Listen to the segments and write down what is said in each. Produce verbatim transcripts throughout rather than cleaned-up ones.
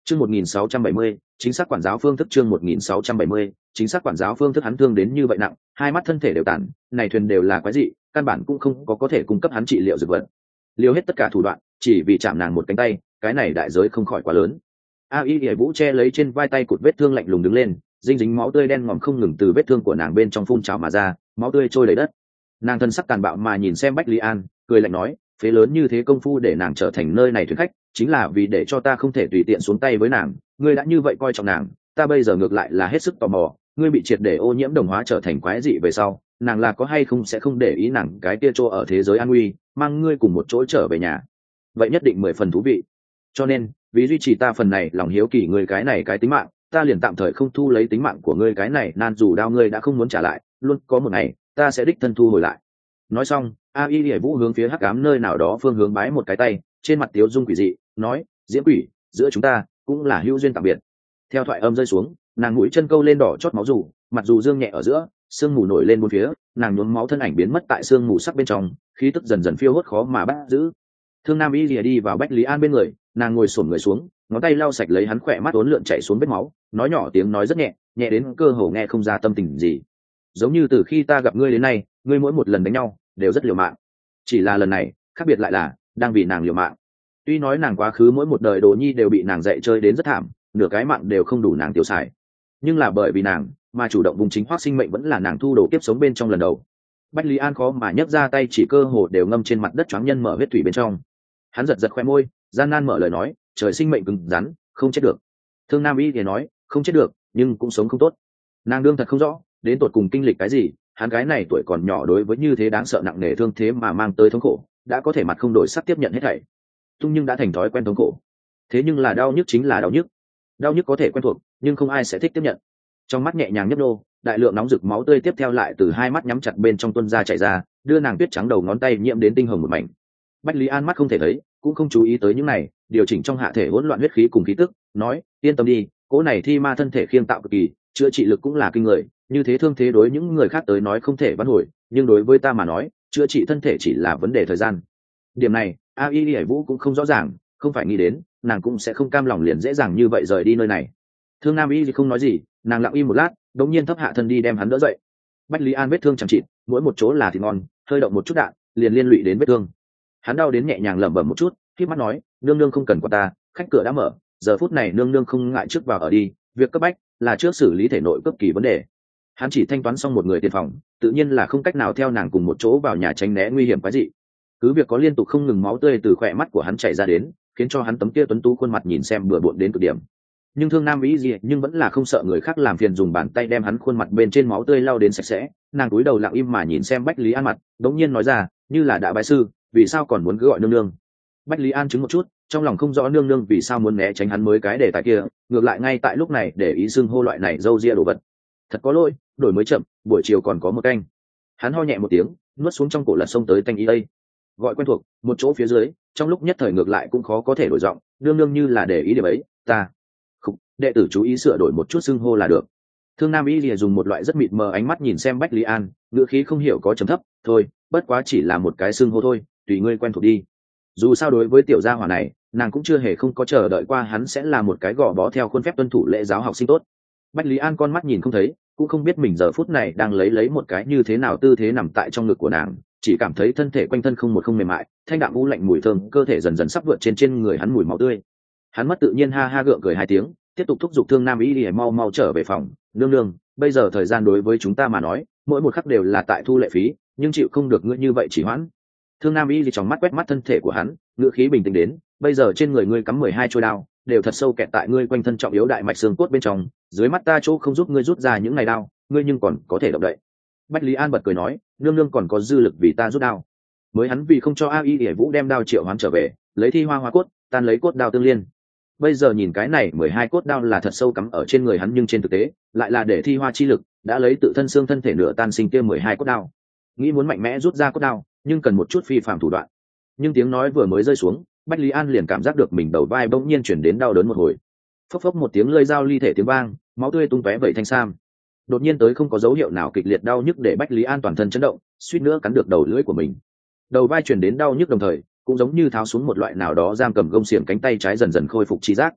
Chương một nghìn sáu trăm bảy mươi, chính xác quản giáo phương thức chương một nghìn sáu trăm bảy mươi, chính xác quản giáo phương thức hắn thương đến như vậy nặng, hai mắt thân thể đều tàn, này thuyền đều là quái dị, căn bản cũng không có có thể cung cấp hắn trị liệu dược vật. Liều hết tất cả thủ đoạn, chỉ vì chạm nàng một cánh tay, cái này đại giới không khỏi quá lớn. A Y Y Vũ che lấy trên vai tay cụt vết thương lạnh lùng đứng lên, dinh dính máu tươi đen ngòm không ngừng từ vết thương của nàng bên trong phun trào mà ra, máu tươi trôi đầy đất. Nàng thân sắc tàn bạo mà nhìn xem Bách Lý An, cười lạnh nói, phế lớn như thế công phu để nàng trở thành nơi này thuyền khách, chính là vì để cho ta không thể tùy tiện xuống tay với nàng. Ngươi đã như vậy coi trọng nàng, ta bây giờ ngược lại là hết sức tò mò, ngươi bị triệt để ô nhiễm đồng hóa trở thành quái dị về sau, nàng là có hay không sẽ không để ý nàng cái kia chỗ ở thế giới an nguy, mang ngươi cùng một chỗ trở về nhà. Vậy nhất định mười phần thú vị. Cho nên, vì duy trì ta phần này lòng hiếu kỳ ngươi cái này cái tính mạng, ta liền tạm thời không thu lấy tính mạng của ngươi cái này nan dù đao ngươi đã không muốn trả lại, luôn có một ngày ta sẽ đích thân thu hồi lại. Nói xong, A Y Y Vũ hướng phía hắc ám nơi nào đó phương hướng bái một cái tay, trên mặt tiếu dung quỷ dị, nói, diễm quỷ, giữa chúng ta cũng là hữu duyên tạm biệt. Theo thoại âm rơi xuống, nàng mũi chân câu lên đỏ chót máu dù, mặt dù dương nhẹ ở giữa, sương mù nổi lên bốn phía, nàng nhuốm máu thân ảnh biến mất tại sương mù sắc bên trong, khí tức dần dần phiêu hốt khó mà bắt giữ. Thương Nam Y Lìa đi vào Bách Lý An bên người, nàng ngồi xổm người xuống, ngón tay lau sạch lấy hắn khỏe mắt uốn lượn chảy xuống vết máu, nói nhỏ tiếng nói rất nhẹ, nhẹ đến cơ hồ nghe không ra tâm tình gì. Giống như từ khi ta gặp ngươi đến nay, ngươi mỗi một lần đánh nhau đều rất liều mạng, chỉ là lần này khác biệt lại là đang vì nàng liều mạng. Tuy nói nàng quá khứ mỗi một đời đồ nhi đều bị nàng dạy chơi đến rất thảm, nửa cái mạng đều không đủ nàng tiêu xài, nhưng là bởi vì nàng mà chủ động vùng chính hoác sinh mệnh vẫn là nàng thu đồ kiếp sống bên trong lần đầu. Bách Lý An khó mà nhấc ra tay, chỉ cơ hồ đều ngâm trên mặt đất choáng nhân mở huyết thủy bên trong. Hắn giật giật khoe môi, gian nan mở lời nói, trời sinh mệnh cứng rắn, không chết được. Thương Nam Y thì nói, không chết được, nhưng cũng sống không tốt. Nàng đương thật không rõ, đến tột cùng kinh lịch cái gì, hắn gái này tuổi còn nhỏ đối với như thế đáng sợ nặng nề thương thế mà mang tới thống khổ, đã có thể mặt không đổi sắc tiếp nhận hết thảy. Tung nhưng đã thành thói quen thống khổ. Thế nhưng là đau nhức chính là đau nhức. Đau nhức có thể quen thuộc, nhưng không ai sẽ thích tiếp nhận. Trong mắt nhẹ nhàng nhấp nô, đại lượng nóng rực máu tươi tiếp theo lại từ hai mắt nhắm chặt bên trong tuôn ra chảy ra, đưa nàng tuyết trắng đầu ngón tay nhiễm đến tinh hồng một mảnh. Bách Lý An mắt không thể thấy, cũng không chú ý tới những này, điều chỉnh trong hạ thể hỗn loạn huyết khí cùng khí tức, nói, yên tâm đi, cỗ này thi ma thân thể khiêng tạo cực kỳ, chữa trị lực cũng là kinh người, như thế thương thế đối những người khác tới nói không thể vãn hồi, nhưng đối với ta mà nói, chữa trị thân thể chỉ là vấn đề thời gian. Điểm này, A Y Y Vũ cũng không rõ ràng, không phải nghĩ đến, nàng cũng sẽ không cam lòng liền dễ dàng như vậy rời đi nơi này. Thương Nam Y thì không nói gì, nàng lặng im một lát, đột nhiên thấp hạ thân đi đem hắn đỡ dậy. Bách Lý An vết thương chẳng chịt, mỗi một chỗ là thịt ngon, hơi động một chút đạn, liền liên lụy đến vết thương. Hắn đau đến nhẹ nhàng lẩm bẩm một chút, khép mắt nói, nương nương không cần qua ta, khách cửa đã mở, giờ phút này nương nương không ngại trước vào ở đi, việc cấp bách là trước xử lý thể nội cấp kỳ vấn đề. Hắn chỉ thanh toán xong một người tiền phòng, tự nhiên là không cách nào theo nàng cùng một chỗ vào nhà tránh né nguy hiểm cái gì. Cứ việc có liên tục không ngừng máu tươi từ khỏe mắt của hắn chảy ra đến, khiến cho hắn tấm kia tuấn tú khuôn mặt nhìn xem bừa bộn đến cực điểm. Nhưng Thương Nam ý gì nhưng vẫn là không sợ người khác làm phiền, dùng bàn tay đem hắn khuôn mặt bên trên máu tươi lau đến sạch sẽ. Nàng cúi đầu lặng im mà nhìn xem Bách Lý An mặt, đống nhiên nói ra, như là đã bái sư, vì sao còn muốn cứ gọi nương nương. Bách Lý An chứng một chút, trong lòng không rõ nương nương vì sao muốn né tránh hắn mới cái đề tài kia, ngược lại ngay tại lúc này để ý xưng hô loại này dâu ria đồ vật. Thật có lỗi, đổi mới chậm, buổi chiều còn có một canh. Hắn ho nhẹ một tiếng, nuốt xuống trong cổ lật sông tới tanh ý đây. Gọi quen thuộc, một chỗ phía dưới, trong lúc nhất thời ngược lại cũng khó có thể đổi giọng, nương nương như là để ý điểm ấy, ta. Khúc, đệ tử chú ý sửa đổi một chút xưng hô là được. Thương Nam Y lìa dùng một loại rất mịt mờ ánh mắt nhìn xem Bách Lý An, ngữ khí không hiểu có trầm thấp, thôi, bất quá chỉ là một cái xưng hô thôi, tùy ngươi quen thuộc đi. Dù sao đối với tiểu gia hỏa này, nàng cũng chưa hề không có chờ đợi qua hắn sẽ là một cái gò bó theo khuôn phép tuân thủ lễ giáo học sinh tốt. Bách Lý An con mắt nhìn không thấy, cũng không biết mình giờ phút này đang lấy lấy một cái như thế nào tư thế nằm tại trong ngực của nàng, chỉ cảm thấy thân thể quanh thân không một không mềm mại, thanh đạm u lạnh mùi thơm cơ thể dần dần sắp vượt trên trên người hắn mùi máu tươi. Hắn mất tự nhiên ha ha gượng cười hai tiếng, tiếp tục thúc giục Thương Nam Y lìa mau mau trở về phòng. Nương nương, bây giờ thời gian đối với chúng ta mà nói, mỗi một khắc đều là tại thu lệ phí, nhưng chịu không được ngươi như vậy chỉ hoãn. Thương Nam Y thì trong mắt quét mắt thân thể của hắn, ngữ khí bình tĩnh đến, bây giờ trên người ngươi cắm mười hai trôi đao, đều thật sâu kẹt tại ngươi quanh thân trọng yếu đại mạch xương cốt bên trong, dưới mắt ta chỗ không giúp ngươi rút ra những ngày đao, ngươi nhưng còn có thể động đậy. Bách Lý An bật cười nói, nương nương còn có dư lực vì ta rút đao. Mới hắn vì không cho A Y Y Vũ đem đao triệu hoán trở về, lấy thi hoa hoa cốt, tan lấy cốt đao tương liên. Bây giờ nhìn cái này mười hai cốt đao là thật sâu cắm ở trên người hắn, nhưng trên thực tế lại là để thi hoa chi lực đã lấy tự thân xương thân thể nửa tan sinh kia mười hai cốt đao. Nghĩ muốn mạnh mẽ rút ra cốt đao, nhưng cần một chút phi phàm thủ đoạn. Nhưng tiếng nói vừa mới rơi xuống, Bách Lý An liền cảm giác được mình đầu vai bỗng nhiên chuyển đến đau đớn một hồi. Phốc phốc một tiếng lưỡi dao ly thể tiếng vang, máu tươi tung tóe vẩy thanh sam. Đột nhiên tới không có dấu hiệu nào kịch liệt đau nhức để Bách Lý An toàn thân chấn động, suýt nữa cắn được đầu lưỡi của mình. Đầu vai chuyển đến đau nhức đồng thời, cũng giống như tháo xuống một loại nào đó giam cầm gông xiềng, cánh tay trái dần dần khôi phục trí giác.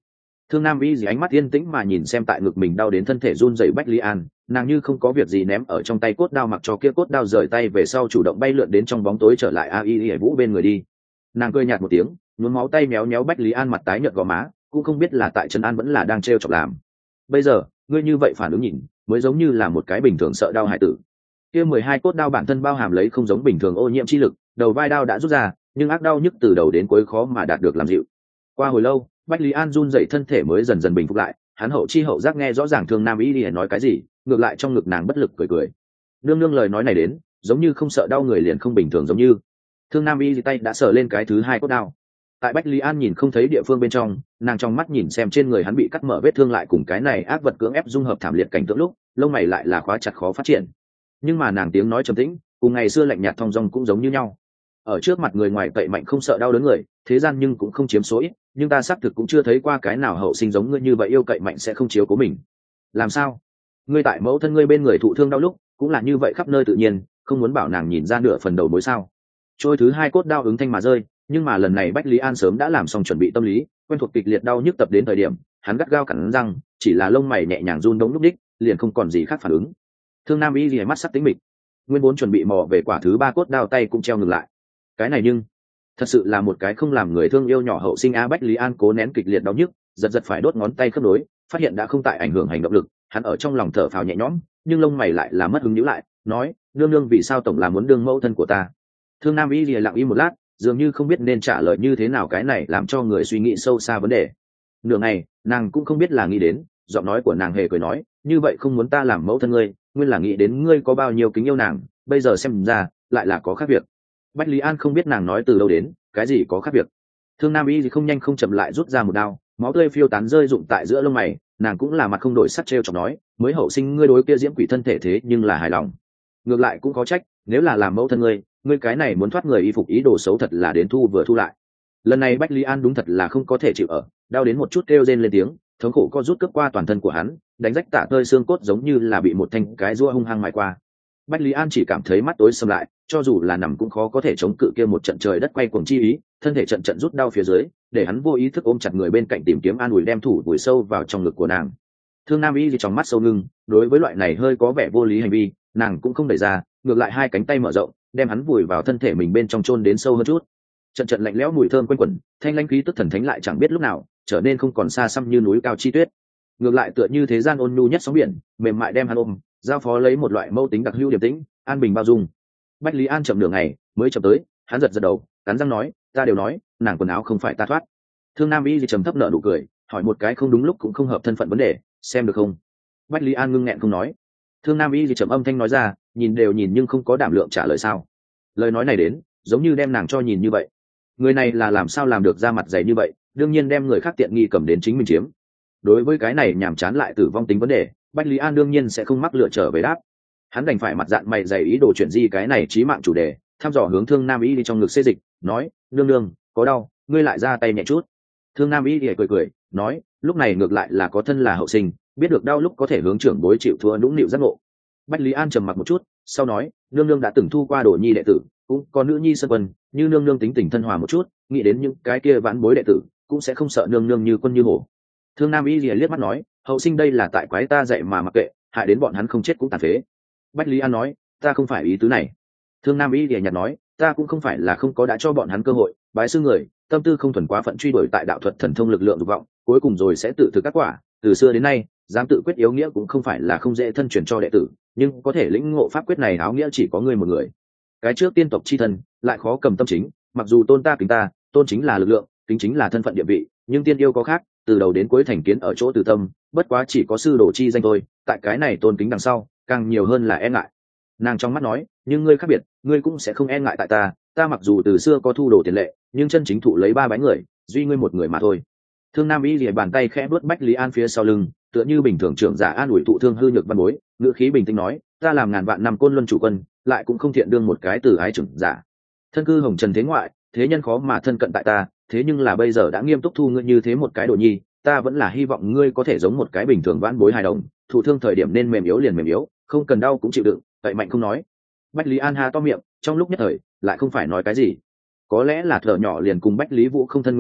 Thương Nam Y gì ánh mắt yên tĩnh mà nhìn xem tại ngực mình đau đến thân thể run rẩy Bách Lý An, nàng như không có việc gì ném ở trong tay cốt đao, mặc cho kia cốt đao rời tay về sau chủ động bay lượn đến trong bóng tối trở lại A Y Y Vũ bên người đi. Nàng cười nhạt một tiếng, nhuốm máu tay méo méo Bách Lý An mặt tái nhợt gò má, cũng không biết là tại Trần An vẫn là đang trêu chọc làm. Bây giờ, ngươi như vậy phản ứng nhìn, mới giống như là một cái bình thường sợ đau hải tử. Kia mười hai cốt đao bản thân bao hàm lấy không giống bình thường ô nhiễm chi lực, đầu vai đao đã rút ra, nhưng ác đau nhức từ đầu đến cuối khó mà đạt được làm dịu. Qua hồi lâu, Bách Lý An run rẩy thân thể mới dần dần bình phục lại, hắn hậu chi hậu giác nghe rõ ràng Thương Nam Y Y nói cái gì, ngược lại trong ngực nàng bất lực cười cười. Nương nương lời nói này đến, giống như không sợ đau người liền không bình thường giống như. Thương Nam Y Y tay đã sờ lên cái thứ hai cốt đao. Tại Bách Lý An nhìn không thấy địa phương bên trong, nàng trong mắt nhìn xem trên người hắn bị cắt mở vết thương lại cùng cái này ác vật cưỡng ép dung hợp thảm liệt cảnh tượng lúc, lông mày lại là khóa chặt khó phát triển. Nhưng mà nàng tiếng nói trầm tĩnh, cùng ngày xưa lạnh nhạt thong dong cũng giống như nhau. Ở trước mặt người ngoài cậy mạnh không sợ đau đớn người, thế gian nhưng cũng không chiếm số ít, nhưng ta xác thực cũng chưa thấy qua cái nào hậu sinh giống ngươi như vậy yêu cậy mạnh sẽ không chiếu cố mình. Làm sao? Ngươi tại mẫu thân ngươi bên người thụ thương đau lúc, cũng là như vậy khắp nơi tự nhiên, không muốn bảo nàng nhìn ra nửa phần đầu mối sao? Trôi thứ hai cốt đao ứng thanh mà rơi, nhưng mà lần này Bách Lý An sớm đã làm xong chuẩn bị tâm lý, quen thuộc kịch liệt đau nhức tập đến thời điểm, hắn gắt gao cắn răng, chỉ là lông mày nhẹ nhàng run đống lúc đích, liền không còn gì khác phản ứng. Thương Nam Y liếc mắt sắc tính mịch, nguyên vốn chuẩn bị mò về quả thứ ba cốt đao tay cũng treo ngừng lại. Cái này nhưng thật sự là một cái không làm người thương yêu nhỏ hậu sinh a. Bách Lý An cố nén kịch liệt đau nhức, giật giật phải đốt ngón tay khớp nối, phát hiện đã không tại ảnh hưởng hành động lực, hắn ở trong lòng thở phào nhẹ nhõm, nhưng lông mày lại là mất hứng nhíu lại, nói: nương nương vì sao tổng là muốn đương mẫu thân của ta? Thương Nam Y lặng im một lát, dường như không biết nên trả lời như thế nào cái này làm cho người suy nghĩ sâu xa vấn đề. Nửa ngày, nàng cũng không biết là nghĩ đến, giọng nói của nàng hề cười nói: như vậy không muốn ta làm mẫu thân ngươi, nguyên là nghĩ đến ngươi có bao nhiêu kính yêu nàng, bây giờ xem ra lại là có khác biệt. Bách Lý An không biết nàng nói từ đâu đến, cái gì có khác biệt. Thương Nam Y thì không nhanh không chậm lại rút ra một đao, máu tươi phiêu tán rơi rụng tại giữa lông mày, nàng cũng là mặt không đổi sắc trêu chọc nói: mới hậu sinh ngươi đối kia diễm quỷ thân thể thế nhưng là hài lòng, ngược lại cũng có trách, nếu là làm mẫu thân ngươi, ngươi cái này muốn thoát người y phục ý đồ xấu thật là đến thu vừa thu lại. Lần này Bách Lý An đúng thật là không có thể chịu ở, đau đến một chút kêu rên lên tiếng, thống khổ co rút cướp qua toàn thân của hắn, đánh rách tả tơi xương cốt giống như là bị một thanh cái rua hung hăng mài qua. Bách Lý An chỉ cảm thấy mắt tối sầm lại, cho dù là nằm cũng khó có thể chống cự kia một trận trời đất quay cuồng chi ý, thân thể trận trận rút đau phía dưới, để hắn vô ý thức ôm chặt người bên cạnh tìm kiếm an ủi, đem thủ vùi sâu vào trong ngực của nàng. Thương Nam Y thì trong mắt sâu ngưng, đối với loại này hơi có vẻ vô lý hành vi, nàng cũng không đẩy ra, ngược lại hai cánh tay mở rộng, đem hắn vùi vào thân thể mình bên trong chôn đến sâu hơn chút. Trận trận lạnh lẽo mùi thơm quanh quẩn, thanh lãnh khí tức thần thánh lại chẳng biết lúc nào trở nên không còn xa xăm như núi cao chi tuyết, ngược lại tựa như thế gian ôn nhu nhất sóng biển, mềm mại đem hắn ôm, giao phó lấy một loại mâu tính đặc hữu điềm tĩnh, an bình bao dung. Bách Lý An chậm nửa ngày mới chậm tới, hắn giật giật đầu, cắn răng nói: ta đều nói, nàng quần áo không phải ta thoát. Thương Nam Y thì trầm thấp nở nụ cười, hỏi một cái không đúng lúc cũng không hợp thân phận vấn đề, xem được không? Bách Lý An ngưng nghẹn không nói. Thương Nam Y thì trầm âm thanh nói ra: nhìn đều nhìn nhưng không có đảm lượng trả lời sao? Lời nói này đến, giống như đem nàng cho nhìn như vậy. Người này là làm sao làm được ra mặt dày như vậy, đương nhiên đem người khác tiện nghi cầm đến chính mình chiếm. Đối với cái này nhàm chán lại tử vong tính vấn đề, Bách Lý An đương nhiên sẽ không mắc lựa trở về đáp. Hắn đành phải mặt dạn mày dày ý đồ chuyển di cái này chí mạng chủ đề, thăm dò hướng Thương Nam Y đi trong ngực xê dịch, nói: nương nương, có đau, ngươi lại ra tay nhẹ chút. Thương Nam Y thì cười cười, nói: lúc này ngược lại là có thân là hậu sinh, biết được đau lúc có thể hướng trưởng bối chịu thua nũng nịu giác ngộ. Bách Lý An trầm mặc một chút, sau nói: nương nương đã từng thu qua đồ nhi đệ tử, cũng có nữ nhi sơn quân, như nương nương tính tình thân hòa một chút, nghĩ đến những cái kia vãn bối đệ tử, cũng sẽ không sợ nương nương như quân như hổ. Thương Nam Y lìa liếc mắt nói: hậu sinh đây là tại quái ta dạy mà mặc kệ, hại đến bọn hắn không chết cũng tàn phế. Bách Lý An nói: ta không phải ý tứ này. Thương Nam Y lìa nhạt nói: ta cũng không phải là không có đã cho bọn hắn cơ hội, bái sư người tâm tư không thuần quá phận truy đuổi tại đạo thuật thần thông lực lượng dục vọng, cuối cùng rồi sẽ tự thực các quả. Từ xưa đến nay, dám tự quyết yếu nghĩa cũng không phải là không dễ thân truyền cho đệ tử, nhưng có thể lĩnh ngộ pháp quyết này áo nghĩa chỉ có ngươi một người. Cái trước tiên tộc chi thân, lại khó cầm tâm chính, mặc dù tôn ta kính ta, tôn chính là lực lượng, kính chính là thân phận địa vị, nhưng tiên yêu có khác, từ đầu đến cuối thành kiến ở chỗ từ tâm, bất quá chỉ có sư đồ chi danh thôi, tại cái này tôn kính đằng sau, càng nhiều hơn là e ngại. Nàng trong mắt nói: nhưng ngươi khác biệt, ngươi cũng sẽ không e ngại tại ta, ta mặc dù từ xưa có thu đồ tiền lệ, nhưng chân chính thụ lấy ba bái người, duy ngươi một người mà thôi. Thương Nam Y lìa bàn tay khẽ bước Bách Lý An phía sau lưng, tựa như bình thường trưởng giả an ủi thụ thương hư nhược văn bối, ngữ khí bình tĩnh nói: ta làm ngàn vạn năm côn luân chủ quân, lại cũng không thiện đương một cái từ ái trưởng giả. Thân cư hồng trần thế ngoại, thế nhân khó mà thân cận tại ta, thế nhưng là bây giờ đã nghiêm túc thu ngươi như thế một cái đồ nhi, ta vẫn là hy vọng ngươi có thể giống một cái bình thường vãn bối hài đồng, thụ thương thời điểm nên mềm yếu liền mềm yếu, không cần đau cũng chịu đựng, vậy mạnh không nói. Bách Lý An ha to miệng, trong lúc nhất thời lại không phải nói cái gì. Có lẽ là thở nhỏ liền cùng Bách Lý Vũ không thân nguyên nhân,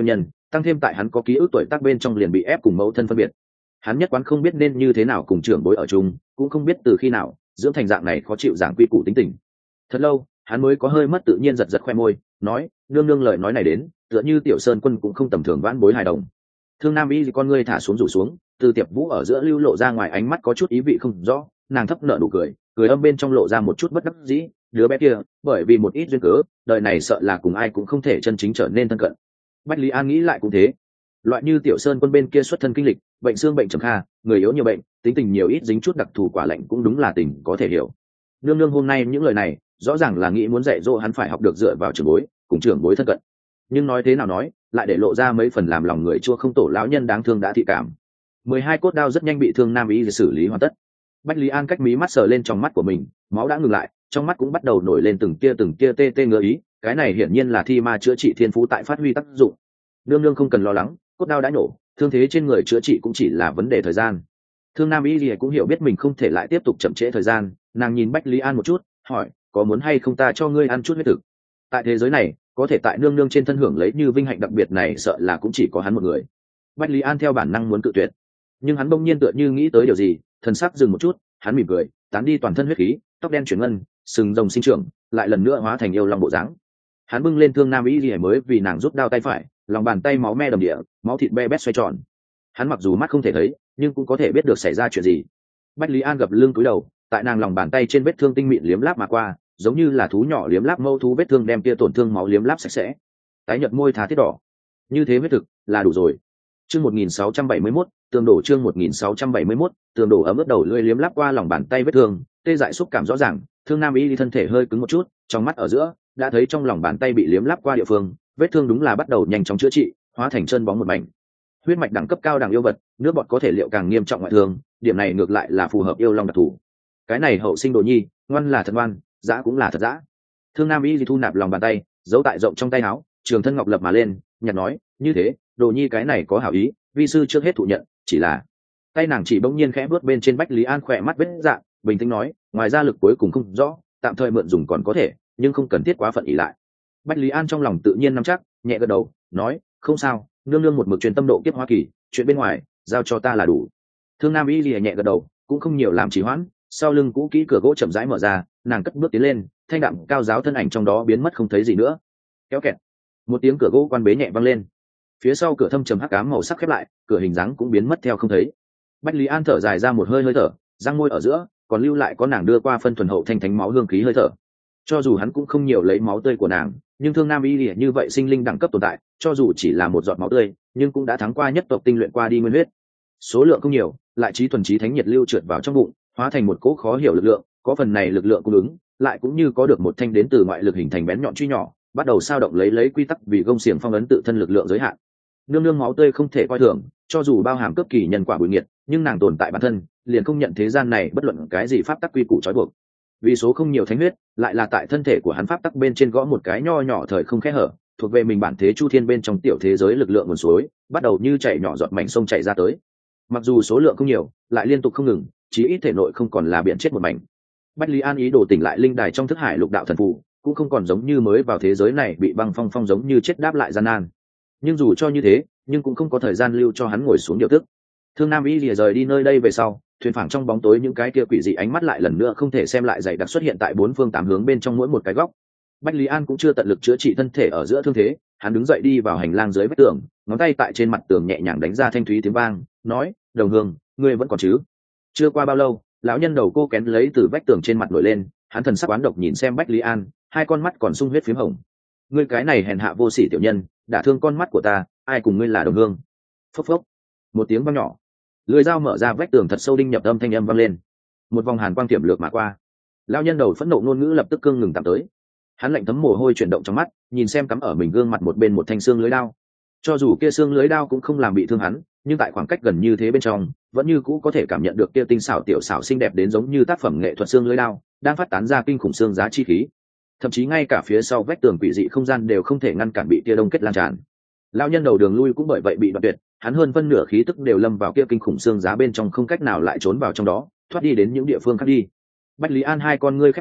tăng thêm tại hắn có ký ức tuổi tác bên trong liền bị ép cùng mẫu thân phân biệt, hắn nhất quán không biết nên như thế nào cùng trưởng bối ở chung, cũng không biết từ khi nào dưỡng thành dạng này khó chịu giảng quy củ tính tình. Thật lâu hắn mới có hơi mất tự nhiên giật giật khoe môi, nói nương nương lời nói này đến tựa như Tiểu Sơn Quân cũng không tầm thường vãn bối hài đồng. Thương Nam Y con ngươi thả xuống rủ xuống, từ tiệp vũ ở giữa lưu lộ ra ngoài ánh mắt có chút ý vị không rõ, nàng thấp nở nụ cười, cười âm bên trong lộ ra một chút bất đắc dĩ. Đứa bé kia bởi vì một ít duyên cớ, đời này sợ là cùng ai cũng không thể chân chính trở nên thân cận. Bách Lý An nghĩ lại cũng thế, loại như Tiểu Sơn Quân bên kia xuất thân kinh lịch, bệnh xương bệnh trầm kha, người yếu nhiều bệnh, tính tình nhiều ít dính chút đặc thù quả lạnh cũng đúng là tình có thể hiểu. Nương nương hôm nay những lời này rõ ràng là nghĩ muốn dạy dỗ hắn phải học được dựa vào trưởng bối, cùng trưởng bối thân cận, nhưng nói thế nào nói lại để lộ ra mấy phần làm lòng người chua không tổ lão nhân đáng thương đã thị cảm. Mười hai cốt đao rất nhanh bị Thương Nam Y xử lý hoàn tất. Bách Lý An cách mí mắt sờ lên trong mắt của mình, máu đã ngừng lại, trong mắt cũng bắt đầu nổi lên từng tia từng tia tê tê ngứa ý, cái này hiển nhiên là thi ma chữa trị thiên phú tại phát huy tác dụng. Nương nương không cần lo lắng, cốt đao đã nổ, thương thế trên người chữa trị cũng chỉ là vấn đề thời gian. Thương Nam Y cũng hiểu biết mình không thể lại tiếp tục chậm trễ thời gian, nàng nhìn Bách Lý An một chút, hỏi có muốn hay không ta cho ngươi ăn chút huyết thực. Tại thế giới này có thể tại nương nương trên thân hưởng lấy như vinh hạnh đặc biệt này sợ là cũng chỉ có hắn một người. Bách Lý An theo bản năng muốn cự tuyệt, nhưng hắn bỗng nhiên tựa như nghĩ tới điều gì, thần sắc dừng một chút, hắn mỉm cười, tán đi toàn thân huyết khí, tóc đen chuyển ngân, sừng rồng sinh trưởng, lại lần nữa hóa thành yêu long bộ dáng. Hắn bưng lên Thương Nam Y Lìa mới vì nàng rút đao tay phải, lòng bàn tay máu me đầm địa, máu thịt be bét xoay tròn. Hắn mặc dù mắt không thể thấy, nhưng cũng có thể biết được xảy ra chuyện gì. Bách Lý An gập lưng cúi đầu, tại nàng lòng bàn tay trên vết thương tinh mịn liếm láp mà qua, giống như là thú nhỏ liếm láp mâu thú vết thương đem tia tổn thương máu liếm láp sạch sẽ. Tái nhợt môi thá thiết đỏ, như thế huyết thực là đủ rồi. Chương một nghìn sáu trăm bảy mươi mốt, tường đổ chương một nghìn sáu trăm bảy mươi mốt, tường đổ ấm ướt đầu lưỡi liếm láp qua lòng bàn tay vết thương, tê dại xúc cảm rõ ràng. Thương Nam Y thân thể hơi cứng một chút, trong mắt ở giữa đã thấy trong lòng bàn tay bị liếm láp qua địa phương, vết thương đúng là bắt đầu nhanh chóng chữa trị, hóa thành chân bóng một mảnh. Huyết mạch đẳng cấp cao đẳng yêu vật, nước bọt có thể liệu càng nghiêm trọng ngoại thương, điểm này ngược lại là phù hợp yêu long đặc thù. Cái này hậu sinh đồ nhi, ngoan là thật ngoan, dã cũng là thật dã. Thương Nam Y thu nạp lòng bàn tay, giấu tại rộng trong tay áo, trường thân ngọc lập mà lên, nhặt nói, như thế, đồ nhi cái này có hảo ý, vi sư trước hết thụ nhận, chỉ là tay nàng chỉ bỗng nhiên khẽ bước bên trên Bách Lý An khỏe mắt vết dạng, bình tĩnh nói, ngoài ra lực cuối cùng không rõ, tạm thời mượn dùng còn có thể, nhưng không cần thiết quá phận ỷ lại. Bách Lý An trong lòng tự nhiên nắm chắc, nhẹ gật đầu, nói, không sao, nương nương một mực truyền tâm độ kiếp Hoa Kỳ, chuyện bên ngoài giao cho ta là đủ. Thương Nam Y lìa nhẹ gật đầu, cũng không nhiều làm trì hoãn, sau lưng cũ kỹ cửa gỗ chậm rãi mở ra, nàng cất bước tiến lên, thanh đạm cao giáo thân ảnh trong đó biến mất không thấy gì nữa. Kéo kẹt, một tiếng cửa gỗ quan bế nhẹ vang lên, phía sau cửa thâm trầm hắc ám màu sắc khép lại, cửa hình dáng cũng biến mất theo không thấy. Bách Lý An thở dài ra một hơi hơi thở, răng môi ở giữa còn lưu lại có nàng đưa qua phân thuần hậu thanh thánh máu hương khí hơi thở. Cho dù hắn cũng không nhiều lấy máu tươi của nàng, nhưng Thương Nam Y lìa như vậy sinh linh đẳng cấp tồn tại, cho dù chỉ là một giọt máu tươi, nhưng cũng đã thắng qua nhất tộc tinh luyện qua đi nguyên huyết. Số lượng không nhiều, lại trí thuần trí thánh nhiệt lưu trượt vào trong bụng, hóa thành một cỗ khó hiểu lực lượng, có phần này lực lượng cung ứng, lại cũng như có được một thanh đến từ ngoại lực hình thành bén nhọn truy nhỏ, bắt đầu sao động lấy lấy quy tắc vì gông xiềng phong ấn tự thân lực lượng giới hạn. Nương nương máu tươi không thể coi thường, cho dù bao hàm cấp kỳ nhân quả bùi nghiệt, nhưng nàng tồn tại bản thân, liền không nhận thế gian này bất luận cái gì pháp tắc quy củ trói buộc. Vì số không nhiều thánh huyết, lại là tại thân thể của hắn pháp tắc bên trên gõ một cái nho nhỏ thời không khẽ hở, thuộc về mình bản thế chu thiên bên trong tiểu thế giới lực lượng nguồn suối, bắt đầu như chảy nhỏ giọt mảnh sông chảy ra tới. Mặc dù số lượng không nhiều, lại liên tục không ngừng, chí ít thể nội không còn là biển chết một mảnh. Bách Lý An ý đồ tỉnh lại linh đài trong thức hải lục đạo thần phù, cũng không còn giống như mới vào thế giới này bị băng phong phong giống như chết đáp lại gian nan. Nhưng dù cho như thế, nhưng cũng không có thời gian lưu cho hắn ngồi xuống điều tức. Thương Nam Y lìa rời đi nơi đây về sau, thuyền phảng trong bóng tối những cái kia quỷ dị ánh mắt lại lần nữa không thể xem lại dày đặc xuất hiện tại bốn phương tám hướng bên trong mỗi một cái góc. Bách Lý An cũng chưa tận lực chữa trị thân thể ở giữa thương thế, hắn đứng dậy đi vào hành lang dưới vách tường, ngón tay tại trên mặt tường nhẹ nhàng đánh ra thanh thúy tiếng vang, nói, đồng hương, ngươi vẫn còn chứ? Chưa qua bao lâu, lão nhân đầu cô kén lấy từ vách tường trên mặt nổi lên, hắn thần sắc oán độc nhìn xem Bách Lý An, hai con mắt còn sung huyết phím hồng. Ngươi cái này hèn hạ vô sỉ tiểu nhân, đả thương con mắt của ta, ai cùng ngươi là đồng hương? Phốc phốc, một tiếng vang nhỏ, lưỡi dao mở ra vách tường thật sâu đinh nhập âm thanh âm vang lên, một vòng hàn quang tiệm lược mà qua. Lão nhân đầu phẫn nộ ngôn ngữ lập tức cương ngừng tạm tới, hắn lạnh thấm mồ hôi chuyển động trong mắt, nhìn xem cắm ở mình gương mặt một bên một thanh xương lưới đao. Cho dù kia xương lưới đao cũng không làm bị thương hắn, nhưng tại khoảng cách gần như thế bên trong, vẫn như cũ có thể cảm nhận được kia tinh xảo tiểu xảo xinh đẹp đến giống như tác phẩm nghệ thuật xương lưới đao đang phát tán ra kinh khủng xương giá chi khí. Thậm chí ngay cả phía sau vách tường quỷ dị không gian đều không thể ngăn cản bị kia đông kết lan tràn. Lão nhân đầu đường lui cũng bởi vậy bị đoạn tuyệt, hắn hơn phân nửa khí tức đều lâm vào kia kinh khủng xương giá bên trong, không cách nào lại trốn vào trong đó, thoát đi đến những địa phương khác đi. Bách Lý An hai con ngươi khép kín,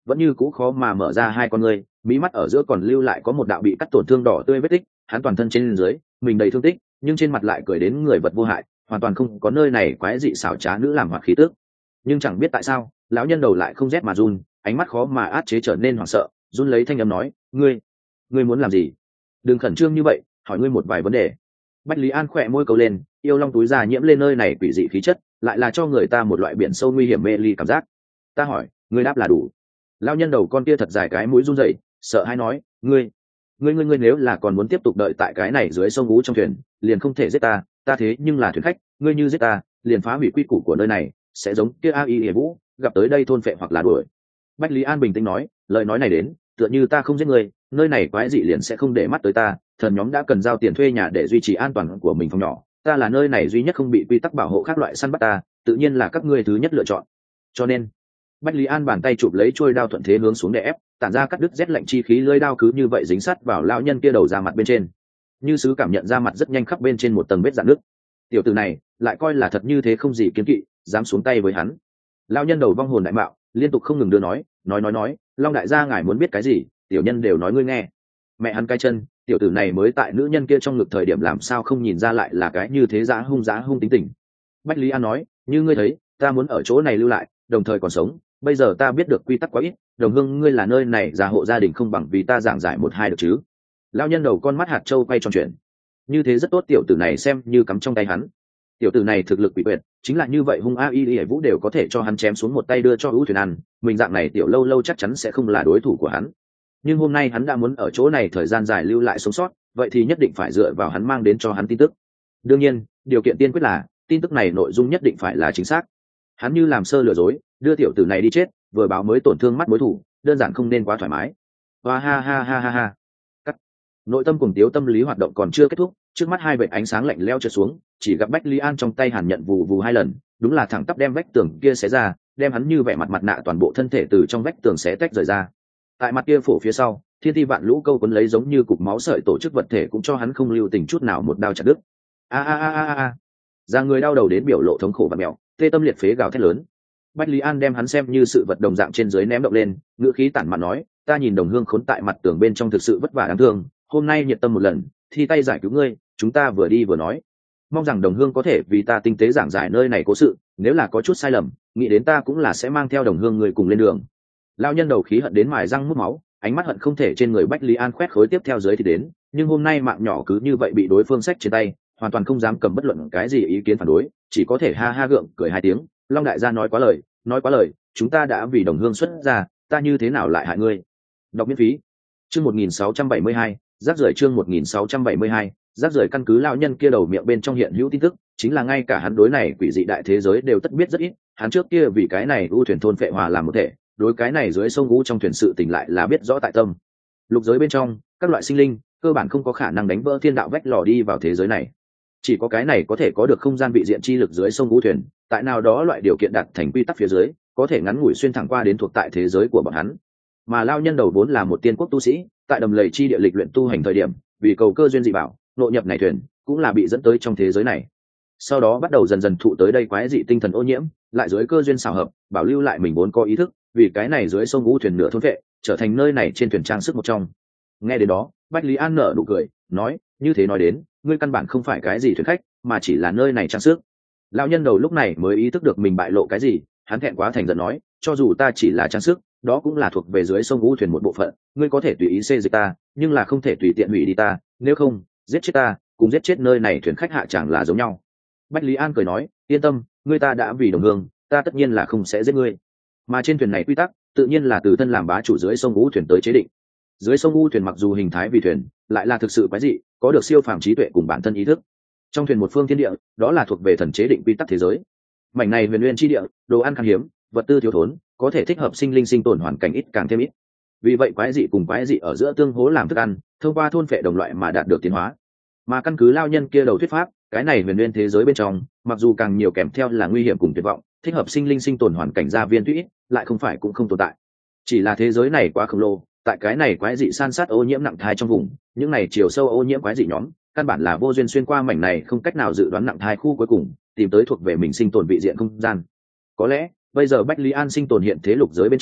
vẫn như cũ khó mà mở ra hai con ngươi, mí mắt ở giữa còn lưu lại có một đạo bị cắt tổn thương đỏ tươi vết tích. Hắn toàn thân trên dưới mình đầy thương tích, nhưng trên mặt lại cười đến người vật vô hại, hoàn toàn không có nơi này quái dị xảo trá nữ làm hoạt khí tước. Nhưng chẳng biết tại sao lão nhân đầu lại không rét mà run, ánh mắt khó mà át chế trở nên hoảng sợ, run lấy thanh âm nói: ngươi ngươi muốn làm gì? Đừng khẩn trương như vậy, hỏi ngươi một vài vấn đề. Bách Lý An khỏe môi cầu lên, yêu long túi già nhiễm lên nơi này quỷ dị khí chất, lại là cho người ta một loại biển sâu nguy hiểm mê ly cảm giác. Ta hỏi, ngươi đáp là đủ. Lão nhân đầu con kia thật dài cái mũi run rẩy, sợ hãi nói: ngươi ngươi ngươi ngươi nếu là còn muốn tiếp tục đợi tại cái này dưới sông ngú trong thuyền, liền không thể giết ta, ta thế nhưng là thuyền khách, ngươi như giết ta, liền phá hủy quy củ của nơi này, sẽ giống kia A Y Lìa Vũ gặp tới đây thôn phệ hoặc là đuổi. Bách Lý An bình tĩnh nói, lời nói này đến, tựa như ta không giết ngươi, nơi này quái dị liền sẽ không để mắt tới ta, thần nhóm đã cần giao tiền thuê nhà để duy trì an toàn của mình phòng nhỏ, ta là nơi này duy nhất không bị quy tắc bảo hộ khác loại săn bắt ta, tự nhiên là các ngươi thứ nhất lựa chọn. Cho nên, Bách Lý An bàn tay chụp lấy chuôi đao thuận thế hướng xuống để ép, tản ra cắt đứt rét lạnh chi khí, lưỡi đao cứ như vậy dính sát vào lão nhân kia đầu ra mặt bên trên. Như sứ cảm nhận ra mặt rất nhanh khắp bên trên một tầng vết rạn nước. Tiểu tử này lại coi là thật như thế không gì kiêng kỵ, dám xuống tay với hắn. Lão nhân đầu vong hồn đại mạo, liên tục không ngừng đưa nói, nói nói nói, Long đại gia ngài muốn biết cái gì, tiểu nhân đều nói ngươi nghe. Mẹ hắn cay chân, tiểu tử này mới tại nữ nhân kia trong ngực thời điểm làm sao không nhìn ra lại là cái như thế dã hung dã hung tính tình. Bách Lý An nói, như ngươi thấy, ta muốn ở chỗ này lưu lại, đồng thời còn sống, bây giờ ta biết được quy tắc quá ít, đồng hương ngươi là nơi này gia hộ gia đình không bằng vì ta giảng giải một hai được chứ. Lão nhân đầu con mắt hạt châu quay tròn chuyện, như thế rất tốt, tiểu tử này xem như cắm trong tay hắn. Tiểu tử này thực lực bị quyệt, chính là như vậy hung a y y vũ đều có thể cho hắn chém xuống một tay đưa cho ưu thuyền ăn, mình dạng này tiểu lâu lâu chắc chắn sẽ không là đối thủ của hắn. Nhưng hôm nay hắn đã muốn ở chỗ này thời gian dài lưu lại sống sót, vậy thì nhất định phải dựa vào hắn mang đến cho hắn tin tức. Đương nhiên, điều kiện tiên quyết là tin tức này nội dung nhất định phải là chính xác. Hắn như làm sơ lừa dối, đưa tiểu tử này đi chết, vừa báo mới tổn thương mắt mối thủ, đơn giản không nên quá thoải mái. Và ha ha ha ha ha. Cắt. Nội tâm cùng tiếu tâm lý hoạt động còn chưa kết thúc, trước mắt hai vệt ánh sáng lạnh lẽo trượt xuống, chỉ gặp Bách Lý An trong tay hàn nhận vù vù hai lần, đúng là thẳng tắp đem vách tường kia xé ra, đem hắn như vẻ mặt mặt nạ toàn bộ thân thể từ trong vách tường xé tách rời ra. Tại mặt kia phổ phía sau, thiên ti vạn lũ câu cuốn lấy giống như cục máu sợi tổ chức vật thể cũng cho hắn không lưu tình chút nào một đao chặt đứt. A a a a a. Ra người đau đầu đến biểu lộ thống khổ và mèo, tê tâm liệt phế gào thét lớn. Bách Lý An đem hắn xem như sự vật đồng dạng trên dưới ném động lên, ngữ khí tản mạn nói, ta nhìn đồng hương khốn tại mặt tường bên trong thực sự vất vả đáng thương, hôm nay nhiệt tâm một lần, thi tay giải cứu ngươi, chúng ta vừa đi vừa nói, mong rằng đồng hương có thể vì ta tinh tế giảng giải nơi này cố sự, nếu là có chút sai lầm, nghĩ đến ta cũng là sẽ mang theo đồng hương người cùng lên đường. Lão nhân đầu khí hận đến mài răng mút máu, ánh mắt hận không thể trên người Bách Lý An khoét khối tiếp theo dưới thì đến, nhưng hôm nay mạng nhỏ cứ như vậy bị đối phương xách trên tay, hoàn toàn không dám cầm bất luận cái gì ý kiến phản đối, chỉ có thể ha ha gượng cười hai tiếng. Long đại gia nói quá lời, nói quá lời, chúng ta đã vì đồng hương xuất ra, ta như thế nào lại hại ngươi. Đọc miễn phí. Chương một nghìn sáu trăm bảy mươi hai, rác rưởi chương một nghìn sáu trăm bảy mươi hai, rác rưởi căn cứ lão nhân kia đầu miệng bên trong hiện hữu tin tức, chính là ngay cả hắn đối này quỷ dị đại thế giới đều tất biết rất ít, hắn trước kia vì cái này u thuyền thôn phệ hòa làm một thể, đối cái này dưới sông u trong thuyền sự tình lại là biết rõ tại tâm. Lục giới bên trong, các loại sinh linh cơ bản không có khả năng đánh vỡ thiên đạo vách lò đi vào thế giới này. Chỉ có cái này có thể có được không gian vị diện chi lực dưới sông u thuyền, tại nào đó loại điều kiện đặt thành quy tắc phía dưới, có thể ngắn ngủi xuyên thẳng qua đến thuộc tại thế giới của bọn hắn. Mà lão nhân đầu vốn là một tiên quốc tu sĩ, tại đầm lầy chi địa lịch luyện tu hành thời điểm, vì cầu cơ duyên dị bảo, nội nhập này thuyền, cũng là bị dẫn tới trong thế giới này. Sau đó bắt đầu dần dần thụ tới đây quái dị tinh thần ô nhiễm, lại dưới cơ duyên xảo hợp, bảo lưu lại mình vốn có ý thức, vì cái này dưới sông u thuyền nửa thôn vệ, trở thành nơi này trên thuyền trang sức một trong. Nghe đến đó, Bách Lý An nở nụ cười, nói, như thế nói đến, ngươi căn bản không phải cái gì thuyền khách, mà chỉ là nơi này trang sức. Lão nhân đầu lúc này mới ý thức được mình bại lộ cái gì, hắn thẹn quá thành giận nói, cho dù ta chỉ là trang sức, đó cũng là thuộc về dưới sông u thuyền một bộ phận, ngươi có thể tùy ý xê dịch ta, nhưng là không thể tùy tiện hủy đi ta, nếu không, giết chết ta, cùng giết chết nơi này thuyền khách hạ chẳng là giống nhau. Bách Lý An cười nói, yên tâm, ngươi ta đã vì đồng hương, ta tất nhiên là không sẽ giết ngươi. Mà trên thuyền này quy tắc, tự nhiên là từ thân làm bá chủ dưới sông u thuyền tới chế định. Dưới sông u thuyền mặc dù hình thái vì thuyền, lại là thực sự quái dị, có được siêu phàm trí tuệ cùng bản thân ý thức. Trong thuyền một phương thiên địa, đó là thuộc về thần chế định quy tắc thế giới. Mảnh này huyền nguyên chi địa, đồ ăn khan hiếm, vật tư thiếu thốn, có thể thích hợp sinh linh sinh tồn hoàn cảnh ít càng thêm ít. Vì vậy quái dị cùng quái dị ở giữa tương hỗ làm thức ăn, thông qua thôn phệ đồng loại mà đạt được tiến hóa. Mà căn cứ lao nhân kia đầu thuyết pháp, cái này huyền nguyên thế giới bên trong, mặc dù càng nhiều kèm theo là nguy hiểm cùng tuyệt vọng, thích hợp sinh linh sinh tồn hoàn cảnh gia viên tuy ít, lại không phải cũng không tồn tại. Chỉ là thế giới này quá khổng lồ, tại cái này quái dị san sát ô nhiễm nặng thai trong vùng, những này chiều sâu ô nhiễm quái dị nhóm, căn bản là vô duyên xuyên qua mảnh này không cách nào dự đoán nặng thai khu cuối cùng, tìm tới thuộc về mình sinh tồn vị diện không gian. Có lẽ bây giờ Bách Lý An sinh tồn hiện thế lục giới bên trong,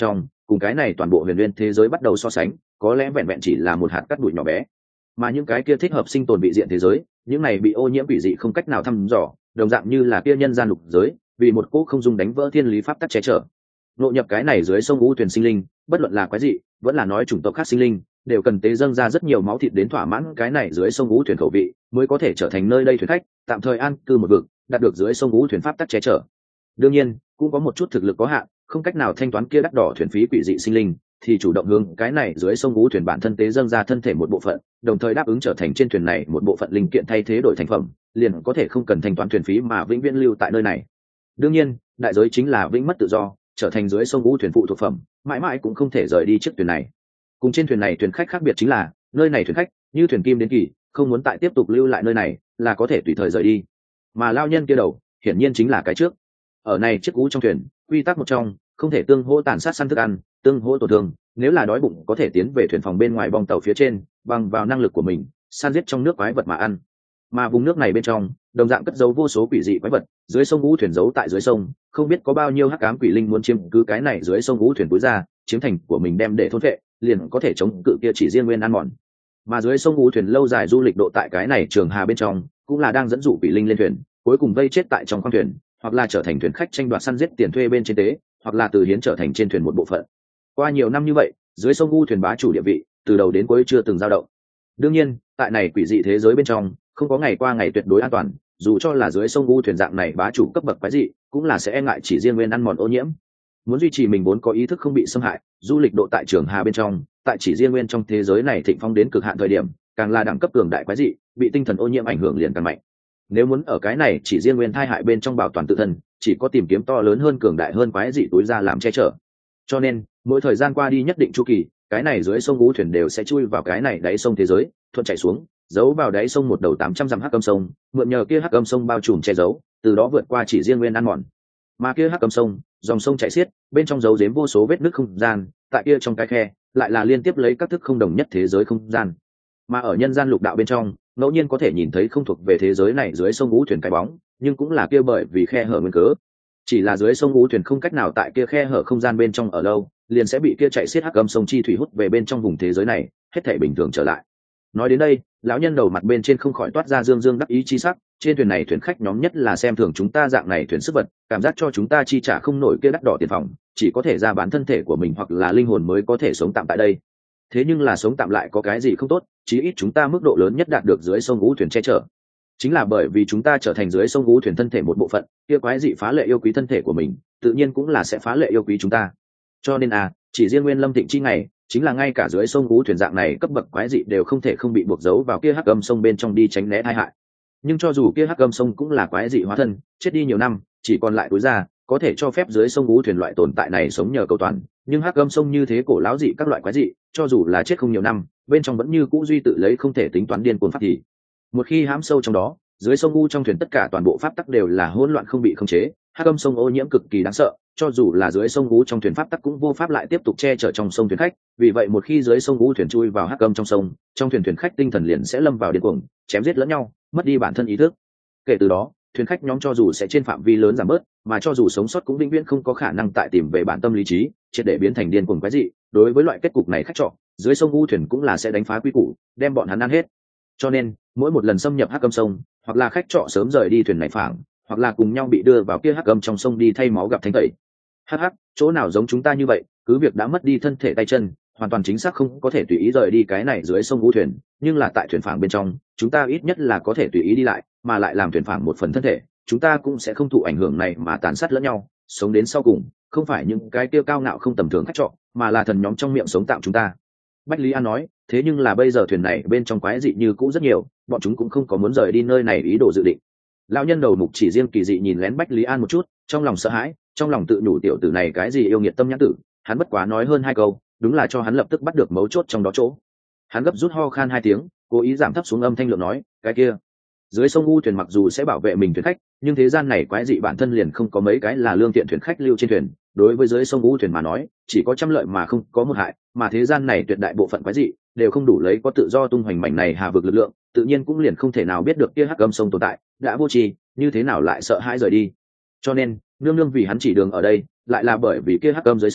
cùng cái này toàn bộ huyền nguyên thế giới bắt đầu so sánh có lẽ vẹn vẹn chỉ là một hạt cát bụi nhỏ bé, mà những cái kia thích hợp sinh tồn vị diện thế giới, những này bị ô nhiễm quỷ dị không cách nào thăm dò, đồng dạng như là kia nhân gian lục giới, vì một cỗ không dung đánh vỡ thiên lý pháp tắc che chở. Nội nhập cái này dưới sông u thuyền sinh linh, bất luận là quái dị, vẫn là nói chủng tộc khác sinh linh, đều cần tế dâng ra rất nhiều máu thịt đến thỏa mãn cái này dưới sông u thuyền khẩu vị, mới có thể trở thành nơi đây thuyền khách, tạm thời an cư một vực, đạt được dưới sông u thuyền pháp tắc che chở. Đương nhiên, cũng có một chút thực lực có hạn, không cách nào thanh toán kia đắt đỏ thuyền phí quỷ dị sinh linh, thì chủ động hướng cái này dưới sông u thuyền bản thân tế dâng ra thân thể một bộ phận, đồng thời đáp ứng trở thành trên thuyền này một bộ phận linh kiện thay thế đổi thành phẩm, liền có thể không cần thanh toán thuyền phí mà vĩnh viễn lưu tại nơi này. Đương nhiên, đại giới chính là vĩnh mất tự do, trở thành dưới sông u thuyền phụ thuộc phẩm, mãi mãi cũng không thể rời đi chiếc thuyền này. Cùng trên thuyền này thuyền khách khác biệt chính là, nơi này thuyền khách như thuyền kim đến kỳ, không muốn tại tiếp tục lưu lại nơi này, là có thể tùy thời rời đi. Mà lao nhân kia đầu, hiển nhiên chính là cái trước. Ở này chiếc u trong thuyền, quy tắc một trong, không thể tương hỗ tàn sát săn thức ăn, tương hỗ tổn thương, nếu là đói bụng có thể tiến về thuyền phòng bên ngoài bong tàu phía trên, bằng vào năng lực của mình, săn giết trong nước quái vật mà ăn. Mà vùng nước này bên trong, đồng dạng cất giấu vô số quỷ dị quái vật, dưới sông u thuyền giấu tại dưới sông, không biết có bao nhiêu hắc ám quỷ linh muốn chiếm cứ cái này dưới sông u thuyền túi ra, chiếm thành của mình đem để thôn vệ, liền có thể chống cự kia chỉ riêng nguyên ăn mòn. Mà dưới sông u thuyền lâu dài du lịch độ tại cái này trường hà bên trong, cũng là đang dẫn dụ quỷ linh lên thuyền, cuối cùng vây chết tại trong khoang thuyền, hoặc là trở thành thuyền khách tranh đoạt săn giết tiền thuê bên trên tế, hoặc là từ hiến trở thành trên thuyền một bộ phận. Qua nhiều năm như vậy, dưới sông u thuyền bá chủ địa vị, từ đầu đến cuối chưa từng dao động. Đương nhiên, tại này quỷ dị thế giới bên trong, không có ngày qua ngày tuyệt đối an toàn, dù cho là dưới sông u thuyền dạng này bá chủ cấp bậc quái dị, cũng là sẽ e ngại chỉ riêng nguyên ăn mòn ô nhiễm. Muốn duy trì mình vốn có ý thức không bị xâm hại, du lịch độ tại trường hà bên trong, tại chỉ riêng nguyên trong thế giới này thịnh phong đến cực hạn thời điểm, càng là đẳng cấp cường đại quái dị, bị tinh thần ô nhiễm ảnh hưởng liền càng mạnh. Nếu muốn ở cái này chỉ riêng nguyên thai hại bên trong bảo toàn tự thân, chỉ có tìm kiếm to lớn hơn cường đại hơn quái dị túi ra làm che chở. Cho nên, mỗi thời gian qua đi nhất định chu kỳ, cái này dưới sông u thuyền đều sẽ chui vào cái này đáy sông thế giới, thuận chảy xuống, giấu vào đáy sông một đầu tám trăm dặm hắc âm sông, mượn nhờ kia hắc âm sông bao trùm che giấu, từ đó vượt qua chỉ riêng nguyên ăn mòn. Mà kia hắc âm sông, dòng sông chảy xiết, bên trong giấu giếm vô số vết nứt không gian, tại kia trong cái khe, lại là liên tiếp lấy các thức không đồng nhất thế giới không gian. Mà ở nhân gian lục đạo bên trong, ngẫu nhiên có thể nhìn thấy không thuộc về thế giới này dưới sông u thuyền cái bóng, nhưng cũng là kia bởi vì khe hở nguyên cớ. Chỉ là dưới sông u thuyền không cách nào tại kia khe hở không gian bên trong ở lâu, liền sẽ bị kia chạy xiết hắc âm sông chi thủy hút về bên trong vùng thế giới này, hết thảy bình thường trở lại. Nói đến đây, lão nhân đầu mặt bên trên không khỏi toát ra dương dương đắc ý chi sắc, trên thuyền này thuyền khách nhóm nhất là xem thường chúng ta dạng này thuyền sức vật, cảm giác cho chúng ta chi trả không nổi kia đắt đỏ tiền phòng, chỉ có thể ra bán thân thể của mình hoặc là linh hồn mới có thể sống tạm tại đây. Thế nhưng là sống tạm lại có cái gì không tốt, chí ít chúng ta mức độ lớn nhất đạt được dưới sông u thuyền che chở. Chính là bởi vì chúng ta trở thành dưới sông u thuyền thân thể một bộ phận, kia quái dị phá lệ yêu quý thân thể của mình, tự nhiên cũng là sẽ phá lệ yêu quý chúng ta. Cho nên à, chỉ riêng nguyên lâm thịnh chi ngày, chính là ngay cả dưới sông u thuyền dạng này cấp bậc quái dị đều không thể không bị buộc giấu vào kia hắc âm sông bên trong đi tránh né tai hại. Nhưng cho dù kia hắc âm sông cũng là quái dị hóa thân, chết đi nhiều năm, chỉ còn lại túi ra, có thể cho phép dưới sông u thuyền loại tồn tại này sống nhờ cầu toàn, nhưng hắc âm sông như thế cổ lão dị các loại quái dị, cho dù là chết không nhiều năm, bên trong vẫn như cũ duy tự lấy không thể tính toán điên cuồng pháp thì. Một khi hãm sâu trong đó, dưới sông u trong thuyền tất cả toàn bộ pháp tắc đều là hỗn loạn không bị khống chế, hắc âm sông ô nhiễm cực kỳ đáng sợ, cho dù là dưới sông u trong thuyền pháp tắc cũng vô pháp lại tiếp tục che chở trong sông thuyền khách, vì vậy một khi dưới sông u thuyền chui vào hắc âm trong sông, trong thuyền thuyền khách tinh thần liền sẽ lâm vào điên cuồng, chém giết lẫn nhau, mất đi bản thân ý thức. Kể từ đó, thuyền khách nhóm cho dù sẽ trên phạm vi lớn giảm bớt, mà cho dù sống sót cũng vĩnh viễn không có khả năng tại tìm về bản tâm lý trí, triệt để biến thành điên cuồng quái dị. Đối với loại kết cục này khách trọ, dưới sông u thuyền cũng là sẽ đánh phá quy củ, đem bọn hắn ăn hết. Cho nên, mỗi một lần xâm nhập hắc âm sông, hoặc là khách trọ sớm rời đi thuyền này phảng, hoặc là cùng nhau bị đưa vào kia hắc âm trong sông đi thay máu gặp thánh tẩy. Hắc hắc, chỗ nào giống chúng ta như vậy, cứ việc đã mất đi thân thể tay chân, hoàn toàn chính xác không có thể tùy ý rời đi cái này dưới sông u thuyền, nhưng là tại thuyền phảng bên trong, chúng ta ít nhất là có thể tùy ý đi lại, mà lại làm thuyền phảng một phần thân thể, chúng ta cũng sẽ không thụ ảnh hưởng này mà tàn sát lẫn nhau, sống đến sau cùng, không phải những cái tiêu cao ngạo không tầm thường khách trọ, mà là thần nhóm trong miệng sống tạm chúng ta. Bách Lý An nói, thế nhưng là bây giờ thuyền này bên trong quái dị như cũ rất nhiều, bọn chúng cũng không có muốn rời đi nơi này ý đồ dự định. Lão nhân đầu mục chỉ riêng kỳ dị nhìn lén Bách Lý An một chút, trong lòng sợ hãi, trong lòng tự nhủ tiểu tử này cái gì yêu nghiệt tâm nhãn tử, hắn bất quá nói hơn hai câu, đúng là cho hắn lập tức bắt được mấu chốt trong đó chỗ. Hắn gấp rút ho khan hai tiếng, cố ý giảm thấp xuống âm thanh lượng nói, cái kia, dưới sông u thuyền mặc dù sẽ bảo vệ mình thuyền khách, nhưng thế gian này quái dị bản thân liền không có mấy cái là lương thiện thuyền khách lưu trên thuyền, đối với dưới sông u thuyền mà nói, chỉ có trăm lợi mà không có một hại, mà thế gian này tuyệt đại bộ phận quái dị đều không đủ lấy có tự do tung hoành mảnh này hà vực lực lượng, tự nhiên cũng liền không thể nào biết được kia hắc âm sông tồn tại, đã vô tri, như thế nào lại sợ hãi rời đi. Cho nên, nương nương vì hắn chỉ đường ở đây, lại là bởi vì kia hắc âm dưới sông,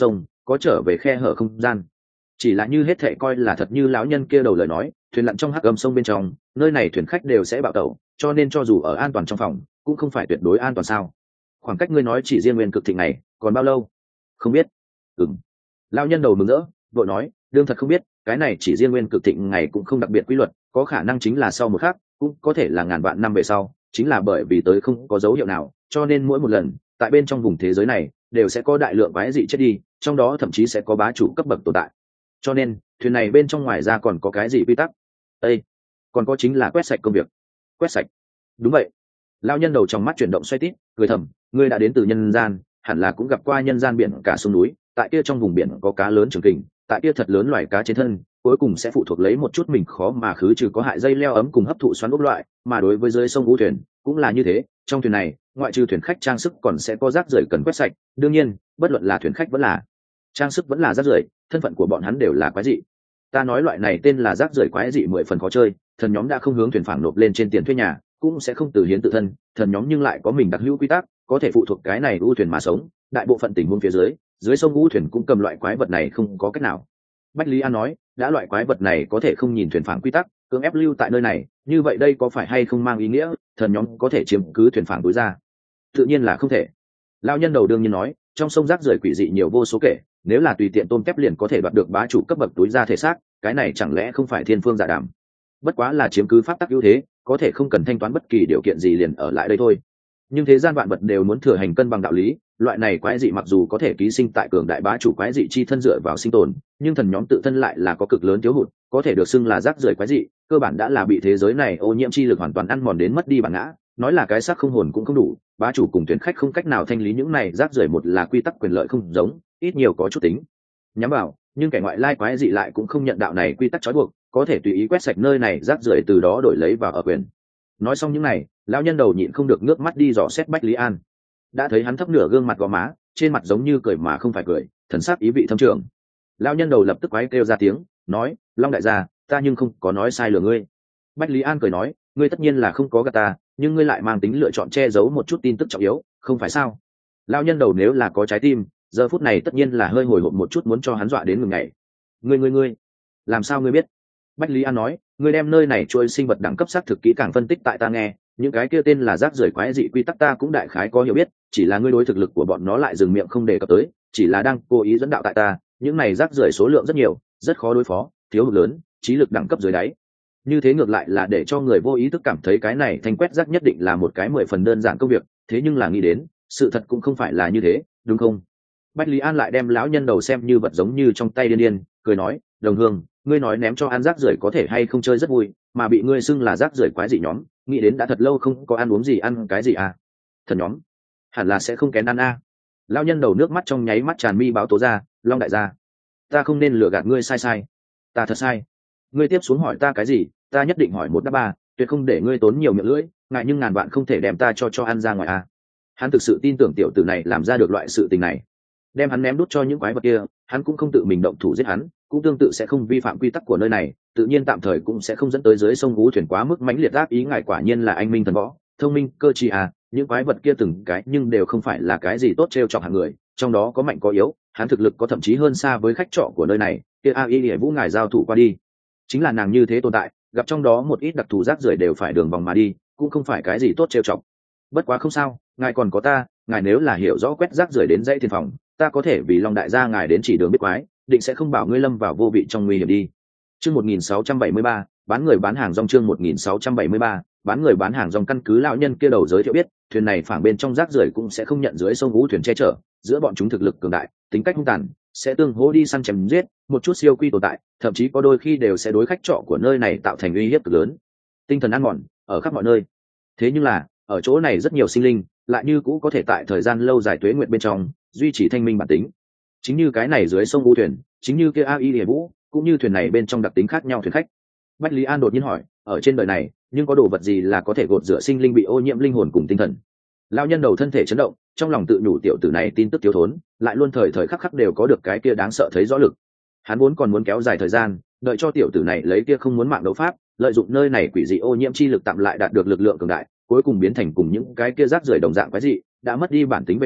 có trở về khe hở không gian. Chỉ là như hết thệ coi là thật như lão nhân kia đầu lời nói, thuyền lặn trong hắc ầm sông bên trong, nơi này thuyền khách đều sẽ bạo tẩu, cho nên cho dù ở an toàn trong phòng cũng không phải tuyệt đối an toàn sao? Khoảng cách ngươi nói chỉ riêng nguyên cực thịnh này còn bao lâu? Không biết. Ừm. Lão nhân đầu mừng rỡ vội nói, đương thật không biết, cái này chỉ riêng nguyên cực thịnh ngày cũng không đặc biệt quy luật, có khả năng chính là sau một khắc, cũng có thể là ngàn vạn năm về sau, chính là bởi vì tới không có dấu hiệu nào, cho nên mỗi một lần tại bên trong vùng thế giới này đều sẽ có đại lượng quái dị chết đi, trong đó thậm chí sẽ có bá chủ cấp bậc tồn tại. Cho nên thuyền này bên trong ngoài ra còn có cái gì quy tắc? Ê, còn có chính là quét sạch công việc. Quét sạch? Đúng vậy. Lão nhân đầu trong mắt chuyển động xoay tít, cười thầm, ngươi đã đến từ nhân gian, hẳn là cũng gặp qua nhân gian biển cả sông núi, tại kia trong vùng biển có cá lớn trường kình, tại kia thật lớn loài cá trên thân, cuối cùng sẽ phụ thuộc lấy một chút mình khó mà khứ trừ có hại dây leo ấm cùng hấp thụ xoắn ốc loại, mà đối với dưới sông vũ thuyền cũng là như thế, trong thuyền này, ngoại trừ thuyền khách trang sức còn sẽ có rác rưởi cần quét sạch, đương nhiên, bất luận là thuyền khách vẫn là trang sức vẫn là rác rưởi, thân phận của bọn hắn đều là quái dị. Ta nói loại này tên là rác rưởi quái dị mười phần khó chơi, thần nhóm đã không hướng thuyền phảng nộp lên trên tiền thuê nhà, cũng sẽ không từ hiến tự thân, thần nhóm nhưng lại có mình đặc hữu quy tắc, có thể phụ thuộc cái này u thuyền mà sống, đại bộ phận tình huống phía dưới, dưới sông u thuyền cũng cầm loại quái vật này không có cách nào. Bách Lý An nói, đã loại quái vật này có thể không nhìn thuyền phảng quy tắc, cưỡng ép lưu tại nơi này, như vậy đây có phải hay không mang ý nghĩa thần nhóm có thể chiếm cứ thuyền phảng tối ra? Tự nhiên là không thể. Lão nhân đầu đương nhiên nói, trong sông rác rưởi quỷ dị nhiều vô số kể, nếu là tùy tiện tôm kép liền có thể đoạt được bá chủ cấp bậc túi ra thể xác, cái này chẳng lẽ không phải thiên phương giả đảm? Bất quá là chiếm cứ pháp tắc ưu thế, có thể không cần thanh toán bất kỳ điều kiện gì liền ở lại đây thôi. Nhưng thế gian vạn vật đều muốn thừa hành cân bằng đạo lý, loại này quái dị mặc dù có thể ký sinh tại cường đại bá chủ quái dị chi thân dựa vào sinh tồn, nhưng thần nhóm tự thân lại là có cực lớn thiếu hụt, có thể được xưng là rác rưởi quái dị, cơ bản đã là bị thế giới này ô nhiễm chi lực hoàn toàn ăn mòn đến mất đi bản ngã, nói là cái xác không hồn cũng không đủ, bá chủ cùng tuyển khách không cách nào thanh lý những này rác rưởi, một là quy tắc quyền lợi không giống, ít nhiều có chút tính nhắm vào, nhưng kẻ ngoại lai quái dị lại cũng không nhận đạo này quy tắc trói buộc, có thể tùy ý quét sạch nơi này rác rưởi, từ đó đổi lấy vào ở quyền. Nói xong những này, lão nhân đầu nhịn không được nước mắt đi dò xét Bách Lý An, đã thấy hắn thấp nửa gương mặt gò má, trên mặt giống như cười mà không phải cười, thần sắc ý vị thâm trường. Lão nhân đầu lập tức quái kêu ra tiếng, nói, Long đại gia, ta nhưng không có nói sai lừa ngươi. Bách Lý An cười nói, ngươi tất nhiên là không có gạt ta, nhưng ngươi lại mang tính lựa chọn che giấu một chút tin tức trọng yếu, không phải sao? Lão nhân đầu nếu là có trái tim, giờ phút này tất nhiên là hơi hồi hộp một chút, muốn cho hắn dọa đến ngừng ngày. Ngươi ngươi ngươi, làm sao ngươi biết? Bách Lý An nói, ngươi đem nơi này trôi sinh vật đẳng cấp xác thực kỹ càng phân tích tại ta nghe, những cái kia tên là rác rưởi quái dị quy tắc ta cũng đại khái có hiểu biết, chỉ là ngươi đối thực lực của bọn nó lại dừng miệng không đề cập tới, chỉ là đang cố ý dẫn đạo tại ta, những này rác rưởi số lượng rất nhiều, rất khó đối phó, thiếu hụt lớn, trí lực đẳng cấp dưới đáy. Như thế ngược lại là để cho người vô ý thức cảm thấy cái này thanh quét rác nhất định là một cái mười phần đơn giản công việc, thế nhưng là nghĩ đến, sự thật cũng không phải là như thế, đúng không? Bách Lý An lại đem lão nhân đầu xem như vật giống như trong tay điên điên, cười nói, đồng hương, ngươi nói ném cho ăn rác rưởi có thể hay không chơi rất vui, mà bị ngươi xưng là rác rưởi quái dị nhóm, nghĩ đến đã thật lâu không có ăn uống gì ăn cái gì à? Thần nhóm, hẳn là sẽ không kén ăn à? Lão nhân đầu nước mắt trong nháy mắt tràn mi báo tố ra, Long đại gia, ta không nên lừa gạt ngươi, sai sai, ta thật sai. Ngươi tiếp xuống hỏi ta cái gì, ta nhất định hỏi một đáp ba, tuyệt không để ngươi tốn nhiều miệng lưỡi, ngại nhưng ngàn vạn không thể đem ta cho cho ăn ra ngoài à? Hắn thực sự tin tưởng tiểu tử này làm ra được loại sự tình này, đem hắn ném đút cho những quái vật kia, hắn cũng không tự mình động thủ giết hắn, cũng tương tự sẽ không vi phạm quy tắc của nơi này, tự nhiên tạm thời cũng sẽ không dẫn tới dưới sông vũ thuyền quá mức mãnh liệt ác ý. Ngài quả nhiên là anh minh thần võ, thông minh cơ trí à, những quái vật kia từng cái nhưng đều không phải là cái gì tốt trêu chọc hạng người, trong đó có mạnh có yếu, hắn thực lực có thậm chí hơn xa với khách trọ của nơi này, kia a y để vũ ngài giao thủ qua đi, chính là nàng như thế tồn tại, gặp trong đó một ít đặc thù rác rưởi đều phải đường vòng mà đi, cũng không phải cái gì tốt trêu chọc. Bất quá không sao, ngài còn có ta, ngài nếu là hiểu rõ quét rác rưởi đến dãy tiền phòng, ta có thể vì Long đại gia ngài đến chỉ đường biết quái, định sẽ không bảo ngươi lâm vào vô vị trong nguy hiểm đi. Chương một nghìn sáu trăm bảy mươi ba, bán người bán hàng rong. Chương một nghìn sáu trăm bảy mươi ba, bán người bán hàng rong. Căn cứ lão nhân kia đầu giới thiệu biết, thuyền này phảng bên trong rác rưởi cũng sẽ không nhận dưới sông vũ thuyền che chở, giữa bọn chúng thực lực cường đại, tính cách hung tàn, sẽ tương hỗ đi săn chém giết, một chút siêu quy tồn tại, thậm chí có đôi khi đều sẽ đối khách trọ của nơi này tạo thành uy hiếp cực lớn, tinh thần ăn mòn ở khắp mọi nơi. Thế nhưng là, ở chỗ này rất nhiều sinh linh, lại như cũ có thể tại thời gian lâu dài tuế nguyện bên trong duy trì thanh minh bản tính. Chính như cái này dưới sông vũ thuyền, chính như kia a y địa vũ, cũng như thuyền này bên trong đặc tính khác nhau thuyền khách. Bách Lý An đột nhiên hỏi, ở trên đời này nhưng có đồ vật gì là có thể gột rửa sinh linh bị ô nhiễm linh hồn cùng tinh thần? Lão nhân đầu thân thể chấn động, trong lòng tự nhủ tiểu tử này tin tức thiếu thốn, lại luôn thời thời khắc khắc đều có được cái kia đáng sợ thấy rõ lực. Hắn vốn còn muốn kéo dài thời gian, đợi cho tiểu tử này lấy kia không muốn mạng đấu pháp, lợi dụng nơi này quỷ dị ô nhiễm chi lực tạm lại đạt được lực lượng cường đại, cuối cùng biến thành cùng những cái kia rác rưởi đồng dạng quái dị, đã mất đi bản tính về sau,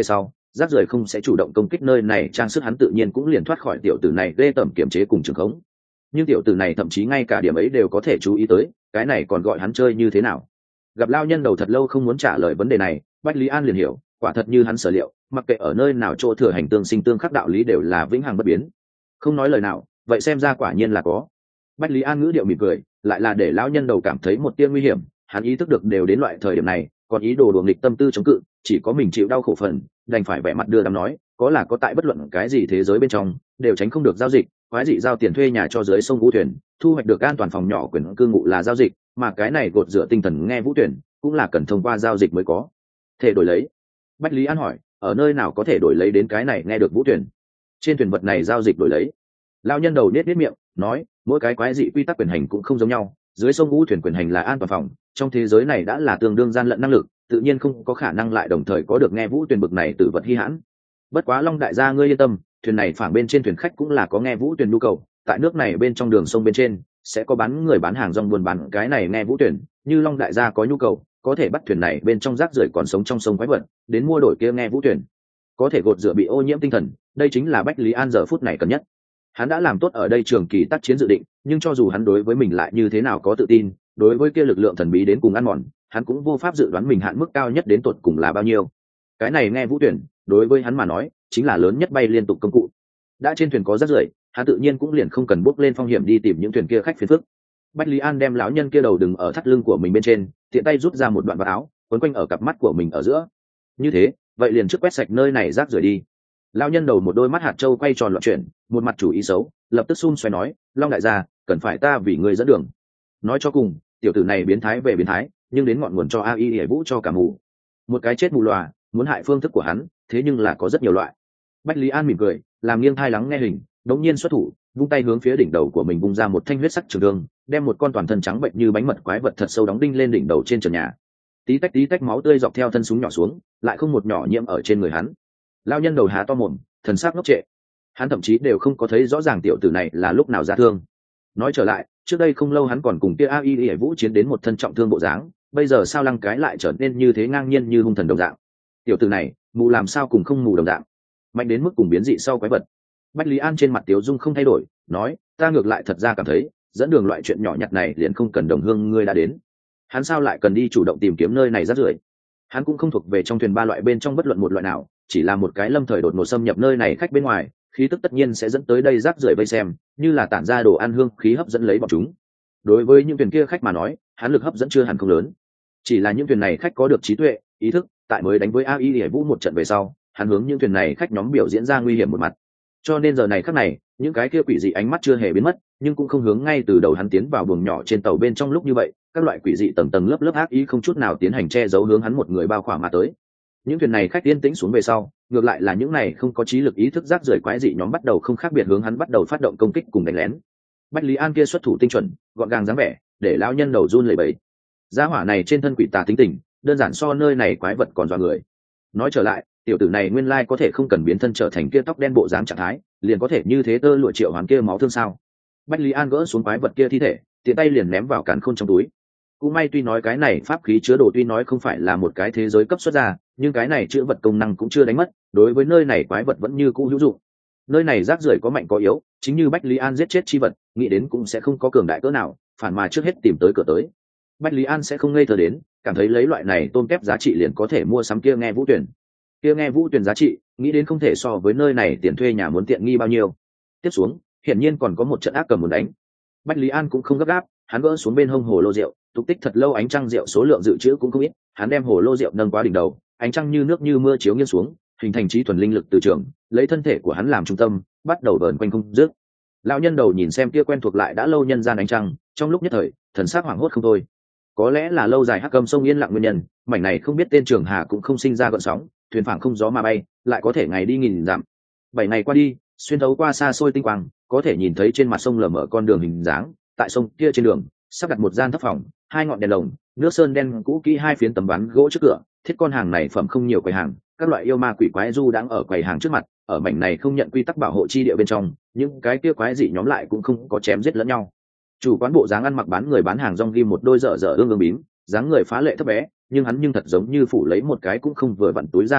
rác rưởi không sẽ chủ động công kích nơi này trang sức, hắn tự nhiên cũng liền thoát khỏi tiểu tử này ghê tởm kiểm chế cùng trường khống. Nhưng tiểu tử này thậm chí ngay cả điểm ấy đều có thể chú ý tới, cái này còn gọi hắn chơi như thế nào? Gặp lao nhân đầu thật lâu không muốn trả lời vấn đề này, Bách Lý An liền hiểu, quả thật như hắn sở liệu, mặc kệ ở nơi nào chỗ thừa hành tương sinh tương khắc đạo lý đều là vĩnh hằng bất biến. Không nói lời nào, vậy xem ra quả nhiên là có. Bách Lý An ngữ điệu mỉm cười, lại là để lão nhân đầu cảm thấy một tia nguy hiểm, hắn ý thức được đều đến loại thời điểm này, còn ý đồ đùa nghịch tâm tư chống cự, chỉ có mình chịu đau khổ phần, đành phải vẻ mặt đưa đám nói, có là có tại bất luận cái gì thế giới bên trong, đều tránh không được giao dịch, quái dị giao tiền thuê nhà cho dưới sông Vũ Thuyền, thu hoạch được an toàn phòng nhỏ quyền cư ngụ là giao dịch, mà cái này gột rửa tinh thần nghe Vũ Thuyền, cũng là cần thông qua giao dịch mới có thể đổi lấy. Bách Lý An hỏi, ở nơi nào có thể đổi lấy đến cái này nghe được Vũ Thuyền? Trên thuyền vật này giao dịch đổi lấy. Lão nhân đầu nết nết miệng, nói, mỗi cái quái dị quy tắc quyền hành cũng không giống nhau, dưới sông Vũ Thuyền quyền hành là an toàn phòng, trong thế giới này đã là tương đương gian lận năng lực, tự nhiên không có khả năng lại đồng thời có được nghe Vũ Thuyền bực này từ vật hi hãn. Bất quá Long đại gia ngươi yên tâm, thuyền này phảng bên trên thuyền khách cũng là có nghe Vũ Thuyền nhu cầu, tại nước này bên trong đường sông bên trên sẽ có bán người bán hàng rong buôn bán cái này nghe Vũ Thuyền, như Long đại gia có nhu cầu, có thể bắt thuyền này bên trong rác rưởi còn sống trong sông quái vật, đến mua đổi kia nghe Vũ Thuyền, có thể gột rửa bị ô nhiễm tinh thần, đây chính là Bách Lý An giờ phút này cần nhất. Hắn đã làm tốt ở đây trường kỳ tác chiến dự định, nhưng cho dù hắn đối với mình lại như thế nào có tự tin, đối với kia lực lượng thần bí đến cùng ăn mòn, hắn cũng vô pháp dự đoán mình hạn mức cao nhất đến tột cùng là bao nhiêu. Cái này nghe Vũ Thuyền, đối với hắn mà nói, chính là lớn nhất bay liên tục công cụ. Đã trên thuyền có rác rưởi, hắn tự nhiên cũng liền không cần bước lên phong hiểm đi tìm những thuyền kia khách phiền phức. Bách Lý An đem lão nhân kia đầu đừng ở thắt lưng của mình bên trên, tiện tay rút ra một đoạn vạt áo, quấn quanh ở cặp mắt của mình ở giữa. Như thế, vậy liền trước quét sạch nơi này rác rưởi đi. Lão nhân đầu một đôi mắt hạt châu quay tròn loạn chuyển, một mặt chủ ý xấu, lập tức xun xoay nói, Long đại gia, cần phải ta vì ngươi dẫn đường. Nói cho cùng, tiểu tử này biến thái về biến thái, nhưng đến ngọn nguồn cho A I Hải Vũ cho cả mù. Một cái chết mù lòa, muốn hại phương thức của hắn, thế nhưng là có rất nhiều loại. Bách Lý An mỉm cười, làm nghiêng thai lắng nghe hình, đống nhiên xuất thủ, vung tay hướng phía đỉnh đầu của mình vung ra một thanh huyết sắc trường thương, đem một con toàn thân trắng bệnh như bánh mật quái vật thật sâu đóng đinh lên đỉnh đầu trên trần nhà. Tí tách tí tách máu tươi dọc theo thân súng nhỏ xuống, lại không một nhỏ nhiễm ở trên người hắn. Lao nhân đầu há to mồm, thần sắc ngốc trệ. Hắn thậm chí đều không có thấy rõ ràng tiểu tử này là lúc nào ra thương. Nói trở lại, trước đây không lâu hắn còn cùng kia A I Hải Vũ chiến đến một thân trọng thương bộ dáng, bây giờ sao lăng cái lại trở nên như thế ngang nhiên như hung thần đồng dạng. Tiểu tử này, mù làm sao cùng không mù đồng dạng, mạnh đến mức cùng biến dị sau quái vật. Bách Lý An trên mặt tiếu dung không thay đổi, nói, ta ngược lại thật ra cảm thấy, dẫn đường loại chuyện nhỏ nhặt này liền không cần đồng hương ngươi đã đến. Hắn sao lại cần đi chủ động tìm kiếm nơi này rác rưởi? Hắn cũng không thuộc về trong thuyền ba loại bên trong bất luận một loại nào, chỉ là một cái lâm thời đột ngột xâm nhập nơi này khách bên ngoài, khí tức tất nhiên sẽ dẫn tới đây rác rưởi vây xem, như là tản ra đồ ăn hương khí hấp dẫn lấy bọn chúng. Đối với những thuyền kia khách mà nói, hắn lực hấp dẫn chưa hẳn không lớn. Chỉ là những thuyền này khách có được trí tuệ, ý thức, tại mới đánh với A I Hải Vũ một trận về sau, hắn hướng những thuyền này khách nhóm biểu diễn ra nguy hiểm một mặt. Cho nên giờ này khắc này, những cái kia quỷ dị ánh mắt chưa hề biến mất, nhưng cũng không hướng ngay từ đầu hắn tiến vào buồng nhỏ trên tàu bên trong lúc như vậy, các loại quỷ dị tầng tầng lớp lớp ác ý không chút nào tiến hành che giấu hướng hắn một người bao khỏa mà tới. Những thuyền này khách yên tĩnh xuống về sau, ngược lại là những này không có trí lực ý thức rác rưởi quái dị nhóm bắt đầu không khác biệt hướng hắn bắt đầu phát động công kích cùng đánh lén. Bách Lý An kia xuất thủ tinh chuẩn, gọn gàng dáng vẻ, để lão nhân đầu run lẩy bẩy. Giá hỏa này trên thân quỷ tà tính tình, đơn giản so nơi này quái vật còn dọa người. Nói trở lại, tiểu tử này nguyên lai có thể không cần biến thân trở thành kia tóc đen bộ dáng trạng thái, liền có thể như thế tơ lụa triệu hoàn kia máu thương sao? Bách Lý An gỡ xuống quái vật kia thi thể, tiện tay liền ném vào càn khôn trong túi. Cũng may tuy nói cái này pháp khí chứa đồ tuy nói không phải là một cái thế giới cấp xuất ra, nhưng cái này chữa vật công năng cũng chưa đánh mất, đối với nơi này quái vật vẫn như cũ hữu dụng. Nơi này rác rưởi có mạnh có yếu, chính như Bách Lý An giết chết chi vật, nghĩ đến cũng sẽ không có cường đại cỡ nào, phản mà trước hết tìm tới cửa tới. Bách Lý An sẽ không ngây thơ đến, cảm thấy lấy loại này tôn kép giá trị liền có thể mua sắm kia nghe Vũ Tuyển. Kia nghe Vũ Tuyển giá trị, nghĩ đến không thể so với nơi này tiền thuê nhà muốn tiện nghi bao nhiêu. Tiếp xuống, hiển nhiên còn có một trận ác cầm muốn đánh. Bách Lý An cũng không gấp gáp, hắn gỡ xuống bên hông hồ lô rượu, tục tích thật lâu ánh trăng rượu số lượng dự trữ cũng không ít, hắn đem hồ lô rượu nâng quá đỉnh đầu, ánh trăng như nước như mưa chiếu nghiêng xuống, hình thành trí thuần linh lực từ trường, lấy thân thể của hắn làm trung tâm, bắt đầu vờn quanh không dứt. Lão nhân đầu nhìn xem kia quen thuộc lại đã lâu nhân gian ánh trăng, trong lúc nhất thời, thần sắc hoảng hốt không thôi. Có lẽ là lâu dài hắc cầm sông yên lặng nguyên nhân, mảnh này không biết tên trường hà cũng không sinh ra gợn sóng, thuyền phảng không gió mà bay, lại có thể ngày đi nghìn dặm. Bảy ngày qua đi, xuyên thấu qua xa xôi tinh quang, có thể nhìn thấy trên mặt sông lờ mờ con đường hình dáng, tại sông kia trên đường, sắp đặt một gian thấp phòng, hai ngọn đèn lồng, nước sơn đen cũ kỹ hai phiến tấm ván gỗ trước cửa, thiết con hàng này phẩm không nhiều quầy hàng, các loại yêu ma quỷ quái du đang ở quầy hàng trước mặt, ở mảnh này không nhận quy tắc bảo hộ chi địa bên trong, những cái kia quái dị nhóm lại cũng không có chém giết lẫn nhau. Chủ quán bộ dáng ăn mặc bán người bán hàng rong ghim một đôi dở dở ương ương bím, dáng người phá lệ thấp bé, nhưng hắn nhưng thật giống như phủ lấy một cái cũng không vừa vặn túi ra áo khoác,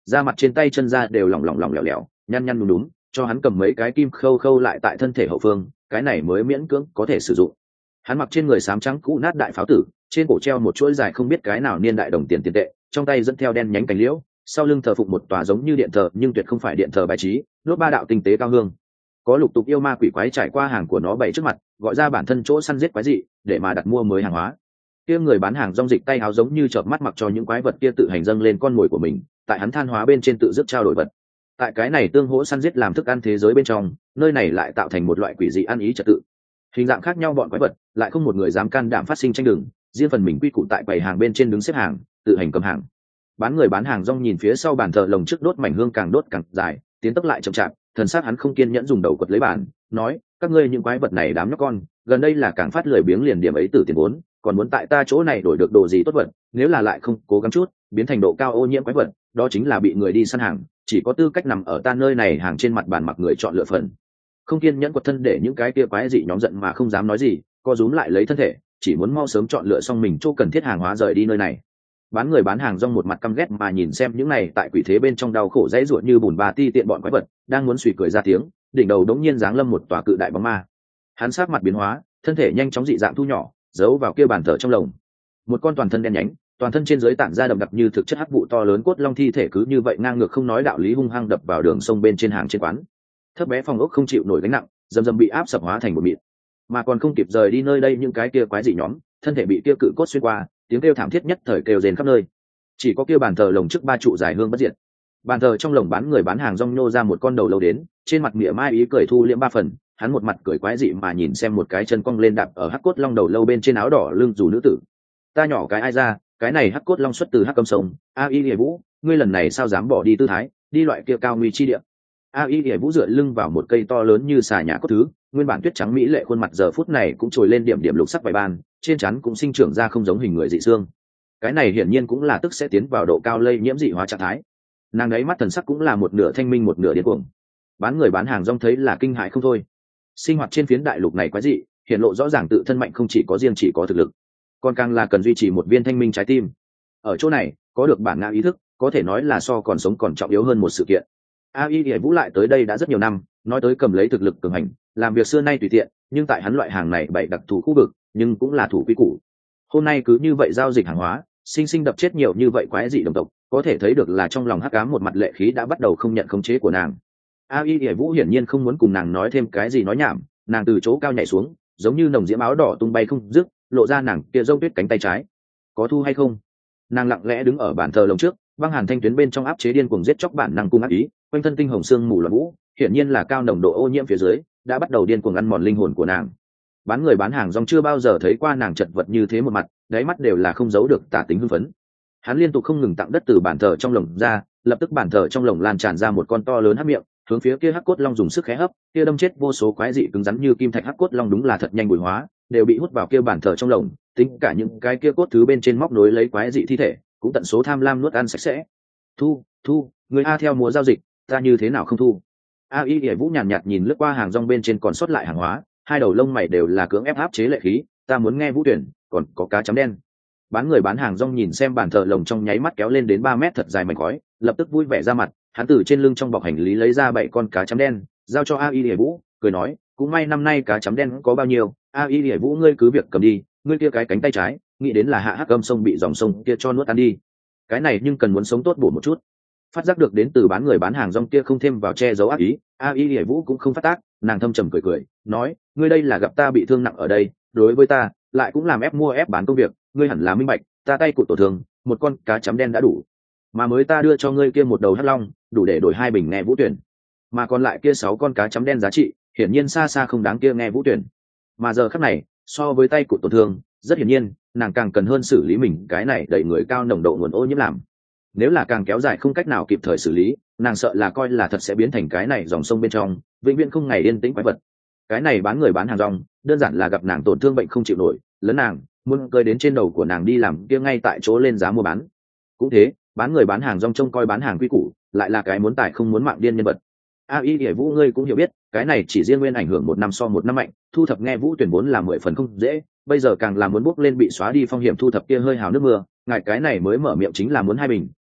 da mặt trên tay chân da đều lỏng lỏng lỏng lẻo lẻo, nhăn nhăn đúng đúng, cho hắn cầm mấy cái kim khâu khâu lại tại thân thể hậu phương, cái này mới miễn cưỡng có thể sử dụng. Hắn mặc trên người xám trắng cũ nát đại pháo tử, trên cổ treo một chuỗi dài không biết cái nào niên đại đồng tiền tiền tệ, trong tay dẫn theo đen nhánh cành liễu, sau lưng thờ phụng một tòa giống như điện thờ nhưng tuyệt không phải điện thờ bài trí, đốt ba đạo tinh tế cao hương. Có lục tục yêu ma quỷ quái trải qua hàng của nó bày trước mặt, gọi ra bản thân chỗ săn giết quái dị, để mà đặt mua mới hàng hóa. Kia người bán hàng rong dịch tay áo giống như chợp mắt mặc cho những quái vật kia tự hành dâng lên con mồi của mình, tại hắn than hóa bên trên tự dứt trao đổi vật. Tại cái này tương hỗ săn giết làm thức ăn thế giới bên trong, nơi này lại tạo thành một loại quỷ dị ăn ý trật tự. Hình dạng khác nhau bọn quái vật, lại không một người dám can đảm phát sinh tranh đường, riêng phần mình quy củ tại quầy hàng bên trên đứng xếp hàng, tự hành cầm hàng. Bán người bán hàng rong nhìn phía sau bàn thờ lồng trước đốt mảnh hương càng đốt càng dài, tiến tốc lại chậm chạp, thần sắc hắn không kiên nhẫn dùng đầu quật lấy bàn, nói: các ngươi những quái vật này đám nhóc con, gần đây là càng phát lười biếng liền điểm ấy tử tiền vốn, còn muốn tại ta chỗ này đổi được đồ gì tốt vật, nếu là lại không cố gắng chút, biến thành độ cao ô nhiễm quái vật, đó chính là bị người đi săn hàng, chỉ có tư cách nằm ở ta nơi này hàng trên mặt bàn mặc người chọn lựa phần. Không kiên nhẫn quật thân để những cái kia quái dị nhóm giận mà không dám nói gì, co rúm lại lấy thân thể, chỉ muốn mau sớm chọn lựa xong mình chỗ cần thiết hàng hóa rời đi nơi này. Bán người bán hàng rong một mặt căm ghét mà nhìn xem những này tại quỷ thế bên trong đau khổ dãy ruột như bùn bà ti tiện bọn quái vật, đang muốn suy cười ra tiếng, đỉnh đầu đống nhiên giáng lâm một tòa cự đại bóng ma. Hắn sát mặt biến hóa, thân thể nhanh chóng dị dạng thu nhỏ, giấu vào kia bàn thờ trong lồng. Một con toàn thân đen nhánh, toàn thân trên dưới tản ra đậm đặc như thực chất hắc vụ to lớn cốt long thi thể cứ như vậy ngang ngược không nói đạo lý hung hăng đập vào đường sông bên trên hàng trên quán. Thấp bé phòng ốc không chịu nổi gánh nặng, dầm dầm bị áp sập hóa thành một mịn. Mà còn không kịp rời đi nơi đây những cái kia quái dị nhóm, thân thể bị kia cự cốt xuyên qua, tiếng kêu thảm thiết nhất thời kêu rền khắp nơi. Chỉ có kia bàn thờ lồng trước ba trụ dài hương bất diệt. Bàn thờ trong lồng bán người bán hàng rong nhô ra một con đầu lâu đến, trên mặt mỉa mai ý cười thu liễm ba phần, hắn một mặt cười quái dị mà nhìn xem một cái chân cong lên đạp ở hắc cốt long đầu lâu bên trên áo đỏ lưng dù nữ tử. Ta nhỏ cái ai ra, cái này hắc cốt long xuất từ hắc câm sông, a y lìa vũ, ngươi lần này sao dám bỏ đi tư thái, đi loại kia cao nguy chi địa. A y lìa vũ dựa lưng vào một cây to lớn như xà nhà cốt thứ, nguyên bản tuyết trắng mỹ lệ khuôn mặt giờ phút này cũng trồi lên điểm điểm lục sắc vài ban, trên trán cũng sinh trưởng ra không giống hình người dị xương. Cái này hiển nhiên cũng là tức sẽ tiến vào độ cao lây nhiễm dị hóa trạng thái. Nàng ấy mắt thần sắc cũng là một nửa thanh minh một nửa điên cuồng. Bán người bán hàng rong thấy là kinh hại không thôi. Sinh hoạt trên phiến đại lục này quái dị, hiện lộ rõ ràng tự thân mạnh không chỉ có riêng chỉ có thực lực, còn càng là cần duy trì một viên thanh minh trái tim. Ở chỗ này, có được bản ngã ý thức, có thể nói là so còn sống còn trọng yếu hơn một sự kiện. A Y Lệ Vũ lại tới đây đã rất nhiều năm, nói tới cầm lấy thực lực cường hành, làm việc xưa nay tùy tiện, nhưng tại hắn loại hàng này bày đặc thù khu vực, nhưng cũng là thủ quy củ. Hôm nay cứ như vậy giao dịch hàng hóa, sinh sinh đập chết nhiều như vậy quái dị đồng tộc, có thể thấy được là trong lòng hắc ám một mặt lệ khí đã bắt đầu không nhận khống chế của nàng. A Y Lệ Vũ hiển nhiên không muốn cùng nàng nói thêm cái gì nói nhảm, nàng từ chỗ cao nhảy xuống, giống như nồng diễm áo đỏ tung bay không dứt, lộ ra nàng kia râu tuyết cánh tay trái. Có thu hay không? Nàng lặng lẽ đứng ở bàn thờ lồng trước, băng hàn thanh tuyến bên trong áp chế điên cuồng giết chóc bản năng cung ác ý, quanh thân tinh hồng xương mù loạn vũ, hiển nhiên là cao nồng độ ô nhiễm phía dưới, đã bắt đầu điên cuồng ăn mòn linh hồn của nàng. Bán người bán hàng rong chưa bao giờ thấy qua nàng chật vật như thế một mặt, đáy mắt đều là không giấu được tả tính hưng phấn. Hắn liên tục không ngừng tặng đất từ bàn thờ trong lồng ra, lập tức bàn thờ trong lồng lan tràn ra một con to lớn hắc miệng, hướng phía kia hắc cốt long dùng sức khé hấp, kia đâm chết vô số quái dị cứng rắn như kim thạch hắc cốt long đúng là thật nhanh bùi hóa, đều bị hút vào kia bàn thờ trong lồng, tính cả những cái kia cốt thứ bên trên móc nối lấy quái dị thi thể, cũng tận số tham lam nuốt ăn sạch sẽ. Thu, thu, người a theo mùa giao dịch, ta như thế nào không thu? A Y Lệ Vũ nhàn nhạt, nhạt nhìn lướt qua hàng rong bên trên còn sót lại hàng hóa, hai đầu lông mày đều là cưỡng ép áp chế lệ khí, ta muốn nghe Vũ tuyển, còn có cá chấm đen. Bán người bán hàng rong nhìn xem bàn thờ lồng trong nháy mắt kéo lên đến ba mét thật dài mảnh khói, lập tức vui vẻ ra mặt, hắn từ trên lưng trong bọc hành lý lấy ra bảy con cá chấm đen, giao cho A Y Lệ Vũ, cười nói, cũng may năm nay cá chấm đen có bao nhiêu, A Y Lệ Vũ ngươi cứ việc cầm đi, ngươi kia cái cánh tay trái, nghĩ đến là hạ hắc âm sông bị dòng sông kia cho nuốt ăn đi. Cái này nhưng cần muốn sống tốt bổ một chút. Phát giác được đến từ bán người bán hàng rong kia không thêm vào che giấu ác ý, A Y Lệ Vũ cũng không phát tác, nàng thâm trầm cười cười, nói, ngươi đây là gặp ta bị thương nặng ở đây, đối với ta, lại cũng làm ép mua ép bán công việc, ngươi hẳn là minh bạch, ta tay cụt tổ thường, một con cá chấm đen đã đủ, mà mới ta đưa cho ngươi kia một đầu hắc long, đủ để đổi hai bình nghe Vũ tuyển, mà còn lại kia sáu con cá chấm đen giá trị, hiển nhiên xa xa không đáng kia nghe Vũ tuyển, mà giờ khắc này, so với tay cụt tổn thương, rất hiển nhiên, nàng càng cần hơn xử lý mình cái này đẩy người cao nồng độ nguồn ô nhiễm làm. Nếu là càng kéo dài không cách nào kịp thời xử lý, nàng sợ là coi là thật sẽ biến thành cái này dòng sông bên trong, vĩnh viễn không ngày yên tĩnh quái vật. Cái này bán người bán hàng rong, đơn giản là gặp nàng tổn thương bệnh không chịu nổi, lớn nàng muốn cơi đến trên đầu của nàng đi làm kia ngay tại chỗ lên giá mua bán. Cũng thế, bán người bán hàng rong trông coi bán hàng quy củ, lại là cái muốn tài không muốn mạng điên nhân vật. A Y Lệ Vũ ngươi cũng hiểu biết, cái này chỉ riêng nguyên ảnh hưởng một năm so một năm mạnh, thu thập nghe Vũ tuyển vốn là mười phần không dễ, bây giờ càng là muốn bước lên bị xóa đi phong hiểm thu thập kia hơi hào nước mưa, ngài cái này mới mở miệng chính là muốn hai bình,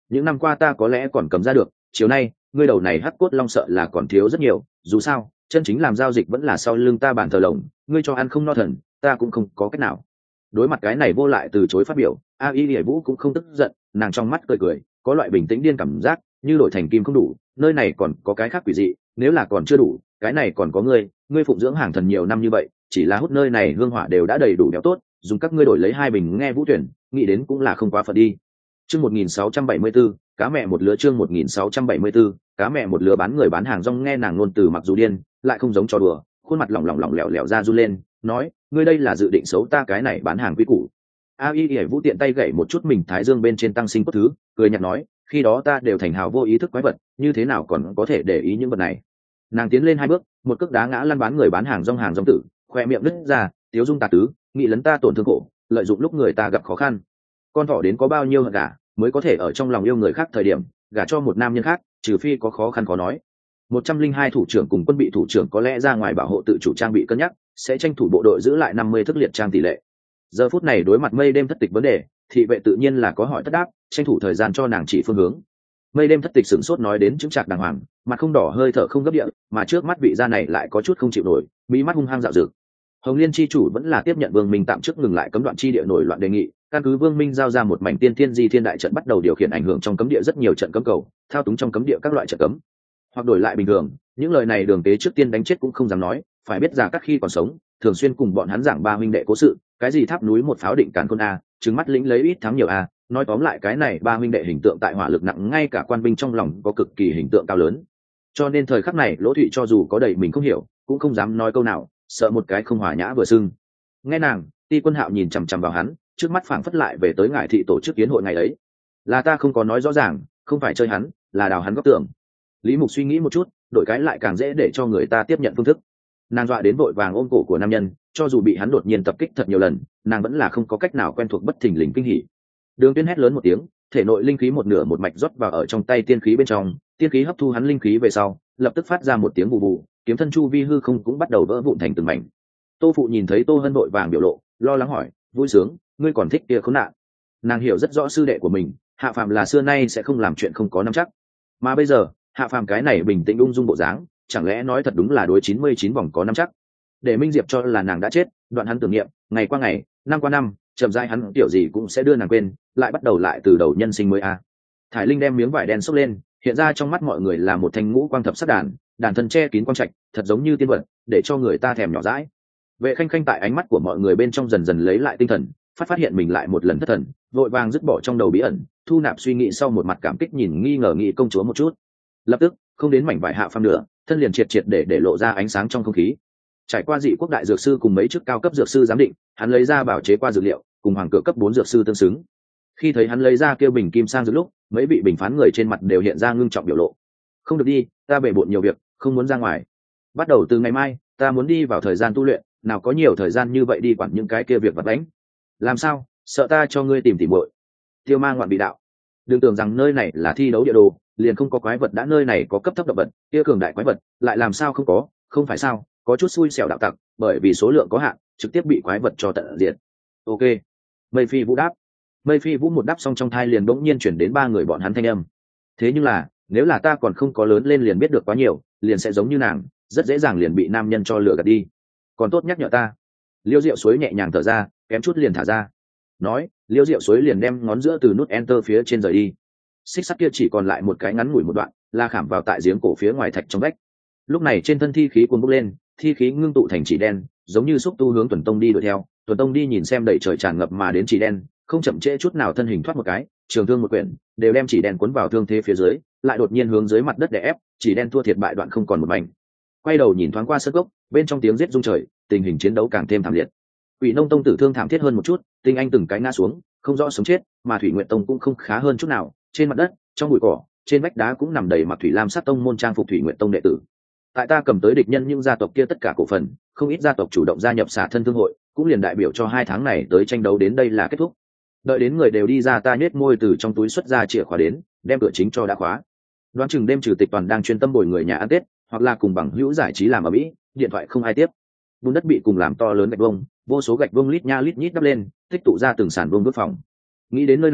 những năm qua ta có lẽ còn cầm ra được, chiều nay ngươi đầu này hắc cốt long sợ là còn thiếu rất nhiều, dù sao chân chính làm giao dịch vẫn là sau lưng ta bàn thờ lồng, ngươi cho ăn không no thần, ta cũng không có cách nào. Đối mặt cái này vô lại từ chối phát biểu, a y lìa vũ cũng không tức giận, nàng trong mắt cười cười, có loại bình tĩnh điên cảm giác, như đổi thành kim không đủ, nơi này còn có cái khác quỷ dị, nếu là còn chưa đủ, cái này còn có ngươi, ngươi phụng dưỡng hàng thần nhiều năm như vậy, chỉ là hút nơi này hương hỏa đều đã đầy đủ béo tốt, dùng các ngươi đổi lấy hai bình nghe vũ tuyển, nghĩ đến cũng là không quá phận đi. Chương một nghìn sáu trăm bảy mươi tư, cá mẹ một lứa. Chương một nghìn sáu trăm bảy mươi tư, cá mẹ một lứa. Bán người bán hàng rong nghe nàng ngôn từ mặc dù điên, lại không giống trò đùa, khuôn mặt lỏng lỏng lỏng lẻo lẻo ra run lên, nói, ngươi đây là dự định xấu ta cái này bán hàng quý củ. A Y Y Vũ tiện tay gậy một chút mình thái dương bên trên tăng sinh cốt thứ, cười nhạt nói, khi đó ta đều thành hào vô ý thức quái vật, như thế nào còn có thể để ý những vật này. Nàng tiến lên hai bước, một cước đá ngã lăn bán người bán hàng rong hàng rong tử, khoe miệng nứt ra, tiếu dung tà tứ, nghĩ lấn ta tổn thương khổ, lợi dụng lúc người ta gặp khó khăn. Con thỏ đến có bao nhiêu hận gả, mới có thể ở trong lòng yêu người khác thời điểm gả cho một nam nhân khác, trừ phi có khó khăn khó nói. Một trăm linh hai thủ trưởng cùng quân bị thủ trưởng có lẽ ra ngoài bảo hộ tự chủ trang bị cân nhắc, sẽ tranh thủ bộ đội giữ lại năm mươi thức liệt trang tỷ lệ. Giờ phút này đối mặt mây đêm thất tịch vấn đề, thị vệ tự nhiên là có hỏi tất đáp, tranh thủ thời gian cho nàng chỉ phương hướng. Mây đêm thất tịch sửng sốt nói đến chứng trạc đàng hoàng, mặt không đỏ hơi thở không gấp địa, mà trước mắt vị gia này lại có chút không chịu nổi, mỹ mắt hung hăng dạo dực. Hồng Liên chi chủ vẫn là tiếp nhận Vương Minh tạm trước ngừng lại cấm đoạn chi địa nổi loạn đề nghị, căn cứ Vương Minh giao ra một mảnh tiên thiên di thiên đại trận bắt đầu điều khiển ảnh hưởng trong cấm địa rất nhiều trận cấm cầu, thao túng trong cấm địa các loại trận cấm. Hoặc đổi lại bình thường, những lời này Đường Tế trước tiên đánh chết cũng không dám nói, phải biết Già Cát khi còn sống, thường xuyên cùng bọn hắn giảng ba huynh đệ cố sự, cái gì tháp núi một pháo định càn khôn a, trừng mắt lĩnh lấy ít thắng nhiều a, nói tóm lại cái này ba huynh đệ hình tượng tại hỏa lực nặng, ngay cả quan binh trong lòng có cực kỳ hình tượng cao lớn. Cho nên thời khắc này Lỗ Thụy cho dù có đầy mình không hiểu, cũng không dám nói câu nào, sợ một cái không hòa nhã vừa sưng. Nghe nàng, Ti Quân Hạo nhìn chằm chằm vào hắn, trước mắt phảng phất lại về tới ngải thị tổ chức kiến hội ngày ấy. Là ta không có nói rõ ràng, không phải chơi hắn, là đào hắn góc tưởng. Lý Mục suy nghĩ một chút, đổi cái lại càng dễ để cho người ta tiếp nhận phương thức. Nàng dọa đến vội vàng ôm cổ của nam nhân, cho dù bị hắn đột nhiên tập kích thật nhiều lần, nàng vẫn là không có cách nào quen thuộc bất thình lình kinh hỉ. Đường Tuyên hét lớn một tiếng, thể nội linh khí một nửa một mạch rót vào ở trong tay tiên khí bên trong, tiên khí hấp thu hắn linh khí về sau, lập tức phát ra một tiếng bù bù, kiếm thân chu vi hư không cũng bắt đầu vỡ vụn thành từng mảnh. Tô Phụ nhìn thấy Tô Hân vội vàng biểu lộ, lo lắng hỏi, vui sướng, ngươi còn thích kia khốn nạn. Nàng hiểu rất rõ sư đệ của mình, Hạ Phàm là xưa nay sẽ không làm chuyện không có nắm chắc, mà bây giờ Hạ Phàm cái này bình tĩnh ung dung bộ dáng, chẳng lẽ nói thật đúng là đối chín mươi chín vòng có nắm chắc. Để Minh Diệp cho là nàng đã chết, đoạn hắn tưởng niệm, ngày qua ngày, năm qua năm, chậm rãi hắn tiểu gì cũng sẽ đưa nàng quên, lại bắt đầu lại từ đầu nhân sinh mới a. À. Thải Linh đem miếng vải đen xốc lên, hiện ra trong mắt mọi người là một thanh ngũ quang thập sắc đàn, đàn thân che kín quang trạch, thật giống như tiên vật, để cho người ta thèm nhỏ dãi. Vệ Khanh Khanh tại ánh mắt của mọi người bên trong dần dần lấy lại tinh thần, phát phát hiện mình lại một lần thất thần, vội vàng dứt bỏ trong đầu bí ẩn, thu nạp suy nghĩ sau một mặt cảm kích nhìn nghi ngờ nghị công chúa một chút. Lập tức, không đến mảnh vải Hạ Phàm nữa, thân liền triệt triệt để để lộ ra ánh sáng trong không khí. Trải qua dị quốc đại dược sư cùng mấy chức cao cấp dược sư giám định, hắn lấy ra bảo chế qua dược liệu, cùng hoàng cửa cấp bốn dược sư tương xứng. Khi thấy hắn lấy ra kêu bình kim sang dược lúc, mấy vị bình phán người trên mặt đều hiện ra ngưng trọng biểu lộ. Không được đi, ta bể bộn nhiều việc, không muốn ra ngoài. Bắt đầu từ ngày mai, ta muốn đi vào thời gian tu luyện, nào có nhiều thời gian như vậy đi quản những cái kia việc vặt vãnh. Làm sao? Sợ ta cho ngươi tìm tỉ muội? Tiêu Ma ngoạn bị đạo. Đừng tưởng rằng nơi này là thi đấu địa đồ, liền không có quái vật, đã nơi này có cấp thấp động vật, kia cường đại quái vật, lại làm sao không có? Không phải sao? Có chút xui xẻo đạo tặc, bởi vì số lượng có hạn, trực tiếp bị quái vật cho tận diệt. Ok. Mây Phi Vũ đáp. Mây Phi Vũ một đáp xong trong thai liền bỗng nhiên chuyển đến ba người bọn hắn thanh âm. Thế nhưng là, nếu là ta còn không có lớn lên liền biết được quá nhiều, liền sẽ giống như nàng, rất dễ dàng liền bị nam nhân cho lừa gạt đi. Còn tốt nhắc nhở ta. Liêu Diệu Suối nhẹ nhàng thở ra, kém chút liền thả ra. Nói, Liêu Diệu Suối liền đem ngón giữa từ nút enter phía trên rời đi. Xích sắt kia chỉ còn lại một cái ngắn ngủi một đoạn, là khảm vào tại giếng cổ phía ngoài thạch trong vách. Lúc này trên thân thi khí cuồn bốc lên, thi khí ngưng tụ thành chỉ đen, giống như xúc tu hướng Tuần Tông đi đuổi theo. Tuần Tông đi nhìn xem đầy trời tràn ngập mà đến chỉ đen, không chậm trễ chút nào thân hình thoát một cái, trường thương một quyển, đều đem chỉ đen cuốn vào thương thế phía dưới, lại đột nhiên hướng dưới mặt đất đè ép, chỉ đen thua thiệt bại đoạn không còn một mảnh. Quay đầu nhìn thoáng qua sân gốc, bên trong tiếng giết rung trời, tình hình chiến đấu càng thêm thảm liệt. Quỷ Nông Tông tử thương thảm thiết hơn một chút, tinh anh từng cái ngã xuống, không rõ sống chết, mà Thủy Nguyện Tông cũng không khá hơn chút nào, trên mặt đất, trong bụi cỏ, trên vách đá cũng nằm đầy mặc thủy lam sát tông môn trang phục Thủy Nguyện Tông đệ tử. Tại ta cầm tới địch nhân những gia tộc kia tất cả cổ phần, không ít gia tộc chủ động gia nhập xả thân thương hội, cũng liền đại biểu cho hai tháng này tới tranh đấu đến đây là kết thúc. Đợi đến người đều đi ra, ta nhếch môi từ trong túi xuất ra chìa khóa đến, đem cửa chính cho đã khóa. Đoán chừng đêm trừ tịch toàn đang chuyên tâm bồi người nhà ăn Tết, hoặc là cùng bằng hữu giải trí làm ở mỹ, điện thoại không ai tiếp. Bùn đất bị cùng làm to lớn gạch vông, vô số gạch vông lít nha lít nhít đắp lên, tích tụ ra từng sàn vông bước phòng. Nghĩ đến nơi này,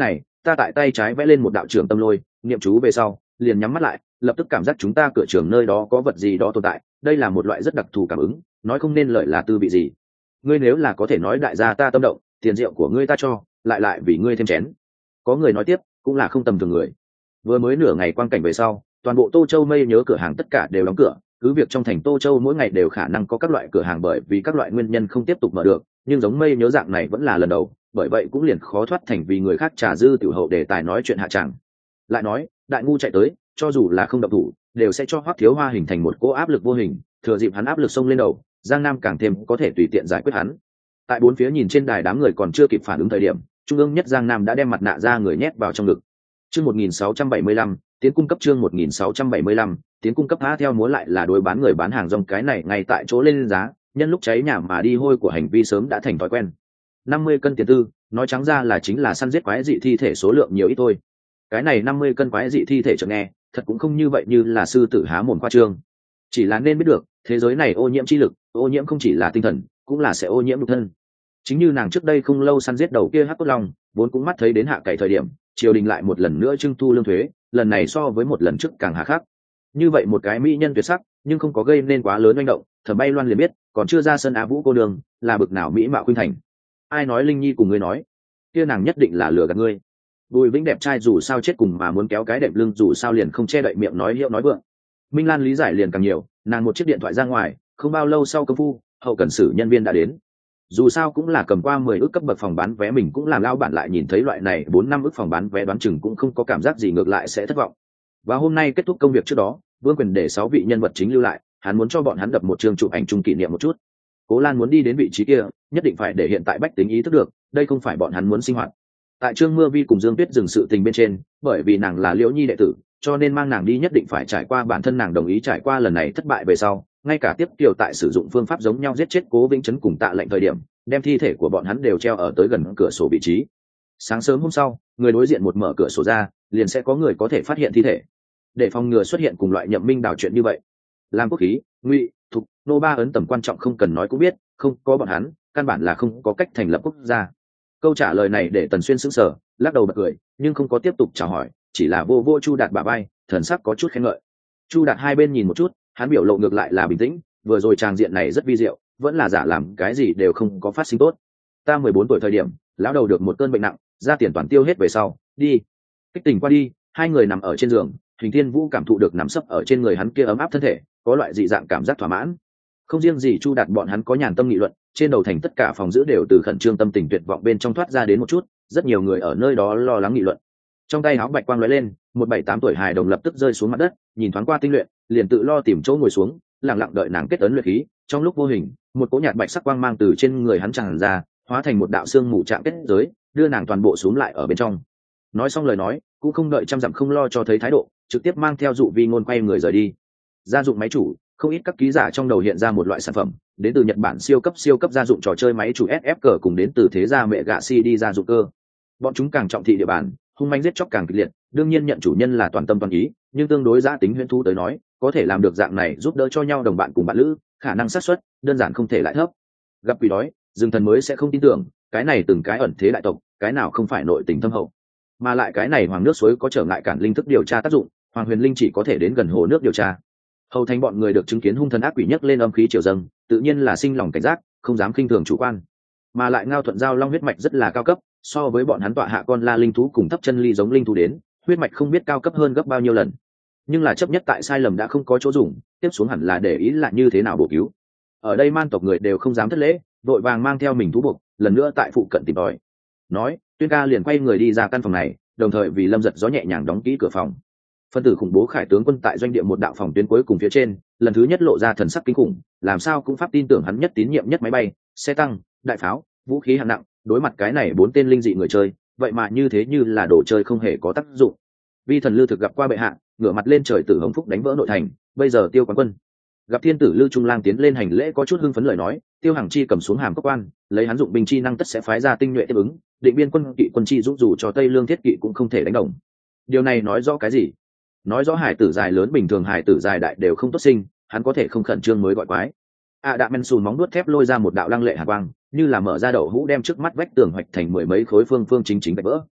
ta tại tay trái vẽ lên một đạo trường tâm lôi, niệm chú về sau liền nhắm mắt lại, lập tức cảm giác chúng ta cửa trường nơi đó có vật gì đó tồn tại. Đây là một loại rất đặc thù cảm ứng, nói không nên lợi là tư vị gì. Ngươi nếu là có thể nói đại gia ta tâm động, tiền rượu của ngươi ta cho, lại lại vì ngươi thêm chén. Có người nói tiếp, cũng là không tầm thường người. Vừa mới nửa ngày quang cảnh về sau, toàn bộ Tô Châu mây nhớ cửa hàng tất cả đều đóng cửa, cứ việc trong thành Tô Châu mỗi ngày đều khả năng có các loại cửa hàng bởi vì các loại nguyên nhân không tiếp tục mở được, nhưng giống mây nhớ dạng này vẫn là lần đầu, bởi vậy cũng liền khó thoát thành vì người khác trà dư tiểu hậu để tài nói chuyện hạ tràng. Lại nói, đại ngu chạy tới, cho dù là không động thủ, đều sẽ cho Hoắc Thiếu Hoa hình thành một cỗ áp lực vô hình, thừa dịp hắn áp lực xông lên đầu, Giang Nam càng thêm có thể tùy tiện giải quyết hắn. Tại bốn phía nhìn trên đài đám người còn chưa kịp phản ứng thời điểm, trung ương nhất Giang Nam đã đem mặt nạ ra người nhét vào trong ngực. Chương một nghìn sáu trăm bảy mươi lăm, tiến cung cấp chương một nghìn sáu trăm bảy mươi lăm, tiến cung cấp há theo múa lại là đối bán người bán hàng rong cái này ngay tại chỗ lên giá, nhân lúc cháy nhà mà đi hôi của hành vi sớm đã thành thói quen. năm mươi cân tiền tư, nói trắng ra là chính là săn giết quái dị thi thể số lượng nhiều ít thôi. Cái này năm mươi cân quái dị thi thể chợt nghe, thật cũng không như vậy như là sư tử há mồm khoa trương. Chỉ là nên biết được, thế giới này ô nhiễm chi lực, ô nhiễm không chỉ là tinh thần, cũng là sẽ ô nhiễm nhục thân. Chính như nàng trước đây không lâu săn giết đầu kia hắc cốt long, vốn cũng mắt thấy đến hạ cày thời điểm, triều đình lại một lần nữa trưng thu lương thuế, lần này so với một lần trước càng hà khắc. Như vậy một cái mỹ nhân tuyệt sắc, nhưng không có gây nên quá lớn manh động, Thẩm Bay Loan liền biết, còn chưa ra sân Á Vũ cô đường, là bực nào mỹ mạo khuynh thành. Ai nói Linh Nhi cùng ngươi nói, kia nàng nhất định là lừa gạt ngươi. Bùi Vĩnh đẹp trai dù sao chết cùng mà muốn kéo cái đệm lưng dù sao liền không che đậy miệng nói hiệu nói vượng. Minh Lan lý giải liền càng nhiều, nàng một chiếc điện thoại ra ngoài, không bao lâu sau công phu, hậu cần sử nhân viên đã đến. Dù sao cũng là cầm qua mười ức cấp bậc phòng bán vé mình cũng làm lao bản lại nhìn thấy loại này bốn năm ức phòng bán vé đoán chừng cũng không có cảm giác gì ngược lại sẽ thất vọng. Và hôm nay kết thúc công việc trước đó, Vương Quyền để sáu vị nhân vật chính lưu lại, hắn muốn cho bọn hắn đập một chương chụp ảnh chung kỷ niệm một chút. Cố Lan muốn đi đến vị trí kia, nhất định phải để hiện tại bách tính ý thức được, đây không phải bọn hắn muốn sinh hoạt. Tại Trương Mưa Vi cùng Dương Tuyết dừng sự tình bên trên, bởi vì nàng là Liễu Nhi đệ tử, cho nên mang nàng đi nhất định phải trải qua bản thân nàng đồng ý trải qua lần này thất bại về sau, ngay cả tiếp tiểu tại sử dụng phương pháp giống nhau giết chết Cố Vĩnh Chấn cùng Tạ Lệnh thời điểm, đem thi thể của bọn hắn đều treo ở tới gần cửa sổ vị trí. Sáng sớm hôm sau, người đối diện một mở cửa sổ ra, liền sẽ có người có thể phát hiện thi thể. Để phòng ngừa xuất hiện cùng loại Nhậm Minh đảo chuyện như vậy, làm quốc khí, ngụy, thục, nô ba ấn tầm quan trọng không cần nói cũng biết, không có bọn hắn, căn bản là không có cách thành lập quốc gia. Câu trả lời này để Tần Xuyên sững sờ, lắc đầu bật cười, nhưng không có tiếp tục chào hỏi, chỉ là vô vô Chu Đạt bả vai, thần sắc có chút khen ngợi. Chu Đạt hai bên nhìn một chút, hắn biểu lộ ngược lại là bình tĩnh, vừa rồi tràng diện này rất vi diệu, vẫn là giả làm cái gì đều không có phát sinh tốt. Ta mười bốn tuổi thời điểm, lão đầu được một cơn bệnh nặng, ra tiền toàn tiêu hết về sau, đi. Kích tình qua đi, hai người nằm ở trên giường, Hình Thiên Vũ cảm thụ được nằm sấp ở trên người hắn kia ấm áp thân thể, có loại dị dạng cảm giác thỏa mãn. Không riêng gì Chu Đạt bọn hắn có nhàn tâm nghị luận, trên đầu thành tất cả phòng giữ đều từ khẩn trương tâm tình tuyệt vọng bên trong thoát ra đến một chút, rất nhiều người ở nơi đó lo lắng nghị luận. Trong tay áo bạch quang lóe lên, một bảy tám tuổi hài đồng lập tức rơi xuống mặt đất, nhìn thoáng qua tinh luyện, liền tự lo tìm chỗ ngồi xuống, lặng lặng đợi nàng kết ấn luyện khí. Trong lúc vô hình, một cỗ nhạt bạch sắc quang mang từ trên người hắn tràn ra, hóa thành một đạo xương mù chạm kết giới, đưa nàng toàn bộ xuống lại ở bên trong. Nói xong lời nói, cũng không đợi trăm dặm không lo cho thấy thái độ, trực tiếp mang theo dụ vi ngôn quay người rời đi. Gia dụng máy chủ, không ít các ký giả trong đầu hiện ra một loại sản phẩm, đến từ Nhật Bản siêu cấp siêu cấp gia dụng trò chơi máy chủ ét ép cờ cùng đến từ thế gia mẹ gạ xê đê gia dụng cơ. Bọn chúng càng trọng thị địa bàn, hung manh giết chóc càng kịch liệt, đương nhiên nhận chủ nhân là toàn tâm toàn ý, nhưng tương đối giá tính huyễn thú tới nói, có thể làm được dạng này giúp đỡ cho nhau đồng bạn cùng bạn lữ, khả năng xác suất đơn giản không thể lại thấp. Gặp quỷ đói, rừng thần mới sẽ không tin tưởng, cái này từng cái ẩn thế đại tộc, cái nào không phải nội tình thâm hậu, mà lại cái này hoàng nước suối có trở ngại cản linh thức điều tra tác dụng, Hoàng Huyền Linh chỉ có thể đến gần hồ nước điều tra. Hầu thành bọn người được chứng kiến hung thần ác quỷ nhấc lên âm khí triều dâng, tự nhiên là sinh lòng cảnh giác, không dám khinh thường chủ quan. Mà lại Ngao Thuận Giao long huyết mạch rất là cao cấp, so với bọn hắn tọa hạ con la linh thú cùng thấp chân ly giống linh thú đến, huyết mạch không biết cao cấp hơn gấp bao nhiêu lần. Nhưng là chấp nhất tại sai lầm đã không có chỗ dùng, tiếp xuống hẳn là để ý là như thế nào bổ cứu. Ở đây man tộc người đều không dám thất lễ, đội vàng mang theo mình thú buộc, lần nữa tại phụ cận tìm tòi. Nói, Tuyên Ca liền quay người đi ra căn phòng này, đồng thời vì Lâm Giật gió nhẹ nhàng đóng kỹ cửa phòng. Phân tử khủng bố Khải tướng quân tại doanh địa một đạo phòng tuyến cuối cùng phía trên, lần thứ nhất lộ ra thần sắc kinh khủng, làm sao cũng pháp tin tưởng hắn nhất tín nhiệm nhất máy bay, xe tăng, đại pháo, vũ khí hạng nặng, đối mặt cái này bốn tên linh dị người chơi, vậy mà như thế như là đồ chơi không hề có tác dụng. Vi thần Lư thực gặp qua bệ hạ, ngửa mặt lên trời tử hống phúc đánh vỡ nội thành, bây giờ Tiêu quán quân. Gặp thiên tử Lư Trung Lang tiến lên hành lễ có chút hưng phấn lời nói, Tiêu Hằng Chi cầm xuống hàm cấp quan, lấy hắn dụng binh chi năng tất sẽ phái ra tinh nhuệ tiếp ứng, định biên quân kỵ quân chi giúp dù cho Tây Lương thiết kỵ cũng không thể đánh đồng. Điều này nói rõ cái gì? Nói rõ hải tử dài lớn bình thường hải tử dài đại đều không tốt sinh, hắn có thể không khẩn trương mới gọi quái. A Đạm Men sùn móng nuốt thép lôi ra một đạo lăng lệ hàn quang, như là mở ra đậu hũ đem trước mắt vách tường hoạch thành mười mấy khối phương phương chính chính vạch vỡ.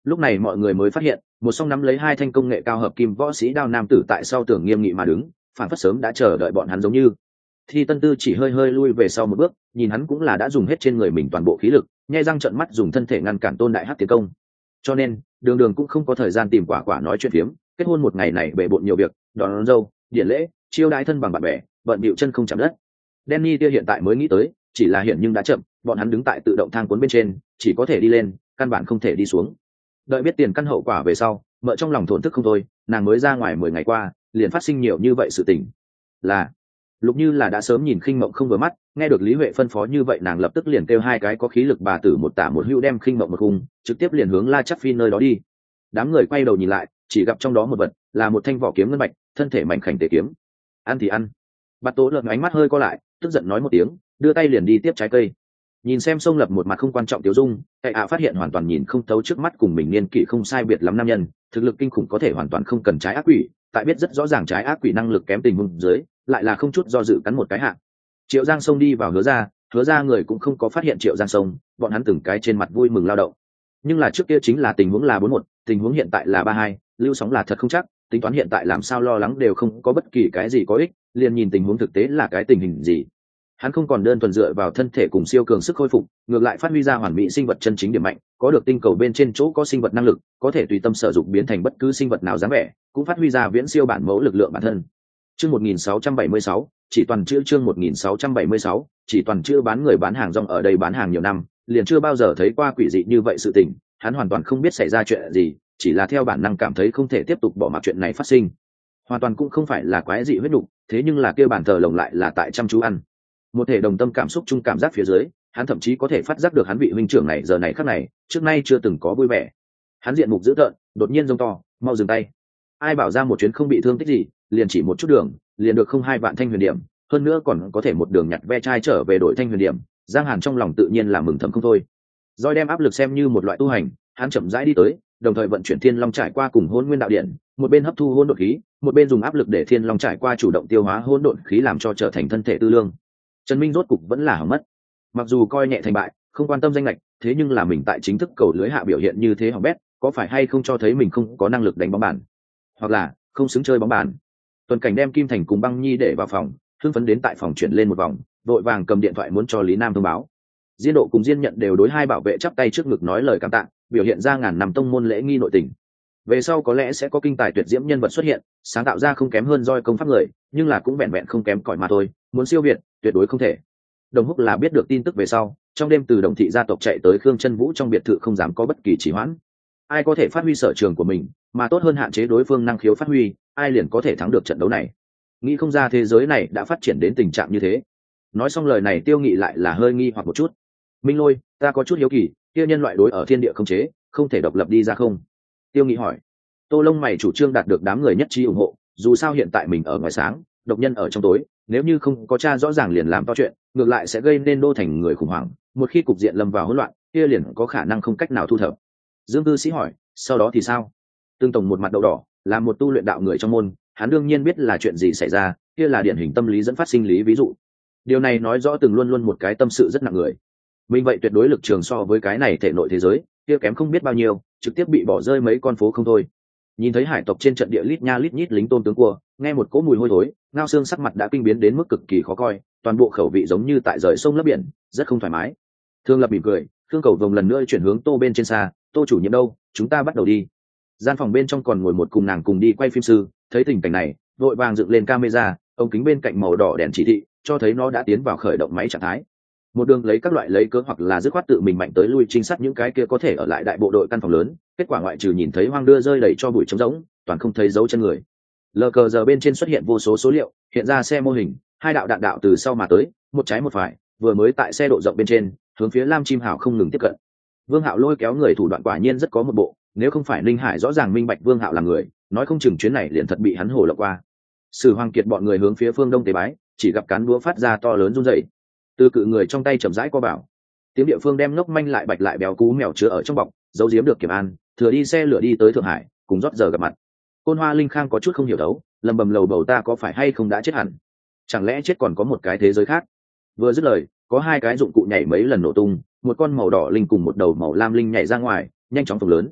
Lúc này mọi người mới phát hiện một song nắm lấy hai thanh công nghệ cao hợp kim võ sĩ đao nam tử tại sau tường nghiêm nghị mà đứng, phản phất sớm đã chờ đợi bọn hắn giống như. Thi Tân Tư chỉ hơi hơi lui về sau một bước, nhìn hắn cũng là đã dùng hết trên người mình toàn bộ khí lực, nhe răng trợn mắt dùng thân thể ngăn cản Tôn Đại Hắc tiến công. Cho nên, Đường Đường cũng không có thời gian tìm quả quả nói chuyện phiếm, kết hôn một ngày này bề bộn nhiều việc, đón, đón dâu, điển lễ, chiêu đãi thân bằng bạn bè, bận bịu chân không chạm đất. Danny kia hiện tại mới nghĩ tới, chỉ là hiện nhưng đã chậm, bọn hắn đứng tại tự động thang cuốn bên trên, chỉ có thể đi lên, căn bản không thể đi xuống. Đợi biết tiền căn hậu quả về sau, mợ trong lòng thổn thức không thôi, nàng mới ra ngoài mười ngày qua, liền phát sinh nhiều như vậy sự tình. Là Lục Như là đã sớm nhìn Khinh Mộng không vừa mắt, nghe được Lý Huệ phân phó như vậy nàng lập tức liền kêu hai cái có khí lực bà tử một tả một hữu đem Khinh Mộng một khung, trực tiếp liền hướng La Chắc Phi nơi đó đi. Đám người quay đầu nhìn lại, chỉ gặp trong đó một vật, là một thanh vỏ kiếm ngân bạch, thân thể mảnh khảnh tề kiếm. Ăn thì ăn. Bạt Tố lợn ánh mắt hơi co lại, tức giận nói một tiếng, đưa tay liền đi tiếp trái cây. Nhìn xem Sông Lập một mặt không quan trọng Tiểu Dung, Cậy ạ phát hiện hoàn toàn nhìn không thấu trước mắt cùng mình niên kỷ không sai biệt lắm nam nhân, thực lực kinh khủng có thể hoàn toàn không cần trái ác quỷ, tại biết rất rõ ràng trái ác quỷ năng lực kém tình huống dưới, lại là không chút do dự cắn một cái hạ. Triệu Giang Sông đi vào Hứa ra, Hứa ra người cũng không có phát hiện Triệu Giang Sông, bọn hắn từng cái trên mặt vui mừng lao động. Nhưng là trước kia chính là tình huống là bốn một, tình huống hiện tại là ba hai, lưu sóng là thật không chắc, tính toán hiện tại làm sao lo lắng đều không có bất kỳ cái gì có ích, liền nhìn tình huống thực tế là cái tình hình gì. Hắn không còn đơn thuần dựa vào thân thể cùng siêu cường sức khôi phục, ngược lại phát huy ra hoàn mỹ sinh vật chân chính điểm mạnh, có được tinh cầu bên trên chỗ có sinh vật năng lực, có thể tùy tâm sử dụng biến thành bất cứ sinh vật nào dáng vẻ, cũng phát huy ra viễn siêu bản mẫu lực lượng bản thân. Chương một nghìn sáu trăm bảy mươi sáu, chỉ toàn chữ chương một nghìn sáu trăm bảy mươi sáu, chỉ toàn chữ bán người bán hàng rong ở đây bán hàng nhiều năm, liền chưa bao giờ thấy qua quỷ dị như vậy sự tình, hắn hoàn toàn không biết xảy ra chuyện gì, chỉ là theo bản năng cảm thấy không thể tiếp tục bỏ mặc chuyện này phát sinh. Hoàn toàn cũng không phải là quái dị huyết nục, thế nhưng là kia bản thờ lồng lại là tại chăm chú ăn. Một thể đồng tâm cảm xúc chung cảm giác phía dưới, hắn thậm chí có thể phát giác được hắn vị huynh trưởng này giờ này khắc này, trước nay chưa từng có vui vẻ. Hắn diện mục dữ tợn, đột nhiên rống to, mau dừng tay. Ai bảo ra một chuyến không bị thương tích gì, liền chỉ một chút đường, liền được không hai vạn thanh huyền điểm, hơn nữa còn có thể một đường nhặt ve chai trở về đổi thanh huyền điểm, Giang Hàn trong lòng tự nhiên là mừng thầm không thôi. Rồi đem áp lực xem như một loại tu hành, hắn chậm rãi đi tới, đồng thời vận chuyển Thiên Long trải qua cùng Hỗn Nguyên đạo điện, một bên hấp thu hỗn độn khí, một bên dùng áp lực để Thiên Long trải qua chủ động tiêu hóa hỗn độn khí làm cho trở thành thân thể tư lương. Trần Minh rốt cục vẫn là hỏng mất. Mặc dù coi nhẹ thành bại, không quan tâm danh lệch, thế nhưng là mình tại chính thức cầu lưới hạ biểu hiện như thế hỏng bét, có phải hay không cho thấy mình không có năng lực đánh bóng bàn, hoặc là không xứng chơi bóng bàn. Tuần Cảnh đem Kim Thành cùng Băng Nhi để vào phòng, hưng phấn đến tại phòng chuyển lên một vòng, vội vàng cầm điện thoại muốn cho Lý Nam thông báo. Diên Độ cùng Diên Nhận đều đối hai bảo vệ chắp tay trước ngực nói lời cảm tạ, biểu hiện ra ngàn năm tông môn lễ nghi nội tình. Về sau có lẽ sẽ có kinh tài tuyệt diễm nhân vật xuất hiện, sáng tạo ra không kém hơn roi công pháp người, nhưng là cũng vẹn vẹn không kém cỏi mà thôi, muốn siêu việt, tuyệt đối không thể. Đồng Húc là biết được tin tức về sau, trong đêm từ Đồng thị gia tộc chạy tới Khương Chân Vũ trong biệt thự không dám có bất kỳ trì hoãn. Ai có thể phát huy sở trường của mình, mà tốt hơn hạn chế đối phương năng khiếu phát huy, ai liền có thể thắng được trận đấu này. Nghĩ không ra thế giới này đã phát triển đến tình trạng như thế. Nói xong lời này Tiêu Nghị lại là hơi nghi hoặc một chút. Minh Lôi, ta có chút hiếu kỳ, kia nhân loại đối ở thiên địa không chế, không thể độc lập đi ra không? Tiêu Nghị hỏi. Tô Lông mày chủ trương đạt được đám người nhất trí ủng hộ, dù sao hiện tại mình ở ngoài sáng, độc nhân ở trong tối, nếu như không có cha rõ ràng liền làm to chuyện, ngược lại sẽ gây nên đô thành người khủng hoảng, một khi cục diện lâm vào hỗn loạn, kia liền có khả năng không cách nào thu thập. Dương Tư Sĩ hỏi, sau đó thì sao? Tương Tổng một mặt đậu đỏ, là một tu luyện đạo người trong môn, hắn đương nhiên biết là chuyện gì xảy ra, kia là điển hình tâm lý dẫn phát sinh lý ví dụ. Điều này nói rõ từng luôn luôn một cái tâm sự rất nặng người. Mình vậy tuyệt đối lực trường so với cái này thể nội thế giới, kia kém không biết bao nhiêu, trực tiếp bị bỏ rơi mấy con phố không thôi. Nhìn thấy hải tộc trên trận địa lít nha lít nhít lính tôn tướng cua, nghe một cỗ mùi hôi thối, Ngao Xương sắc mặt đã kinh biến đến mức cực kỳ khó coi, toàn bộ khẩu vị giống như tại rời sông lấp biển, rất không thoải mái. Thương Lập mỉm cười, Thương Cầu Vồng lần nữa chuyển hướng Tô bên trên xa, Tô chủ nhiệm đâu, chúng ta bắt đầu đi. Gian phòng bên trong còn ngồi một cùng nàng cùng đi quay phim sư, thấy tình cảnh này, vội vàng dựng lên camera, ống kính bên cạnh màu đỏ đèn chỉ thị, cho thấy nó đã tiến vào khởi động máy trạng thái. Một đường lấy các loại lấy cớ hoặc là dứt khoát tự mình mạnh tới lui trinh sát những cái kia có thể ở lại đại bộ đội căn phòng lớn, kết quả ngoại trừ nhìn thấy hoang đưa rơi đầy cho bụi trống rỗng, toàn không thấy dấu chân người. Lờ cờ giờ bên trên xuất hiện vô số số liệu, hiện ra xe mô hình, hai đạo đạn đạo từ sau mà tới, một trái một phải, vừa mới tại xe độ rộng bên trên, hướng phía Lam Chim Hảo không ngừng tiếp cận. Vương Hạo lôi kéo người thủ đoạn quả nhiên rất có một bộ, nếu không phải Linh Hải rõ ràng minh bạch Vương Hạo là người, nói không chừng chuyến này liền thật bị hắn hổ lộng qua. Sử Hoàng Kiệt bọn người hướng phía phương đông tế bái, chỉ gặp cán búa phát ra to lớn run rẩy. Từ cự người trong tay chậm rãi qua bảo, tiếng địa phương đem ngốc manh lại bạch lại béo cú mèo chứa ở trong bọc, giấu giếm được Kiểm An, thừa đi xe lửa đi tới Thượng Hải, cùng rót giờ gặp mặt. Côn Hoa Linh Khang có chút không hiểu đấu, lầm bầm lầu bầu ta có phải hay không đã chết hẳn, chẳng lẽ chết còn có một cái thế giới khác? Vừa dứt lời, có hai cái dụng cụ nhảy mấy lần nổ tung, một con màu đỏ linh cùng một đầu màu lam linh nhảy ra ngoài, nhanh chóng phồng lớn.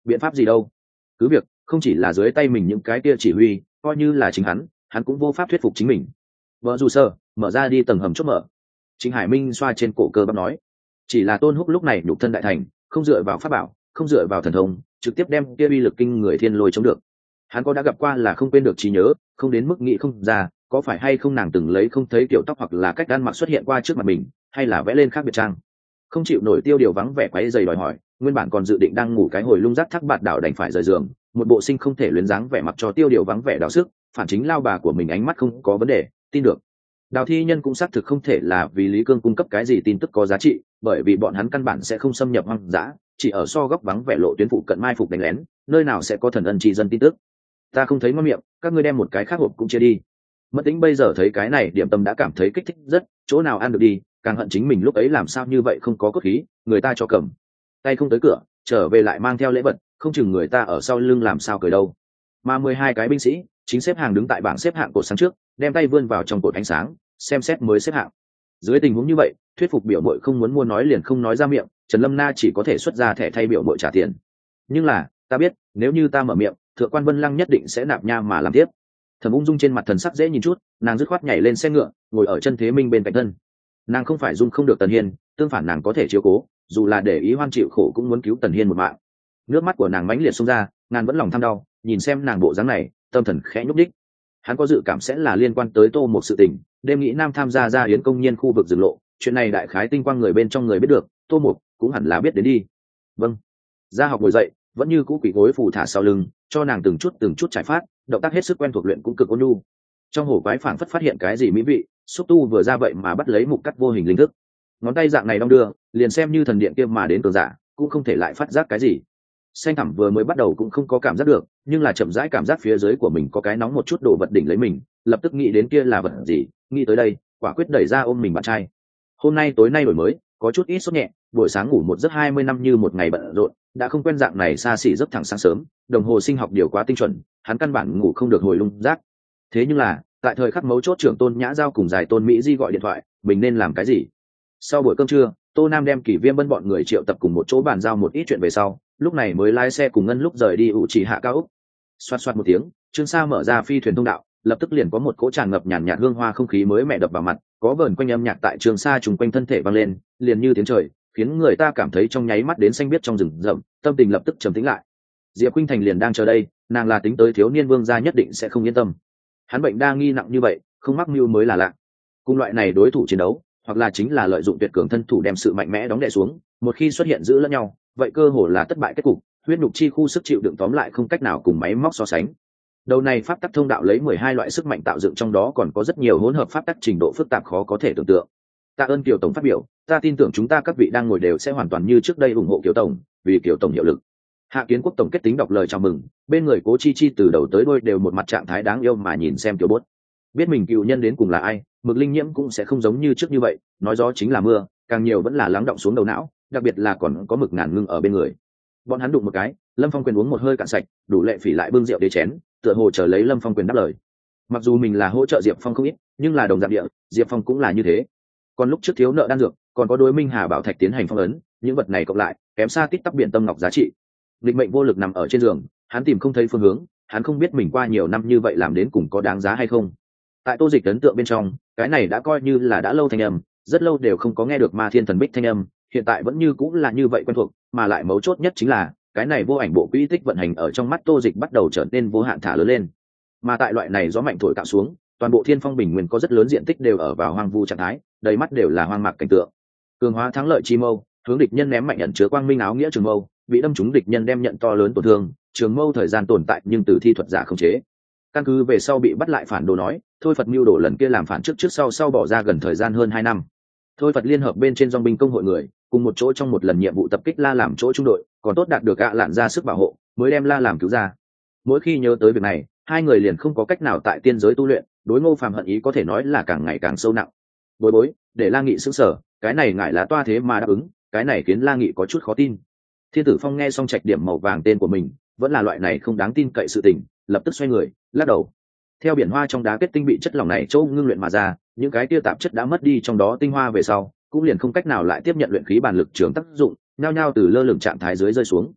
biện pháp gì đâu? Cứ việc không chỉ là dưới tay mình những cái kia chỉ huy, coi như là chính hắn hắn cũng vô pháp thuyết phục chính mình. Vợ dù sơ mở ra đi tầng hầm chốt mở. Chính Hải Minh xoa trên cổ cơ bắp nói, chỉ là Tôn Húc lúc này nhục thân đại thành, không dựa vào pháp bảo, không dựa vào thần thông, trực tiếp đem kia uy lực kinh người thiên lôi chống được. Hắn có đã gặp qua là không quên được trí nhớ, không đến mức nghĩ không ra có phải hay không nàng từng lấy không thấy kiểu tóc hoặc là cách ăn mặc xuất hiện qua trước mặt mình, hay là vẽ lên khác biệt trang. Không chịu nổi Tiêu Điều vắng vẻ quấy giày đòi hỏi, nguyên bản còn dự định đang ngủ cái hồi lung rác thác bạt đảo đành phải rời giường, một bộ sinh không thể luyến dáng vẻ mặc cho Tiêu Điều vắng vẻ đảo sức, phản chính lao bà của mình ánh mắt không có vấn đề, tin được. Đào Thi Nhân cũng xác thực không thể là vì Lý Cương cung cấp cái gì tin tức có giá trị, bởi vì bọn hắn căn bản sẽ không xâm nhập hoang dã, chỉ ở so góc vắng vẻ lộ tuyến phụ cận mai phục đánh lén, nơi nào sẽ có thần ân tri dân tin tức. Ta không thấy ngon miệng, các ngươi đem một cái khác hộp cũng chia đi. Mất Tính bây giờ thấy cái này điểm tâm đã cảm thấy kích thích rất, chỗ nào ăn được đi, càng hận chính mình lúc ấy làm sao như vậy không có cốt khí, người ta cho cầm tay không tới cửa, trở về lại mang theo lễ vật, không chừng người ta ở sau lưng làm sao cười đâu. Mà mười hai cái binh sĩ chính xếp hàng đứng tại bảng xếp hạng cột sáng trước, đem tay vươn vào trong cột ánh sáng, xem xét mới xếp hạng. Dưới tình huống như vậy, thuyết phục biểu mội không muốn mua nói liền không nói ra miệng, Trần Lâm Na chỉ có thể xuất ra thẻ thay biểu mội trả tiền. Nhưng là ta biết, nếu như ta mở miệng, thượng quan Vân Lăng nhất định sẽ nạp nha mà làm tiếp. Thẩm Ung Dung trên mặt thần sắc dễ nhìn chút, nàng dứt khoát nhảy lên xe ngựa, ngồi ở chân Thế Minh bên cạnh thân. Nàng không phải dung không được Tần Hiên, tương phản nàng có thể chiếu cố, dù là để ý hoan chịu khổ cũng muốn cứu Tần Hiên một mạng. Nước mắt của nàng mãnh liệt xông ra, nàng vẫn lòng tham đau, nhìn xem nàng bộ dáng này, tâm thần khẽ nhúc đích. Hắn có dự cảm sẽ là liên quan tới Tô một sự tình, đêm nghĩ nam tham gia ra yến công nhiên khu vực rừng lộ, chuyện này đại khái tinh quang người bên trong người biết được, Tô một cũng hẳn là biết đến đi. Vâng. Gia học ngồi dậy, vẫn như cũ quỳ gối phủ thả sau lưng, cho nàng từng chút từng chút trải phát, động tác hết sức quen thuộc luyện cũng cực ôn nhu. Trong hồ quái phảng phất phát hiện cái gì mỹ vị, xúc tu vừa ra vậy mà bắt lấy mục cắt vô hình linh thức. Ngón tay dạng này đong đưa, liền xem như thần điện kia mà đến cường giả, cũng không thể lại phát giác cái gì. Xanh thẳm vừa mới bắt đầu cũng không có cảm giác được, nhưng là chậm rãi cảm giác phía dưới của mình có cái nóng một chút đồ vật đỉnh lấy mình, lập tức nghĩ đến kia là vật gì, nghĩ tới đây, quả quyết đẩy ra ôm mình bạn trai. Hôm nay tối nay đổi mới, có chút ít sốt nhẹ, buổi sáng ngủ một giấc hai mươi năm như một ngày bận rộn, đã không quen dạng này xa xỉ giấc thẳng sáng sớm, đồng hồ sinh học điều quá tinh chuẩn, hắn căn bản ngủ không được hồi lung rác. Thế nhưng là, tại thời khắc mấu chốt trưởng Tôn Nhã Giao cùng Giải Tôn Mỹ Di gọi điện thoại, mình nên làm cái gì? Sau buổi cơm trưa, Tô Nam đem Kỷ Viêm Bân bọn người triệu tập cùng một chỗ bàn giao một ít chuyện về sau, lúc này mới lái xe cùng Ngân lúc rời đi ủ chỉ hạ cao úc. Xoát xoát một tiếng, Trương Sa mở ra phi thuyền thông đạo, lập tức liền có một cỗ tràn ngập nhàn nhạt hương hoa không khí mới mẻ đập vào mặt, có vờn quanh âm nhạc tại Trương Sa trùng quanh thân thể vang lên, liền như tiếng trời, khiến người ta cảm thấy trong nháy mắt đến xanh biết trong rừng rậm, tâm tình lập tức trầm tĩnh lại. Diệp Khuynh Thành liền đang chờ đây, nàng là tính tới thiếu niên vương gia nhất định sẽ không yên tâm. Hắn bệnh đa nghi nặng như vậy, không mắc mưu mới là lạ. Cùng loại này đối thủ chiến đấu, hoặc là chính là lợi dụng tuyệt cường thân thủ đem sự mạnh mẽ đóng đè xuống, một khi xuất hiện giữ lẫn nhau, vậy cơ hồ là thất bại kết cục, huyết nhục chi khu sức chịu đựng tóm lại không cách nào cùng máy móc so sánh. Đầu này pháp tắc thông đạo lấy mười hai loại sức mạnh tạo dựng, trong đó còn có rất nhiều hỗn hợp pháp tắc trình độ phức tạp khó có thể tưởng tượng. Tạ ơn Kiều tổng phát biểu, ta tin tưởng chúng ta các vị đang ngồi đều sẽ hoàn toàn như trước đây ủng hộ Kiều tổng, vì Kiều tổng hiệu lực. Hạ Kiến Quốc tổng kết tính đọc lời chào mừng, bên người Cố Chi Chi từ đầu tới đuôi đều một mặt trạng thái đáng yêu mà nhìn xem Kiều Bốt. Biết mình cựu nhân đến cùng là ai, Mực Linh Nhiễm cũng sẽ không giống như trước như vậy, nói gió chính là mưa, càng nhiều vẫn là lắng động xuống đầu não, đặc biệt là còn có Mực Ngàn Ngưng ở bên người. Bọn hắn đụng một cái, Lâm Phong Quyền uống một hơi cạn sạch, đủ lệ phỉ lại bưng rượu đế chén, tựa hồ chờ lấy Lâm Phong Quyền đáp lời. Mặc dù mình là hỗ trợ Diệp Phong không ít, nhưng là đồng dạng địa, Diệp Phong cũng là như thế. Còn lúc trước thiếu nợ đan dược, còn có đối Minh Hà Bảo Thạch tiến hành phong ấn, những vật này cộng lại, kém xa tít tắp biển tâm ngọc giá trị. Định mệnh vô lực nằm ở trên giường, hắn tìm không thấy phương hướng, hắn không biết mình qua nhiều năm như vậy làm đến cùng có đáng giá hay không. Tại Tô Dịch ấn tượng bên trong, cái này đã coi như là đã lâu thanh âm, rất lâu đều không có nghe được Ma Thiên Thần Bích thanh âm, hiện tại vẫn như cũng là như vậy quen thuộc, mà lại mấu chốt nhất chính là cái này vô ảnh bộ quỹ tích vận hành ở trong mắt Tô Dịch bắt đầu trở nên vô hạn thả lớn lên. Mà tại loại này gió mạnh thổi cạo xuống, toàn bộ Thiên Phong Bình Nguyên có rất lớn diện tích đều ở vào hoang vu trạng thái, đầy mắt đều là hoang mạc cảnh tượng. Cường hóa thắng lợi chi mâu, hướng địch nhân ném mạnh nhận chứa quang minh áo nghĩa trường mâu, bị đâm trúng địch nhân đem nhận to lớn tổn thương, trường mâu thời gian tồn tại nhưng từ thi thuật giả không chế. Căn cứ về sau bị bắt lại phản đồ nói, Thôi Phật mưu đồ lần kia làm phản trước trước sau sau bỏ ra gần thời gian hơn hai năm. Thôi Phật liên hợp bên trên dòng binh công hội người, cùng một chỗ trong một lần nhiệm vụ tập kích La làm chỗ trung đội, còn tốt đạt được gạ lạn ra sức bảo hộ, mới đem La làm cứu ra. Mỗi khi nhớ tới việc này, hai người liền không có cách nào tại tiên giới tu luyện, đối Ngô Phàm hận ý có thể nói là càng ngày càng sâu nặng. Bối bối, để La Nghị sững sờ, cái này ngại là toa thế mà đáp ứng, cái này khiến La Nghị có chút khó tin. Thiên Tử Phong nghe xong trạch điểm màu vàng tên của mình, vẫn là loại này không đáng tin cậy sự tình, lập tức xoay người, lắc đầu. Theo biển hoa trong đá kết tinh bị chất lỏng này châu ngưng luyện mà ra, những cái tia tạp chất đã mất đi trong đó tinh hoa về sau, cũng liền không cách nào lại tiếp nhận luyện khí bản lực trường tác dụng, nhao nhao từ lơ lửng trạng thái dưới rơi xuống.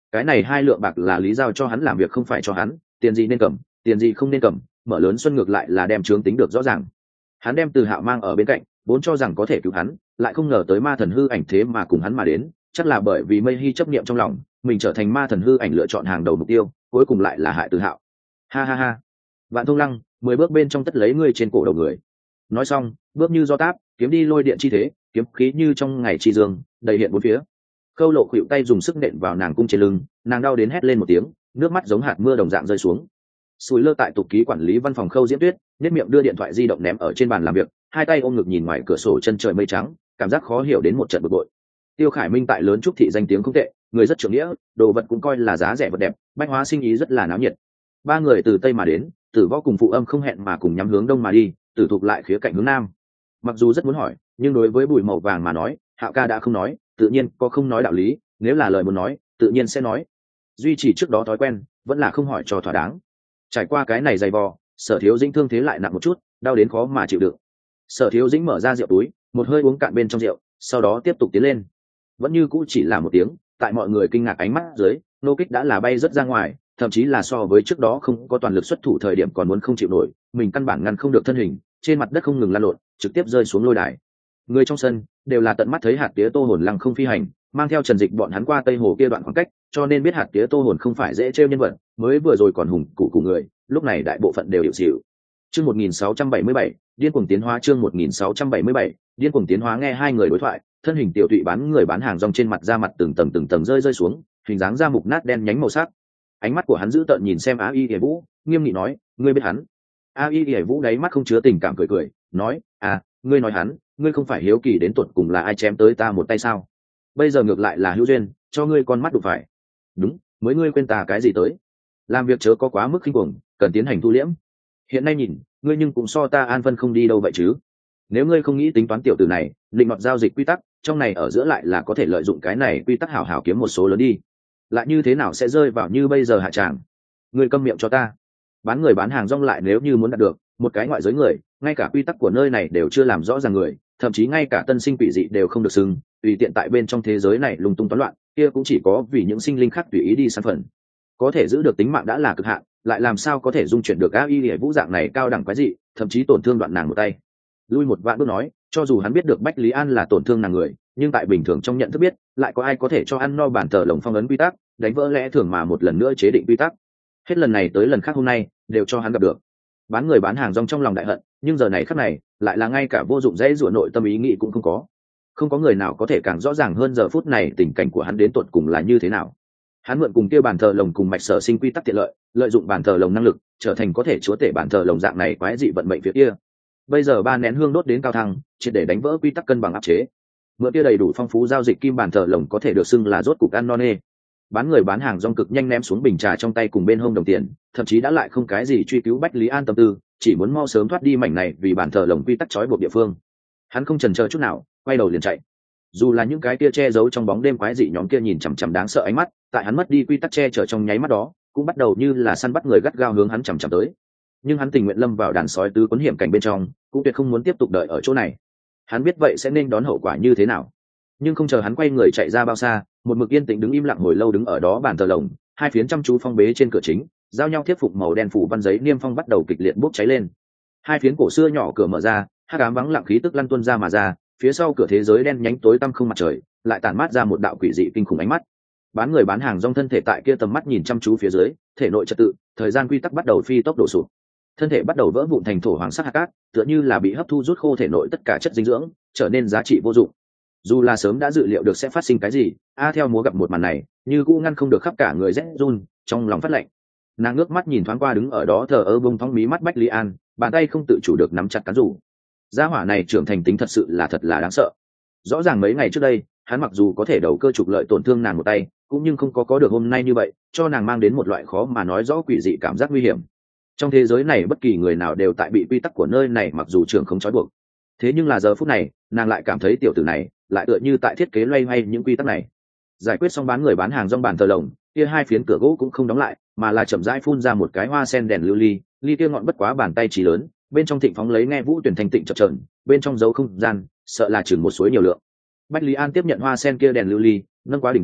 cái này hai lượng bạc là lý giao cho hắn làm việc không phải cho hắn, tiền gì nên cầm, tiền gì không nên cầm, mở lớn xuân ngược lại là đem trướng tính được rõ ràng. Hắn đem Từ Hạo mang ở bên cạnh, vốn cho rằng có thể cứu hắn, lại không ngờ tới ma thần hư ảnh thế mà cùng hắn mà đến, chắc là bởi vì Mây Hy chấp niệm trong lòng, mình trở thành ma thần hư ảnh lựa chọn hàng đầu mục tiêu, cuối cùng lại là hại Từ Hạo. Ha ha ha. Vạn Thông Lăng, mười bước bên trong tất lấy ngươi trên cổ đầu người. Nói xong, bước như do táp, kiếm đi lôi điện chi thế, kiếm khí như trong ngày chi dương, đầy hiện bốn phía. Khâu Lộ khuỵu tay dùng sức nện vào nàng cung trên lưng, nàng đau đến hét lên một tiếng, nước mắt giống hạt mưa đồng dạng rơi xuống. Sùi lơ tại tục ký quản lý văn phòng Khâu Diễm Tuyết, nét miệng đưa điện thoại di động ném ở trên bàn làm việc, hai tay ôm ngực nhìn ngoài cửa sổ chân trời mây trắng, cảm giác khó hiểu đến một trận bực bội. Tiêu Khải Minh tại lớn trúc thị danh tiếng không tệ, người rất trưởng nghĩa, đồ vật cũng coi là giá rẻ vật đẹp, bách hóa sinh ý rất là náo nhiệt. Ba người từ tây mà đến, Tử Võ cùng Phụ Âm không hẹn mà cùng nhắm hướng đông mà đi, Tử Thục lại khía cạnh hướng nam. Mặc dù rất muốn hỏi, nhưng đối với Bùi Màu Vàng mà nói, Hạo ca đã không nói, tự nhiên có không nói đạo lý, nếu là lời muốn nói, tự nhiên sẽ nói. Duy trì trước đó thói quen, vẫn là không hỏi cho thỏa đáng. Trải qua cái này dày vò, Sở Thiếu Dĩnh thương thế lại nặng một chút, đau đến khó mà chịu đựng. Sở Thiếu Dĩnh mở ra rượu túi, một hơi uống cạn bên trong rượu, sau đó tiếp tục tiến lên. Vẫn như cũ chỉ là một tiếng, tại mọi người kinh ngạc ánh mắt dưới, nô kích đã là bay rất ra ngoài, thậm chí là so với trước đó không có toàn lực xuất thủ thời điểm còn muốn không chịu nổi, mình căn bản ngăn không được thân hình, trên mặt đất không ngừng lăn lộn, trực tiếp rơi xuống lôi đài. Người trong sân đều là tận mắt thấy hạt tía tô hồn lăng không phi hành, mang theo Trần Dịch bọn hắn qua Tây Hồ kia đoạn khoảng cách, cho nên biết hạt tía tô hồn không phải dễ trêu nhân vật, mới vừa rồi còn hùng cụ cụ người, lúc này đại bộ phận đều hiểu xỉu. Chương một nghìn sáu trăm bảy mươi bảy, điên cuồng tiến hóa chương một nghìn sáu trăm bảy mươi bảy, điên cuồng tiến hóa nghe hai người đối thoại, thân hình tiểu tụy bán người bán hàng rong trên mặt ra mặt từng tầng từng tầng rơi rơi xuống, hình dáng da mục nát đen nhánh màu sắc. Ánh mắt của hắn giữ tợn nhìn xem A Y Lìa Vũ, nghiêm nghị nói, ngươi biết hắn? A Y Lìa Vũ đáy mắt không chứa tình cảm cười cười, nói, à, ngươi nói hắn, ngươi không phải hiếu kỳ đến tuột cùng là ai chém tới ta một tay sao? Bây giờ ngược lại là hữu duyên, cho ngươi con mắt đụng phải. Đúng, mới ngươi quên ta cái gì tới? Làm việc chớ có quá mức khinh cuồng, cần tiến hành thu liễm. Hiện nay nhìn, ngươi nhưng cũng so ta an phân không đi đâu vậy chứ? Nếu ngươi không nghĩ tính toán tiểu tử này, định đoạt giao dịch quy tắc, trong này ở giữa lại là có thể lợi dụng cái này quy tắc hảo hảo kiếm một số lớn đi. Lại như thế nào sẽ rơi vào như bây giờ hạ tràng? Ngươi câm miệng cho ta. Bán người bán hàng rong lại nếu như muốn đạt được một cái ngoại giới người, ngay cả quy tắc của nơi này đều chưa làm rõ ràng người, thậm chí ngay cả tân sinh quỷ dị đều không được xưng, tùy tiện tại bên trong thế giới này lung tung toán loạn, kia cũng chỉ có vì những sinh linh khác tùy ý đi săn phần. Có thể giữ được tính mạng đã là cực hạn, lại làm sao có thể dung chuyển được A Y Lìa Vũ dạng này cao đẳng quái dị, thậm chí tổn thương đoạn nàng một tay. Lui một vạn bước nói, cho dù hắn biết được Bách Lý An là tổn thương nàng người, nhưng tại bình thường trong nhận thức biết, lại có ai có thể cho ăn no bản tờ lồng phong ấn quy tắc, đánh vỡ lẽ thường mà một lần nữa chế định quy tắc. Hết lần này tới lần khác hôm nay, đều cho hắn gặp được. Bán người bán hàng rong trong lòng đại hận, nhưng giờ này khắc này, lại là ngay cả vô dụng dễ dụa nội tâm ý nghĩ cũng không có. Không có người nào có thể càng rõ ràng hơn giờ phút này tình cảnh của hắn đến tột cùng là như thế nào. Hắn mượn cùng kia bàn thờ lồng cùng mạch sở sinh quy tắc tiện lợi, lợi dụng bàn thờ lồng năng lực, trở thành có thể chúa tể bàn thờ lồng dạng này quái dị vận mệnh phía kia. Bây giờ ba nén hương đốt đến cao thăng, triệt để đánh vỡ quy tắc cân bằng áp chế. Mượn kia đầy đủ phong phú giao dịch kim bàn thờ lồng có thể được xưng là rốt cục ăn no nê. Bán người bán hàng rong cực nhanh ném xuống bình trà trong tay cùng bên hông đồng tiền, thậm chí đã lại không cái gì truy cứu Bách Lý An tâm tư, chỉ muốn mau sớm thoát đi mảnh này vì bàn thờ lồng quy tắc trói buộc địa phương. Hắn không chần chờ chút nào, quay đầu liền chạy. Dù là những cái kia che giấu trong bóng đêm quái dị nhóm kia nhìn chằm chằm đáng sợ ánh mắt, tại hắn mất đi quy tắc che chở trong nháy mắt đó, cũng bắt đầu như là săn bắt người gắt gao hướng hắn chằm chằm tới. Nhưng hắn tình nguyện lâm vào đàn sói tứ cuốn hiểm cảnh bên trong, cũng tuyệt không muốn tiếp tục đợi ở chỗ này. Hắn biết vậy sẽ nên đón hậu quả như thế nào. Nhưng không chờ hắn quay người chạy ra bao xa, một mực yên tĩnh đứng im lặng hồi lâu đứng ở đó bàn thờ lồng, hai phiến chăm chú phong bế trên cửa chính, giao nhau thiết phục màu đen phủ văn giấy niêm phong bắt đầu kịch liệt bốc cháy lên. Hai phiến cổ xưa nhỏ cửa mở ra, hắc ám vắng lặng khí tức lăn tuôn ra mà ra, phía sau cửa thế giới đen nhánh tối tăm không mặt trời, lại tản mát ra một đạo quỷ dị kinh khủng ánh mắt. Bán người bán hàng rong thân thể tại kia tầm mắt nhìn chăm chú phía dưới, thể nội trật tự, thời gian quy tắc bắt đầu phi tốc đổ sụp. Thân thể bắt đầu vỡ vụn thành thổ hoàng sắc hạt cát, tựa như là bị hấp thu rút khô thể nội tất cả chất dinh dưỡng, trở nên giá trị vô dụng. Dù là sớm đã dự liệu được sẽ phát sinh cái gì, a theo múa gặp một màn này, như cũ ngăn không được khắp cả người rét run, trong lòng phát lạnh. Nàng ngước mắt nhìn thoáng qua đứng ở đó thờ ơ bông thóng mí mắt Bách Lý An, bàn tay không tự chủ được nắm chặt cán rủ. Gia hỏa này trưởng thành tính thật sự là thật là đáng sợ. Rõ ràng mấy ngày trước đây, hắn mặc dù có thể đầu cơ trục lợi tổn thương nàng một tay, cũng nhưng không có có được hôm nay như vậy, cho nàng mang đến một loại khó mà nói rõ quỷ dị cảm giác nguy hiểm. Trong thế giới này bất kỳ người nào đều tại bị quy tắc của nơi này mặc dù trưởng không trói buộc. Thế nhưng là giờ phút này, nàng lại cảm thấy tiểu tử này lại tựa như tại thiết kế loay hoay những quy tắc này. Giải quyết xong bán người bán hàng rong bàn thờ lồng, kia hai phiến cửa gỗ cũng không đóng lại, mà là chậm rãi phun ra một cái hoa sen đèn lưu ly, ly kia ngọn bất quá bàn tay chỉ lớn, bên trong thịnh phóng lấy nghe vũ tuyển thanh tịnh chập chờn, bên trong dấu không gian, sợ là chừng một suối nhiều lượng. Bách Lý An tiếp nhận hoa sen kia đèn lưu ly, nâng quá đỉnh đầu,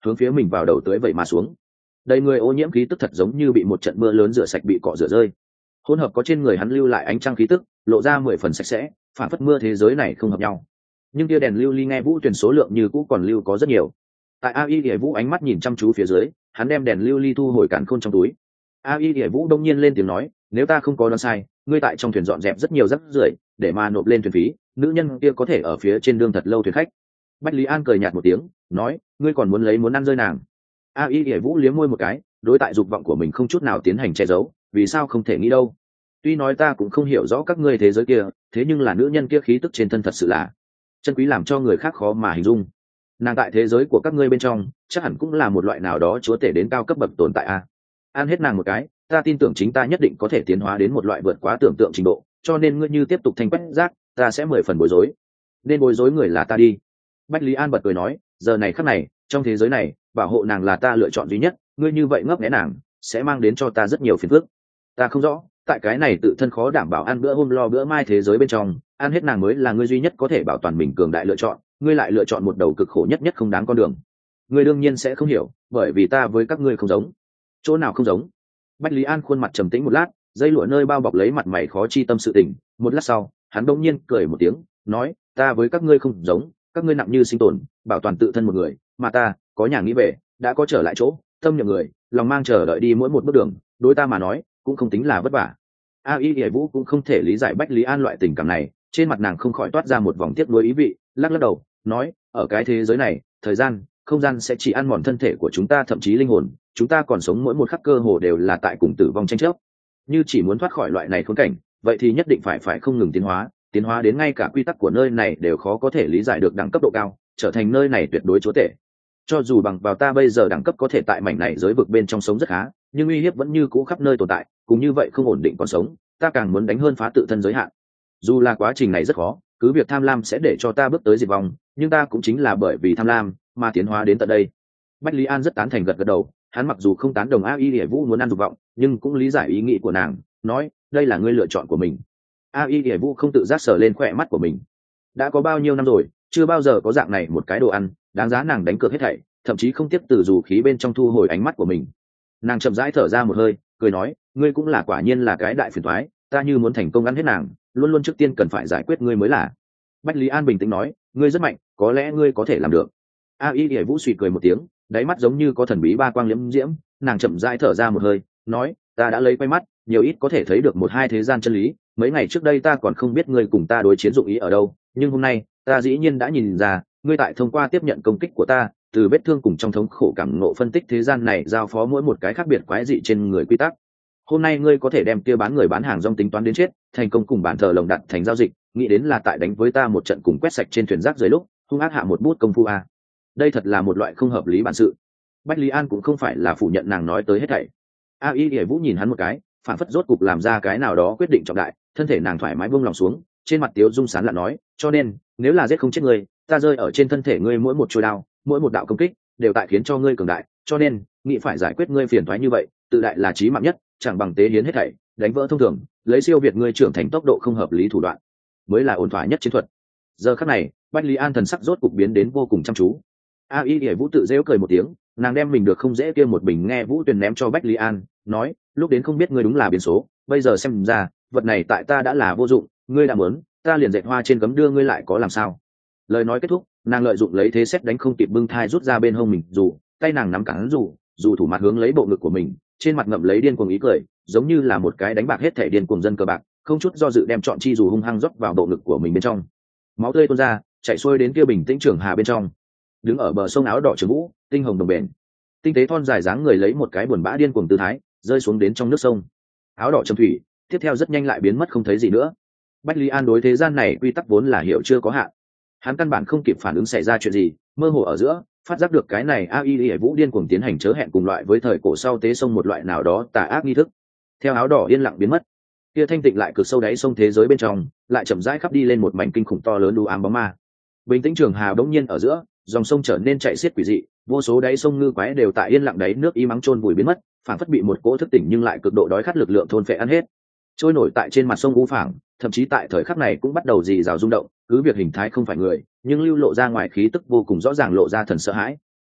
hướng phía mình vào đầu tới vậy mà xuống. Đầy người ô nhiễm khí tức thật giống như bị một trận mưa lớn rửa sạch bị cọ rửa rơi, hỗn hợp có trên người hắn lưu lại ánh trăng khí tức, lộ ra mười phần sạch sẽ, phản phất mưa thế giới này không hợp nhau. Nhưng tia đèn lưu ly nghe Vũ Tuyền số lượng như cũ còn lưu có rất nhiều. Tại A Y Lệ Vũ ánh mắt nhìn chăm chú phía dưới, hắn đem đèn lưu ly thu hồi cản khôn trong túi. A Y Lệ Vũ đông nhiên lên tiếng nói, nếu ta không có đoán sai, ngươi tại trong thuyền dọn dẹp rất nhiều rác rưởi để mà nộp lên thuyền phí, nữ nhân kia có thể ở phía trên đường thật lâu thuyền khách. Bách Lý An cười nhạt một tiếng, nói, ngươi còn muốn lấy muốn ăn rơi nàng. A Y Lệ Vũ liếm môi một cái, đối tại dục vọng của mình không chút nào tiến hành che giấu, vì sao không thể nghĩ đâu. Tuy nói ta cũng không hiểu rõ các ngươi thế giới kia, thế nhưng là nữ nhân kia khí tức trên thân thật sự là chân quý làm cho người khác khó mà hình dung. Nàng tại thế giới của các ngươi bên trong chắc hẳn cũng là một loại nào đó chúa tể đến cao cấp bậc tồn tại a. Ăn hết nàng một cái, ta tin tưởng chính ta nhất định có thể tiến hóa đến một loại vượt quá tưởng tượng trình độ, cho nên ngươi như tiếp tục thanh quét rác, ta sẽ mười phần bối rối. Nên bối rối người là ta đi. Bách Lý An bật cười nói, giờ này khắc này, trong thế giới này, bảo hộ nàng là ta lựa chọn duy nhất, ngươi như vậy ngấp nghé nàng, sẽ mang đến cho ta rất nhiều phiền phức. Ta không rõ, tại cái này tự thân khó đảm bảo ăn bữa hôm lo bữa mai thế giới bên trong, ăn hết nàng mới là ngươi duy nhất có thể bảo toàn mình cường đại lựa chọn, ngươi lại lựa chọn một đầu cực khổ nhất nhất không đáng con đường. Ngươi đương nhiên sẽ không hiểu, bởi vì ta với các ngươi không giống. Chỗ nào không giống? Bách Lý An khuôn mặt trầm tĩnh một lát, dây lụa nơi bao bọc lấy mặt mày khó chi tâm sự tình, một lát sau, hắn bỗng nhiên cười một tiếng, nói, ta với các ngươi không giống, các ngươi nặng như sinh tồn, bảo toàn tự thân một người, mà ta, có nhà nghĩ về, đã có trở lại chỗ, tâm nhậm người, lòng mang chờ đợi đi mỗi một bước đường, đối ta mà nói, cũng không tính là vất vả. A Y Lệ Vũ cũng không thể lý giải Bách Lý An loại tình cảm này, trên mặt nàng không khỏi toát ra một vòng tiếc nuối ý vị, lắc lắc đầu, nói, ở cái thế giới này, thời gian, không gian sẽ chỉ ăn mòn thân thể của chúng ta, thậm chí linh hồn, chúng ta còn sống mỗi một khắc cơ hồ đều là tại cùng tử vong tranh chấp. Như chỉ muốn thoát khỏi loại này khốn cảnh, vậy thì nhất định phải phải không ngừng tiến hóa, tiến hóa đến ngay cả quy tắc của nơi này đều khó có thể lý giải được đẳng cấp độ cao, trở thành nơi này tuyệt đối chúa tể. Cho dù bằng vào ta bây giờ đẳng cấp có thể tại mảnh này giới vực bên trong sống rất khá, nhưng uy hiếp vẫn như cũ khắp nơi tồn tại, cũng như vậy không ổn định còn sống, ta càng muốn đánh hơn phá tự thân giới hạn. Dù là quá trình này rất khó, cứ việc tham lam sẽ để cho ta bước tới diệt vong, nhưng ta cũng chính là bởi vì tham lam mà tiến hóa đến tận đây. Bách Lý An rất tán thành gật gật đầu, hắn mặc dù không tán đồng A Y Lệ Vũ muốn ăn dục vọng, nhưng cũng lý giải ý nghĩ của nàng, nói, đây là ngươi lựa chọn của mình. A Y Lệ Vũ không tự giác sờ lên khỏe mắt của mình. Đã có bao nhiêu năm rồi, chưa bao giờ có dạng này một cái đồ ăn, đáng giá nàng đánh cược hết thảy, thậm chí không tiếp từ dù khí bên trong thu hồi ánh mắt của mình. Nàng chậm rãi thở ra một hơi, cười nói, ngươi cũng là quả nhiên là cái đại phiền toái, ta như muốn thành công ăn hết nàng, luôn luôn trước tiên cần phải giải quyết ngươi mới là. Bách Lý An bình tĩnh nói, ngươi rất mạnh, có lẽ ngươi có thể làm được. A Y Lệ Vũ suy cười một tiếng, đáy mắt giống như có thần bí ba quang liễm diễm, nàng chậm rãi thở ra một hơi, nói, ta đã lấy quay mắt, nhiều ít có thể thấy được một hai thế gian chân lý, mấy ngày trước đây ta còn không biết ngươi cùng ta đối chiến dụng ý ở đâu, nhưng hôm nay, ta dĩ nhiên đã nhìn ra, ngươi tại thông qua tiếp nhận công kích của ta, từ vết thương cùng trong thống khổ cảm ngộ phân tích thế gian này giao phó mỗi một cái khác biệt quái dị trên người quy tắc. Hôm nay ngươi có thể đem kia bán người bán hàng rong tính toán đến chết, thành công cùng bản thờ lồng đặt thành giao dịch, nghĩ đến là tại đánh với ta một trận cùng quét sạch trên thuyền rác dưới lúc, hung ác hạ một bút công phu a. Đây thật là một loại không hợp lý bản sự. Bách Lý An cũng không phải là phủ nhận nàng nói tới hết thảy. A Y Lệ Vũ nhìn hắn một cái, phản phất rốt cục làm ra cái nào đó quyết định trọng đại, thân thể nàng thoải mái buông lòng xuống, trên mặt tiếu dung sán lạ nói, cho nên, nếu là giết không chết ngươi, ta rơi ở trên thân thể ngươi mỗi một chuôi đao, mỗi một đạo công kích, đều tại khiến cho ngươi cường đại, cho nên, nghĩ phải giải quyết ngươi phiền toái như vậy, tự đại là chí mạng nhất, chẳng bằng tế hiến hết thảy, đánh vỡ thông thường, lấy siêu việt ngươi trưởng thành tốc độ không hợp lý thủ đoạn, mới là ổn thỏa nhất chiến thuật. Giờ khắc này, Bách Lý An thần sắc rốt cục biến đến vô cùng chăm chú. A Y Lệ Vũ tự giễu cười một tiếng, nàng đem mình được không dễ kia một bình nghe Vũ Tuyền ném cho Bách Lý An, nói, lúc đến không biết ngươi đúng là biến số, bây giờ xem ra, vật này tại ta đã là vô dụng, ngươi đã muốn, ta liền dệt hoa trên gấm đưa ngươi lại có làm sao. Lời nói kết thúc, nàng lợi dụng lấy thế xét đánh không kịp bưng thai rút ra bên hông mình, dù tay nàng nắm cản dù, dù thủ mặt hướng lấy bộ ngực của mình, trên mặt ngậm lấy điên cuồng ý cười, giống như là một cái đánh bạc hết thể điên cuồng dân cờ bạc, không chút do dự đem chọn chi dù hung hăng rót vào bộ ngực của mình bên trong. Máu tươi tuôn ra, chảy xuôi đến kia bình tĩnh trường hà bên trong. Đứng ở bờ sông áo đỏ trường vũ, tinh hồng đồng bền, tinh tế thon dài dáng người lấy một cái buồn bã điên cuồng tư thái, rơi xuống đến trong nước sông. Áo đỏ trầm thủy, tiếp theo rất nhanh lại biến mất không thấy gì nữa. Bách Lý An đối thế gian này quy tắc vốn là hiểu chưa có hạn, hắn căn bản không kịp phản ứng xảy ra chuyện gì, mơ hồ ở giữa phát giác được cái này A Y Lệ Vũ điên cuồng tiến hành chớ hẹn cùng loại với thời cổ sau tế sông một loại nào đó tà ác nghi thức. Theo áo đỏ yên lặng biến mất, kia thanh tịnh lại cực sâu đáy sông thế giới bên trong lại chậm rãi khắp đi lên một mảnh kinh khủng to lớn u ám bóng ma. Bình tĩnh trường hà bỗng nhiên ở giữa, dòng sông trở nên chảy xiết quỷ dị, vô số đáy sông ngư quái đều tại yên lặng đáy nước y mắng chôn vùi biến mất, phảng phất bị một cỗ thức tỉnh nhưng lại cực độ đói khát lực lượng thôn phệ ăn hết. Trôi nổi tại trên mặt sông u phảng, thậm chí tại thời khắc này cũng bắt đầu rì rào rung động, cứ việc hình thái không phải người, nhưng lưu lộ ra ngoài khí tức vô cùng rõ ràng lộ ra thần sợ hãi.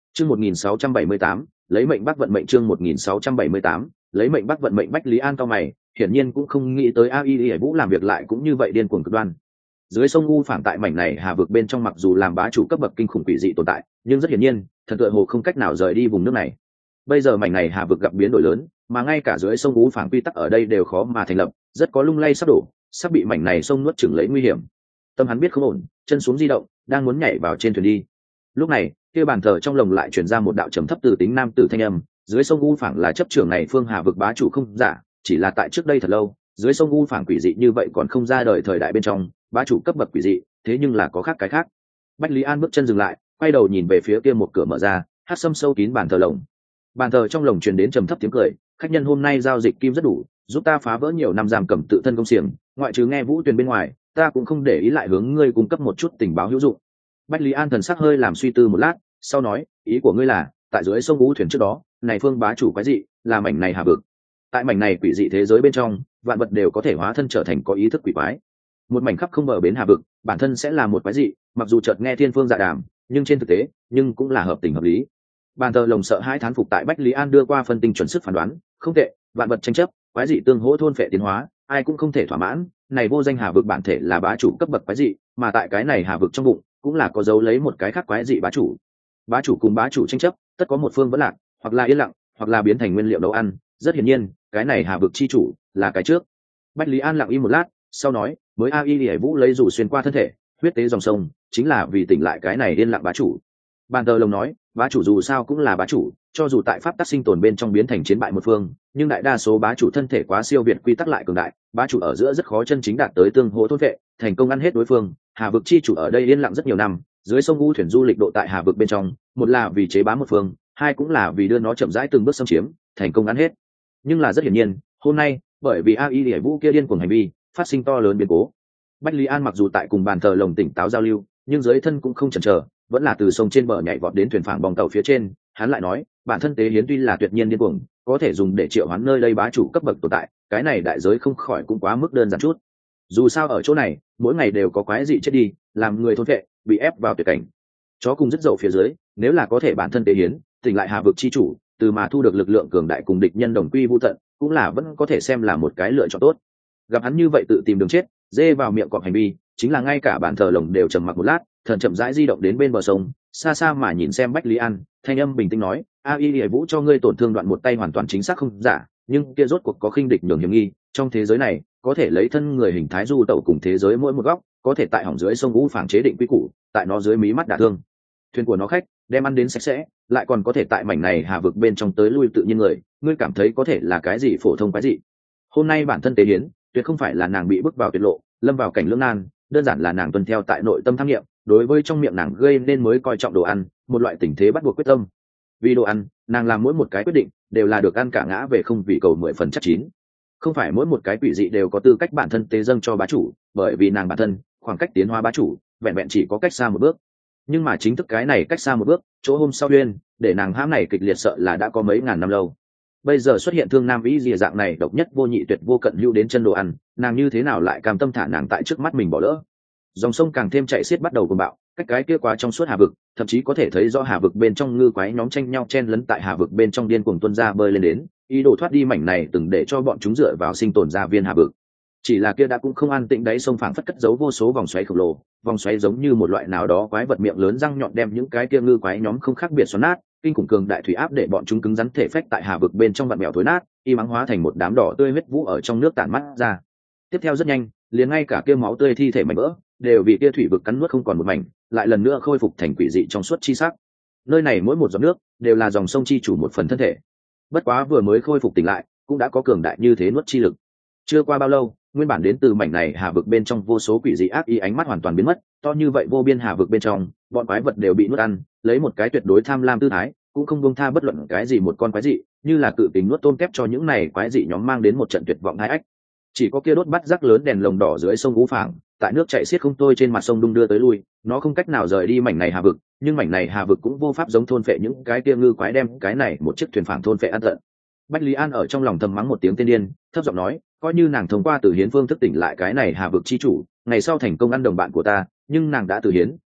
Chương một nghìn sáu trăm bảy mươi tám, lấy mệnh bắc vận mệnh chương một nghìn sáu trăm bảy mươi tám, lấy mệnh bắc vận mệnh Bách Lý An cao mày, hiển nhiên cũng không nghĩ tới A Y Vũ làm việc lại cũng như vậy điên cuồng cực đoan. Dưới sông U Phảng tại mảnh này hà vực bên trong mặc dù làm bá chủ cấp bậc kinh khủng quỷ dị tồn tại, nhưng rất hiển nhiên, thần tựa hồ không cách nào rời đi vùng nước này. Bây giờ mảnh này hà vực gặp biến đổi lớn, mà ngay cả dưới sông U Phảng quy tắc ở đây đều khó mà thành lập, rất có lung lay sắp đổ, sắp bị mảnh này sông nuốt chửng lấy nguy hiểm. Tâm hắn biết không ổn, chân xuống di động, đang muốn nhảy vào trên thuyền đi. Lúc này, kia bàn thờ trong lồng lại truyền ra một đạo trầm thấp từ tính nam tử thanh âm, dưới sông U Phảng là chấp trưởng này phương hà vực bá chủ không giả, chỉ là tại trước đây thật lâu, dưới sông U Phảng quỷ dị như vậy còn không ra đời thời đại bên trong, bá chủ cấp bậc quỷ dị, thế nhưng là có khác cái khác. Bách Lý An bước chân dừng lại, quay đầu nhìn về phía kia một cửa mở ra, hát xâm sâu kín bàn thờ lồng. Bàn thờ trong lồng truyền đến trầm thấp tiếng cười, khách nhân hôm nay giao dịch kim rất đủ, giúp ta phá vỡ nhiều năm giam cầm tự thân công xiềng, ngoại trừ nghe Vũ Tuyền bên ngoài, ta cũng không để ý lại hướng ngươi cung cấp một chút tình báo hữu dụng. Bách Lý An thần sắc hơi làm suy tư một lát, sau nói, ý của ngươi là, tại dưới sông Vũ Thuyền trước đó, này phương bá chủ quái dị, là mảnh này hà vực. Tại mảnh này quỷ dị thế giới bên trong, vạn vật đều có thể hóa thân trở thành có ý thức quỷ quái. Một mảnh khắp không bờ bến hà vực, bản thân sẽ là một quái dị, mặc dù chợt nghe thiên phương dạ đàm, nhưng trên thực tế, nhưng cũng là hợp tình hợp lý. Bàn thờ lồng sợ hai thán phục tại Bách Lý An đưa qua phân tinh chuẩn sức phán đoán, không tệ, vạn vật tranh chấp, quái dị tương hỗ thôn phệ tiến hóa, ai cũng không thể thỏa mãn, này vô danh hà vực bản thể là bá chủ cấp bậc quái dị, mà tại cái này hà vực trong bụng, cũng là có dấu lấy một cái khác quái dị bá chủ. Bá chủ cùng bá chủ tranh chấp, tất có một phương vẫn lạc, hoặc là yên lặng, hoặc là biến thành nguyên liệu nấu ăn, rất hiển nhiên, cái này hà vực chi chủ là cái trước. Bách Lý An lặng im một lát, sau nói, mới A Y Hải Vũ lấy dù xuyên qua thân thể, huyết tế dòng sông, chính là vì tỉnh lại cái này yên lặng bá chủ. Bàn tờ lồng nói, bá chủ dù sao cũng là bá chủ, cho dù tại pháp tắc sinh tồn bên trong biến thành chiến bại một phương, nhưng đại đa số bá chủ thân thể quá siêu việt quy tắc lại cường đại, bá chủ ở giữa rất khó chân chính đạt tới tương hỗ thôn vệ, thành công ăn hết đối phương. Hà vực chi chủ ở đây yên lặng rất nhiều năm, dưới sông U thuyền du lịch độ tại hà vực bên trong, một là vì chế bá một phương, hai cũng là vì đưa nó chậm rãi từng bước xâm chiếm, thành công ăn hết. Nhưng là rất hiển nhiên, hôm nay, bởi vì A Y Hải Vũ kia điên cuồng hành vi, phát sinh to lớn biến cố. Bách Lý An mặc dù tại cùng bàn thờ lồng tỉnh táo giao lưu, nhưng dưới thân cũng không chần chờ, vẫn là từ sông trên bờ nhảy vọt đến thuyền phản bong tàu phía trên. Hắn lại nói, bản thân tế hiến tuy là tuyệt nhiên điên cuồng, có thể dùng để triệu hoán nơi đây bá chủ cấp bậc tồn tại, cái này đại giới không khỏi cũng quá mức đơn giản chút. Dù sao ở chỗ này, mỗi ngày đều có quái dị chết đi, làm người thôn vệ, bị ép vào tuyệt cảnh. Chó cùng rất dậu phía dưới, nếu là có thể bản thân tế hiến, tỉnh lại hà vực chi chủ, từ mà thu được lực lượng cường đại cùng địch nhân đồng quy vu tận, cũng là vẫn có thể xem là một cái lựa chọn tốt. Gặp hắn như vậy tự tìm đường chết, dê vào miệng cọp hành vi, chính là ngay cả bản thờ lồng đều trầm mặc một lát, thần chậm rãi di động đến bên bờ sông, xa xa mà nhìn xem Bách Lý An, thanh âm bình tĩnh nói, A Y Hải Vũ cho ngươi tổn thương đoạn một tay hoàn toàn chính xác không giả, nhưng kia rốt cuộc có khinh địch nhường hiểm nghi, trong thế giới này, có thể lấy thân người hình thái du tẩu cùng thế giới mỗi một góc, có thể tại hỏng dưới sông U Phảng chế định quy củ, tại nó dưới mí mắt đả thương thuyền của nó khách, đem ăn đến sạch sẽ, lại còn có thể tại mảnh này hà vực bên trong tới lui tự nhiên người, ngươi cảm thấy có thể là cái gì phổ thông cái gì? Hôm nay bản thân tế hiến, tuyệt không phải là nàng bị bức vào tuyệt lộ, lâm vào cảnh lưỡng nan, đơn giản là nàng tuân theo tại nội tâm tham nghiệm, đối với trong miệng nàng gây nên mới coi trọng đồ ăn, một loại tình thế bắt buộc quyết tâm. Vì đồ ăn, nàng làm mỗi một cái quyết định đều là được ăn cả ngã về không vì cầu mười phần chắc chín. Không phải mỗi một cái quỷ dị đều có tư cách bản thân tế dâng cho bá chủ, bởi vì nàng bản thân, khoảng cách tiến hóa bá chủ, vẹn vẹn chỉ có cách xa một bước. Nhưng mà chính thức cái này cách xa một bước, chỗ hôm sau uyên, để nàng hãm này kịch liệt sợ là đã có mấy ngàn năm lâu. Bây giờ xuất hiện thương nam vĩ dìa dạng này độc nhất vô nhị tuyệt vô cận hữu đến chân đồ ăn, nàng như thế nào lại cam tâm thả nàng tại trước mắt mình bỏ lỡ? Dòng sông càng thêm chạy xiết bắt đầu cuồng bạo, cách cái kia quá trong suốt hà vực, thậm chí có thể thấy rõ hà vực bên trong ngư quái nhóm tranh nhau chen lấn tại hà vực bên trong điên cuồng tuôn ra bơi lên đến, ý đồ thoát đi mảnh này từng để cho bọn chúng dựa vào sinh tồn ra viên hà vực. Chỉ là kia đã cũng không an tĩnh đáy sông phảng phất cất giấu vô số vòng xoáy khổng lồ, vòng xoáy giống như một loại nào đó quái vật miệng lớn răng nhọn đem những cái kia ngư quái nhóm không khác biệt xoắn nát, kinh khủng cường đại thủy áp để bọn chúng cứng rắn thể phách tại hà vực bên trong vạn mèo thối nát, y mắng hóa thành một đám đỏ tươi huyết vũ ở trong nước tản mắt ra. Tiếp theo rất nhanh, liền ngay cả kia máu tươi thi thể mảnh vỡ đều bị kia thủy vực cắn nuốt không còn một mảnh, lại lần nữa khôi phục thành quỷ dị trong suốt chi sắc. Nơi này mỗi một giọt nước đều là dòng sông chi chủ một phần thân thể. Bất quá vừa mới khôi phục tỉnh lại, cũng đã có cường đại như thế nuốt chi lực. Chưa qua bao lâu, nguyên bản đến từ mảnh này hà vực bên trong vô số quỷ dị ác ý ánh mắt hoàn toàn biến mất, to như vậy vô biên hà vực bên trong, bọn quái vật đều bị nuốt ăn, lấy một cái tuyệt đối tham lam tư thái, cũng không buông tha bất luận cái gì một con quái dị, như là cự tính nuốt tôm kép cho những này quái dị nhóm mang đến một trận tuyệt vọng hai ách. Chỉ có kia đốt bắt rác lớn đèn lồng đỏ dưới sông U Phảng, tại nước chảy xiết không thôi trên mặt sông đung đưa tới lui, nó không cách nào rời đi mảnh này hà vực, nhưng mảnh này hà vực cũng vô pháp giống thôn phệ những cái kia ngư quái đem cái này một chiếc thuyền phảng thôn phệ ăn tận. Bách Lý An ở trong lòng thầm mắng một tiếng tên điên, thấp giọng nói, coi như nàng thông qua Tử Hiến phương thức tỉnh lại cái này hà vực chi chủ, ngày sau thành công ăn đồng bạn của ta, nhưng nàng đã Tử Hiến,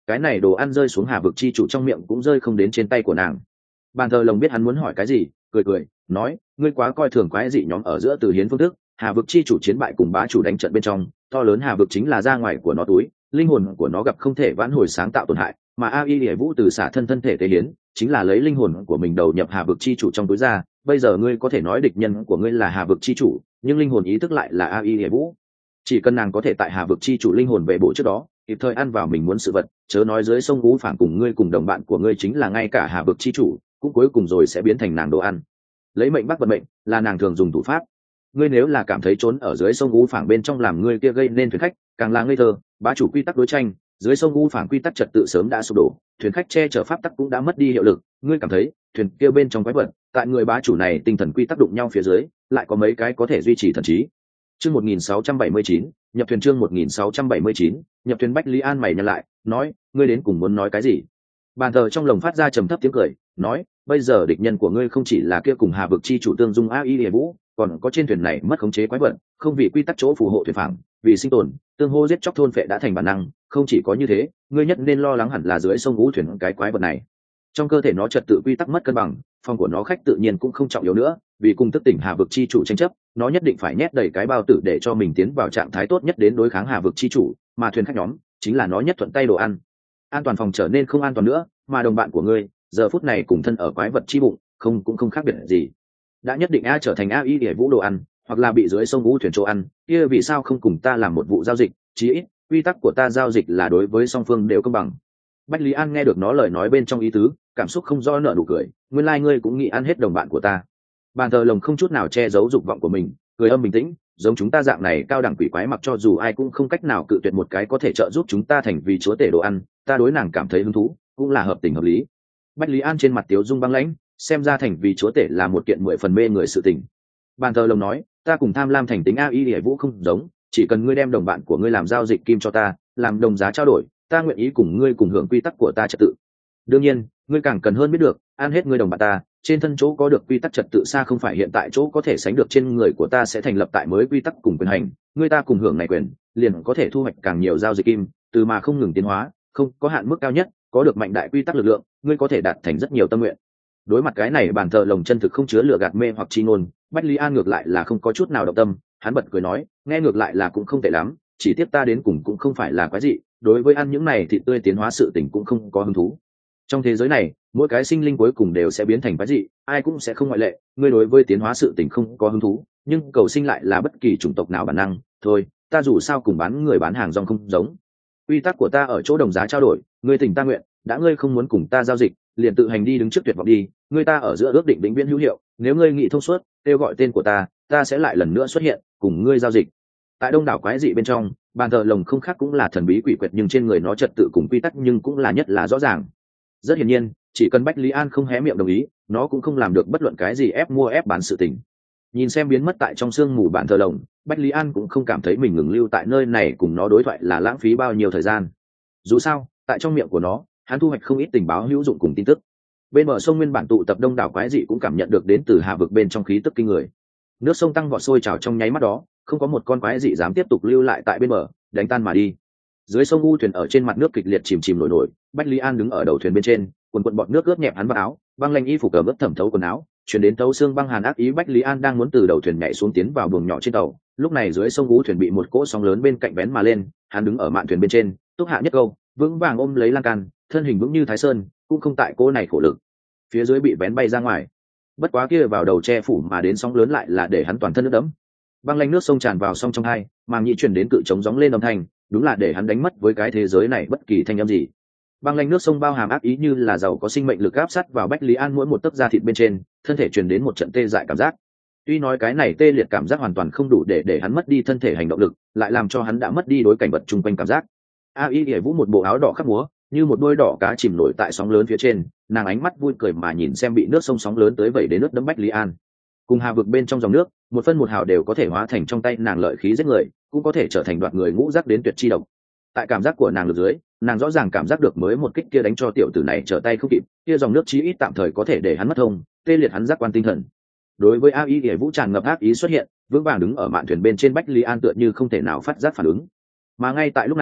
cái này đồ ăn rơi xuống Hà vực chi chủ trong miệng cũng rơi không đến trên tay của nàng. Bàn thờ lồng biết hắn muốn hỏi cái gì, cười cười nói, ngươi quá coi thường quái dị nhóm ở giữa Từ Hiến phương thức. Hà vực chi chủ chiến bại cùng bá chủ đánh trận bên trong, to lớn Hà vực chính là ra ngoài của nó túi, linh hồn của nó gặp không thể vãn hồi sáng tạo tổn hại, mà A Y Lệ Vũ từ xả thân thân thể tế hiến, chính là lấy linh hồn của mình đầu nhập Hà vực chi chủ trong túi ra. Bây giờ ngươi có thể nói địch nhân của ngươi là Hà vực chi chủ, nhưng linh hồn ý thức lại là A Y Lệ Vũ. Chỉ cần nàng có thể tại Hà vực chi chủ linh hồn về bộ trước đó kịp thời ăn vào mình muốn sự vật, chớ nói dưới sông Ngũ Phản cùng ngươi cùng đồng bạn của ngươi chính là ngay cả Hà vực chi chủ cũng cuối cùng rồi sẽ biến thành nàng đồ ăn. Lấy mệnh bắt vận mệnh là nàng thường dùng thủ pháp. Ngươi nếu là cảm thấy trốn ở dưới sông Ngũ Phản bên trong làm ngươi kia gây nên thuyền khách, càng là ngây thơ. Bá chủ quy tắc đối tranh, dưới sông Ngũ Phản quy tắc trật tự sớm đã sụp đổ, thuyền khách che chở pháp tắc cũng đã mất đi hiệu lực. Ngươi cảm thấy thuyền kia bên trong quái vật, tại người bá chủ này tinh thần quy tắc đụng nhau phía dưới, lại có mấy cái có thể duy trì thần trí? Chương một nghìn sáu trăm bảy mươi chín, nhập thuyền. Chương một nghìn sáu trăm bảy mươi chín, nhập thuyền. Bách Lý An mày nhăn lại, nói, ngươi đến cùng muốn nói cái gì? Bàn thờ trong lồng phát ra trầm thấp tiếng cười, nói, bây giờ địch nhân của ngươi không chỉ là kia cùng Hà vực chi chủ tương dung A Y Lệ Vũ, còn có trên thuyền này mất khống chế quái vật, không vì quy tắc chỗ phù hộ thuyền phẳng, vì sinh tồn, tương hô giết chóc thôn phệ đã thành bản năng. Không chỉ có như thế, ngươi nhất nên lo lắng hẳn là dưới sông Ngũ thuyền cái quái vật này. Trong cơ thể nó trật tự quy tắc mất cân bằng, phòng của nó khách tự nhiên cũng không trọng yếu nữa, vì cùng thức tỉnh Hà vực chi chủ tranh chấp, nó nhất định phải nhét đầy cái bao tử để cho mình tiến vào trạng thái tốt nhất đến đối kháng Hà vực chi chủ, mà thuyền khách nhóm chính là nó nhất thuận tay đồ ăn. An toàn phòng trở nên không an toàn nữa, mà đồng bạn của ngươi giờ phút này cùng thân ở quái vật chi bụng, không cũng không khác biệt gì. Đã nhất định a trở thành A Y để Vũ đồ ăn, hoặc là bị dưới sông Ngũ thuyền chỗ ăn, kia vì sao không cùng ta làm một vụ giao dịch? Chí ít quy tắc của ta giao dịch là đối với song phương đều công bằng. Bách Lý An nghe được nó lời nói bên trong ý tứ, cảm xúc không rõ nở nụ cười. Nguyên lai ngươi cũng nghĩ ăn hết đồng bạn của ta. Bàn thờ lồng không chút nào che giấu dục vọng của mình, cười âm bình tĩnh, giống chúng ta dạng này cao đẳng quỷ quái mặc cho dù ai cũng không cách nào cự tuyệt một cái có thể trợ giúp chúng ta thành vì chúa tể đồ ăn, ta đối nàng cảm thấy hứng thú, cũng là hợp tình hợp lý. Bách Lý An trên mặt tiếu dung băng lãnh, xem ra thành vì chúa tể là một kiện mười phần mê người sự tình. Bàn thờ lồng nói, ta cùng tham lam thành tính A Y Lệ Vũ không giống, chỉ cần ngươi đem đồng bạn của ngươi làm giao dịch kim cho ta, làm đồng giá trao đổi, ta nguyện ý cùng ngươi cùng hưởng quy tắc của ta trật tự. Đương nhiên, ngươi càng cần hơn biết được, ăn hết ngươi đồng bạn ta, trên thân chỗ có được quy tắc trật tự xa không phải hiện tại chỗ có thể sánh được, trên người của ta sẽ thành lập tại mới quy tắc cùng quyền hành, ngươi ta cùng hưởng này quyền, liền có thể thu hoạch càng nhiều giao dịch kim, từ mà không ngừng tiến hóa, không có hạn mức cao nhất, có được mạnh đại quy tắc lực lượng, ngươi có thể đạt thành rất nhiều tâm nguyện. Đối mặt cái này bàn thờ lồng chân thực không chứa lửa gạt mê hoặc chi ngôn, Bách Lý An ngược lại là không có chút nào động tâm, hắn bật cười nói, nghe ngược lại là cũng không tệ lắm, chỉ tiếc ta đến cùng cũng không phải là quái dị, đối với ăn những này thịt tươi tiến hóa sự tình cũng không có hứng thú. Trong thế giới này, mỗi cái sinh linh cuối cùng đều sẽ biến thành quái dị, ai cũng sẽ không ngoại lệ. Ngươi đối với tiến hóa sự tình không có hứng thú, nhưng cầu sinh lại là bất kỳ chủng tộc nào bản năng. Thôi, ta dù sao cùng bán người bán hàng rong không giống. Quy tắc của ta ở chỗ đồng giá trao đổi, ngươi tình ta nguyện, đã ngươi không muốn cùng ta giao dịch, liền tự hành đi đứng trước tuyệt vọng đi, ngươi ta ở giữa ước định vĩnh viễn hữu hiệu, nếu ngươi nghĩ thông suốt, kêu gọi tên của ta, ta sẽ lại lần nữa xuất hiện, cùng ngươi giao dịch. Tại đông đảo quái dị bên trong, bàn thờ lồng không khác cũng là thần bí quỷ quyệt, nhưng trên người nó trật tự cùng quy tắc nhưng cũng là nhất là rõ ràng. Rất hiển nhiên, chỉ cần Bách Lý An không hé miệng đồng ý, nó cũng không làm được bất luận cái gì ép mua ép bán sự tình. Nhìn xem biến mất tại trong sương mù bàn thờ lồng, Bách Lý An cũng không cảm thấy mình ngừng lưu tại nơi này cùng nó đối thoại là lãng phí bao nhiêu thời gian. Dù sao, tại trong miệng của nó, hắn thu hoạch không ít tình báo hữu dụng cùng tin tức. Bên bờ sông nguyên bản tụ tập đông đảo quái dị cũng cảm nhận được đến từ Hà vực bên trong khí tức kinh người. Nước sông tăng vọt sôi trào trong nháy mắt đó, không có một con quái dị dám tiếp tục lưu lại tại bên bờ, đánh tan mà đi. Dưới sông u thuyền ở trên mặt nước kịch liệt chìm chìm nổi nổi, Bách Lý An đứng ở đầu thuyền bên trên, quần quần bọt nước ướt nhẹp hắn vào áo, băng lanh y phục cờ ướt thẩm thấu quần áo, truyền đến thấu xương băng hàn ác ý. Bách Lý An đang muốn từ đầu thuyền nhảy xuống tiến vào buồng nhỏ trên tàu, lúc này dưới sông u thuyền bị một cỗ sóng lớn bên cạnh bén mà lên, hắn đứng ở mạn thuyền bên trên, túc hạ nhất câu, vững vàng ôm lấy lan can, thân hình vững như thái sơn, cũng không tại cỗ này khổ lực. Phía dưới bị bén bay ra ngoài, bất quá kia vào đầu che phủ mà đến sóng lớn lại là để hắn toàn thân nước đẫm. Băng lanh nước sông tràn vào sông trong hai, màng nhĩ truyền đến cự trống gióng lên âm thanh, đúng là để hắn đánh mất với cái thế giới này bất kỳ thanh âm gì. Băng lanh nước sông bao hàm ác ý như là giàu có sinh mệnh lực áp sát vào Bách Lý An mỗi một tấc da thịt bên trên, thân thể truyền đến một trận tê dại cảm giác. Tuy nói cái này tê liệt cảm giác hoàn toàn không đủ để để hắn mất đi thân thể hành động lực, lại làm cho hắn đã mất đi đối cảnh vật chung quanh cảm giác. A Y Lệ Vũ một bộ áo đỏ khắp múa, như một đôi đỏ cá chìm nổi tại sóng lớn phía trên, nàng ánh mắt vui cười mà nhìn xem bị nước sông sóng lớn tới vẩy đến nước đẫm Bách Lý An. Cùng Hà vực bên trong dòng nước, một phân một hào đều có thể hóa thành trong tay nàng lợi khí giết người, cũng có thể trở thành đoạt người ngũ giác đến tuyệt chi độc. Tại cảm giác của nàng lực dưới, nàng rõ ràng cảm giác được mới một kích kia đánh cho tiểu tử này trở tay không kịp, kia dòng nước chí ít tạm thời có thể để hắn mất thông, tê liệt hắn giác quan tinh thần. Đối với A Y Lệ Vũ tràn ngập ác ý xuất hiện, vững vàng đứng ở mạn thuyền bên trên Bách Lý An tựa như không thể nào phát giác phản ứng. Mà ngay tại lúc này,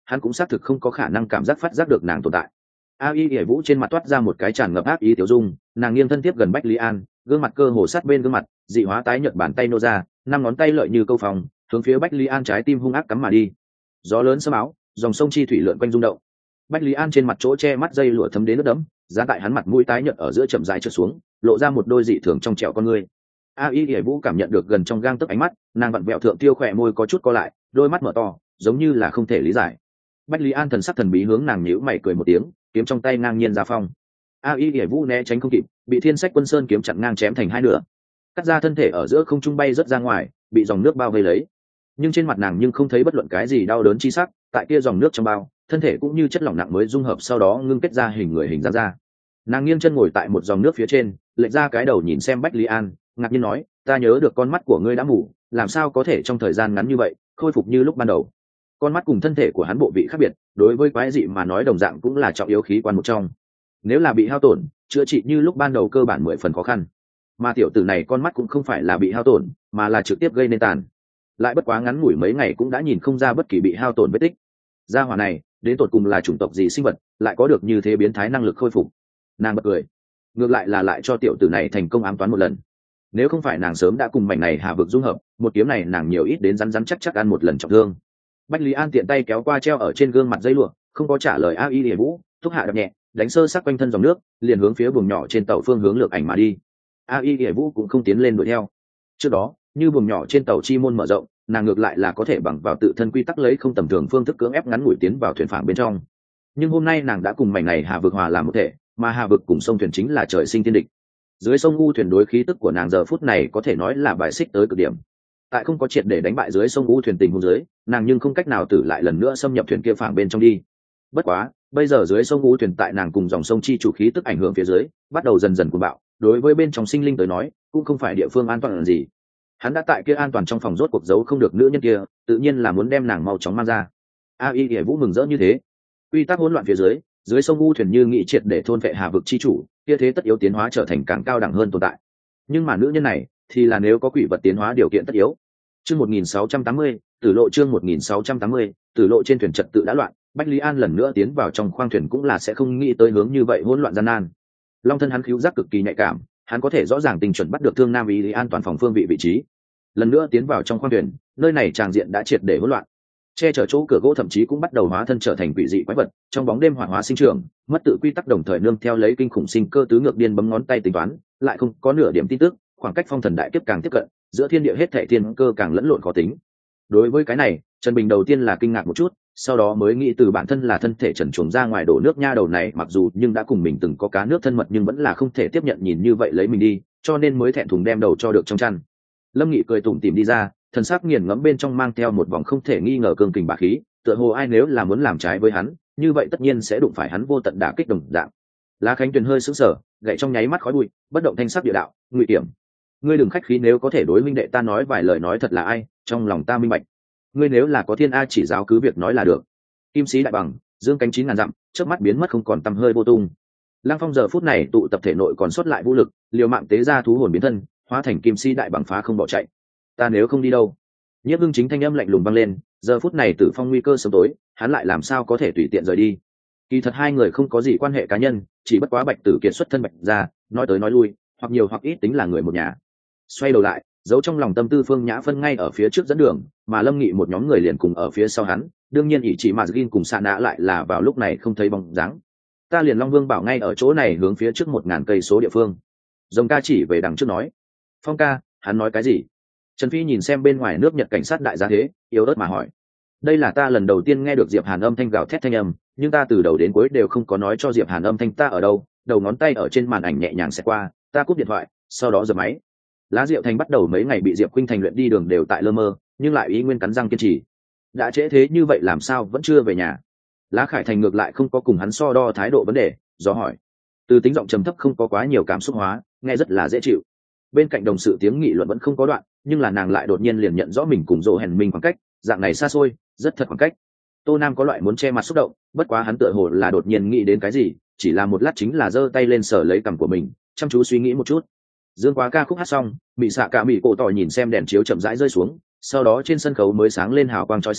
hắn cũng xác thực không có khả năng cảm giác phát giác được nàng tồn tại. A Y Hiển Vũ trên mặt toát ra một cái tràn ngập ác ý tiểu dung, nàng nghiêng thân tiếp gần Bách Lý An, gương mặt cơ hồ sát bên gương mặt, dị hóa tái nhợt bàn tay nô ra, năm ngón tay lợi như câu phòng, hướng phía Bách Lý An trái tim hung ác cắm mà đi. Gió lớn xâm áo, dòng sông chi thủy lượn quanh rung động. Bách Lý An trên mặt chỗ che mắt dây lụa thấm đến nước đẫm, giá tại hắn mặt mũi tái nhợt ở giữa chậm rãi trượt xuống, lộ ra một đôi dị thường trong trẻo con người. A Y Hiển Vũ cảm nhận được gần trong gang tấc ánh mắt, nàng vặn vẹo thượng tiêu khỏe môi có chút co lại, đôi mắt mở to, giống như là không thể lý giải. Bách Lý An thần sắc thần bí hướng nàng nhíu mày cười một tiếng, kiếm trong tay ngang nhiên ra phong. A Y Hiển Vũ né tránh không kịp, bị Thiên Sách Quân Sơn kiếm chặn ngang chém thành hai nửa, cắt ra thân thể ở giữa không trung bay rất ra ngoài, bị dòng nước bao vây lấy. Nhưng trên mặt nàng nhưng không thấy bất luận cái gì đau đớn chi sắc, tại kia dòng nước trong bao, thân thể cũng như chất lỏng nặng mới dung hợp sau đó ngưng kết ra hình người hình dáng ra. Nàng nghiêng chân ngồi tại một dòng nước phía trên, lệch ra cái đầu nhìn xem Bách Lý An, ngạc nhiên nói, ta nhớ được con mắt của ngươi đã mù, làm sao có thể trong thời gian ngắn như vậy khôi phục như lúc ban đầu. Con mắt cùng thân thể của hắn bộ vị khác biệt, đối với quái dị mà nói đồng dạng cũng là trọng yếu khí quan một trong. Nếu là bị hao tổn, chữa trị như lúc ban đầu cơ bản mười phần khó khăn. Mà tiểu tử này con mắt cũng không phải là bị hao tổn, mà là trực tiếp gây nên tàn. Lại bất quá ngắn ngủi mấy ngày cũng đã nhìn không ra bất kỳ bị hao tổn vết tích. Gia hỏa này, đến tột cùng là chủng tộc gì sinh vật, lại có được như thế biến thái năng lực khôi phục. Nàng bật cười, ngược lại là lại cho tiểu tử này thành công ám toán một lần. Nếu không phải nàng sớm đã cùng mảnh này hà vực dung hợp, một kiếm này nàng nhiều ít đến rắn rắn chắc chắc ăn một lần trọng thương. Bách Lý An tiện tay kéo qua treo ở trên gương mặt dây lụa, không có trả lời A Y Hiển Vũ, thúc hạ đập nhẹ, đánh sơ sắc quanh thân dòng nước, liền hướng phía buồng nhỏ trên tàu phương hướng lược ảnh mà đi. A Y Hiển Vũ cũng không tiến lên đuổi theo. Trước đó, như buồng nhỏ trên tàu chi môn mở rộng, nàng ngược lại là có thể bằng vào tự thân quy tắc lấy không tầm thường phương thức cưỡng ép ngắn ngủi tiến vào thuyền phảng bên trong. Nhưng hôm nay nàng đã cùng mảnh này hà vực hòa làm một thể, mà hà vực cùng sông thuyền chính là trời sinh thiên địch. Dưới sông u thuyền đối khí tức của nàng giờ phút này có thể nói là bài xích tới cực điểm. Tại không có triệt để đánh bại dưới sông u thuyền tình huống dưới, nàng nhưng không cách nào tử lại lần nữa xâm nhập thuyền kia phảng bên trong đi. Bất quá, bây giờ dưới sông u thuyền tại nàng cùng dòng sông chi chủ khí tức ảnh hưởng phía dưới, bắt đầu dần dần cuồng bạo, đối với bên trong sinh linh tới nói, cũng không phải địa phương an toàn gì. Hắn đã tại kia an toàn trong phòng rốt cuộc giấu không được nữ nhân kia, tự nhiên là muốn đem nàng mau chóng mang ra. A Y Hiển Vũ mừng rỡ như thế. Quy tắc hỗn loạn phía dưới, dưới sông u thuyền như nghị triệt để thôn vệ hà vực chi chủ, kia thế tất yếu tiến hóa trở thành càng cao đẳng hơn tồn tại. Nhưng mà nữ nhân này thì là nếu có quỷ vật tiến hóa điều kiện tất yếu. Chương một nghìn sáu trăm tám mươi, Tử lộ chương một nghìn sáu trăm tám mươi, Tử lộ trên thuyền trật tự đã loạn, Bách Lý An lần nữa tiến vào trong khoang thuyền cũng là sẽ không nghĩ tới hướng như vậy hỗn loạn gian nan. Long thân hắn khứu giác cực kỳ nhạy cảm, hắn có thể rõ ràng tình chuẩn bắt được Thương Nam Y Lý an toàn phòng phương vị vị trí. Lần nữa tiến vào trong khoang thuyền, nơi này tràng diện đã triệt để hỗn loạn. Che chở chỗ cửa gỗ thậm chí cũng bắt đầu hóa thân trở thành quỷ dị quái vật, trong bóng đêm hỏa hóa sinh trưởng, mất tự quy tắc đồng thời nương theo lấy kinh khủng sinh cơ tứ ngược điên bấm ngón tay tính toán, lại không có nửa điểm tin tức, khoảng cách phong thần đại kiếp càng tiếp cận, giữa thiên địa hết thảy thiên cơ càng lẫn lộn khó tính. Đối với cái này, Trần Bình đầu tiên là kinh ngạc một chút, sau đó mới nghĩ từ bản thân là thân thể trần truồng ra ngoài đổ nước nha đầu này, mặc dù nhưng đã cùng mình từng có cá nước thân mật nhưng vẫn là không thể tiếp nhận nhìn như vậy lấy mình đi, cho nên mới thẹn thùng đem đầu cho được trong chăn. Lâm Nghị cười tủm tỉm đi ra, thần sắc nghiền ngẫm bên trong mang theo một vòng không thể nghi ngờ cương kình bá khí, tựa hồ ai nếu là muốn làm trái với hắn, như vậy tất nhiên sẽ đụng phải hắn vô tận đả kích đồng dạng. Lá Khánh Tuyền hơi sững sờ, gậy trong nháy mắt khói bụi, bất động thanh sắc địa đạo, Ngụy Kiểm, ngươi đừng khách khí, nếu có thể đối minh đệ ta nói vài lời nói thật là ai, trong lòng ta minh bạch. Ngươi nếu là có thiên a chỉ giáo cứ việc nói là được. Kim sĩ đại bằng, dương cánh chín ngàn dặm, chớp mắt biến mất không còn tăm hơi vô tung. Lăng Phong giờ phút này tụ tập thể nội còn sót lại vũ lực, liều mạng tế ra thú hồn biến thân, hóa thành kim sĩ đại bằng phá không bỏ chạy. Ta nếu không đi đâu? Nhiếp Ưng Chính thanh âm lạnh lùng vang lên, giờ phút này Tử Phong nguy cơ sớm tối, hắn lại làm sao có thể tùy tiện rời đi. Kỳ thật hai người không có gì quan hệ cá nhân, chỉ bất quá Bạch Tử Kiệt xuất thân Bạch gia, nói tới nói lui, hoặc nhiều hoặc ít tính là người một nhà. Xoay đầu lại, giấu trong lòng tâm tư Phương Nhã Phân ngay ở phía trước dẫn đường, mà Lâm Nghị một nhóm người liền cùng ở phía sau hắn, đương nhiên ỷ chỉ mà Gin cùng Sa Nã lại là vào lúc này không thấy bóng dáng. Ta liền Long Vương bảo ngay ở chỗ này hướng phía trước một ngàn cây số địa phương. Rồng ca chỉ về đằng trước nói. Phong ca, hắn nói cái gì? Trần Phi nhìn xem bên ngoài nước Nhật cảnh sát đại gia thế, yếu ớt mà hỏi. Đây là ta lần đầu tiên nghe được Diệp Hàn âm thanh gào thét thanh âm, nhưng ta từ đầu đến cuối đều không có nói cho Diệp Hàn âm thanh ta ở đâu. Đầu ngón tay ở trên màn ảnh nhẹ nhàng xẹt qua, ta cúp điện thoại, sau đó giơ máy. Lá Diệu Thành bắt đầu mấy ngày bị Diệp Khuynh Thành luyện đi đường đều tại lơ mơ, nhưng lại ý nguyên cắn răng kiên trì. Đã trễ thế như vậy làm sao vẫn chưa về nhà? Lá Khải Thành ngược lại không có cùng hắn so đo thái độ vấn đề, do hỏi. Từ tính giọng trầm thấp không có quá nhiều cảm xúc hóa, nghe rất là dễ chịu. Bên cạnh đồng sự tiếng nghị luận vẫn không có đoạn, nhưng là nàng lại đột nhiên liền nhận rõ mình cùng Dỗ Hèn Minh khoảng cách, dạng này xa xôi, rất thật khoảng cách. Tô Nam có loại muốn che mặt xúc động, bất quá hắn tựa hồ là đột nhiên nghĩ đến cái gì, chỉ là một lát chính là giơ tay lên sờ lấy cằm của mình, chăm chú suy nghĩ một chút. Dương Quá ca khúc hát xong, Mị Xạ Cả Mị cổ tỏi nhìn xem đèn chiếu chậm rãi rơi xuống, sau đó trên sân khấu mới sáng lên hào quang chói sáng,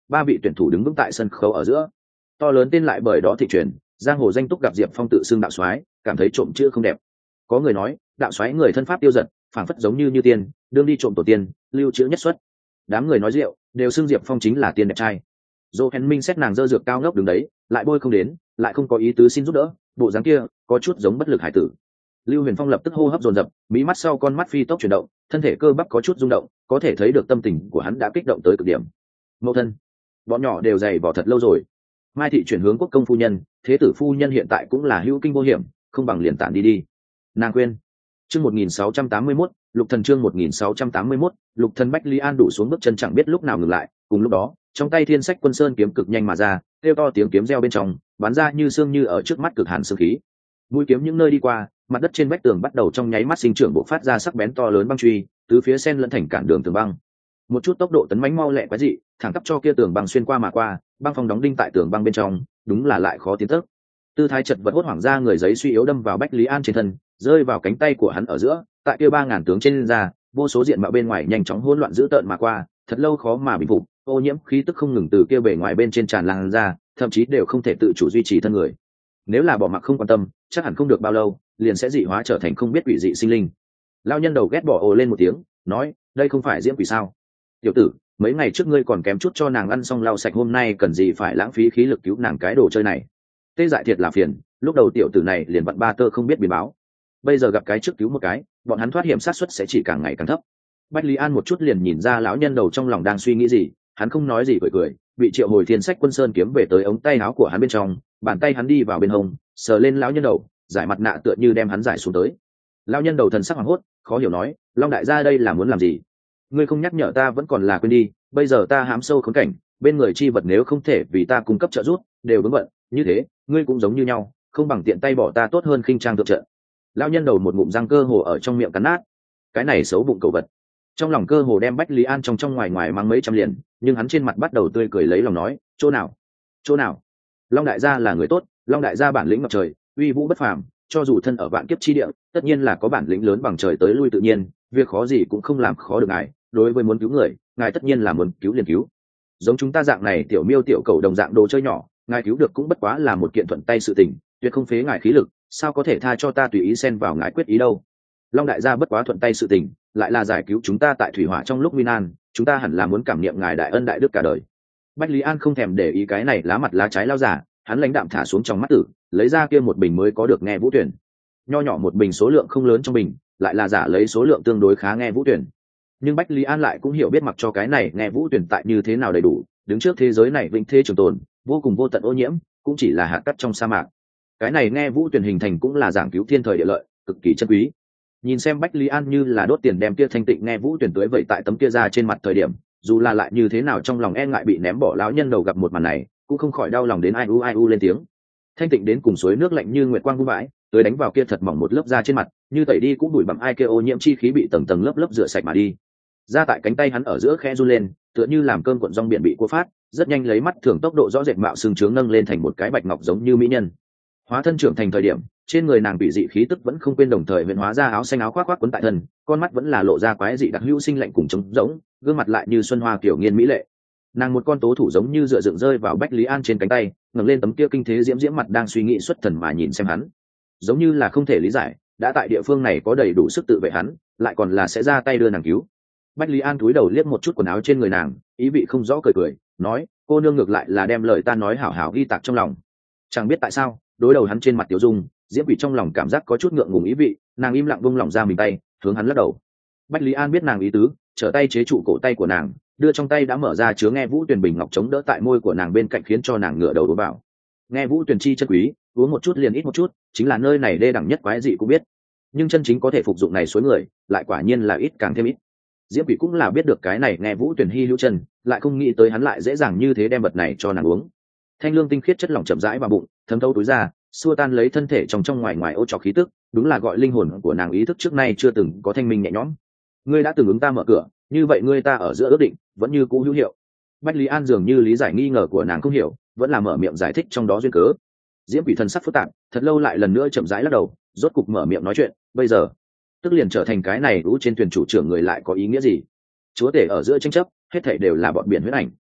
ba vị tuyển thủ đứng vững tại sân khấu ở giữa. To lớn tên lại bởi đó thị truyền, giang hồ danh túc gặp Diệp Phong tự xưng đạo soái, cảm thấy trộm chữ không đẹp. Có người nói, đạo soái người thân pháp tiêu dật, phảng phất giống như như tiên, đương đi trộm tổ tiên, lưu trữ nhất xuất. Đám người nói rượu, đều xưng Diệp Phong chính là tiên đẹp trai. Dỗ Hèn Minh xét nàng dơ dược cao ngốc đứng đấy, lại bôi không đến, lại không có ý tứ xin giúp đỡ, bộ dáng kia có chút giống bất lực hải tử. Lưu Huyền Phong lập tức hô hấp dồn dập, mí mắt sau con mắt phi tốc chuyển động, thân thể cơ bắp có chút rung động, có thể thấy được tâm tình của hắn đã kích động tới cực điểm. Mẫu thân, bọn nhỏ đều dày vò thật lâu rồi. Mai thị chuyển hướng quốc công phu nhân, thế tử phu nhân hiện tại cũng là hữu kinh vô hiểm, không bằng liền tản đi đi. Nàng khuyên. Chương một nghìn sáu trăm tám mươi mốt, Lục Thần chương một nghìn sáu trăm tám mươi mốt, Lục Thần Bách Lý An đủ xuống bước chân chẳng biết lúc nào ngừng lại, cùng lúc đó, trong tay Thiên Sách Quân Sơn kiếm cực nhanh mà ra, kêu to tiếng kiếm reo bên trong, bắn ra như xương như ở trước mắt cực hàn sương khí. Mũi kiếm những nơi đi qua, mặt đất trên vách tường bắt đầu trong nháy mắt sinh trưởng bộc phát ra sắc bén to lớn băng truy, tứ phía sen lẫn thành cản đường tường băng. Một chút tốc độ tấn mãnh mau lẹ quái dị, thẳng tắp cho kia tường băng xuyên qua mà qua, băng phong đóng đinh tại tường băng bên trong, đúng là lại khó tiến tốc. Tư thái chật vật hốt hoảng ra người giấy suy yếu đâm vào Bách Lý An trên thân, rơi vào cánh tay của hắn ở giữa, tại kia ba ngàn tướng trên ra, vô số diện mạo bên ngoài nhanh chóng hỗn loạn dữ tợn mà qua, thật lâu khó mà bình phục, ô nhiễm khí tức không ngừng từ kia bề ngoài bên trên tràn lan ra, thậm chí đều không thể tự chủ duy trì thân người. Nếu là bỏ mặc không quan tâm, chắc hẳn không được bao lâu, liền sẽ dị hóa trở thành không biết quỷ dị sinh linh. Lão nhân đầu ghét bỏ ồ lên một tiếng, nói, đây không phải diễm quỷ sao? Tiểu tử, mấy ngày trước ngươi còn kém chút cho nàng ăn xong lau sạch, hôm nay cần gì phải lãng phí khí lực cứu nàng cái đồ chơi này? Tê dại thiệt là phiền, lúc đầu tiểu tử này liền vặn ba tơ không biết biến báo, bây giờ gặp cái trước cứu một cái, bọn hắn thoát hiểm sát suất sẽ chỉ càng ngày càng thấp. Bách Lý An một chút liền nhìn ra lão nhân đầu trong lòng đang suy nghĩ gì, hắn không nói gì cười cười, bị triệu hồi Thiên Sách Quân Sơn kiếm về tới ống tay áo của hắn bên trong, bàn tay hắn đi vào bên hông, sờ lên lão nhân đầu, giải mặt nạ tựa như đem hắn giải xuống tới. Lão nhân đầu thần sắc hoảng hốt, khó hiểu nói, Long đại gia đây là muốn làm gì? Ngươi không nhắc nhở ta vẫn còn là quên đi, bây giờ ta hãm sâu khốn cảnh, bên người chi vật nếu không thể vì ta cung cấp trợ giúp, đều vướng bận, như thế, ngươi cũng giống như nhau, không bằng tiện tay bỏ ta tốt hơn khinh trang thượng trận. Lão nhân đầu một ngụm răng cơ hồ ở trong miệng cắn nát, cái này xấu bụng cầu vật. Trong lòng cơ hồ đem Bách Lý An trong trong ngoài ngoài mang mấy trăm liền, nhưng hắn trên mặt bắt đầu tươi cười lấy lòng nói, chỗ nào, chỗ nào? Long đại gia là người tốt, Long đại gia bản lĩnh ngập trời, uy vũ bất phàm, cho dù thân ở vạn kiếp chi địa, tất nhiên là có bản lĩnh lớn bằng trời tới lui tự nhiên, việc khó gì cũng không làm khó được ngài. Đối với muốn cứu người, ngài tất nhiên là muốn cứu liền cứu. Giống chúng ta dạng này tiểu miêu tiểu cầu đồng dạng đồ chơi nhỏ, ngài cứu được cũng bất quá là một kiện thuận tay sự tình, tuyệt không phế ngài khí lực, sao có thể tha cho ta tùy ý xen vào ngài quyết ý đâu? Long đại gia bất quá thuận tay sự tình, lại là giải cứu chúng ta tại thủy hỏa trong lúc nguy nan, chúng ta hẳn là muốn cảm niệm ngài đại ân đại đức cả đời. Bách Lý An không thèm để ý cái này lá mặt lá trái lao giả, hắn lãnh đạm thả xuống trong mắt tử, lấy ra kia một bình mới có được nghe vũ tuyển. Nho nhỏ một bình số lượng không lớn trong bình, lại là giả lấy số lượng tương đối khá nghe vũ tuyển. Nhưng Bách Lý An lại cũng hiểu biết mặc cho cái này nghe vũ tuyển tại như thế nào đầy đủ, đứng trước thế giới này vĩnh thế trường tồn, vô cùng vô tận ô nhiễm, cũng chỉ là hạt cát trong sa mạc. Cái này nghe vũ tuyển hình thành cũng là giảng cứu thiên thời địa lợi, cực kỳ chân quý. Nhìn xem Bách Lý An như là đốt tiền đem kia thanh tịnh nghe vũ tuyển tưới vậy tại tấm kia ra trên mặt thời điểm, dù là lại như thế nào trong lòng e ngại bị ném bỏ lão nhân đầu gặp một màn này, cũng không khỏi đau lòng đến ai u ai u lên tiếng. Thanh tịnh đến cùng suối nước lạnh như nguyệt quang vung vãi, tưới đánh vào kia thật mỏng một lớp da trên mặt, như tẩy đi cũng bụi bặm ai kia ô nhiễm chi khí bị tầng tầng lớp lớp rửa sạch mà đi. Ra tại cánh tay hắn ở giữa khẽ run lên, tựa như làm cơn cuộn rong biển bị cua phát, rất nhanh lấy mắt thường tốc độ rõ rệt mạo xương trướng nâng lên thành một cái bạch ngọc giống như mỹ nhân. Hóa thân trưởng thành thời điểm, trên người nàng bị dị khí tức vẫn không quên đồng thời huyễn hóa ra áo xanh áo khoác khoác quấn tại thân, con mắt vẫn là lộ ra quái dị đặc hữu sinh lạnh cùng trống rỗng, gương mặt lại như xuân hoa kiểu nghiên mỹ lệ. Nàng một con tố thủ giống như dựa dựng rơi vào Bách Lý An trên cánh tay, ngẩng lên tấm kia kinh thế diễm diễm mặt đang suy nghĩ xuất thần mà nhìn xem hắn, giống như là không thể lý giải, đã tại địa phương này có đầy đủ sức tự vệ hắn, lại còn là sẽ ra tay đưa nàng cứu. Bách Lý An cúi đầu liếc một chút quần áo trên người nàng, ý vị không rõ cười cười, nói, cô nương ngược lại là đem lời ta nói hảo hảo ghi tạc trong lòng. Chẳng biết tại sao, đối đầu hắn trên mặt tiểu dung, diễm quỷ trong lòng cảm giác có chút ngượng ngùng ý vị, nàng im lặng buông lỏng ra mình tay, hướng hắn lắc đầu. Bách Lý An biết nàng ý tứ, trở tay chế trụ cổ tay của nàng, đưa trong tay đã mở ra chứa nghe vũ tuyền bình ngọc chống đỡ tại môi của nàng bên cạnh, khiến cho nàng ngửa đầu đổ vào. Nghe vũ tuyền chi chân quý, uống một chút liền ít một chút, chính là nơi này đê đẳng nhất quái dị cũng biết, nhưng chân chính có thể phục dụng này suối người, lại quả nhiên là ít càng thêm ít. Diễm quỷ cũng là biết được cái này nghe vũ tuyền hy hữu chân, lại không nghĩ tới hắn lại dễ dàng như thế đem vật này cho nàng uống. Thanh lương tinh khiết chất lỏng chậm rãi vào bụng, thấm thấu túi ra, xua tan lấy thân thể trong trong ngoài ngoài ô trọc khí tức, đúng là gọi linh hồn của nàng ý thức trước nay chưa từng có thanh minh nhẹ nhõm. Ngươi đã từng ứng ta mở cửa, như vậy ngươi ta ở giữa ước định vẫn như cũ hữu hiệu. Bách Lý An dường như lý giải nghi ngờ của nàng không hiểu, vẫn là mở miệng giải thích trong đó duyên cớ. Diễm quỷ thần sắc phức tạp, thật lâu lại lần nữa chậm rãi lắc đầu, rốt cục mở miệng nói chuyện, bây giờ tức liền trở thành cái này ú trên thuyền chủ trưởng người lại có ý nghĩa gì? Chúa tể ở giữa tranh chấp, hết thảy đều là bọn biển huyết ảnh.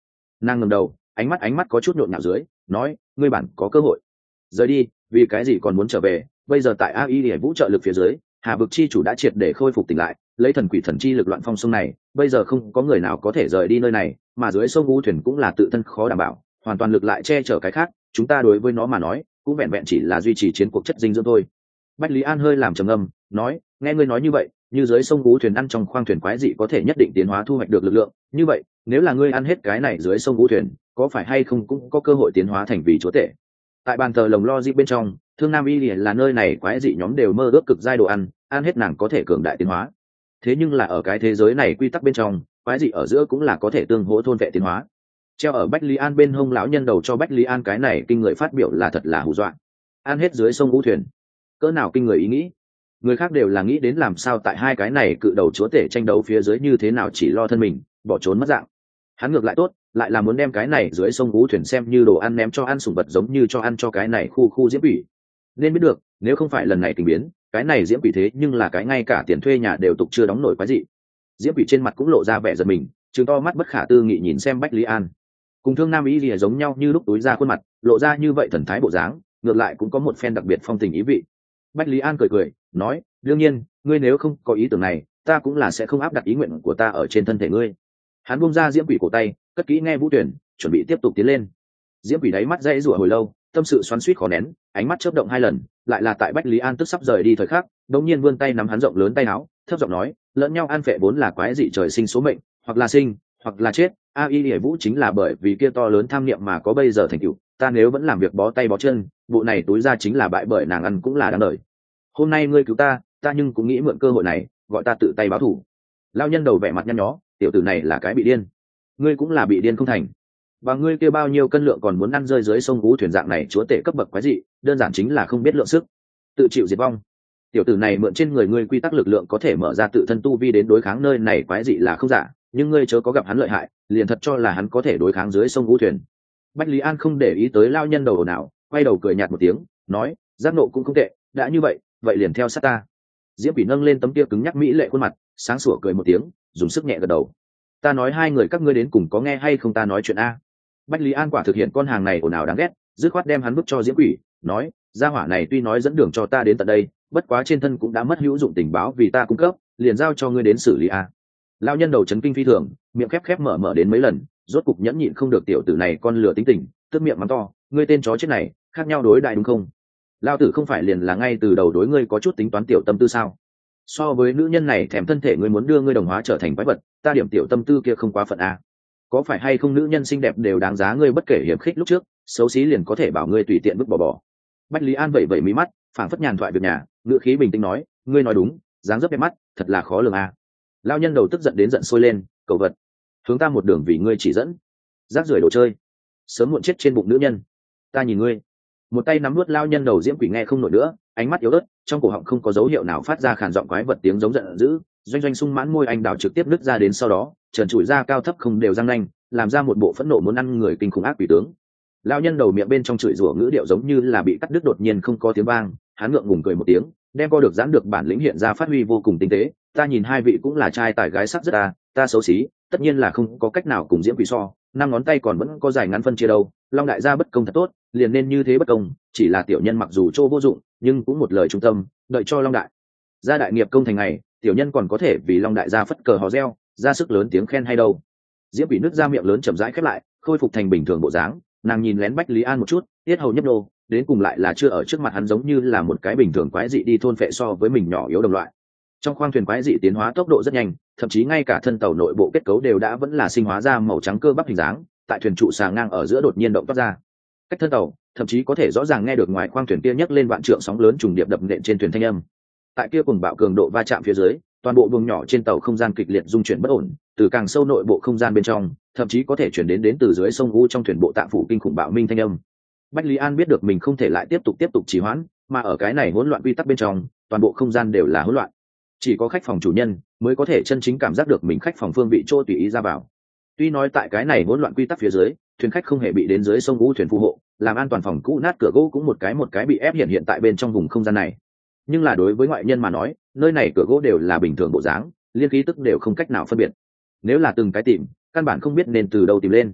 Nàng ngẩng đầu, ánh mắt ánh mắt có chút nhộn nhạo dưới, nói, ngươi bản có cơ hội rời đi, vì cái gì còn muốn trở về? Bây giờ tại a i để vũ trợ lực phía dưới, Hà vực chi chủ đã triệt để khôi phục tỉnh lại, lấy thần quỷ thần chi lực loạn phong sông này, bây giờ không có người nào có thể rời đi nơi này, mà dưới sông u thuyền cũng là tự thân khó đảm bảo, hoàn toàn lực lại che chở cái khác, chúng ta đối với nó mà nói, cũng vẹn vẹn chỉ là duy trì chiến cuộc chất dinh dưỡng thôi. Bách Lý An hơi làm trầm ngâm, nói, nghe ngươi nói như vậy, như dưới sông u thuyền ăn trong khoang thuyền quái dị có thể nhất định tiến hóa thu hoạch được lực lượng, như vậy, nếu là ngươi ăn hết cái này dưới sông u thuyền, có phải hay không cũng có cơ hội tiến hóa thành vị chúa tể? Tại bàn thờ lồng logic bên trong, Thương Nam Y là nơi này quái dị nhóm đều mơ ước cực giai đồ ăn, ăn hết nàng có thể cường đại tiến hóa. Thế nhưng là ở cái thế giới này quy tắc bên trong, quái dị ở giữa cũng là có thể tương hỗ thôn vệ tiến hóa. Treo ở Bách Lý An bên hông lão nhân đầu cho Bách Lý An cái này kinh người phát biểu là thật là hù dọa. Ăn hết dưới sông u thuyền, cỡ nào kinh người ý nghĩ. Người khác đều là nghĩ đến làm sao tại hai cái này cự đầu chúa tể tranh đấu phía dưới như thế nào chỉ lo thân mình, bỏ trốn mất dạng. Hắn ngược lại tốt, lại là muốn đem cái này dưới sông u thuyền xem như đồ ăn ném cho ăn sủng vật giống như cho ăn cho cái này khu khu diễm quỷ. Nên biết được, nếu không phải lần này tình biến, cái này diễm quỷ thế nhưng là cái ngay cả tiền thuê nhà đều tục chưa đóng nổi quái dị. Diễm quỷ trên mặt cũng lộ ra vẻ giật mình, trừng to mắt bất khả tư nghị nhìn xem Bách Lý An. Cùng Thương Nam ý gì giống nhau như lúc túi ra khuôn mặt, lộ ra như vậy thần thái bộ dáng, ngược lại cũng có một phen đặc biệt phong tình ý vị. Bách Lý An cười cười, nói, đương nhiên, ngươi nếu không có ý tưởng này, ta cũng là sẽ không áp đặt ý nguyện của ta ở trên thân thể ngươi. Hắn buông ra diễm quỷ cổ tay, cất kỹ nghe vũ tuyển, chuẩn bị tiếp tục tiến lên. Diễm quỷ đáy mắt dãy rủa hồi lâu, tâm sự xoắn xuýt khó nén, ánh mắt chớp động hai lần, lại là tại Bách Lý An tức sắp rời đi thời khắc, đống nhiên vươn tay nắm hắn rộng lớn tay áo, thấp giọng nói, lẫn nhau ăn phệ vốn là quái dị trời sinh số mệnh, hoặc là sinh, hoặc là chết. A Y Lệ Vũ chính là bởi vì kia to lớn tham niệm mà có bây giờ thành tựu. Ta nếu vẫn làm việc bó tay bó chân, bộ này túi ra chính là bại bởi nàng ăn cũng là đáng đời. Hôm nay ngươi cứu ta, ta nhưng cũng nghĩ mượn cơ hội này, gọi ta tự tay báo thù. Lão nhân đầu vẻ mặt nhăn nhó, tiểu tử này là cái bị điên. Ngươi cũng là bị điên không thành. Và ngươi kia bao nhiêu cân lượng còn muốn ăn rơi dưới sông Vũ thuyền dạng này chúa tể cấp bậc quái dị, đơn giản chính là không biết lượng sức, tự chịu diệt vong. Tiểu tử này mượn trên người ngươi quy tắc lực lượng có thể mở ra tự thân tu vi đến đối kháng nơi này quái dị là không giả, nhưng ngươi chớ có gặp hắn lợi hại, liền thật cho là hắn có thể đối kháng dưới sông Vũ thuyền. Bách Lý An không để ý tới lao nhân đầu nào, quay đầu cười nhạt một tiếng, nói, giác nộ cũng không tệ, đã như vậy, vậy liền theo sát ta. Diễm Quỷ nâng lên tấm kia cứng nhắc mỹ lệ khuôn mặt, sáng sủa cười một tiếng, dùng sức nhẹ gật đầu. Ta nói hai người các ngươi đến cùng có nghe hay không ta nói chuyện a? Bách Lý An quả thực hiện con hàng này ồn ào đáng ghét, dứt khoát đem hắn bức cho Diễm Quỷ, nói, gia hỏa này tuy nói dẫn đường cho ta đến tận đây, bất quá trên thân cũng đã mất hữu dụng tình báo vì ta cung cấp, liền giao cho ngươi đến xử lý a. Lão nhân đầu chấn kinh phi thường, miệng khép khép mở mở đến mấy lần, rốt cục nhẫn nhịn không được tiểu tử này con lừa tính tình, tức miệng mắng to, ngươi tên chó chết này, khác nhau đối đại đúng không? Lão tử không phải liền là ngay từ đầu đối ngươi có chút tính toán tiểu tâm tư sao? So với nữ nhân này thèm thân thể ngươi muốn đưa ngươi đồng hóa trở thành quái vật, ta điểm tiểu tâm tư kia không quá phận a. Có phải hay không nữ nhân xinh đẹp đều đáng giá ngươi bất kể hiểm khích lúc trước, xấu xí liền có thể bảo ngươi tùy tiện vứt bỏ bỏ. Bách Lý An vẩy vẩy mí mắt, phảng phất nhàn thoại việc nhà, ngữ khí bình tĩnh nói, ngươi nói đúng, dáng dấp đẹp mắt, thật là khó lường a. Lão nhân đầu tức giận đến giận sôi lên, cầu vật, hướng ta một đường vì ngươi chỉ dẫn, rác rưởi đồ chơi, sớm muộn chết trên bụng nữ nhân. Ta nhìn ngươi, một tay nắm nuốt lão nhân đầu Diễm Quỷ nghe không nổi nữa, ánh mắt yếu ớt, trong cổ họng không có dấu hiệu nào phát ra khàn giọng quái vật tiếng giống giận dữ, doanh doanh sung mãn môi anh đào trực tiếp nứt ra đến sau đó, trần trụi ra cao thấp không đều răng nanh, làm ra một bộ phẫn nộ muốn ăn người kinh khủng ác quỷ tướng. Lão nhân đầu miệng bên trong chửi rủa ngữ điệu giống như là bị cắt đứt đột nhiên không có tiếng vang, hắn ngượng ngùng cười một tiếng, đem co được giãn được bản lĩnh hiện ra phát huy vô cùng tinh tế. Ta nhìn hai vị cũng là trai tài gái sắc rất ta, ta xấu xí, tất nhiên là không có cách nào cùng Diễm Quỷ so, năm ngón tay còn vẫn có dài ngắn phân chia đâu. Long đại gia bất công thật tốt, liền nên như thế bất công, chỉ là tiểu nhân mặc dù trô vô dụng, nhưng cũng một lời trung tâm, đợi cho Long đại gia đại nghiệp công thành ngày, tiểu nhân còn có thể vì Long đại gia phất cờ hò reo, ra sức lớn tiếng khen hay đâu. Diễm Quỷ nứt ra miệng lớn chậm rãi khép lại, khôi phục thành bình thường bộ dáng, nàng nhìn lén Bách Lý An một chút, tiết hầu nhấp nô, đến cùng lại là chưa ở trước mặt hắn giống như là một cái bình thường quái dị đi thôn phệ so với mình nhỏ yếu đồng loại. Trong khoang thuyền quái dị tiến hóa tốc độ rất nhanh, thậm chí ngay cả thân tàu nội bộ kết cấu đều đã vẫn là sinh hóa ra màu trắng cơ bắp hình dáng, tại thuyền trụ xà ngang ở giữa đột nhiên động toát ra. Cách thân tàu, thậm chí có thể rõ ràng nghe được ngoài khoang thuyền kia nhấc lên vạn trượng sóng lớn trùng điệp đập nện trên thuyền thanh âm. Tại kia cùng bạo cường độ va chạm phía dưới, toàn bộ vùng nhỏ trên tàu không gian kịch liệt rung chuyển bất ổn, từ càng sâu nội bộ không gian bên trong, thậm chí có thể chuyển đến đến từ dưới sông u trong thuyền bộ tạng phủ kinh khủng bạo minh thanh âm. Bách Lý An biết được mình không thể lại tiếp tục tiếp tục trì hoãn, mà ở cái này hỗn loạn quy tắc bên trong, toàn bộ không gian đều là hỗn loạn. Chỉ có khách phòng chủ nhân mới có thể chân chính cảm giác được mình khách phòng phương vị trôi tùy ý ra vào. Tuy nói tại cái này hỗn loạn quy tắc phía dưới, thuyền khách không hề bị đến dưới sông u thuyền phù hộ, làm an toàn phòng cũ nát cửa gỗ cũng một cái một cái bị ép hiện hiện tại bên trong vùng không gian này. Nhưng là đối với ngoại nhân mà nói, nơi này cửa gỗ đều là bình thường bộ dáng, liên khí tức đều không cách nào phân biệt. Nếu là từng cái tìm, căn bản không biết nên từ đâu tìm lên.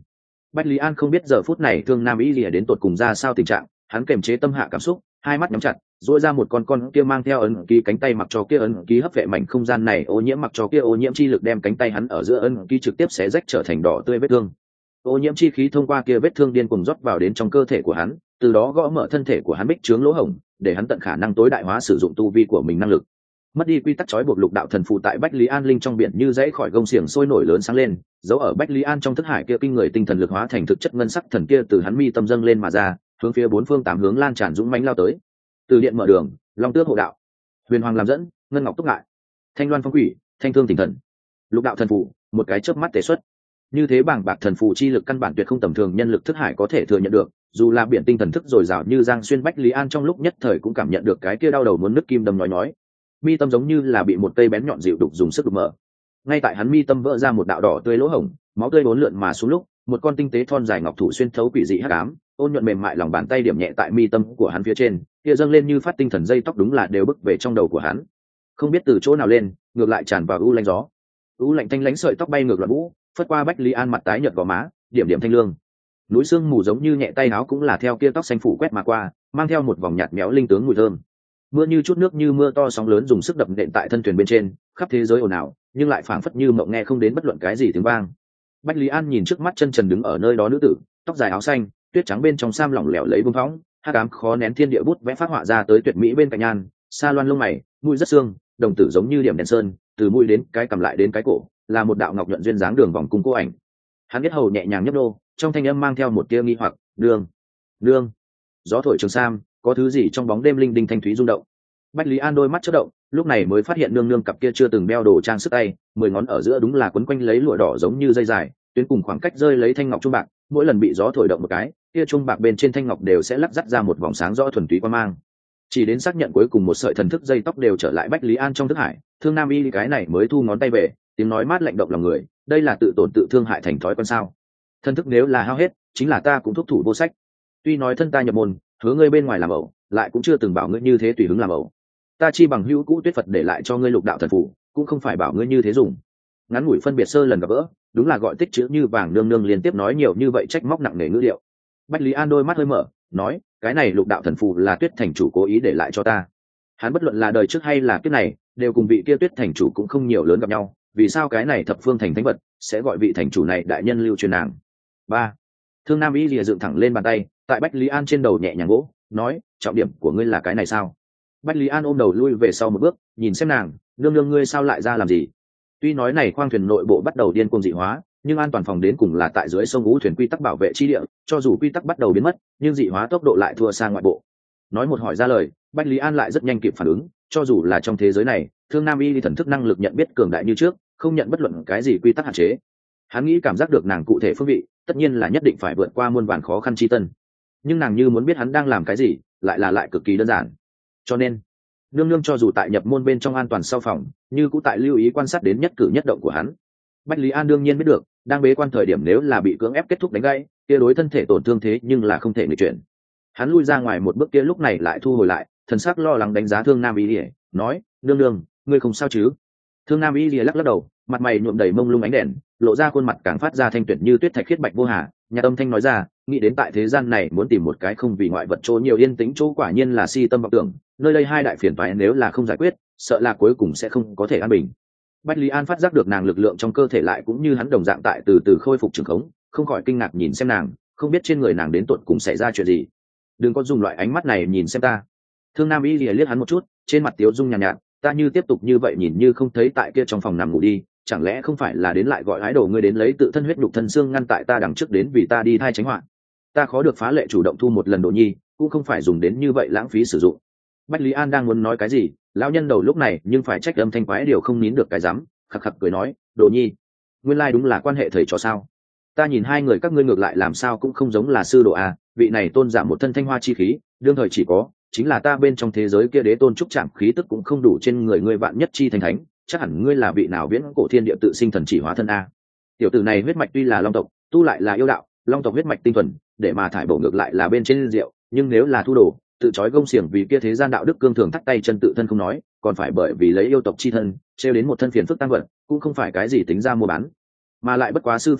Bách Lý An không biết giờ phút này Thương Nam Y Lìa đến tột cùng ra sao tình trạng, hắn kềm chế tâm hạ cảm xúc, hai mắt nhắm chặt, duỗi ra một con con kia mang theo ấn ký cánh tay, mặc cho kia ấn ký hấp vệ mảnh không gian này ô nhiễm, mặc cho kia ô nhiễm chi lực đem cánh tay hắn ở giữa ấn ký trực tiếp xé rách trở thành đỏ tươi vết thương. Ô nhiễm chi khí thông qua kia vết thương điên cuồng rót vào đến trong cơ thể của hắn, từ đó gõ mở thân thể của hắn bích trướng lỗ hổng, để hắn tận khả năng tối đại hóa sử dụng tu vi của mình năng lực. Mất đi quy tắc trói buộc lục đạo thần phù tại Bách Lý An linh trong biển như dãy khỏi gông xiềng sôi nổi lớn sáng lên, giấu ở Bách Lý An trong thức hải kia kinh người tinh thần lực hóa thành thực chất ngân sắc thần kia từ hắn mi tâm dâng lên mà ra, hướng phía bốn phương tám hướng lan tràn dũng mãnh lao tới. Từ điện mở đường, long tước hộ đạo, huyền hoàng làm dẫn, ngân ngọc túc ngại, thanh loan phong quỷ, thanh thương tỉnh thần, lục đạo thần phù, một cái chớp mắt tế xuất. Như thế bảng bạc thần phù chi lực căn bản tuyệt không tầm thường nhân lực thức hải có thể thừa nhận được, dù là biển tinh thần thức dồi dào như giang xuyên, Bách Lý An trong lúc nhất thời cũng cảm nhận được cái kia đau đầu muốn nứt kim đâm nói nói. Mi tâm giống như là bị một cây bén nhọn dịu đục dùng sức đục mở. Ngay tại hắn mi tâm vỡ ra một đạo đỏ tươi lỗ hổng, máu tươi bốn lượn mà xuống lúc, một con tinh tế thon dài ngọc thủ xuyên thấu quỷ dị hắc ám, ôn nhuận mềm mại lòng bàn tay điểm nhẹ tại mi tâm của hắn phía trên, kia dâng lên như phát tinh thần dây tóc đúng là đều bức về trong đầu của hắn. Không biết từ chỗ nào lên, ngược lại tràn vào u lạnh gió. U lạnh thanh lãnh sợi tóc bay ngược loạn vũ, phất qua Bách Lý An mặt tái nhợt gò má, điểm điểm thanh lương. Núi sương mù giống như nhẹ tay áo cũng là theo kia tóc xanh phủ quét mà qua, mang theo một vòng nhạt méo linh tướng mùi thơm. Mưa như chút nước như mưa to sóng lớn dùng sức đập nện tại thân thuyền bên trên, khắp thế giới ồn ào, nhưng lại phảng phất như mộng nghe không đến bất luận cái gì tiếng vang. Bách Lý An nhìn trước mắt chân trần đứng ở nơi đó nữ tử, tóc dài áo xanh, tuyết trắng bên trong sam lỏng lẻo lấy vương phóng, hắc ám khó nén thiên địa bút vẽ phát họa ra tới tuyệt mỹ bên cạnh nhan, sa loan lông mày, mũi rất xương, đồng tử giống như điểm đèn sơn, từ mũi đến cái cầm lại đến cái cổ, là một đạo ngọc nhuận duyên dáng đường vòng cung cô ảnh. Hắn biết hầu nhẹ nhàng nhấp nô, trong thanh âm mang theo một tia nghi hoặc, "Nương, nương." Gió thổi trường sam, có thứ gì trong bóng đêm linh đinh thanh thúy rung động. Bách Lý An đôi mắt chớp động, lúc này mới phát hiện nương nương cặp kia chưa từng đeo đồ trang sức tay, mười ngón ở giữa đúng là quấn quanh lấy lụa đỏ giống như dây dài, tuyến cùng khoảng cách rơi lấy thanh ngọc trung bạc, mỗi lần bị gió thổi động một cái, kia trung bạc bên trên thanh ngọc đều sẽ lắc dắt ra một vòng sáng rõ thuần túy quang mang. Chỉ đến xác nhận cuối cùng một sợi thần thức dây tóc đều trở lại Bách Lý An trong thức hải, Thương Nam Y cái này mới thu ngón tay về, tiếng nói mát lạnh động lòng người, đây là tự tổn tự thương hại thành thói quen sao? Thần thức nếu là hao hết, chính là ta cũng thúc thủ vô sách. Tuy nói thân ta nhập môn, hứa ngươi bên ngoài làm ẩu, lại cũng chưa từng bảo ngươi như thế tùy hứng làm ẩu. Ta chi bằng hữu cũ Tuyết Phật để lại cho ngươi lục đạo thần phù, cũng không phải bảo ngươi như thế dùng. Ngắn ngủi phân biệt sơ lần gặp gỡ, đúng là gọi tích chữ như vàng nương nương liên tiếp nói nhiều như vậy trách móc nặng nề ngữ liệu. Bách Lý An đôi mắt hơi mở, nói, cái này lục đạo thần phù là Tuyết thành chủ cố ý để lại cho ta. Hắn bất luận là đời trước hay là kiếp này, đều cùng vị kia Tuyết thành chủ cũng không nhiều lớn gặp nhau, vì sao cái này thập phương thành thánh vật sẽ gọi vị thành chủ này đại nhân lưu truyền nàng? Ba. Thương Nam Y lìa dựng thẳng lên bàn tay, tại Bách Lý An trên đầu nhẹ nhàng vỗ, nói, trọng điểm của ngươi là cái này sao? Bách Lý An ôm đầu lui về sau một bước, nhìn xem nàng, nương nương ngươi sao lại ra làm gì? Tuy nói này khoang thuyền nội bộ bắt đầu điên cuồng dị hóa, nhưng an toàn phòng đến cùng là tại dưới sông ngũ thuyền quy tắc bảo vệ chi địa, cho dù quy tắc bắt đầu biến mất, nhưng dị hóa tốc độ lại thua xa ngoại bộ. Nói một hỏi ra lời, Bách Lý An lại rất nhanh kịp phản ứng, cho dù là trong thế giới này, Thương Nam Y thần thức năng lực nhận biết cường đại như trước, không nhận bất luận cái gì quy tắc hạn chế. Hắn nghĩ cảm giác được nàng cụ thể phương vị, tất nhiên là nhất định phải vượt qua muôn vàn khó khăn chi tân. Nhưng nàng như muốn biết hắn đang làm cái gì, lại là lại cực kỳ đơn giản. Cho nên, nương nương cho dù tại nhập môn bên trong an toàn sau phòng, như cũng tại lưu ý quan sát đến nhất cử nhất động của hắn. Bách Lý An đương nhiên biết được, đang bế quan thời điểm nếu là bị cưỡng ép kết thúc đánh gãy, kia đối thân thể tổn thương thế nhưng là không thể nghịch chuyển. Hắn lui ra ngoài một bước kia lúc này lại thu hồi lại, thần sắc lo lắng đánh giá Thương Nam Y Lìa, nói, nương nương, ngươi không sao chứ? Thương Nam Y Lìa lắc lắc đầu, mặt mày nhuộm đầy mông lung ánh đèn, lộ ra khuôn mặt càng phát ra thanh tuyển như tuyết thạch khiết bạch vô hà. Nhà âm thanh nói ra, nghĩ đến tại thế gian này muốn tìm một cái không vì ngoại vật chỗ nhiều yên tĩnh chỗ quả nhiên là si tâm vọng tưởng, nơi đây hai đại phiền toái nếu là không giải quyết, sợ là cuối cùng sẽ không có thể an bình. Bách Lý An phát giác được nàng lực lượng trong cơ thể lại cũng như hắn đồng dạng tại từ từ khôi phục trường khống, không khỏi kinh ngạc nhìn xem nàng, không biết trên người nàng đến tột cùng xảy ra chuyện gì. Đừng có dùng loại ánh mắt này nhìn xem ta. Thương Nam Y lìa liếc hắn một chút, trên mặt tiếu dung nhàn nhạt, nhạt, ta như tiếp tục như vậy nhìn như không thấy tại kia trong phòng nằm ngủ đi, chẳng lẽ không phải là đến lại gọi ái đồ ngươi đến lấy tự thân huyết đục thân xương ngăn tại ta đằng trước đến vì ta đi thai tránh họa. Ta khó được phá lệ chủ động thu một lần đồ nhi, cũng không phải dùng đến như vậy lãng phí sử dụng. Bách Lý An đang muốn nói cái gì, lão nhân đầu lúc này nhưng phải trách âm thanh quái điều không nín được cái rắm, khặc khặc cười nói, đồ nhi, nguyên lai đúng là quan hệ thầy trò sao? Ta nhìn hai người các ngươi ngược lại làm sao cũng không giống là sư đồ à, vị này tôn giả một thân thanh hoa chi khí, đương thời chỉ có chính là ta bên trong thế giới kia đế tôn trúc chạm khí tức cũng không đủ trên người ngươi vạn nhất chi thành thánh, chắc hẳn ngươi là vị nào viễn cổ thiên địa tự sinh thần chỉ hóa thân a. Tiểu tử này huyết mạch tuy là long tộc, tu lại là yêu đạo, long tộc huyết mạch tinh thuần, để mà thải bổ ngược lại là bên trên rượu, nhưng nếu là thu đồ, tự trói gông xiềng vì kia thế gian đạo đức cương thường thắt tay chân tự thân không nói, còn phải bởi vì lấy yêu tộc chi thân, trêu đến một thân phiền phức tăng vật, cũng không phải cái gì tính ra mua bán, mà lại bất quá sư phụ thôi,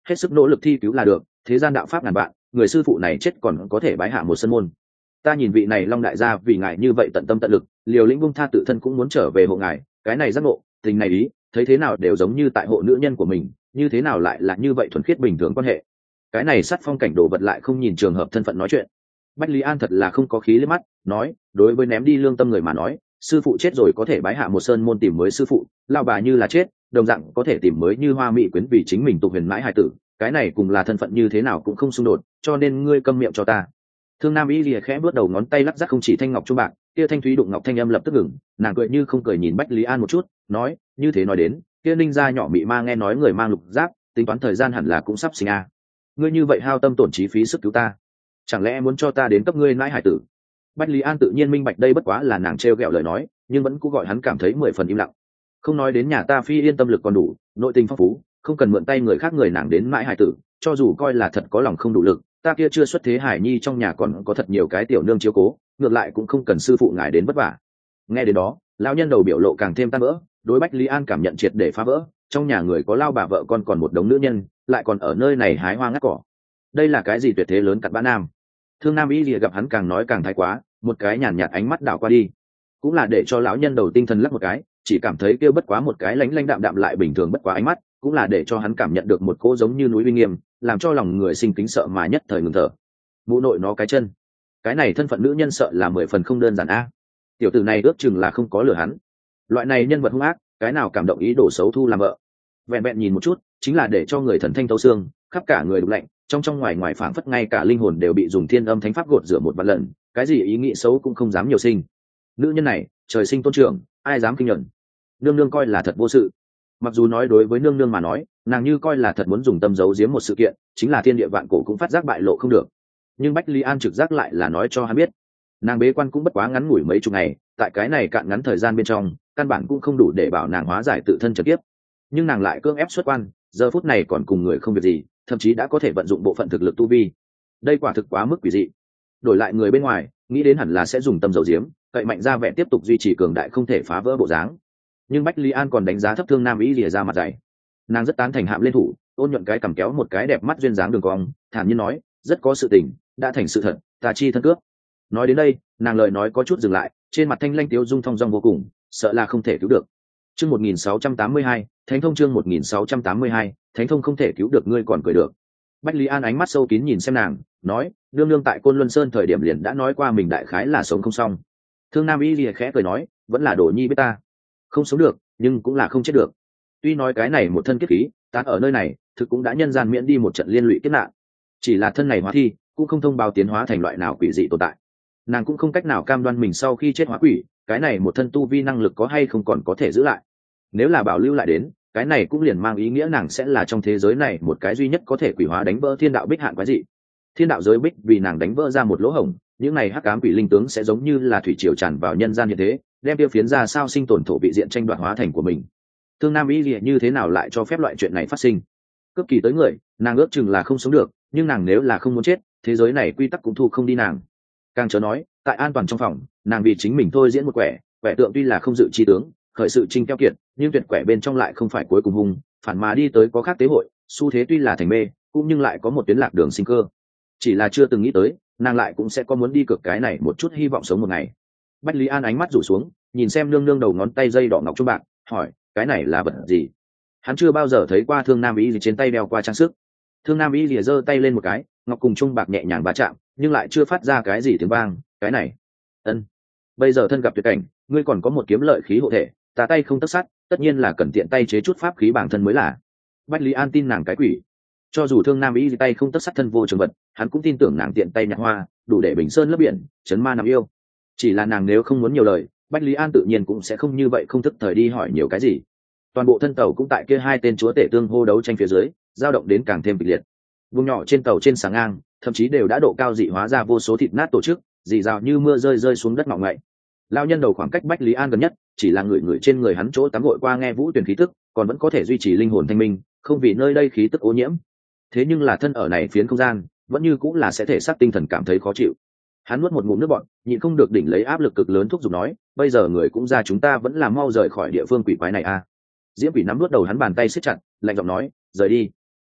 hết sức nỗ lực thi cứu là được, thế gian đạo pháp ngàn vạn, người sư phụ này chết còn có thể bái hạ một sân môn. Ta nhìn vị này Long đại gia vì ngài như vậy tận tâm tận lực, liều lĩnh bung tha tự thân cũng muốn trở về hộ ngài, cái này giác ngộ, tình này ý, thấy thế nào đều giống như tại hộ nữ nhân của mình, như thế nào lại là như vậy thuần khiết bình thường quan hệ. Cái này sát phong cảnh đồ vật lại không nhìn trường hợp thân phận nói chuyện. Bách Lý An thật là không có khí liếc mắt, nói, đối với ném đi lương tâm người mà nói, sư phụ chết rồi có thể bái hạ một sơn môn tìm mới sư phụ, lao bà như là chết, đồng dạng có thể tìm mới như hoa mỹ quyến vì chính mình tục huyền mãi hài tử, cái này cùng là thân phận như thế nào cũng không xung đột, cho nên ngươi câm miệng cho ta. Thương Nam Y lìa khẽ bước đầu ngón tay lắc rắc không chỉ thanh ngọc trung bạc, kia thanh thúy đụng ngọc thanh âm lập tức ngừng, nàng cười như không cười nhìn Bách Lý An một chút, nói, như thế nói đến, kia ninh gia nhỏ mị ma nghe nói người mang lục giáp, tính toán thời gian hẳn là cũng sắp sinh a. À. Ngươi như vậy hao tâm tổn trí phí sức cứu ta, chẳng lẽ muốn cho ta đến cấp ngươi nãi hải tử? Bách Lý An tự nhiên minh bạch đây bất quá là nàng trêu ghẹo lời nói, nhưng vẫn cũng gọi hắn cảm thấy mười phần im lặng. Không nói đến nhà ta phi yên tâm lực còn đủ, nội tình phong phú, không cần mượn tay người khác người nàng đến mãi hải tử, cho dù coi là thật có lòng không đủ lực, ta kia chưa xuất thế hải nhi trong nhà còn có thật nhiều cái tiểu nương chiếu cố, ngược lại cũng không cần sư phụ ngài đến vất vả. Nghe đến đó, lão nhân đầu biểu lộ càng thêm tan vỡ, đối Bách Lý An cảm nhận triệt để phá vỡ, trong nhà người có lao bà vợ con còn một đống nữ nhân, lại còn ở nơi này hái hoa ngắt cỏ. Đây là cái gì tuyệt thế lớn cặn bã nam? Thương Nam Y lìa gặp hắn càng nói càng thái quá, một cái nhàn nhạt ánh mắt đảo qua đi, cũng là để cho lão nhân đầu tinh thần lắc một cái, chỉ cảm thấy kêu bất quá một cái lánh lánh đạm đạm lại bình thường bất quá ánh mắt, cũng là để cho hắn cảm nhận được một cỗ giống như núi uy nghiêm, làm cho lòng người sinh kính sợ mà nhất thời ngừng thở. Mụ nội nó cái chân, cái này thân phận nữ nhân sợ là mười phần không đơn giản a. Tiểu tử này ước chừng là không có lừa hắn. Loại này nhân vật hung ác, cái nào cảm động ý đồ xấu thu làm vợ. Vẹn vẹn nhìn một chút, chính là để cho người thần thanh thấu xương, khắp cả người đục lạnh, trong trong ngoài ngoài phảng phất ngay cả linh hồn đều bị dùng thiên âm thánh pháp gột rửa một vạn lần, cái gì ý nghĩ xấu cũng không dám nhiều sinh. Nữ nhân này, trời sinh tôn trưởng, ai dám kinh nhận. Nương nương coi là thật vô sự. Mặc dù nói đối với nương nương mà nói, nàng như coi là thật muốn dùng tâm giấu giếm một sự kiện, chính là thiên địa vạn cổ cũng phát giác bại lộ không được. Nhưng Bách Lý An trực giác lại là nói cho hắn biết, nàng bế quan cũng bất quá ngắn ngủi mấy chục ngày, tại cái này cạn ngắn thời gian bên trong, căn bản cũng không đủ để bảo nàng hóa giải tự thân trực tiếp. Nhưng nàng lại cưỡng ép xuất quan, giờ phút này còn cùng người không việc gì, thậm chí đã có thể vận dụng bộ phận thực lực tu vi. Đây quả thực quá mức quỷ dị. Đổi lại người bên ngoài, nghĩ đến hẳn là sẽ dùng tâm dầu diếm, cậy mạnh ra vẻ tiếp tục duy trì cường đại không thể phá vỡ bộ dáng. Nhưng Bách Lý An còn đánh giá thấp Thương Nam Y lìa ra mặt dày. Nàng rất tán thành hạm lên thủ, ôn nhuận cái cầm kéo một cái đẹp mắt duyên dáng đường cong, thản nhiên nói, rất có sự tình, đã thành sự thật, ta chi thân cướp. Nói đến đây, nàng lời nói có chút dừng lại, trên mặt thanh lanh tiếu dung thong dong vô cùng, sợ là không thể cứu được. Chương một nghìn sáu trăm tám mươi hai, Thánh thông chương một nghìn sáu trăm tám mươi hai, Thánh thông không thể cứu được ngươi còn cười được. Bách Lý An ánh mắt sâu kín nhìn xem nàng, nói, đương đương tại Côn Luân Sơn thời điểm liền đã nói qua mình đại khái là sống không xong. Thương Nam Y lìa khẽ cười nói, vẫn là Đồ Nhi biết ta, không sống được, nhưng cũng là không chết được. Tuy nói cái này một thân kiếp khí, tán ở nơi này, thực cũng đã nhân gian miễn đi một trận liên lụy kiếp nạn. Chỉ là thân này hóa thi, cũng không thông báo tiến hóa thành loại nào quỷ dị tồn tại. Nàng cũng không cách nào cam đoan mình sau khi chết hóa quỷ, cái này một thân tu vi năng lực có hay không còn có thể giữ lại. Nếu là bảo lưu lại đến, cái này cũng liền mang ý nghĩa nàng sẽ là trong thế giới này một cái duy nhất có thể quỷ hóa đánh vỡ thiên đạo bích hạn quái dị. Thiên đạo giới bích vì nàng đánh vỡ ra một lỗ hổng, những này hắc ám quỷ linh tướng sẽ giống như là thủy triều tràn vào nhân gian như thế, đem tiêu phiến ra sao sinh tồn thổ bị diện tranh đoạt hóa thành của mình. Thương Nam Y lìa như thế nào lại cho phép loại chuyện này phát sinh? Cấp kỳ tới người, nàng ước chừng là không sống được, nhưng nàng nếu là không muốn chết, thế giới này quy tắc cũng thu không đi nàng. Càng chớ nói, tại an toàn trong phòng, nàng vì chính mình thôi diễn một quẻ, quẻ tượng tuy là không dự chi tướng, khởi sự trinh keo kiệt, nhưng tuyệt quẻ bên trong lại không phải cuối cùng hung, phản mà đi tới có khác tế hội, xu thế tuy là thành mê, cũng nhưng lại có một tuyến lạc đường sinh cơ. Chỉ là chưa từng nghĩ tới, nàng lại cũng sẽ có muốn đi cược cái này một chút hy vọng sống một ngày. Bách Lý An ánh mắt rủ xuống, nhìn xem nương nương đầu ngón tay dây đỏ ngọc trung bạc, hỏi, cái này là vật gì? Hắn chưa bao giờ thấy qua Thương Nam Y gì trên tay đeo qua trang sức. Thương Nam Y lìa giơ tay lên một cái, ngọc cùng trung bạc nhẹ nhàng va chạm, nhưng lại chưa phát ra cái gì tiếng vang. Cái này, ân, bây giờ thân gặp tuyệt cảnh, ngươi còn có một kiếm lợi khí hộ thể, ta tay không tất sắt, tất nhiên là cần tiện tay chế chút pháp khí bản thân mới là. Bách Lý An tin nàng cái quỷ. Cho dù Thương Nam Y tay không tất sắt thân vô trường vật, hắn cũng tin tưởng nàng tiện tay nhặt hoa, đủ để bình sơn lấp biển, chấn ma nằm yêu. Chỉ là nàng nếu không muốn nhiều lời, Bách Lý An tự nhiên cũng sẽ không như vậy không thức thời đi hỏi nhiều cái gì. Toàn bộ thân tàu cũng tại kia hai tên chúa tể tương hô đấu tranh phía dưới, dao động đến càng thêm kịch liệt. Vùng nhỏ trên tàu trên sáng ngang, thậm chí đều đã độ cao dị hóa ra vô số thịt nát tổ chức, dì rào như mưa rơi rơi xuống đất mỏng ngậy. Lao nhân đầu khoảng cách Bách Lý An gần nhất, chỉ là người người trên người hắn chỗ tắm gội qua nghe vũ tuyển khí tức, còn vẫn có thể duy trì linh hồn thanh minh, không vì nơi đây khí tức ô nhiễm. Thế nhưng là thân ở này phiến không gian, vẫn như cũng là sẽ thể xác tinh thần cảm thấy khó chịu. Hắn nuốt một ngụm nước bọt, nhịn không được đỉnh lấy áp lực cực lớn thúc giục nói, bây giờ người cũng ra, chúng ta vẫn là mau rời khỏi địa phương quỷ quái này a. Diễm Quỷ nắm nuốt đầu hắn bàn tay siết chặt, lạnh giọng nói, rời đi.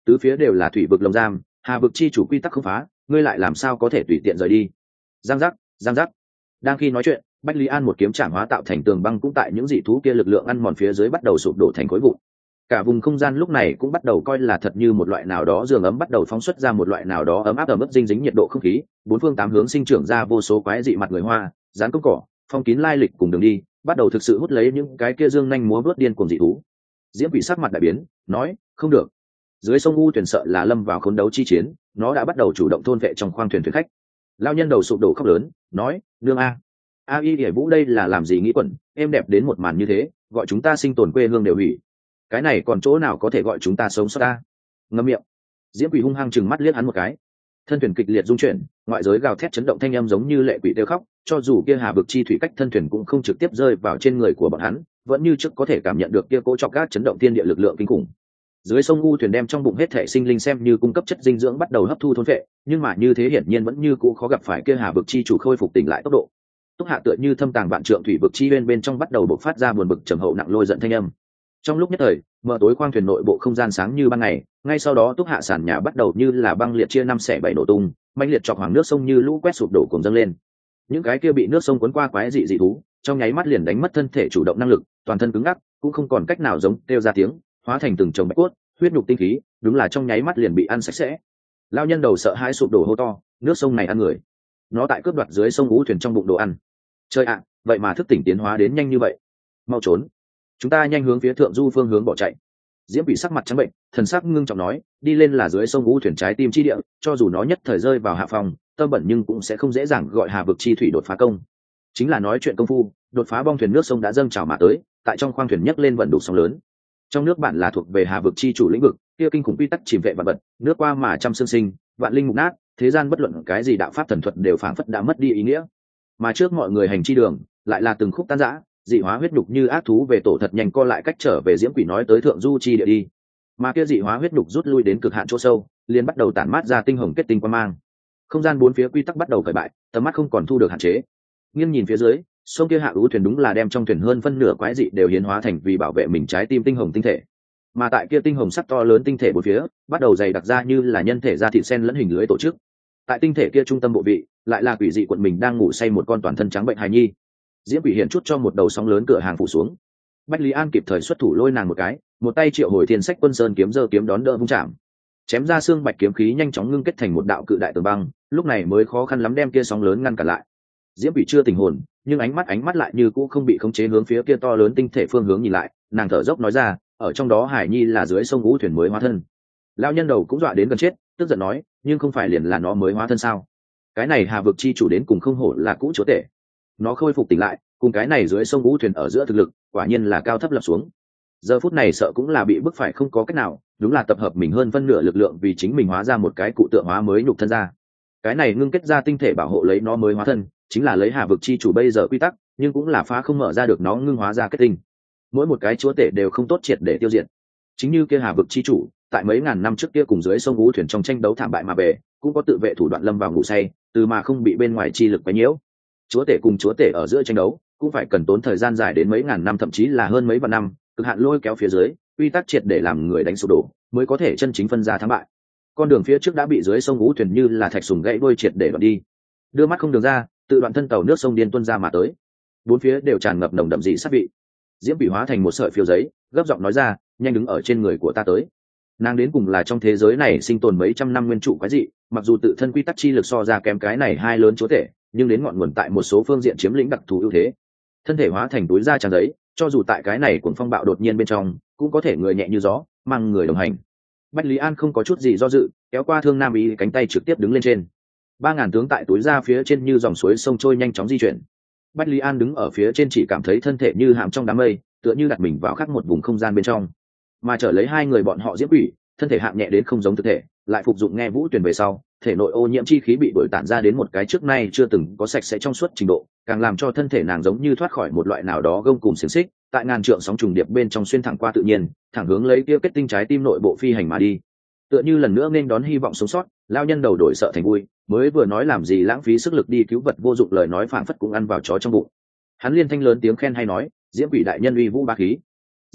tứ phía đều là thủy vực lồng giam, hà vực chi chủ quy tắc không phá, ngươi lại làm sao có thể tùy tiện rời đi. Giang giác, giang giác. Đang khi nói chuyện, Bách Lý An một kiếm trảm hóa tạo thành tường băng cũng tại những dị thú kia lực lượng ăn mòn phía dưới bắt đầu sụp đổ thành khối vụn. Cả vùng không gian lúc này cũng bắt đầu coi là thật như một loại nào đó giường ấm bắt đầu phóng xuất ra một loại nào đó ấm áp ở mức dinh dính nhiệt độ không khí, bốn phương tám hướng sinh trưởng ra vô số quái dị mặt người hoa, dán công cỏ, phong kín lai lịch cùng đường đi, bắt đầu thực sự hút lấy những cái kia dương nhanh múa vớt điên cuồng dị thú. Diễm Quỷ sắc mặt đại biến, nói, không được. Dưới sông U thuyền sợ là lâm vào khốn đấu chi chiến, nó đã bắt đầu chủ động thôn vệ trong khoang thuyền thuyền khách. Lao nhân đầu sụp đổ khóc lớn, nói, nương a, a y hiển vũ đây là làm gì nghĩ quẩn, em đẹp đến một màn như thế, gọi chúng ta sinh tồn quê hương đều hủy. Cái này còn chỗ nào có thể gọi chúng ta sống sót ta? Ngậm miệng. Diễm Quỷ hung hăng chừng mắt liếc hắn một cái. Thân thuyền kịch liệt rung chuyển, ngoại giới gào thét chấn động thanh âm giống như lệ quỷ kêu khóc, cho dù kia hà vực chi thủy cách thân thuyền cũng không trực tiếp rơi vào trên người của bọn hắn, vẫn như trước có thể cảm nhận được kia cỗ chọc gác chấn động thiên địa lực lượng kinh khủng. Dưới sông U thuyền đem trong bụng hết thể sinh linh xem như cung cấp chất dinh dưỡng bắt đầu hấp thu thôn phệ, nhưng mà như thế hiển nhiên vẫn như cũ khó gặp phải kia hà vực chi chủ khôi phục tỉnh lại tốc độ. Túc Hạ tựa như thâm tàng vạn trượng thủy vực chi bên bên trong bắt đầu bộc phát ra buồn bực trầm hậu nặng lôi giận thanh âm. Trong lúc nhất thời, mở tối khoang thuyền nội bộ không gian sáng như ban ngày, ngay sau đó Túc Hạ sàn nhà bắt đầu như là băng liệt chia năm xẻ bảy nổ tung, mãnh liệt chọc hoàng nước sông như lũ quét sụp đổ cùng dâng lên. Những cái kia bị nước sông cuốn qua quái dị dị thú, trong nháy mắt liền đánh mất thân thể chủ động năng lực, toàn thân cứng ngắc, cũng không còn cách nào giống kêu ra tiếng, hóa thành từng chồng bạch cốt, huyết nhục tinh khí, đúng là trong nháy mắt liền bị ăn sạch sẽ. Lao nhân đầu sợ hãi sụp đổ hô to, nước sông này ăn người. Nó tại cướp đoạt dưới sông U thuyền trong bụng đồ ăn. Chơi ạ, vậy mà thức tỉnh tiến hóa đến nhanh như vậy. Mau trốn. Chúng ta nhanh hướng phía thượng du phương hướng bỏ chạy. Diễm Quỷ sắc mặt trắng bệnh, thần sắc ngưng trọng nói, đi lên là dưới sông U thuyền trái tim chi địa, cho dù nó nhất thời rơi vào hạ phòng, tâm bẩn nhưng cũng sẽ không dễ dàng gọi hà vực chi thủy đột phá công. Chính là nói chuyện công phu, đột phá bong thuyền nước sông đã dâng trào mà tới, tại trong khoang thuyền nhấc lên vận đủ sóng lớn. Trong nước bản là thuộc về hà vực chi chủ lĩnh vực, kia kinh khủng quy tắc chìm vệ vạn vật, nước qua mà trăm xương sinh, vạn linh mục nát, thế gian bất luận cái gì đạo pháp thần thuật đều phảng phất đã mất đi ý nghĩa. Mà trước mọi người hành chi đường, lại là từng khúc tan rã, dị hóa huyết nhục như ác thú về tổ thật nhanh co lại cách trở về Diễm Quỷ nói tới thượng du chi địa đi. Mà kia dị hóa huyết nhục rút lui đến cực hạn chỗ sâu, liền bắt đầu tản mát ra tinh hồng kết tinh quang mang. Không gian bốn phía quy tắc bắt đầu khởi bại, tầm mắt không còn thu được hạn chế. Nghiêng nhìn phía dưới, sông kia hạ ú thuyền đúng là đem trong thuyền hơn phân nửa quái dị đều hiến hóa thành vì bảo vệ mình trái tim tinh hồng tinh thể. Mà tại kia tinh hồng sắc to lớn tinh thể bốn phía, bắt đầu dày đặc ra như là nhân thể da thịt sen lẫn hình lưới tổ chức. Tại tinh thể kia trung tâm bộ vị, lại là quỷ dị quận mình đang ngủ say một con toàn thân trắng bệnh hài nhi. Diễm Quỷ hiện chút cho một đầu sóng lớn cửa hàng phủ xuống. Bách Lý An kịp thời xuất thủ lôi nàng một cái, một tay triệu hồi thiên sách quân sơn kiếm giơ kiếm đón đỡ vung chạm, chém ra xương bạch kiếm khí nhanh chóng ngưng kết thành một đạo cự đại tường băng, lúc này mới khó khăn lắm đem kia sóng lớn ngăn cản lại. Diễm Quỷ chưa tỉnh hồn, nhưng ánh mắt ánh mắt lại như cũ không bị khống chế hướng phía kia to lớn tinh thể phương hướng nhìn lại, nàng thở dốc nói ra, ở trong đó hải nhi là dưới sông U thuyền mới hóa thân. Lão nhân đầu cũng dọa đến gần chết, tức giận nói, nhưng không phải liền là nó mới hóa thân sao? Cái này hà vực chi chủ đến cùng không hổ là cũ chúa tể. Nó khôi phục tỉnh lại, cùng cái này dưới sông U thuyền ở giữa thực lực, quả nhiên là cao thấp lập xuống. Giờ phút này sợ cũng là bị bức phải không có cách nào, đúng là tập hợp mình hơn phân nửa lực lượng vì chính mình hóa ra một cái cụ tượng hóa mới nhục thân ra. Cái này ngưng kết ra tinh thể bảo hộ lấy nó mới hóa thân, chính là lấy hà vực chi chủ bây giờ quy tắc, nhưng cũng là phá không mở ra được nó ngưng hóa ra kết tinh. Mỗi một cái chúa tể đều không tốt triệt để tiêu diệt. Chính như kia hà vực chi chủ, tại mấy ngàn năm trước kia cùng dưới sông U thuyền trong tranh đấu thảm bại mà về, cũng có tự vệ thủ đoạn lâm vào ngủ say, từ mà không bị bên ngoài chi lực quấy nhiễu. Chúa tể cùng chúa tể ở giữa tranh đấu, cũng phải cần tốn thời gian dài đến mấy ngàn năm thậm chí là hơn mấy vạn năm, cực hạn lôi kéo phía dưới, quy tắc triệt để làm người đánh sụp đổ, mới có thể chân chính phân ra thắng bại. Con đường phía trước đã bị dưới sông U thuyền như là thạch sùng gãy đuôi triệt để đoạn đi. Đưa mắt không đường ra, tự đoạn thân tàu nước sông điên tuôn ra mà tới. Bốn phía đều tràn ngập nồng đậm dị sát vị. Diễm Quỷ hóa thành một sợi phiêu giấy, gấp giọng nói ra, nhanh đứng ở trên người của ta tới. Nàng đến cùng là trong thế giới này sinh tồn mấy trăm năm nguyên trụ quái dị, mặc dù tự thân quy tắc chi lực so ra kém cái này hai lớn chúa tể, nhưng đến ngọn nguồn tại một số phương diện chiếm lĩnh đặc thù ưu thế. Thân thể hóa thành túi da tràn giấy, cho dù tại cái này cuồng phong bạo đột nhiên bên trong, cũng có thể người nhẹ như gió, mang người đồng hành. Bách Lý An không có chút gì do dự, kéo qua Thương Nam Ý cánh tay trực tiếp đứng lên trên. Ba ngàn tướng tại túi da phía trên như dòng suối sông trôi nhanh chóng di chuyển. Bách Lý An đứng ở phía trên chỉ cảm thấy thân thể như hàm trong đám mây, tựa như đặt mình vào khắc một vùng không gian bên trong. Mà trở lấy hai người bọn họ Diễm Quỷ, thân thể hạng nhẹ đến không giống thực thể, lại phục dụng nghe vũ tuyển về sau, thể nội ô nhiễm chi khí bị đuổi tản ra đến một cái trước nay chưa từng có sạch sẽ trong suốt trình độ, càng làm cho thân thể nàng giống như thoát khỏi một loại nào đó gông cùm xiềng xích, tại ngàn trượng sóng trùng điệp bên trong xuyên thẳng qua tự nhiên, thẳng hướng lấy kia kết tinh trái tim nội bộ phi hành mà đi. Tựa như lần nữa nên đón hy vọng sống sót, lao nhân đầu đổi sợ thành vui, mới vừa nói làm gì lãng phí sức lực đi cứu vật vô dụng lời nói phảng phất cũng ăn vào chó trong bụng. Hắn liên thanh lớn tiếng khen hay nói, Diễm Quỷ đại nhân uy vũ bá khí.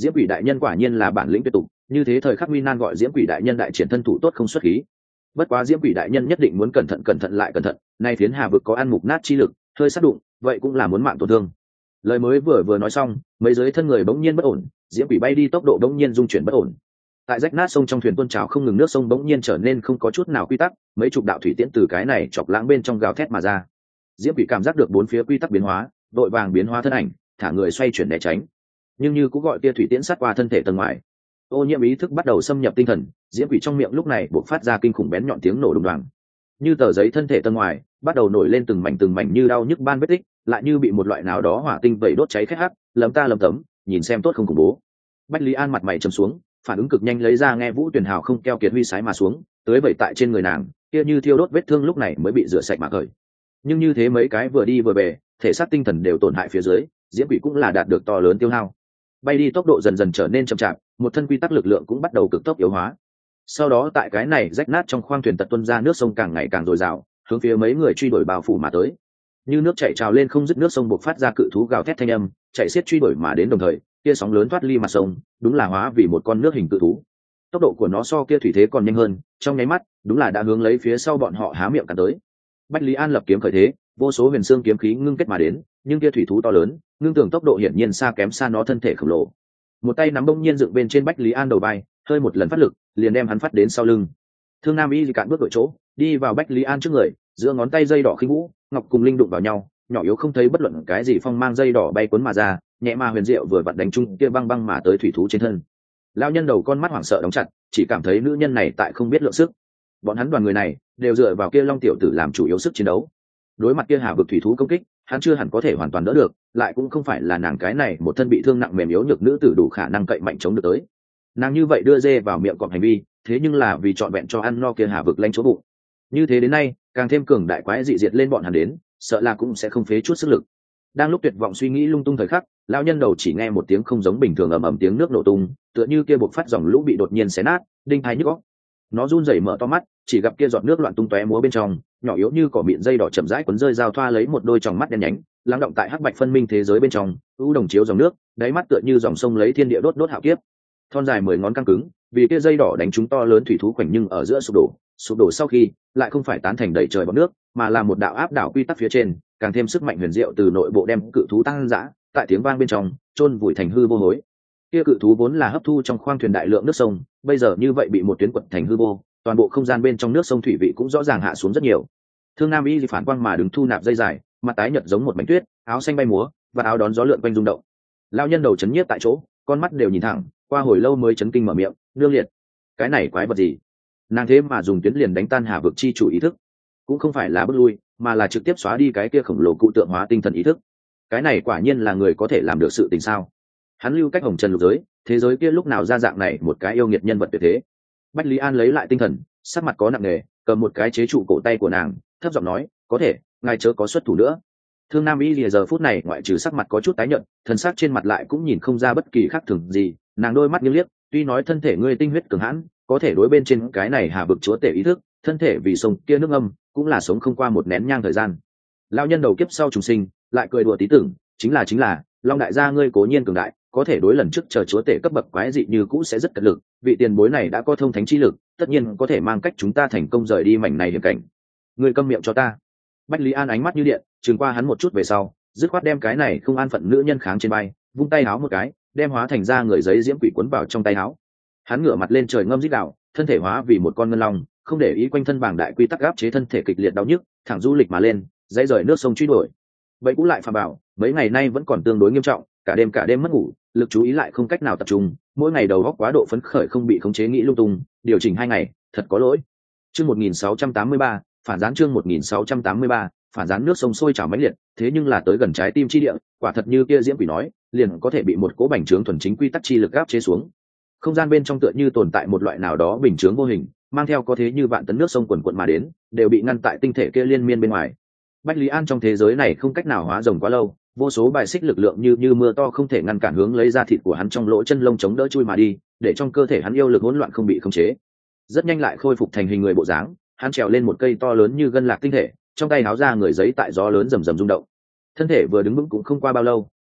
Diễm Quỷ đại nhân quả nhiên là bản lĩnh tuyệt tục, như thế thời khắc nguy nan gọi Diễm Quỷ đại nhân đại triển thân thủ tốt không xuất khí. Bất quá Diễm Quỷ đại nhân nhất định muốn cẩn thận cẩn thận lại cẩn thận, nay phiến hà vực có ăn mục nát chi lực, hơi sát đụng, vậy cũng là muốn mạng tổn thương. Lời mới vừa vừa nói xong, mấy dưới thân người bỗng nhiên bất ổn, Diễm Quỷ bay đi tốc độ bỗng nhiên dung chuyển bất ổn. Tại rách nát sông trong thuyền tuôn trào không ngừng, nước sông bỗng nhiên trở nên không có chút nào quy tắc, mấy chục đạo thủy tiễn từ cái này chọc lãng bên trong gào thét mà ra. Diễm Quỷ cảm giác được bốn phía quy tắc biến hóa, đội vàng biến hóa thân ảnh, thả người xoay chuyển né tránh, nhưng như cũng gọi tia thủy tiễn sát qua thân thể tầng ngoài. Ô nhiễm ý thức bắt đầu xâm nhập tinh thần, Diễm Quỷ trong miệng lúc này buộc phát ra kinh khủng bén nhọn tiếng nổ đùng đoàng, như tờ giấy thân thể tầng ngoài bắt đầu nổi lên từng mảnh từng mảnh như đau nhức ban vết tích, lại như bị một loại nào đó hỏa tinh vẩy đốt cháy khét hắc, lấm ta lấm tấm, nhìn xem tốt không khủng bố. Bách Lý An mặt mày trầm xuống, phản ứng cực nhanh lấy ra nghe Vũ Tuyền Hào không keo kiệt huy sái mà xuống, tới vẩy tại trên người nàng, kia như thiêu đốt vết thương lúc này mới bị rửa sạch mà khởi. Nhưng như thế mấy cái vừa đi vừa về, thể xác tinh thần đều tổn hại phía dưới, Diễm Quỷ cũng là đạt được to lớn tiêu hao. Bay đi tốc độ dần dần trở nên chậm chạp, một thân quy tắc lực lượng cũng bắt đầu cực tốc yếu hóa. Sau đó tại cái này rách nát trong khoang thuyền tật tuôn ra nước sông càng ngày càng dồi dào, hướng phía mấy người truy đuổi bao phủ mà tới. Như nước chảy trào lên không dứt, nước sông bộc phát ra cự thú gào thét thanh âm, chạy xiết truy đuổi mà đến, đồng thời kia sóng lớn thoát ly mặt sông, đúng là hóa vì một con nước hình cự thú. Tốc độ của nó so kia thủy thế còn nhanh hơn, trong nháy mắt, đúng là đã hướng lấy phía sau bọn họ há miệng cắn tới. Bách Lý An lập kiếm khởi thế, vô số huyền xương kiếm khí ngưng kết mà đến, nhưng kia thủy thú to lớn, ngưng tưởng tốc độ hiển nhiên xa kém xa nó thân thể khổng lồ. Một tay nắm bỗng nhiên dựng bên trên Bách Lý An đầu vai, hơi một lần phát lực, liền đem hắn phát đến sau lưng. Thương Nam Y cạn bước đội chỗ, đi vào Bách Lý An trước người, giữa ngón tay dây đỏ khinh vũ, ngọc cùng linh đụng vào nhau, nhỏ yếu không thấy bất luận cái gì phong mang dây đỏ bay cuốn mà ra, nhẹ mà huyền diệu vừa vặn đánh chung kia băng băng mà tới thủy thú trên thân. Lão nhân đầu con mắt hoảng sợ đóng chặt, chỉ cảm thấy nữ nhân này tại không biết lượng sức. Bọn hắn đoàn người này đều dựa vào kia Long tiểu tử làm chủ yếu sức chiến đấu. Đối mặt kia hà vực thủy thú công kích, hắn chưa hẳn có thể hoàn toàn đỡ được, lại cũng không phải là nàng cái này một thân bị thương nặng mềm yếu nhược nữ tử đủ khả năng cậy mạnh chống được tới. Nàng như vậy đưa dê vào miệng cọp hành vi, thế nhưng là vì chọn vẹn cho ăn no kia hà vực lanh chỗ bụng. Như thế đến nay, càng thêm cường đại quái dị diệt lên bọn hắn đến, sợ là cũng sẽ không phế chút sức lực. Đang lúc tuyệt vọng suy nghĩ lung tung thời khắc, lão nhân đầu chỉ nghe một tiếng không giống bình thường ầm ầm tiếng nước nổ tung, tựa như kia bộc phát dòng lũ bị đột nhiên xé nát, đinh tai nhức óc. Nó run rẩy mở to mắt, chỉ gặp kia giọt nước loạn tung tóe múa bên trong, nhỏ yếu như cỏ mịn dây đỏ chậm rãi cuốn rơi giao thoa lấy một đôi tròng mắt đen nhánh, lắng động tại hắc bạch phân minh thế giới bên trong, u đồng chiếu dòng nước, đáy mắt tựa như dòng sông lấy thiên địa đốt đốt hạo kiếp. Thon dài mười ngón căng cứng, vì kia dây đỏ đánh trúng to lớn thủy thú khoảnh nhưng ở giữa sụp đổ, sụp đổ sau khi lại không phải tán thành đầy trời bọt nước, mà là một đạo áp đảo quy tắc phía trên, càng thêm sức mạnh huyền diệu từ nội bộ đem cự thú tăng dã, tại tiếng vang bên trong, chôn vùi thành hư vô hối. Kia cự thú vốn là hấp thu trong khoang thuyền đại lượng nước sông, bây giờ như vậy bị một tuyến quật thành hư vô, toàn bộ không gian bên trong nước sông thủy vị cũng rõ ràng hạ xuống rất nhiều. Thương Nam Y phản quang mà đứng thu nạp dây dài, mặt tái nhợt giống một mảnh tuyết, áo xanh bay múa, và áo đón gió lượn quanh rung động. Lão nhân đầu chấn nhiếp tại chỗ, con mắt đều nhìn thẳng, qua hồi lâu mới chấn kinh mở miệng, nương liệt, cái này quái vật gì? Nàng thế mà dùng tuyến liền đánh tan hà vực chi chủ ý thức, cũng không phải là bước lui, mà là trực tiếp xóa đi cái kia khổng lồ cụ tượng hóa tinh thần ý thức. Cái này quả nhiên là người có thể làm được sự tình sao? Hắn lưu cách hồng trần lục giới, thế giới kia lúc nào ra dạng này một cái yêu nghiệt nhân vật tuyệt thế? Bách Lý An lấy lại tinh thần, sắc mặt có nặng nề, cầm một cái chế trụ cổ tay của nàng, thấp giọng nói, có thể, ngài chớ có xuất thủ nữa. Thương Nam Y lìa giờ phút này ngoại trừ sắc mặt có chút tái nhợt, thần sắc trên mặt lại cũng nhìn không ra bất kỳ khác thường gì, nàng đôi mắt nghiêng liếc, tuy nói thân thể ngươi tinh huyết cường hãn, có thể đối bên trên cái này hà vực chúa tể ý thức, thân thể vì sông kia nước âm, cũng là sống không qua một nén nhang thời gian. Lão nhân đầu kiếp sau trùng sinh, lại cười đùa tí tưởng, chính là chính là, Long đại gia ngươi cố nhiên cường đại, có thể đối lần trước chờ chúa tể cấp bậc quái dị như cũ sẽ rất cật lực, vị tiền bối này đã có thông thánh chi lực, tất nhiên có thể mang cách chúng ta thành công rời đi mảnh này hiểm cảnh. Ngươi câm miệng cho ta. Bách Lý An ánh mắt như điện, trừng qua hắn một chút về sau, dứt khoát đem cái này không an phận nữ nhân kháng trên bay, vung tay háo một cái, đem hóa thành ra người giấy diễm quỷ cuốn vào trong tay háo. Hắn ngửa mặt lên trời ngâm rít đạo, thân thể hóa vì một con ngân long, không để ý quanh thân bảng đại quy tắc áp chế thân thể kịch liệt đau nhức, thẳng du lịch mà lên, dãy rời nước sông truy đuổi. Vậy cũng lại phàm bảo, mấy ngày nay vẫn còn tương đối nghiêm trọng, cả đêm cả đêm mất ngủ, lực chú ý lại không cách nào tập trung, mỗi ngày đầu óc quá độ phấn khởi không bị khống chế nghĩ lung tung, điều chỉnh hai ngày, thật có lỗi. Chương một nghìn sáu trăm tám mươi ba, phản gián chương một nghìn sáu trăm tám mươi ba, phản gián nước sông sôi trào mãnh liệt, thế nhưng là tới gần trái tim chi địa, quả thật như kia diễm quỷ nói, liền có thể bị một cỗ bành trướng thuần chính quy tắc chi lực áp chế xuống. Không gian bên trong tựa như tồn tại một loại nào đó bình chướng vô hình, mang theo có thế như vạn tấn nước sông quần quần mà đến, đều bị ngăn tại tinh thể kia liên miên bên ngoài. Bách Lý An trong thế giới này không cách nào hóa rồng quá lâu, vô số bài xích lực lượng như như mưa to không thể ngăn cản hướng lấy ra thịt của hắn trong lỗ chân lông chống đỡ chui mà đi, để trong cơ thể hắn yêu lực hỗn loạn không bị khống chế. Rất nhanh lại khôi phục thành hình người bộ dáng, hắn trèo lên một cây to lớn như gân lạc tinh thể, trong tay háo ra người giấy tại gió lớn rầm rầm rung động. Thân thể vừa đứng vững cũng không qua bao lâu,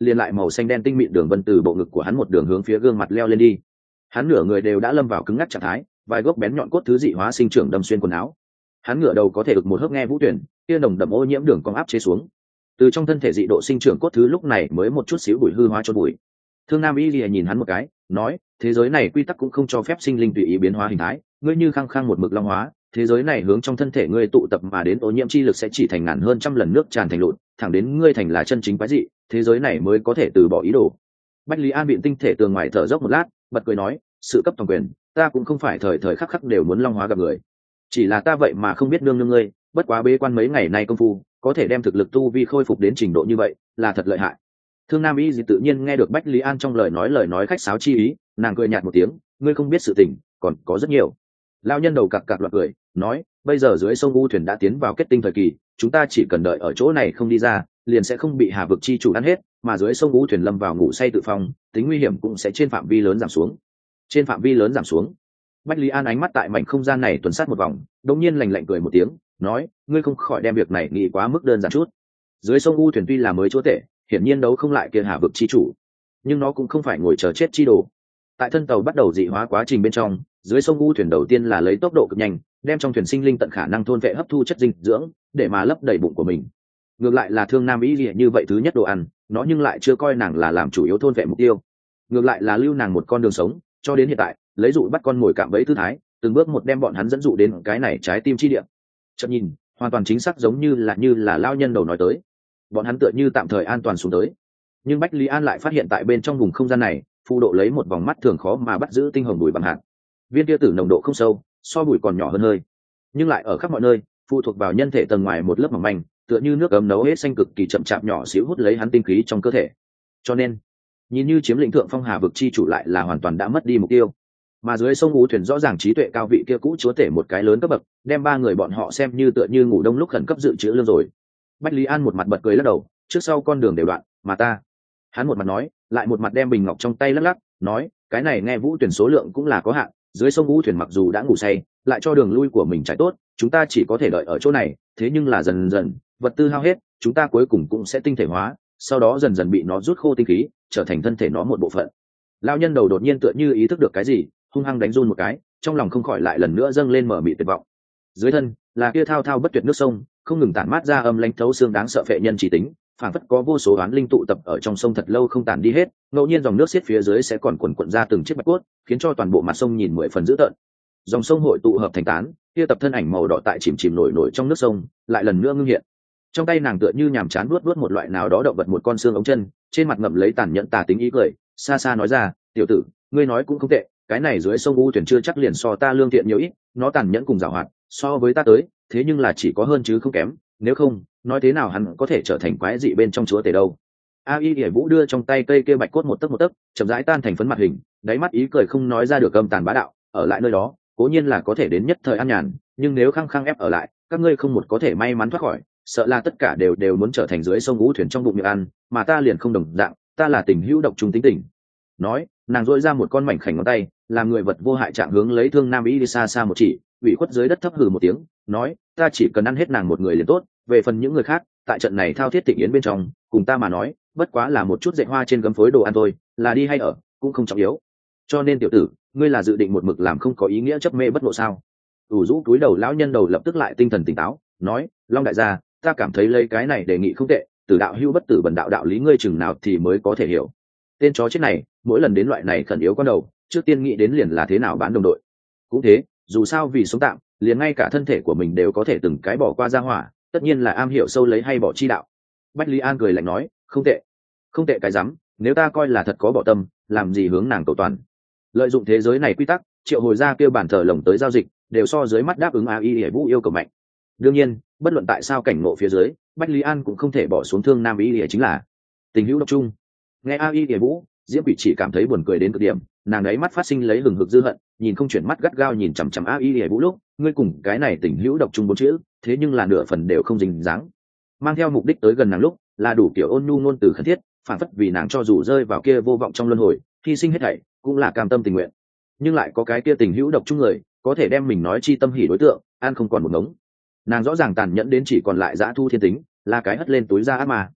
liền lại màu xanh đen tinh mịn đường vân từ bộ ngực của hắn một đường hướng phía gương mặt leo lên đi. Hắn nửa người đều đã lâm vào cứng ngắc trạng thái, vài gốc bén nhọn cốt thứ dị hóa sinh trưởng đâm xuyên quần áo. Hắn ngửa đầu có thể được một hớp nghe Vũ Tuyển, kia nồng đậm ô nhiễm đường cong áp chế xuống. Từ trong thân thể dị độ sinh trưởng cốt thứ lúc này mới một chút xíu bụi hư hóa cho bụi. Thương Nam Y Lìa nhìn hắn một cái, nói, thế giới này quy tắc cũng không cho phép sinh linh tùy ý biến hóa hình thái, ngươi như khăng khăng một mực long hóa, thế giới này hướng trong thân thể ngươi tụ tập mà đến ô nhiễm chi lực sẽ chỉ thành ngàn hơn trăm lần nước tràn thành lụt, thẳng đến ngươi thành là chân chính quái dị, thế giới này mới có thể từ bỏ ý đồ. Bách Lý An biện tinh thể tường ngoài thở dốc một lát, bật cười nói, sự cấp toàn quyền, ta cũng không phải thời thời khắc khắc đều muốn long hóa gặp người, chỉ là ta vậy mà không biết nương nương ngươi, bất quá bế quan mấy ngày nay công phu, có thể đem thực lực tu vi khôi phục đến trình độ như vậy, là thật lợi hại. Thương Nam Y gì tự nhiên nghe được Bách Lý An trong lời nói lời nói khách sáo chi ý, nàng cười nhạt một tiếng, ngươi không biết sự tình, còn có rất nhiều. Lão nhân đầu cặc cặc loạt cười, nói, bây giờ dưới sông U thuyền đã tiến vào kết tinh thời kỳ, chúng ta chỉ cần đợi ở chỗ này không đi ra, liền sẽ không bị Hà vực chi chủ ăn hết, mà dưới sông U thuyền lâm vào ngủ say tự phong, tính nguy hiểm cũng sẽ trên phạm vi lớn giảm xuống. Trên phạm vi lớn giảm xuống. Bách Lý An ánh mắt tại mảnh không gian này tuần sát một vòng, đột nhiên lạnh lạnh cười một tiếng, nói, ngươi không khỏi đem việc này nghĩ quá mức đơn giản chút. Dưới sông U thuyền tuy là mới chúa tể, hiển nhiên đấu không lại kia Hà vực chi chủ, nhưng nó cũng không phải ngồi chờ chết chi đồ. Tại thân tàu bắt đầu dị hóa quá trình bên trong, dưới sông U thuyền đầu tiên là lấy tốc độ cực nhanh, đem trong thuyền sinh linh tận khả năng thôn vệ hấp thu chất dinh dưỡng, để mà lấp đầy bụng của mình. Ngược lại là Thương Nam Y Lìa như vậy thứ nhất đồ ăn, nó nhưng lại chưa coi nàng là làm chủ yếu thôn vệ mục tiêu. Ngược lại là lưu nàng một con đường sống, cho đến hiện tại, lấy dụ bắt con mồi cạm bẫy tư thái, từng bước một đem bọn hắn dẫn dụ đến cái này trái tim chi địa. Chợt nhìn, hoàn toàn chính xác giống như là như là lao nhân đầu nói tới, bọn hắn tựa như tạm thời an toàn xuống tới. Nhưng Bách Lý An lại phát hiện tại bên trong vùng không gian này, phù độ lấy một vòng mắt thường khó mà bắt giữ tinh hồng bụi bằng hạt. Viên kia tử nồng độ không sâu, so bụi còn nhỏ hơn hơi, nhưng lại ở khắp mọi nơi, phụ thuộc vào nhân thể tầng ngoài một lớp mỏng manh, tựa như nước ấm nấu hết xanh cực kỳ chậm chạp nhỏ xíu hút lấy hắn tinh khí trong cơ thể. Cho nên, nhìn như chiếm lĩnh thượng phong Hà vực chi chủ lại là hoàn toàn đã mất đi mục tiêu. Mà dưới sông U thuyền rõ ràng trí tuệ cao vị kia cũ chúa tể một cái lớn cấp bậc, đem ba người bọn họ xem như tựa như ngủ đông lúc khẩn cấp dự trữ lương rồi. Bách Lý An một mặt bật cười lắc đầu, trước sau con đường đều đoạn, mà ta, hắn một mặt nói, lại một mặt đem bình ngọc trong tay lắc lắc, nói, cái này nghe Vũ thuyền số lượng cũng là có hạn, dưới sông U thuyền mặc dù đã ngủ say, lại cho đường lui của mình trải tốt, chúng ta chỉ có thể đợi ở chỗ này, thế nhưng là dần dần, vật tư hao hết, chúng ta cuối cùng cũng sẽ tinh thể hóa, sau đó dần dần bị nó rút khô tinh khí, trở thành thân thể nó một bộ phận. Lão nhân đầu đột nhiên tựa như ý thức được cái gì, hung hăng đánh run một cái, trong lòng không khỏi lại lần nữa dâng lên mở mịt tuyệt vọng. Dưới thân là kia thao thao bất tuyệt nước sông, không ngừng tản mát ra âm lãnh thấu xương đáng sợ phệ nhân chỉ tính, phản phất có vô số oán linh tụ tập ở trong sông thật lâu không tản đi hết, ngẫu nhiên dòng nước xiết phía dưới sẽ còn quần quật ra từng chiếc bạch cốt, khiến cho toàn bộ mặt sông nhìn mười phần dữ tợn. Dòng sông hội tụ hợp thành tán, kia tập thân ảnh màu đỏ tại chìm chìm nổi nổi trong nước sông, lại lần nữa ngưng hiện. Trong tay nàng tựa như nhàm chán vuốt vuốt một loại nào đó động vật một con xương ống chân, trên mặt ngậm lấy tàn nhẫn tà tính ý cười, xa xa nói ra, tiểu tử, ngươi nói cũng không tệ, cái này dưới sông U thuyền chưa chắc liền so ta lương thiện nhiều ít, nó tàn nhẫn cùng giàu hoạt, so với ta tới, thế nhưng là chỉ có hơn chứ không kém, nếu không, nói thế nào hắn có thể trở thành quái dị bên trong chúa tể đâu. A Y Điểu Vũ đưa trong tay cây kia bạch cốt một tấc một tấc, chậm rãi tan thành phấn mặt hình, đáy mắt ý cười không nói ra được âm tàn bá đạo, ở lại nơi đó, cố nhiên là có thể đến nhất thời an nhàn, nhưng nếu khăng khăng ép ở lại, các ngươi không một có thể may mắn thoát khỏi, sợ là tất cả đều đều muốn trở thành dưới sông U thuyền trong bụng miệng ăn, mà ta liền không đồng dạng, ta là tình hữu độc trung tính tình. Nói, nàng dội ra một con mảnh khảnh ngón tay, làm người vật vô hại trạng hướng lấy Thương Nam Y đi xa xa một chỉ, ủy khuất dưới đất thấp hừ một tiếng, nói, ta chỉ cần ăn hết nàng một người liền tốt, về phần những người khác, tại trận này thao thiết thịnh yến bên trong, cùng ta mà nói, bất quá là một chút dệt hoa trên gấm phối đồ ăn thôi, là đi hay ở, cũng không trọng yếu. Cho nên tiểu tử, ngươi là dự định một mực làm không có ý nghĩa chấp mê bất ngộ sao? ủ rũ túi đầu lão nhân đầu lập tức lại tinh thần tỉnh táo, nói, Long đại gia, ta cảm thấy lấy cái này đề nghị không tệ, tử đạo hưu bất tử bần đạo đạo lý ngươi chừng nào thì mới có thể hiểu. Tên chó chết này, mỗi lần đến loại này khẩn yếu con đầu, trước tiên nghĩ đến liền là thế nào bán đồng đội. Cũng thế, dù sao vì sống tạm, liền ngay cả thân thể của mình đều có thể từng cái bỏ qua ra hỏa, tất nhiên là am hiểu sâu lấy hay bỏ chi đạo. Bách Lý An cười lạnh nói, không tệ, không tệ cái rắm, nếu ta coi là thật có bỏ tâm, làm gì hướng nàng cầu toàn. Lợi dụng thế giới này quy tắc, triệu hồi ra kêu bản thờ lồng tới giao dịch, đều so dưới mắt đáp ứng A Y Hải Vũ yêu cầu mạnh. Đương nhiên, bất luận tại sao cảnh ngộ phía dưới, Bách Lý An cũng không thể bỏ xuống Thương Nam Y Hải chính là tình hữu độc trung. Nghe A Y Hải Vũ, Diễm Quỷ chỉ cảm thấy buồn cười đến cực điểm, nàng ấy mắt phát sinh lấy hừng hực dư hận, nhìn không chuyển mắt gắt gao nhìn chằm chằm A Y Hải Vũ lúc, ngươi cùng cái này tình hữu độc trung bốn chữ, thế nhưng là nửa phần đều không dính dáng. Mang theo mục đích tới gần nàng lúc, là đủ kiểu ôn nhu ngôn từ khẩn thiết, phản phất vì nàng cho dù rơi vào kia vô vọng trong luân hồi, hy sinh hết thảy, cũng là cam tâm tình nguyện. Nhưng lại có cái kia tình hữu độc trung người, có thể đem mình nói chi tâm hỉ đối tượng, an không còn một ngống. Nàng rõ ràng tàn nhẫn đến chỉ còn lại dã thu thiên tính, là cái hất lên túi ra ác mà.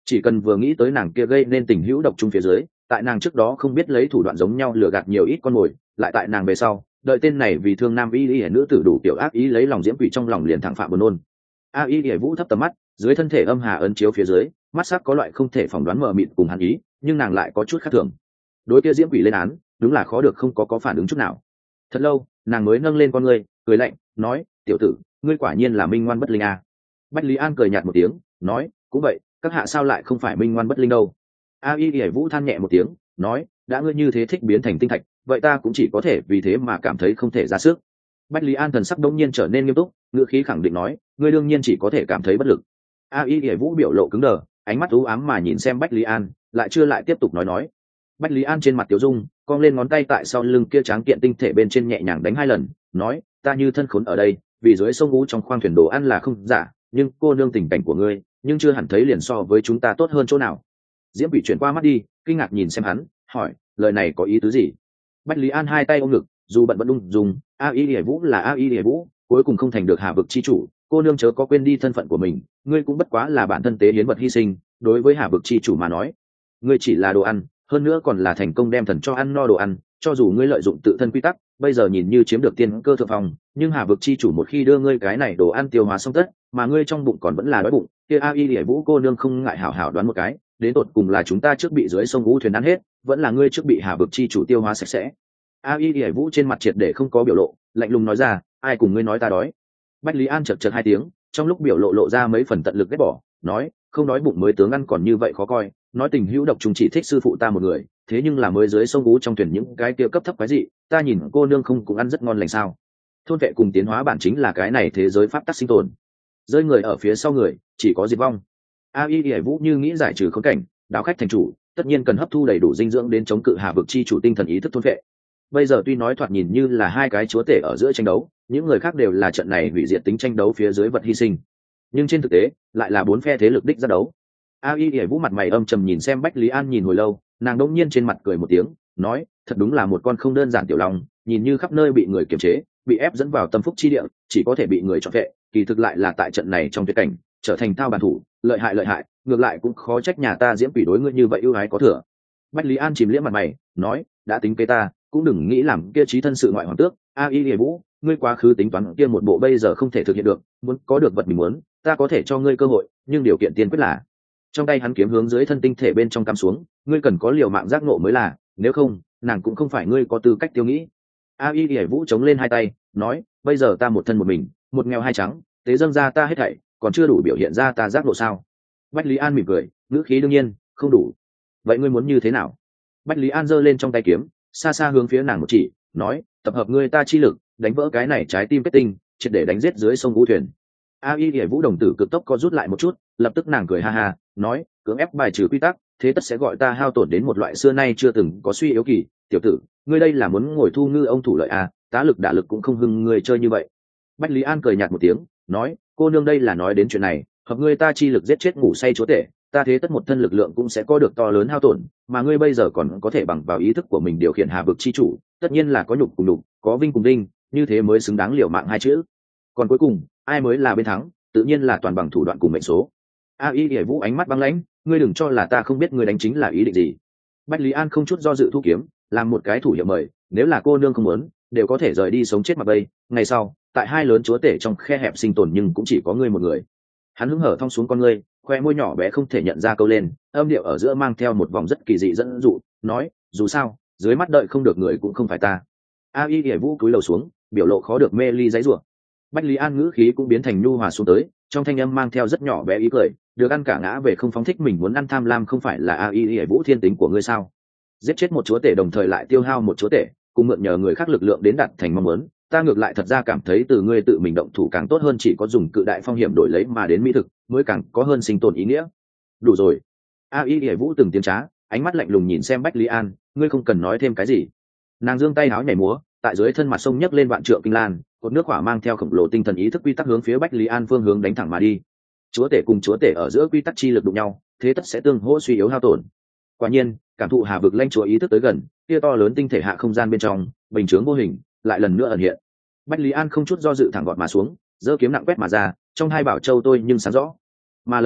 chỉ cần vừa nghĩ tới nàng kia gây nên tình hữu độc chung phía dưới, tại nàng trước đó không biết lấy thủ đoạn giống nhau lừa gạt nhiều ít con mồi, lại tại nàng về sau đợi tên này vì thương nam y y nữ tử đủ tiểu ác ý lấy lòng diễm quỷ trong lòng liền thẳng phạm buồn nôn. A y y vũ thấp tầm mắt, dưới thân thể âm hà ấn chiếu phía dưới, mắt sắc có loại không thể phỏng đoán mờ mịt cùng hắn ý, nhưng nàng lại có chút khác thường. Đối kia diễm quỷ lên án, đúng là khó được không có có phản ứng chút nào. Thật lâu, nàng mới nâng lên con ngươi, cười lạnh, nói: "Tiểu tử, ngươi quả nhiên là minh ngoan bất linh a." Bách Lý An cười nhạt một tiếng, nói: "Cũng vậy, các hạ sao lại không phải minh ngoan bất linh đâu?" A y y vũ than nhẹ một tiếng, nói: "Đã ngươi như thế thích biến thành tinh thạch, vậy ta cũng chỉ có thể vì thế mà cảm thấy không thể ra sức." Bách Lý An thần sắc đống nhiên trở nên nghiêm túc, ngữ khí khẳng định nói: "Ngươi đương nhiên chỉ có thể cảm thấy bất lực." A y y vũ biểu lộ cứng đờ, ánh mắt u ám mà nhìn xem Bách Lý An, lại chưa lại tiếp tục nói nói. Bách Lý An trên mặt tiểu dung, cong lên ngón tay tại sau lưng kia tráng kiện tinh thể bên trên nhẹ nhàng đánh hai lần, nói: "Ta như thân khốn ở đây, vì dưới sông ngũ trong khoang thuyền đồ ăn là không giả, nhưng cô nương tình cảnh của ngươi, nhưng chưa hẳn thấy liền so với chúng ta tốt hơn chỗ nào." Diễm Bị chuyển qua mắt đi, kinh ngạc nhìn xem hắn, hỏi: "Lời này có ý tứ gì?" Bách Lý An hai tay ôm ngực, dù bận vẫn ung dung, A Y Lệ Vũ là A Y Lệ Vũ, cuối cùng không thành được Hà vực chi chủ, cô nương chớ có quên đi thân phận của mình, ngươi cũng bất quá là bản thân tế hiến vật hy sinh, đối với Hà vực chi chủ mà nói, ngươi chỉ là đồ ăn, hơn nữa còn là thành công đem thần cho ăn no đồ ăn, cho dù ngươi lợi dụng tự thân quy tắc, bây giờ nhìn như chiếm được tiên cơ thượng phòng, nhưng Hà vực chi chủ một khi đưa ngươi cái này đồ ăn tiêu hóa xong tất, mà ngươi trong bụng còn vẫn là đói bụng, kia A Y Lệ Vũ cô nương không ngại hảo hảo đoán một cái, đến tột cùng là chúng ta trước bị dưới sông ngũ thuyền ăn hết, vẫn là ngươi trước bị Hà vực chi chủ tiêu hóa sạch sẽ. A Y Lệ Vũ trên mặt triệt để không có biểu lộ, lạnh lùng nói ra: "Ai cùng ngươi nói ta đói?" Bách Lý An chật chật hai tiếng, trong lúc biểu lộ lộ ra mấy phần tận lực ghét bỏ, nói: "Không đói bụng mới tướng ăn còn như vậy khó coi, nói tình hữu độc trùng chỉ thích sư phụ ta một người, thế nhưng là mới dưới sông ngũ trong thuyền những cái kia cấp thấp quái dị, ta nhìn cô nương không cũng ăn rất ngon lành sao?" Thôn vệ cùng tiến hóa bản chính là cái này thế giới pháp tắc sinh tồn, rơi người ở phía sau người chỉ có diệt vong. A Y Lệ Vũ như nghĩ giải trừ khốn cảnh, đáo khách thành chủ, tất nhiên cần hấp thu đầy đủ dinh dưỡng đến chống cự Hà vực chi chủ tinh thần ý thức thôn vệ. Bây giờ tuy nói thoạt nhìn như là hai cái chúa tể ở giữa tranh đấu, những người khác đều là trận này hủy diệt tính tranh đấu phía dưới vật hy sinh, nhưng trên thực tế lại là bốn phe thế lực đích ra đấu. A Y Lệ Vũ mặt mày âm trầm nhìn xem Bách Lý An nhìn hồi lâu, nàng đỗng nhiên trên mặt cười một tiếng, nói: "Thật đúng là một con không đơn giản tiểu long, nhìn như khắp nơi bị người kiềm chế, bị ép dẫn vào tâm phúc chi địa, chỉ có thể bị người chọn vệ, kỳ thực lại là tại trận này trong tuyệt cảnh trở thành thao bản thủ, lợi hại lợi hại, ngược lại cũng khó trách nhà ta Diễm Quỷ đối ngươi như vậy ưu ái có thừa." Bách Lý An chìm liễm mặt mày, nói: "Đã tính kế ta, cũng đừng nghĩ làm kia trí thân sự ngoại hoàng tước. A Y Lệ Vũ, ngươi quá khứ tính toán kia một bộ bây giờ không thể thực hiện được, muốn có được vật mình muốn, ta có thể cho ngươi cơ hội, nhưng điều kiện tiên quyết là..." Trong tay hắn kiếm hướng dưới thân tinh thể bên trong cắm xuống, "Ngươi cần có liều mạng giác ngộ mới là, nếu không, nàng cũng không phải ngươi có tư cách tiêu nghĩ." A Y Lệ Vũ chống lên hai tay, nói: "Bây giờ ta một thân một mình, một nghèo hai trắng, tế dâng ra ta hết thảy, còn chưa đủ biểu hiện ra ta giác ngộ sao?" Bách Lý An mỉm cười, ngữ khí đương nhiên không đủ. "Vậy ngươi muốn như thế nào?" Bách Lý An giơ lên trong tay kiếm, xa xa hướng phía nàng một chỉ, nói: "Tập hợp ngươi ta chi lực, đánh vỡ cái này trái tim kết tinh, triệt để đánh giết dưới sông ngũ thuyền." A Y Lệ Vũ đồng tử cực tốc co rút lại một chút, lập tức nàng cười ha ha, nói: "Cưỡng ép bài trừ quy tắc, thế tất sẽ gọi ta hao tổn đến một loại xưa nay chưa từng có suy yếu kỳ. Tiểu tử, ngươi đây là muốn ngồi thu ngư ông thủ lợi à? Tá lực đả lực cũng không hưng ngươi chơi như vậy." Bách Lý An cười nhạt một tiếng, nói: "Cô nương đây là nói đến chuyện này, hợp ngươi ta chi lực giết chết ngủ say chúa tể, ta thế tất một thân lực lượng cũng sẽ có được to lớn hao tổn, mà ngươi bây giờ còn có thể bằng vào ý thức của mình điều khiển Hà vực chi chủ, tất nhiên là có nhục cùng nhục, có vinh cùng vinh, như thế mới xứng đáng liều mạng hai chữ. Còn cuối cùng, ai mới là bên thắng, tự nhiên là toàn bằng thủ đoạn cùng mệnh số." A Y Lệ Vũ ánh mắt băng lãnh, "Ngươi đừng cho là ta không biết ngươi đánh chính là ý định gì." Bách Lý An không chút do dự thu kiếm, làm một cái thủ hiệu mời, nếu là cô nương không muốn, đều có thể rời đi sống chết mặc bay. Ngày sau, tại hai lớn chúa tể trong khe hẹp sinh tồn nhưng cũng chỉ có ngươi một người. Hắn hứng hở thong xuống con ngươi, khoe môi nhỏ bé không thể nhận ra câu lên, âm điệu ở giữa mang theo một vòng rất kỳ dị dẫn dụ, nói: "Dù sao, dưới mắt đợi không được người cũng không phải ta." A Y Lệ Vũ cúi đầu xuống, biểu lộ khó được mê ly giãy giụa. Bách Lý An ngữ khí cũng biến thành nhu hòa xuống tới, trong thanh âm mang theo rất nhỏ bé ý cười, "Được ăn cả ngã về không phóng thích mình muốn ăn tham lam không phải là A Y Lệ Vũ thiên tính của ngươi sao? Giết chết một chúa tể đồng thời lại tiêu hao một chúa tể, cùng mượn nhờ người khác lực lượng đến đạt thành mong muốn, ta ngược lại thật ra cảm thấy từ ngươi tự mình động thủ càng tốt hơn, chỉ có dùng cự đại phong hiểm đổi lấy mà đến mỹ thực mới càng có hơn sinh tồn ý nghĩa." "Đủ rồi." A Y Lệ Vũ từng tiếng trá, ánh mắt lạnh lùng nhìn xem Bách Lý An, "Ngươi không cần nói thêm cái gì." Nàng giương tay háo nhảy múa, tại dưới thân mặt sông nhấc lên vạn trượng kinh lan, cột nước hỏa mang theo khổng lồ tinh thần ý thức quy tắc hướng phía Bách Lý An phương hướng đánh thẳng mà đi. Chúa tể cùng chúa tể ở giữa quy tắc chi lực đụng nhau, thế tất sẽ tương hỗ suy yếu hao tổn. Quả nhiên, cảm thụ Hà vực lãnh chúa ý thức tới gần, kia to lớn tinh thể hạ không gian bên trong, bình chướng vô hình lại lần nữa ẩn hiện. Bách Lý An không chút do dự thẳng gọn mà xuống, giơ kiếm nặng quét mà ra, trong hai bảo châu tôi nhưng sáng rõ. Mà lần này,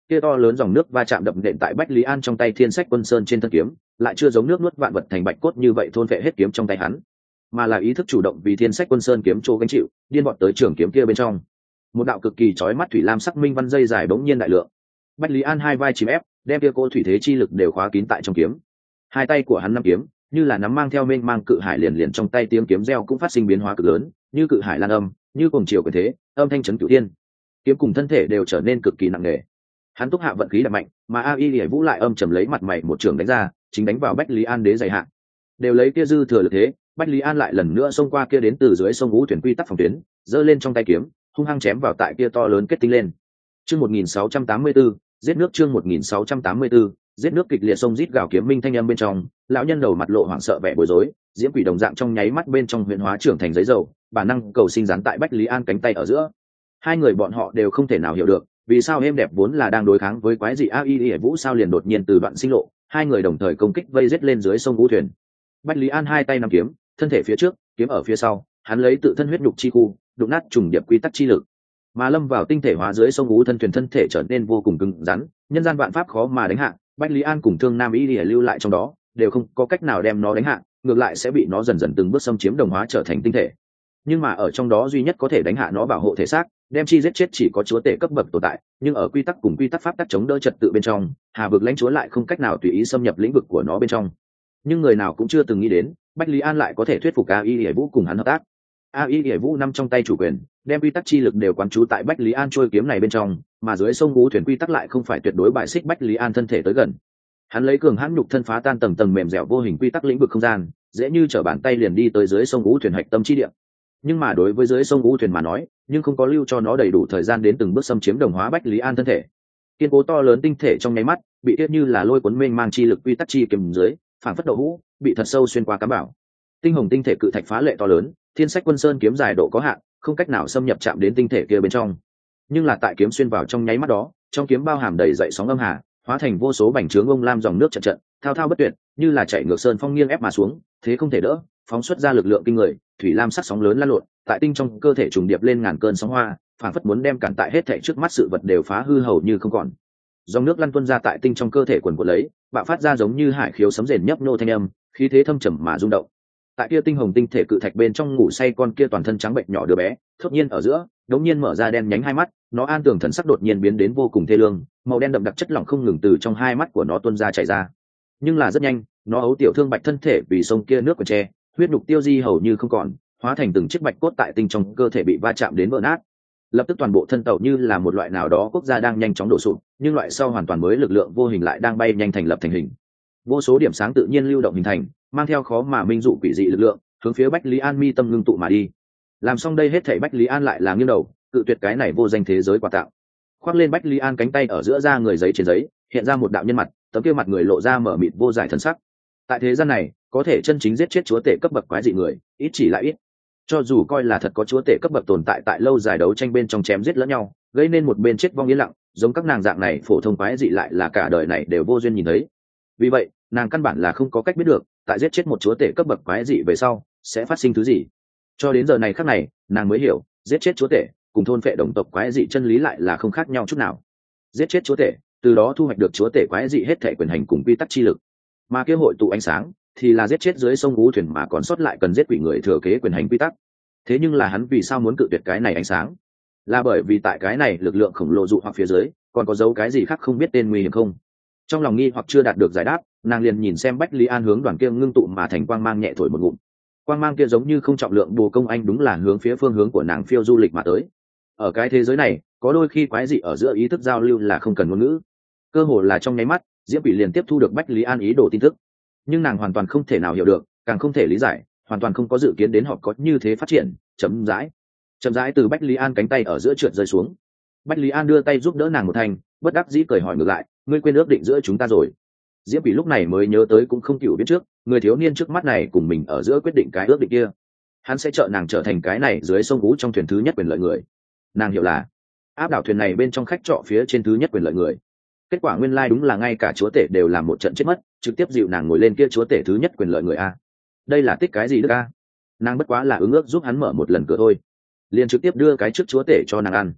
kia to lớn dòng nước va chạm đập nện tại Bách Lý An trong tay Thiên Sách Quân Sơn trên thân kiếm, lại chưa giống nước nuốt vạn vật thành bạch cốt như vậy thôn vệ hết kiếm trong tay hắn, mà là ý thức chủ động vì Thiên Sách Quân Sơn kiếm chỗ gánh chịu, điên bọn tới trường kiếm kia bên trong. Một đạo cực kỳ chói mắt thủy lam sắc minh văn dây dài bỗng nhiên đại lượng. Bách Lý An hai vai chìm ép, đem kia cô thủy thế chi lực đều khóa kín tại trong kiếm. Hai tay của hắn nắm kiếm, như là nắm mang theo mênh mang cự hải liền liền trong tay, tiếng kiếm reo cũng phát sinh biến hóa cực lớn, như cự hải lan âm, như cuồng chiều quyền thế, âm thanh chấn cửu thiên. Kiếm cùng thân thể đều trở nên cực kỳ nặng nề. Hắn túc hạ vận khí đập mạnh, mà A Y Lệ Vũ lại âm trầm lấy mặt mày một trường đánh ra, chính đánh vào Bách Lý An đế dày hạ. Đều lấy kia dư thừa lực thế, Bách Lý An lại lần nữa xông qua kia đến từ dưới sông Vũ thuyền quy tắc phòng tuyến, giơ lên trong tay kiếm, hung hăng chém vào tại kia to lớn kết tinh lên. Chương một nghìn sáu trăm tám mươi tư, giết nước chương một nghìn sáu trăm tám mươi tư, giết nước kịch liệt sông rít gào kiếm minh thanh âm bên trong, lão nhân đầu mặt lộ hoảng sợ vẻ bối rối, diễm quỷ đồng dạng trong nháy mắt bên trong huyền hóa trưởng thành giấy dầu, bản năng cầu sinh dán tại Bách Lý An cánh tay ở giữa. Hai người bọn họ đều không thể nào hiểu được, vì sao êm đẹp vốn là đang đối kháng với quái dị A Y Lệ Vũ sao liền đột nhiên từ đoạn sinh lộ, hai người đồng thời công kích vây giết lên dưới sông Vũ thuyền. Bách Lý An hai tay nắm kiếm, thân thể phía trước, kiếm ở phía sau, hắn lấy tự thân huyết nhục chi khu, đụng nát trùng điệp quy tắc chi lực, mà lâm vào tinh thể hóa dưới sông Vũ thân thuyền thân thể trở nên vô cùng cứng rắn, nhân gian vạn pháp khó mà đánh hạ. Bách Lý An cùng Thương Nam Y Lìa lưu lại trong đó, đều không có cách nào đem nó đánh hạ, ngược lại sẽ bị nó dần dần từng bước xâm chiếm đồng hóa trở thành tinh thể. Nhưng mà ở trong đó duy nhất có thể đánh hạ nó bảo hộ thể xác, đem chi giết chết chỉ có chúa tể cấp bậc tồn tại, nhưng ở quy tắc cùng quy tắc pháp tắc chống đỡ trật tự bên trong, Hà vực lãnh chúa lại không cách nào tùy ý xâm nhập lĩnh vực của nó bên trong. Nhưng người nào cũng chưa từng nghĩ đến, Bách Lý An lại có thể thuyết phục A Y Lìa Vũ cùng hắn hợp tác. A Y Lìa Vũ nắm trong tay chủ quyền, đem quy tắc chi lực đều quán trú tại Bách Lý An trôi kiếm này bên trong, mà dưới sông Vũ thuyền quy tắc lại không phải tuyệt đối bại xích Bách Lý An thân thể tới gần. Hắn lấy cường hãn nhục thân phá tan tầng tầng mềm dẻo vô hình quy tắc lĩnh vực không gian, dễ như trở bàn tay liền đi tới dưới sông Vũ thuyền hạch tâm chi địa. Nhưng mà đối với dưới sông Vũ thuyền mà nói, nhưng không có lưu cho nó đầy đủ thời gian đến từng bước xâm chiếm đồng hóa Bách Lý An thân thể. Kiên cố to lớn tinh thể trong nháy mắt, bị tiết như là lôi cuốn mênh mang chi lực quy tắc chi kiềm dưới, phảng phất đậu hũ, bị thật sâu xuyên qua cám bảo. Tinh hồng tinh thể cự thạch phá lệ to lớn, Thiên Sách Quân Sơn kiếm dài độ có hạn, không cách nào xâm nhập chạm đến tinh thể kia bên trong. Nhưng là tại kiếm xuyên vào trong nháy mắt đó, trong kiếm bao hàm đầy dậy sóng âm hà, hóa thành vô số bành trướng ông lam dòng nước trận trận, thao thao bất tuyệt, như là chạy ngược sơn phong nghiêng ép mà xuống, thế không thể đỡ, phóng xuất ra lực lượng kinh người, thủy lam sắc sóng lớn lan lộn, tại tinh trong cơ thể trùng điệp lên ngàn cơn sóng hoa, phảng phất muốn đem cản tại hết thảy trước mắt sự vật đều phá hư hầu như không còn. Dòng nước lăn tuôn ra tại tinh trong cơ thể quần của lấy, bạo phát ra giống như hải khiếu sấm rền nhấp nô thanh âm, khí thế thâm trầm mà rung động. Tại kia tinh hồng tinh thể cự thạch bên trong ngủ say con kia toàn thân trắng bệnh nhỏ đứa bé, thốt nhiên ở giữa, đống nhiên mở ra đen nhánh hai mắt, nó an tường thần sắc đột nhiên biến đến vô cùng thê lương, màu đen đậm đặc chất lỏng không ngừng từ trong hai mắt của nó tuôn ra chảy ra. Nhưng là rất nhanh, nó ấu tiểu thương bạch thân thể vì sông kia nước còn tre, huyết nhục tiêu di hầu như không còn, hóa thành từng chiếc bạch cốt tại tinh trong cơ thể bị va chạm đến vỡ nát. Lập tức toàn bộ thân tàu như là một loại nào đó quốc gia đang nhanh chóng đổ sụp, nhưng loại sau hoàn toàn mới lực lượng vô hình lại đang bay nhanh thành lập thành hình. Vô số điểm sáng tự nhiên lưu động hình thành, mang theo khó mà minh dụ quỷ dị lực lượng, hướng phía Bách Lý An mi tâm ngưng tụ mà đi. Làm xong đây hết thảy Bách Lý An lại là nghiêng đầu, cự tuyệt cái này vô danh thế giới quà tặng. Khoác lên Bách Lý An cánh tay ở giữa da người giấy trên giấy, hiện ra một đạo nhân mặt, tấm kia mặt người lộ ra mở mịt vô giải thần sắc. Tại thế gian này, có thể chân chính giết chết chúa tể cấp bậc quái dị người, ít chỉ lại ít. Cho dù coi là thật có chúa tể cấp bậc tồn tại tại lâu dài đấu tranh bên trong chém giết lẫn nhau, gây nên một bên chết vong yên lặng, giống các nàng dạng này phổ thông quái dị lại là cả đời này đều vô duyên nhìn thấy. Vì vậy, nàng căn bản là không có cách biết được, tại giết chết một chúa tể cấp bậc quái dị về sau sẽ phát sinh thứ gì. Cho đến giờ này khắc này, nàng mới hiểu, giết chết chúa tể cùng thôn phệ đồng tộc quái dị chân lý lại là không khác nhau chút nào. Giết chết chúa tể, từ đó thu hoạch được chúa tể quái dị hết thể quyền hành cùng quy tắc chi lực, mà kia hội tụ ánh sáng thì là giết chết dưới sông Vũ thuyền mà còn sót lại cần giết quỷ người thừa kế quyền hành quy tắc. Thế nhưng là hắn vì sao muốn cự tuyệt cái này ánh sáng? Là bởi vì tại cái này lực lượng khổng lồ dụ hoặc phía dưới còn có dấu cái gì khác không biết tên nguy hiểm không? Trong lòng nghi hoặc chưa đạt được giải đáp, nàng liền nhìn xem Bách Lý An hướng đoàn kia ngưng tụ mà thành quang mang nhẹ thổi một ngụm. Quang mang kia giống như không trọng lượng bồ công anh, đúng là hướng phía phương hướng của nàng phiêu du lịch mà tới. Ở cái thế giới này, có đôi khi quái dị ở giữa ý thức giao lưu là không cần ngôn ngữ. Cơ hồ là trong nháy mắt, Diễm Quỷ liền tiếp thu được Bách Lý An ý đồ tin tức, nhưng nàng hoàn toàn không thể nào hiểu được, càng không thể lý giải, hoàn toàn không có dự kiến đến họ có như thế phát triển. Chấm dãi, chậm rãi từ Bách Lý An cánh tay ở giữa trượt rơi xuống. Bách Lý An đưa tay giúp đỡ nàng một thành, bất đắc dĩ cười hỏi ngược lại, ngươi quên ước định giữa chúng ta rồi? Diễm Quỷ lúc này mới nhớ tới cũng không chịu biết trước, người thiếu niên trước mắt này cùng mình ở giữa quyết định cái ước định kia, hắn sẽ trợ nàng trở thành cái này dưới sông Vũ trong thuyền thứ nhất quyền lợi người. Nàng hiểu là áp đảo thuyền này bên trong khách trọ phía trên thứ nhất quyền lợi người. Kết quả nguyên lai đúng là ngay cả chúa tể đều làm một trận chết mất, trực tiếp dịu nàng ngồi lên kia chúa tể thứ nhất quyền lợi người a. Đây là tích cái gì đức a? Nàng bất quá là ứng ước giúp hắn mở một lần cửa thôi, liền trực tiếp đưa cái trước chúa tể cho nàng ăn.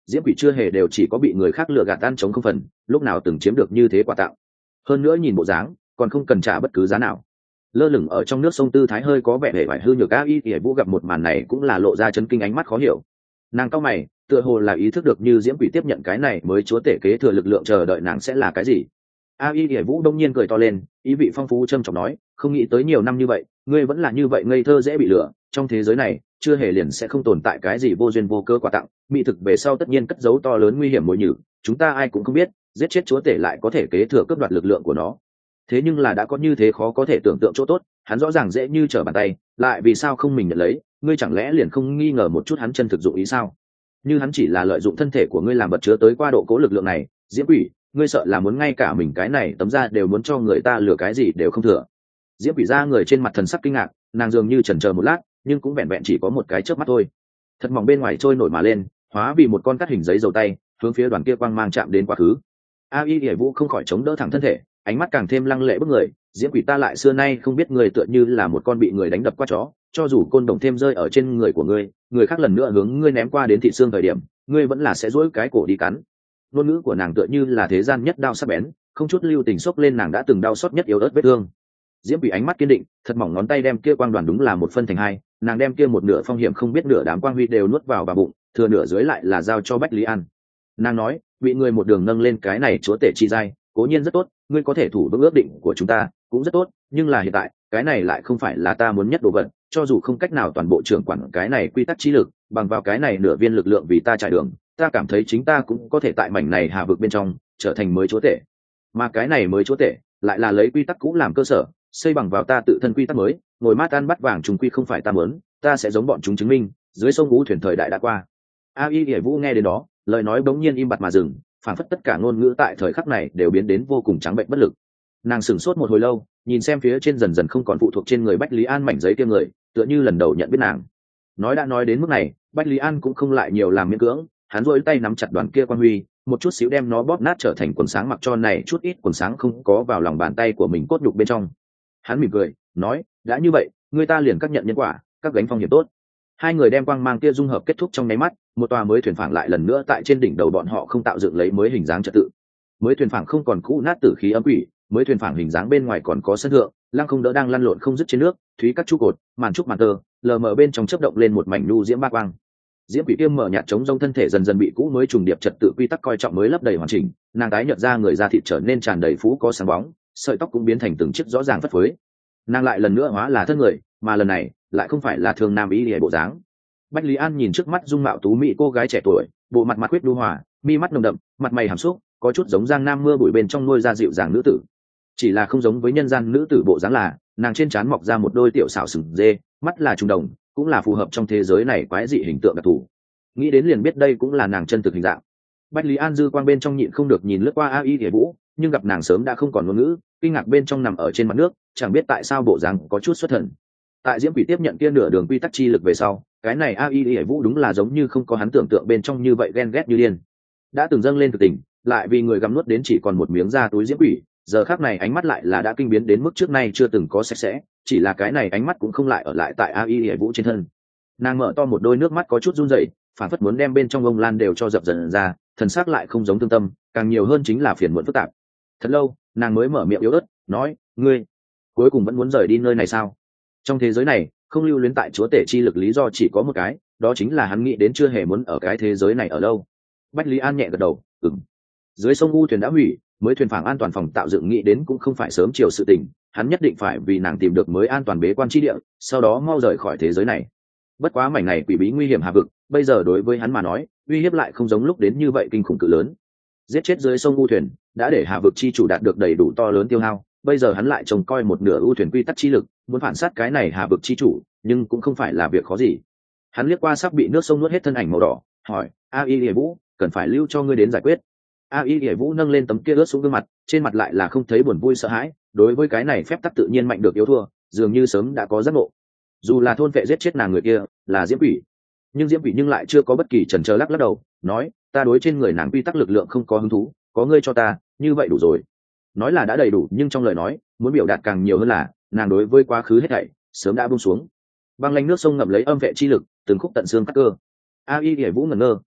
diễm quỷ chưa hề đều chỉ có bị người khác lừa gạt ăn chống không phần, lúc nào từng chiếm được như thế quà tặng. Hơn nữa nhìn bộ dáng còn không cần trả bất cứ giá nào. Lơ lửng ở trong nước sông tư thái hơi có vẻ hề vải hư nhược. A Y Y Vũ gặp một màn này cũng là lộ ra chấn kinh, ánh mắt khó hiểu. Nàng cau mày, tựa hồ là ý thức được như diễm quỷ tiếp nhận cái này mới chúa tể kế thừa lực lượng chờ đợi nàng sẽ là cái gì. A Y Y Vũ đông nhiên cười to lên, ý vị phong phú trầm trọng nói, không nghĩ tới nhiều năm như vậy ngươi vẫn là như vậy ngây thơ dễ bị lừa. Trong thế giới này chưa hề liền sẽ không tồn tại cái gì vô duyên vô cớ quà tặng, mỹ thực về sau tất nhiên cất giấu to lớn nguy hiểm mồi nhử, chúng ta ai cũng không biết giết chết chúa tể lại có thể kế thừa cướp đoạt lực lượng của nó. Thế nhưng là đã có như thế khó có thể tưởng tượng chỗ tốt, hắn rõ ràng dễ như trở bàn tay, lại vì sao không mình nhận lấy? Ngươi chẳng lẽ liền không nghi ngờ một chút hắn chân thực dụng ý sao? Như hắn chỉ là lợi dụng thân thể của ngươi làm vật chứa tới qua độ cố lực lượng này, diễm quỷ, ngươi sợ là muốn ngay cả mình cái này tấm da đều muốn cho người ta lừa cái gì đều không thừa. Diễm quỷ ra người trên mặt thần sắc kinh ngạc, nàng dường như chần chờ một lát, nhưng cũng vẹn vẹn chỉ có một cái chớp mắt thôi. Thật mỏng bên ngoài trôi nổi mà lên, hóa vì một con cắt hình giấy dầu tay, hướng phía đoàn kia quang mang chạm đến quá khứ. A Y Y Vũ không khỏi chống đỡ thẳng thân thể, ánh mắt càng thêm lăng lệ bức người. Diễm quỷ, ta lại xưa nay không biết người tựa như là một con bị người đánh đập qua chó, cho dù côn đồng thêm rơi ở trên người của ngươi, người khác lần nữa hướng ngươi ném qua đến thị xương thời điểm, ngươi vẫn là sẽ duỗi cái cổ đi cắn. Ngôn ngữ của nàng tựa như là thế gian nhất đao sắc bén, không chút lưu tình xốc lên nàng đã từng đau xót nhất yếu ớt vết thương. Diễm quỷ ánh mắt kiên định, thật mỏng ngón tay đem kia quang đoàn đúng là một phân thành hai, nàng đem kia một nửa phong hiểm không biết nửa đám quang huy đều nuốt vào vào bụng, thừa nửa dưới lại là giao cho Bách Lý An. Nàng nói, bị người một đường nâng lên cái này chúa tể chi giai, cố nhiên rất tốt, ngươi có thể thủ vững ước định của chúng ta cũng rất tốt, nhưng là hiện tại cái này lại không phải là ta muốn nhất đồ vật. Cho dù không cách nào toàn bộ trưởng quản cái này quy tắc trí lực, bằng vào cái này nửa viên lực lượng vì ta trải đường, ta cảm thấy chính ta cũng có thể tại mảnh này hà vực bên trong trở thành mới chúa tể. Mà cái này mới chúa tể lại là lấy quy tắc cũ làm cơ sở, xây bằng vào ta tự thân quy tắc mới, ngồi mát ăn bắt vàng trùng quy không phải ta muốn, ta sẽ giống bọn chúng chứng minh dưới sông ngũ thuyền thời đại đã qua. A Y Y Vũ nghe đến đó, lời nói bỗng nhiên im bặt mà dừng, phản phất tất cả ngôn ngữ tại thời khắc này đều biến đến vô cùng trắng bệnh bất lực. Nàng sửng sốt một hồi lâu, nhìn xem phía trên dần dần không còn phụ thuộc trên người Bách Lý An mảnh giấy kia người, tựa như lần đầu nhận biết nàng. Nói đã nói đến mức này, Bách Lý An cũng không lại nhiều làm miễn cưỡng, hắn duỗi tay nắm chặt đoàn kia quan huy, một chút xíu đem nó bóp nát trở thành quần sáng, mặc cho này chút ít quần sáng không có vào lòng bàn tay của mình cốt nhục bên trong. Hắn mỉm cười, nói, đã như vậy, người ta liền các nhận nhân quả, các gánh phong hiểm tốt. Hai người đem quang mang kia dung hợp kết thúc trong nháy mắt, một tòa mới thuyền phảng lại lần nữa tại trên đỉnh đầu bọn họ không tạo dựng lấy mới hình dáng trật tự. Mới thuyền phảng không còn cũ nát tử khí âm quỷ, mới thuyền phảng hình dáng bên ngoài còn có sân thượng, lăng không đỡ đang lăn lộn không dứt trên nước, thúy các trụ cột, màn trúc màn tơ, lờ mờ bên trong chớp động lên một mảnh nhu diễm ba quang. Diễm quỷ kiêm mở nhạt chống rông thân thể dần dần bị cũ mới trùng điệp trật tự quy tắc coi trọng mới lấp đầy hoàn chỉnh, nàng tái nhợt ra người da thịt trở nên tràn đầy phú có sáng bóng, sợi tóc cũng biến thành từng chiếc rõ ràng phất phới. Nàng lại lần nữa hóa là thân người, mà lần này lại không phải là thường nam ý lìa bộ dáng. Bách Lý An nhìn trước mắt dung mạo tú mỹ cô gái trẻ tuổi, bộ mặt mặt huyết đu hòa, mi mắt nồng đậm, mặt mày hàm xúc, có chút giống giang nam mưa bụi bên trong nuôi ra dịu dàng nữ tử. Chỉ là không giống với nhân gian nữ tử bộ dáng là, nàng trên trán mọc ra một đôi tiểu xảo sừng dê, mắt là trùng đồng, cũng là phù hợp trong thế giới này quái dị hình tượng đặc thù. Nghĩ đến liền biết đây cũng là nàng chân thực hình dạng. Bách Lý An dư quang bên trong nhịn không được nhìn lướt qua A Y Y Vũ, nhưng gặp nàng sớm đã không còn ngôn ngữ, kinh ngạc bên trong nằm ở trên mặt nước, chẳng biết tại sao bộ dáng có chút xuất thần. Tại Diễm quỷ tiếp nhận kia nửa đường quy tắc chi lực về sau, cái này A Y Y Vũ đúng là giống như không có hắn tưởng tượng bên trong như vậy ghen ghét như điên. Đã từng dâng lên thực tình, lại vì người gặm nuốt đến chỉ còn một miếng da túi Diễm quỷ, giờ khắc này ánh mắt lại là đã kinh biến đến mức trước nay chưa từng có sạch sẽ, chỉ là cái này ánh mắt cũng không lại ở lại tại A Y Y Vũ trên thân. Nàng mở to một đôi nước mắt có chút run rẩy, phản phất muốn đem bên trong ông lan đều cho dập dần ra, thần sắc lại không giống thương tâm, càng nhiều hơn chính là phiền muộn phức tạp. Thật lâu, nàng mới mở miệng yếu ớt, nói, ngươi cuối cùng vẫn muốn rời đi nơi này sao? Trong thế giới này, không lưu luyến tại chúa tể chi lực lý do chỉ có một cái, đó chính là hắn nghĩ đến chưa hề muốn ở cái thế giới này ở lâu. Bách Lý An nhẹ gật đầu, ừm. Dưới sông u thuyền đã hủy, mới thuyền phảng an toàn phòng tạo dựng nghĩ đến cũng không phải sớm chiều sự tình, hắn nhất định phải vì nàng tìm được mới an toàn bế quan chi địa, sau đó mau rời khỏi thế giới này. Bất quá mảnh này quỷ bí nguy hiểm hà vực, bây giờ đối với hắn mà nói, uy hiếp lại không giống lúc đến như vậy kinh khủng cự lớn. Giết chết dưới sông u thuyền, đã để hà vực chi chủ đạt được đầy đủ to lớn tiêu hao, bây giờ hắn lại trông coi một nửa u thuyền quy tắc chi lực, muốn phản sát cái này hà vực chi chủ, nhưng cũng không phải là việc khó gì. Hắn liếc qua sắp bị nước sông nuốt hết thân ảnh màu đỏ, hỏi, A Y Y Vũ, cần phải lưu cho ngươi đến giải quyết. A Y Y Vũ nâng lên tấm kia ướt xuống gương mặt, trên mặt lại là không thấy buồn vui sợ hãi, đối với cái này phép tắc tự nhiên mạnh được yếu thua, dường như sớm đã có giác ngộ. Dù là thôn vệ giết chết nàng người kia là Diễm quỷ, nhưng Diễm quỷ nhưng lại chưa có bất kỳ chần chờ, lắc lắc đầu, nói, ta đối trên người nàng quy tắc lực lượng không có hứng thú, có ngươi cho ta, như vậy đủ rồi. Nói là đã đầy đủ, nhưng trong lời nói muốn biểu đạt càng nhiều hơn là nàng đối với quá khứ hết thảy sớm đã buông xuống. Băng lanh nước sông ngậm lấy âm vệ chi lực, từng khúc tận xương cắt cơ. A Y Y Vũ ngẩn ngơ,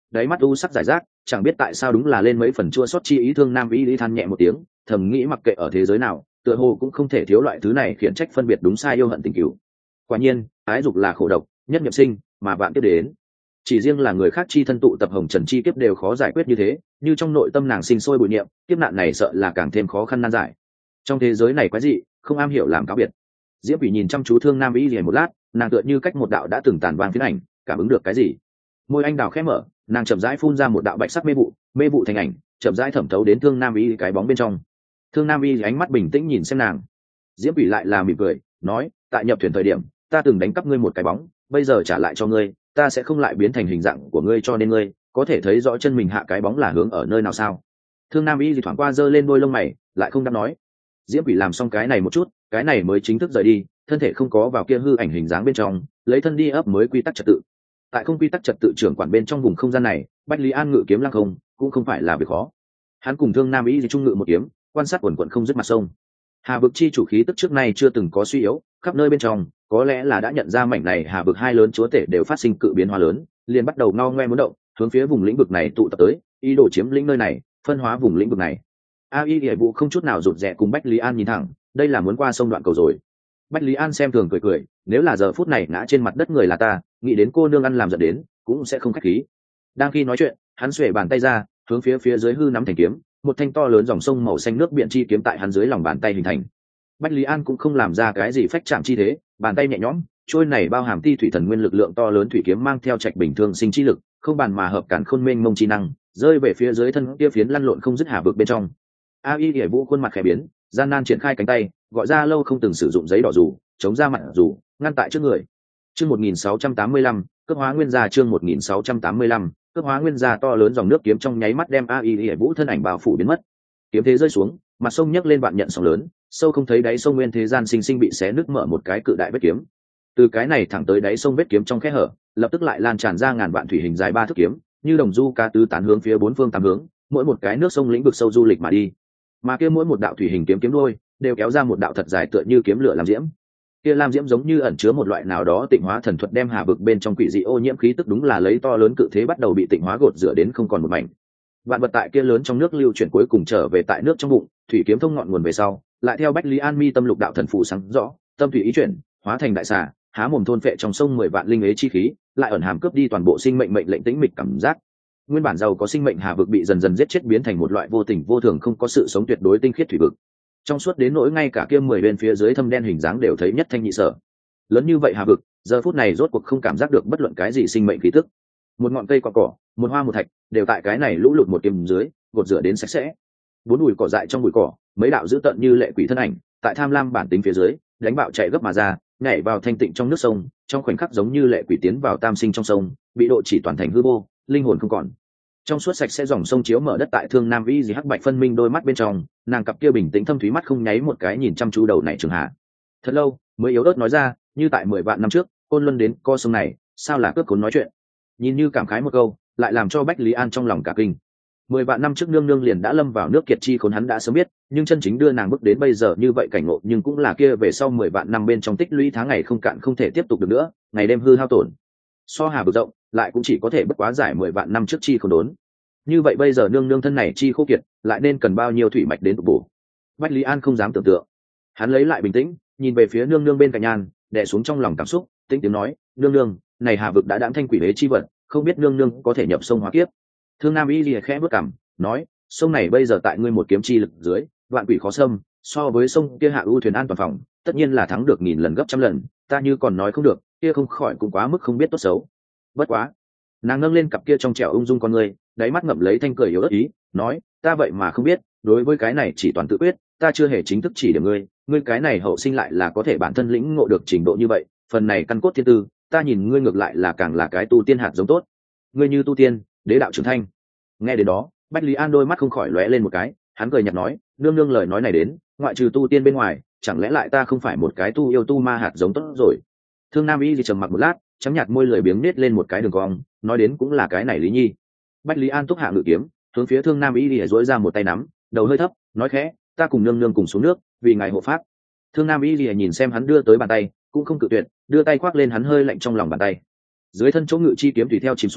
đáy mắt u sắc giải rác, chẳng biết tại sao đúng là lên mấy phần chua xót chi ý. Thương Nam Y Lý than nhẹ một tiếng, thầm nghĩ mặc kệ ở thế giới nào, tựa hồ cũng không thể thiếu loại thứ này khiển trách phân biệt đúng sai, yêu hận tình cửu. Quả nhiên, ái dục là khổ độc, nhất niệm sinh, mà vạn kiếp đến. Chỉ riêng là người khác chi thân tụ tập hồng trần chi kiếp đều khó giải quyết như thế, như trong nội tâm nàng sinh sôi bụi niệm, kiếp nạn này sợ là càng thêm khó khăn nan giải. Trong thế giới này quái dị, không am hiểu làm cáo biệt. Diễm Quỷ nhìn chăm chú Thương Nam Y Lý một lát, nàng tựa như cách một đạo đã từng tàn vang phiến ảnh, cảm ứng được cái gì. Môi anh đào khẽ mở, nàng chậm rãi phun ra một đạo bạch sắc mê vụ, mê vụ thành ảnh, chậm rãi thẩm thấu đến Thương Nam Y cái bóng bên trong. Thương Nam Y ánh mắt bình tĩnh nhìn xem nàng. Diễm Quỷ lại là mỉm cười, nói, tại nhập thuyền thời điểm, ta từng đánh cắp ngươi một cái bóng, bây giờ trả lại cho ngươi, ta sẽ không lại biến thành hình dạng của ngươi, cho nên ngươi có thể thấy rõ chân mình hạ cái bóng là hướng ở nơi nào sao? Thương Nam Y thì thoáng qua giơ lên đôi lông mày, lại không đáp nói. Diễm Quỷ làm xong cái này một chút, cái này mới chính thức rời đi, thân thể không có vào kia hư ảnh hình dáng bên trong, lấy thân đi ấp mới quy tắc trật tự. Tại không quy tắc trật tự trưởng quản bên trong vùng không gian này, Bách Lý An ngự kiếm lăng không cũng không phải là việc khó. Hắn cùng Thương Nam Y thì trung ngự một kiếm, quan sát quần quần không dứt mặt sông. Hà vực chi chủ khí tức trước nay chưa từng có suy yếu, khắp nơi bên trong, có lẽ là đã nhận ra mảnh này hà vực hai lớn chúa tể đều phát sinh cự biến hóa lớn, liền bắt đầu ngao ngoe muốn động, hướng phía vùng lĩnh vực này tụ tập tới, ý đồ chiếm lĩnh nơi này, phân hóa vùng lĩnh vực này. A Y Địa Vũ không chút nào rụt rè cùng Bách Lý An nhìn thẳng, đây là muốn qua sông đoạn cầu rồi. Bách Lý An xem thường cười cười, nếu là giờ phút này ngã trên mặt đất người là ta, nghĩ đến cô nương ăn làm giận đến, cũng sẽ không khách khí. Đang khi nói chuyện, hắn xuề bàn tay ra, hướng phía phía dưới hư nắm thành kiếm, một thanh to lớn dòng sông màu xanh nước biển chi kiếm tại hắn dưới lòng bàn tay hình thành. Bách Lý An cũng không làm ra cái gì phách chạm chi thế, bàn tay nhẹ nhõm, trôi này bao hàm ti thủy thần nguyên lực lượng to lớn thủy kiếm mang theo trạch bình thường sinh chi lực, không bàn mà hợp cản khôn mênh mông chi năng, rơi về phía dưới thân kia phiến lăn lộn không dứt hà vực bên trong. A Y Địa Vũ khuôn mặt khẽ biến, gian nan triển khai cánh tay, gọi ra lâu không từng sử dụng giấy đỏ dù, chống ra mặt dù, ngăn tại trước người. Chương một nghìn sáu trăm tám mươi lăm, cấp hóa nguyên gia. Chương một nghìn sáu trăm tám mươi lăm, cấp hóa nguyên gia. To lớn dòng nước kiếm trong nháy mắt đem A Y Địa Vũ thân ảnh bao phủ biến mất. Kiếm thế rơi xuống, mặt sông nhấc lên vạn nhận sóng lớn, sâu không thấy đáy sông nguyên thế gian sinh sinh bị xé nứt mở một cái cự đại vết kiếm. Từ cái này thẳng tới đáy sông vết kiếm trong khe hở, lập tức lại lan tràn ra ngàn vạn thủy hình dài ba thước kiếm, như đồng du cá tứ tán hướng phía bốn phương tám hướng, mỗi một cái nước sông lĩnh vực sâu du lịch mà đi. Mà kia mỗi một đạo thủy hình kiếm kiếm đuôi đều kéo ra một đạo thật dài tựa như kiếm lửa làm diễm. Kia lam diễm giống như ẩn chứa một loại nào đó tịnh hóa thần thuật, đem hà vực bên trong quỷ dị ô nhiễm khí tức đúng là lấy to lớn cự thế bắt đầu bị tịnh hóa gột rửa đến không còn một mảnh. Vạn vật tại kia lớn trong nước lưu chuyển cuối cùng trở về tại nước trong bụng, thủy kiếm thông ngọn nguồn về sau, lại theo Bách Lý An mi tâm lục đạo thần phụ sáng rõ, tâm thủy ý chuyển, hóa thành đại xà, há mồm thôn phệ trong sông mười vạn linh ế chi khí, lại ẩn hàm cướp đi toàn bộ sinh mệnh mệnh lệnh tĩnh mịch cảm giác. Nguyên bản giàu có sinh mệnh hà vực bị dần dần giết chết, biến thành một loại vô tình vô thường không có sự sống tuyệt đối tinh khiết thủy vực. Trong suốt đến nỗi ngay cả kia mười bên phía dưới thâm đen hình dáng đều thấy nhất thanh nhị sở. Lớn như vậy hà vực, giờ phút này rốt cuộc không cảm giác được bất luận cái gì sinh mệnh khí tức. Một ngọn cây cỏ cỏ, một hoa một thạch, đều tại cái này lũ lụt một kiếm dưới, gột rửa đến sạch sẽ. Bốn bụi cỏ dại trong bụi cỏ, mấy đạo dữ tợn như lệ quỷ thân ảnh, tại tham lam bản tính phía dưới, đánh bạo chạy gấp mà ra, nhảy vào thanh tịnh trong nước sông, trong khoảnh khắc giống như lệ quỷ tiến vào tam sinh trong sông, bị độ chỉ toàn thành hư vô, linh hồn không còn. Trong suốt sạch sẽ dòng sông chiếu mở đất tại Thương Nam Y gì hắc bạch phân minh đôi mắt bên trong, nàng cặp kia bình tĩnh thâm thúy mắt không nháy một cái nhìn chăm chú đầu này Trường Hà. Thật lâu, mới yếu ớt nói ra, như tại mười vạn năm trước, Côn Luân đến co sông này, sao là cướp cuốn nói chuyện. Nhìn như cảm khái một câu, lại làm cho Bách Lý An trong lòng cả kinh. Mười vạn năm trước nương nương liền đã lâm vào nước kiệt chi khốn hắn đã sớm biết, nhưng chân chính đưa nàng bước đến bây giờ như vậy cảnh ngộ, nhưng cũng là kia về sau mười vạn năm bên trong tích lũy tháng ngày không cạn không thể tiếp tục được nữa, ngày đêm hư hao tổn. So hà vực rộng, lại cũng chỉ có thể bất quá giải mười vạn năm trước chi không đốn. Như vậy bây giờ nương nương thân này chi khô kiệt, lại nên cần bao nhiêu thủy mạch đến tụ bổ. Bách Lý An không dám tưởng tượng. Hắn lấy lại bình tĩnh, nhìn về phía nương nương bên cạnh nhan, đè xuống trong lòng cảm xúc, tĩnh tiếng nói, nương nương, này hà vực đã đãng thanh quỷ hế chi vật, không biết nương nương có thể nhập sông hóa kiếp. Thương Nam Y lìa khẽ bước cằm, nói, sông này bây giờ tại ngươi một kiếm chi lực dưới, vạn quỷ khó xâm, so với sông kia hạ ưu thuyền an toàn phòng, tất nhiên là thắng được nghìn lần gấp trăm lần, ta như còn nói không được, kia không khỏi cũng quá mức không biết tốt xấu. Bất quá, nàng nâng lên cặp kia trong trẻo ung dung con ngươi, đáy mắt ngậm lấy thanh cười yếu ớt ý, nói, ta vậy mà không biết, đối với cái này chỉ toàn tự quyết, ta chưa hề chính thức chỉ điểm ngươi, ngươi cái này hậu sinh lại là có thể bản thân lĩnh ngộ được trình độ như vậy, phần này căn cốt thiên tư, ta nhìn ngươi ngược lại là càng là cái tu tiên hạt giống tốt. Ngươi như tu tiên, đế đạo trưởng thanh. Nghe đến đó, Bách Lý An đôi mắt không khỏi lóe lên một cái, hắn cười nhạt nói, nương nương lời nói này đến, ngoại trừ tu tiên bên ngoài, chẳng lẽ lại ta không phải một cái tu yêu tu ma hạt giống tốt rồi. Thương Nam Y thì trầm mặc một lát, chấm nhạt môi lười biếng nết lên một cái đường cong, nói đến cũng là cái này Lý Nhi. Bách Lý An túc hạ ngự kiếm, hướng phía Thương Nam Y thì duỗi ra một tay nắm, đầu hơi thấp, nói khẽ, ta cùng nương nương cùng xuống nước, vì ngài hộ pháp. Thương Nam Y thì nhìn xem hắn đưa tới bàn tay, cũng không cự tuyệt, đưa tay khoác lên hắn hơi lạnh trong lòng bàn tay. Dưới thân chỗ ngự chi kiếm tùy theo chìm xuống,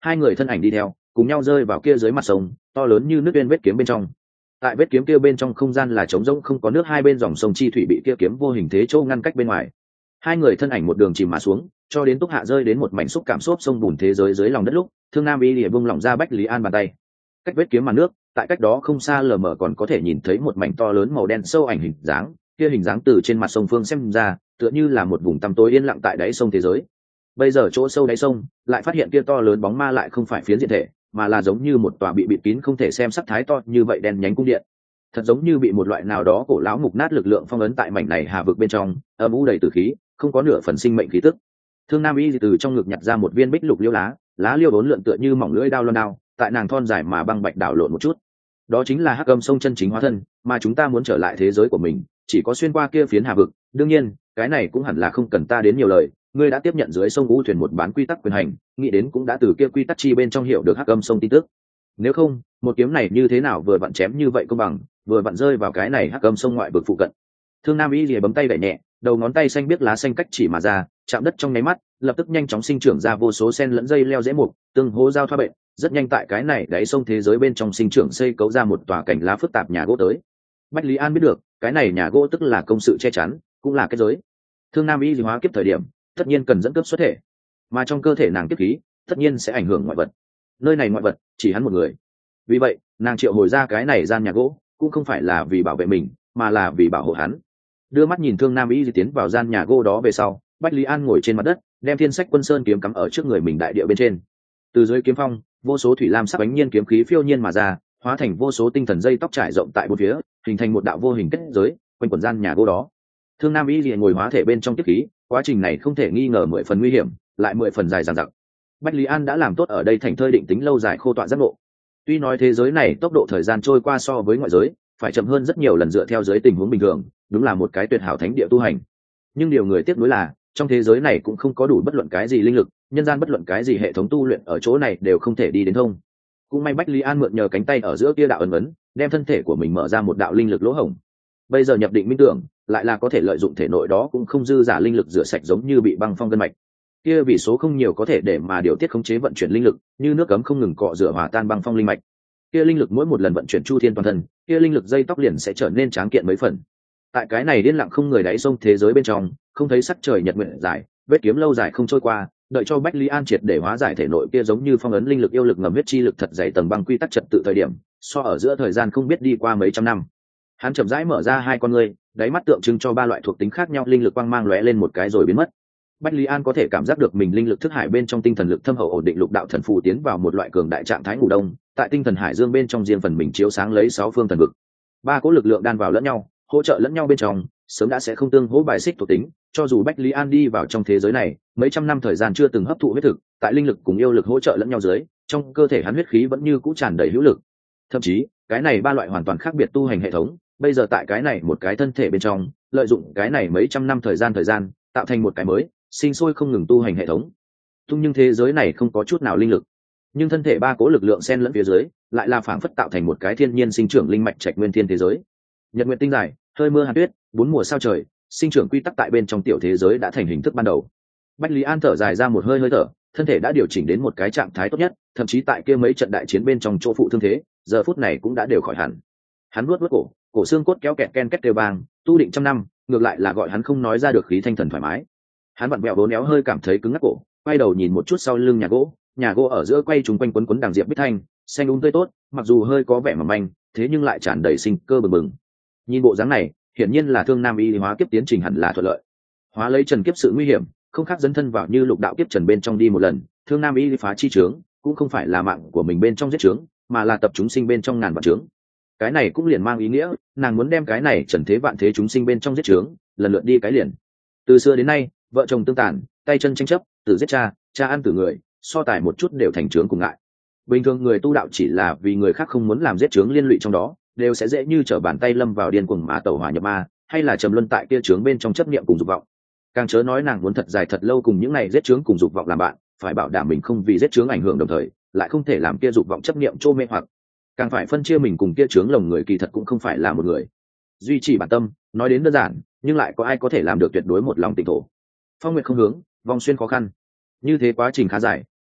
hai người thân ảnh đi theo cùng nhau rơi vào kia dưới mặt sông to lớn như nước bên vết kiếm bên trong. Tại vết kiếm kia bên trong không gian là trống rỗng, không có nước, hai bên dòng sông chi thủy bị kia kiếm vô hình thế châu ngăn cách bên ngoài. Hai người thân ảnh một đường chìm mà xuống, cho đến Túc Hạ rơi đến một mảnh xúc cảm xốp sông bùn thế giới dưới lòng đất lúc, Thương Nam Y lìa bung lỏng ra Bách Lý An bàn tay. Cách vết kiếm màn nước, tại cách đó không xa lờ mờ còn có thể nhìn thấy một mảnh to lớn màu đen sâu ảnh hình dáng, kia hình dáng từ trên mặt sông phương xem ra, tựa như là một vùng tăm tối yên lặng tại đáy sông thế giới. Bây giờ chỗ sâu đáy sông, lại phát hiện kia to lớn bóng ma lại không phải phiến diện thể, mà là giống như một tòa bị bịt kín không thể xem sắc thái to như vậy đen nhánh cung điện. Thật giống như bị một loại nào đó cổ lão mục nát lực lượng phong ấn tại mảnh này hà vực bên trong, âm u đầy tử khí, không có nửa phần sinh mệnh khí tức. Thương Nam Y từ trong ngực nhặt ra một viên bích lục liêu lá, lá liêu bốn lượn tựa như mỏng lưỡi đao loan đao, tại nàng thon dài mà băng bạch đảo lộn một chút. Đó chính là hắc âm sông chân chính hóa thân, mà chúng ta muốn trở lại thế giới của mình, chỉ có xuyên qua kia phiến hà vực. Đương nhiên, cái này cũng hẳn là không cần ta đến nhiều lời, ngươi đã tiếp nhận dưới sông u thuyền một bán quy tắc quyền hành, nghĩ đến cũng đã từ kia quy tắc chi bên trong hiểu được hắc âm sông tin tức. Nếu không, một kiếm này như thế nào vừa vặn chém như vậy công bằng, vừa vặn rơi vào cái này hắc âm sông ngoại vực phụ cận. Thương Nam Y lìa bấm tay đẩy nhẹ, đầu ngón tay xanh biếc lá xanh cách chỉ mà ra, chạm đất trong nháy mắt, lập tức nhanh chóng sinh trưởng ra vô số sen lẫn dây leo rễ mục, tương hỗ giao thoa bệnh, rất nhanh tại cái này đáy sông thế giới bên trong sinh trưởng xây cấu ra một tòa cảnh lá phức tạp nhà gỗ tới. Bách Lý An biết được, cái này nhà gỗ tức là công sự che chắn, cũng là kết giới. Thương Nam Y hóa kiếp thời điểm, tất nhiên cần dẫn cướp xuất thể, mà trong cơ thể nàng kiếp khí, tất nhiên sẽ ảnh hưởng ngoại vật. Nơi này ngoại vật chỉ hắn một người, vì vậy nàng triệu hồi ra cái này gian nhà gỗ, cũng không phải là vì bảo vệ mình, mà là vì bảo hộ hắn. Đưa mắt nhìn Thương Nam Y tiến vào gian nhà gỗ đó về sau, Bách Lý An ngồi trên mặt đất, đem Thiên Sách Quân Sơn kiếm cắm ở trước người mình đại địa bên trên. Từ dưới kiếm phong, vô số thủy lam sắc bánh nhiên kiếm khí phiêu nhiên mà ra, hóa thành vô số tinh thần dây tóc trải rộng tại bốn phía, hình thành một đạo vô hình kết giới quanh quần gian nhà gỗ đó. Thương Nam Y liền ngồi hóa thể bên trong kiếp khí, quá trình này không thể nghi ngờ mười phần nguy hiểm, lại mười phần dài dằng dặc. Bách Lý An đã làm tốt ở đây thành thơi định tính lâu dài khô tọa giác ngộ. Tuy nói thế giới này tốc độ thời gian trôi qua so với ngoại giới phải chậm hơn rất nhiều lần dựa theo giới tình huống bình thường, đúng là một cái tuyệt hảo thánh địa tu hành. Nhưng điều người tiếc nuối là, trong thế giới này cũng không có đủ bất luận cái gì linh lực, nhân gian bất luận cái gì hệ thống tu luyện ở chỗ này đều không thể đi đến thông. Cũng may Bách Lý An mượn nhờ cánh tay ở giữa kia đạo ấn ấn, đem thân thể của mình mở ra một đạo linh lực lỗ hổng. Bây giờ nhập định minh tưởng, lại là có thể lợi dụng thể nội đó cũng không dư giả linh lực rửa sạch giống như bị băng phong gân mạch. Kia vì số không nhiều có thể để mà điều tiết khống chế vận chuyển linh lực, như nước cấm không ngừng cọ rửa hòa tan băng phong linh mạch. Kia linh lực mỗi một lần vận chuyển chu thiên toàn thân, kia linh lực dây tóc liền sẽ trở nên tráng kiện mấy phần. Tại cái này điên lặng không người đáy sông thế giới bên trong, không thấy sắc trời nhật nguyện dài, vết kiếm lâu dài không trôi qua, đợi cho Bách Lý An triệt để hóa giải thể nội kia giống như phong ấn linh lực yêu lực ngầm huyết chi lực thật dày tầng băng quy tắc trật tự thời điểm, so ở giữa thời gian không biết đi qua mấy trăm năm. Hắn chậm rãi mở ra hai con ngươi, đáy mắt tượng trưng cho ba loại thuộc tính khác nhau linh lực quang mang lóe lên một cái rồi biến mất. Bách Lý An có thể cảm giác được mình linh lực thức hải bên trong tinh thần lực thâm hậu ổn định lục đạo thần phù tiến vào một loại cường đại trạng thái ngủ đông, tại tinh thần hải dương bên trong riêng phần mình chiếu sáng lấy sáu phương thần vực. Ba cỗ lực lượng đan vào lẫn nhau, hỗ trợ lẫn nhau bên trong, sớm đã sẽ không tương hỗ bài xích thuộc tính, cho dù Bách Lý An đi vào trong thế giới này, mấy trăm năm thời gian chưa từng hấp thụ huyết thực, tại linh lực cùng yêu lực hỗ trợ lẫn nhau dưới, trong cơ thể hắn huyết khí vẫn như cũ tràn đầy hữu lực. Thậm chí, cái này ba loại hoàn toàn khác biệt tu hành hệ thống, bây giờ tại cái này một cái thân thể bên trong, lợi dụng cái này mấy trăm năm thời gian thời gian, tạo thành một cái mới, sinh sôi không ngừng tu hành hệ thống. Tung nhưng thế giới này không có chút nào linh lực, nhưng thân thể ba cố lực lượng xen lẫn phía dưới, lại là phảng phất tạo thành một cái thiên nhiên sinh trưởng linh mạch trạch nguyên thiên thế giới. Nhật nguyệt tinh dài, hơi mưa hàn tuyết, bốn mùa sao trời, sinh trưởng quy tắc tại bên trong tiểu thế giới đã thành hình thức ban đầu. Bách Lý An thở dài ra một hơi hơi thở, thân thể đã điều chỉnh đến một cái trạng thái tốt nhất, thậm chí tại kia mấy trận đại chiến bên trong chỗ phụ thương thế, giờ phút này cũng đã đều khỏi hẳn. Hắn nuốt nuốt cổ, cổ xương cốt kéo kẹt ken két kêu bang, tu định trăm năm, ngược lại là gọi hắn không nói ra được khí thanh thần thoải mái. Hắn vặn vẹo bốn éo hơi cảm thấy cứng ngắc cổ, quay đầu nhìn một chút sau lưng nhà gỗ, nhà gỗ ở giữa quay trúng quanh quấn quấn đằng diệp bích thanh, xanh úng um tươi tốt, mặc dù hơi có vẻ mỏng manh, thế nhưng lại tràn đầy sinh cơ bừng bừng. Nhìn bộ dáng này, hiển nhiên là Thương Nam Y hóa kiếp tiến trình hẳn là thuận lợi. Hóa lấy trần kiếp sự nguy hiểm, không khác dấn thân vào như lục đạo kiếp trần bên trong đi một lần, Thương Nam Y phá chi trướng, cũng không phải là mạng của mình bên trong giết trướng, mà là tập chúng sinh bên trong ngàn vạn trướng. Cái này cũng liền mang ý nghĩa, nàng muốn đem cái này trần thế vạn thế chúng sinh bên trong giết trướng, lần lượt đi cái liền. Từ xưa đến nay, vợ chồng tương tàn, tay chân tranh chấp, tử giết cha, cha ăn tử người, so tài một chút đều thành trướng cùng ngại. Bình thường người tu đạo chỉ là vì người khác không muốn làm giết trướng liên lụy trong đó, đều sẽ dễ như trở bàn tay lâm vào điên cuồng mà tẩu hỏa nhập ma, hay là trầm luân tại kia trướng bên trong chấp niệm cùng dục vọng. Càng chớ nói nàng muốn thật dài thật lâu cùng những này giết trướng cùng dục vọng làm bạn, phải bảo đảm mình không vì giết trướng ảnh hưởng đồng thời, lại không thể làm kia dục vọng chấp niệm trô mê hoặc. Càng phải phân chia mình cùng kia trướng lồng người kỳ thật cũng không phải là một người. Duy trì bản tâm, nói đến đơn giản, nhưng lại có ai có thể làm được tuyệt đối một lòng tịnh thổ. Phong nguyệt không hướng, vong xuyên khó khăn. Như thế quá trình khá dài,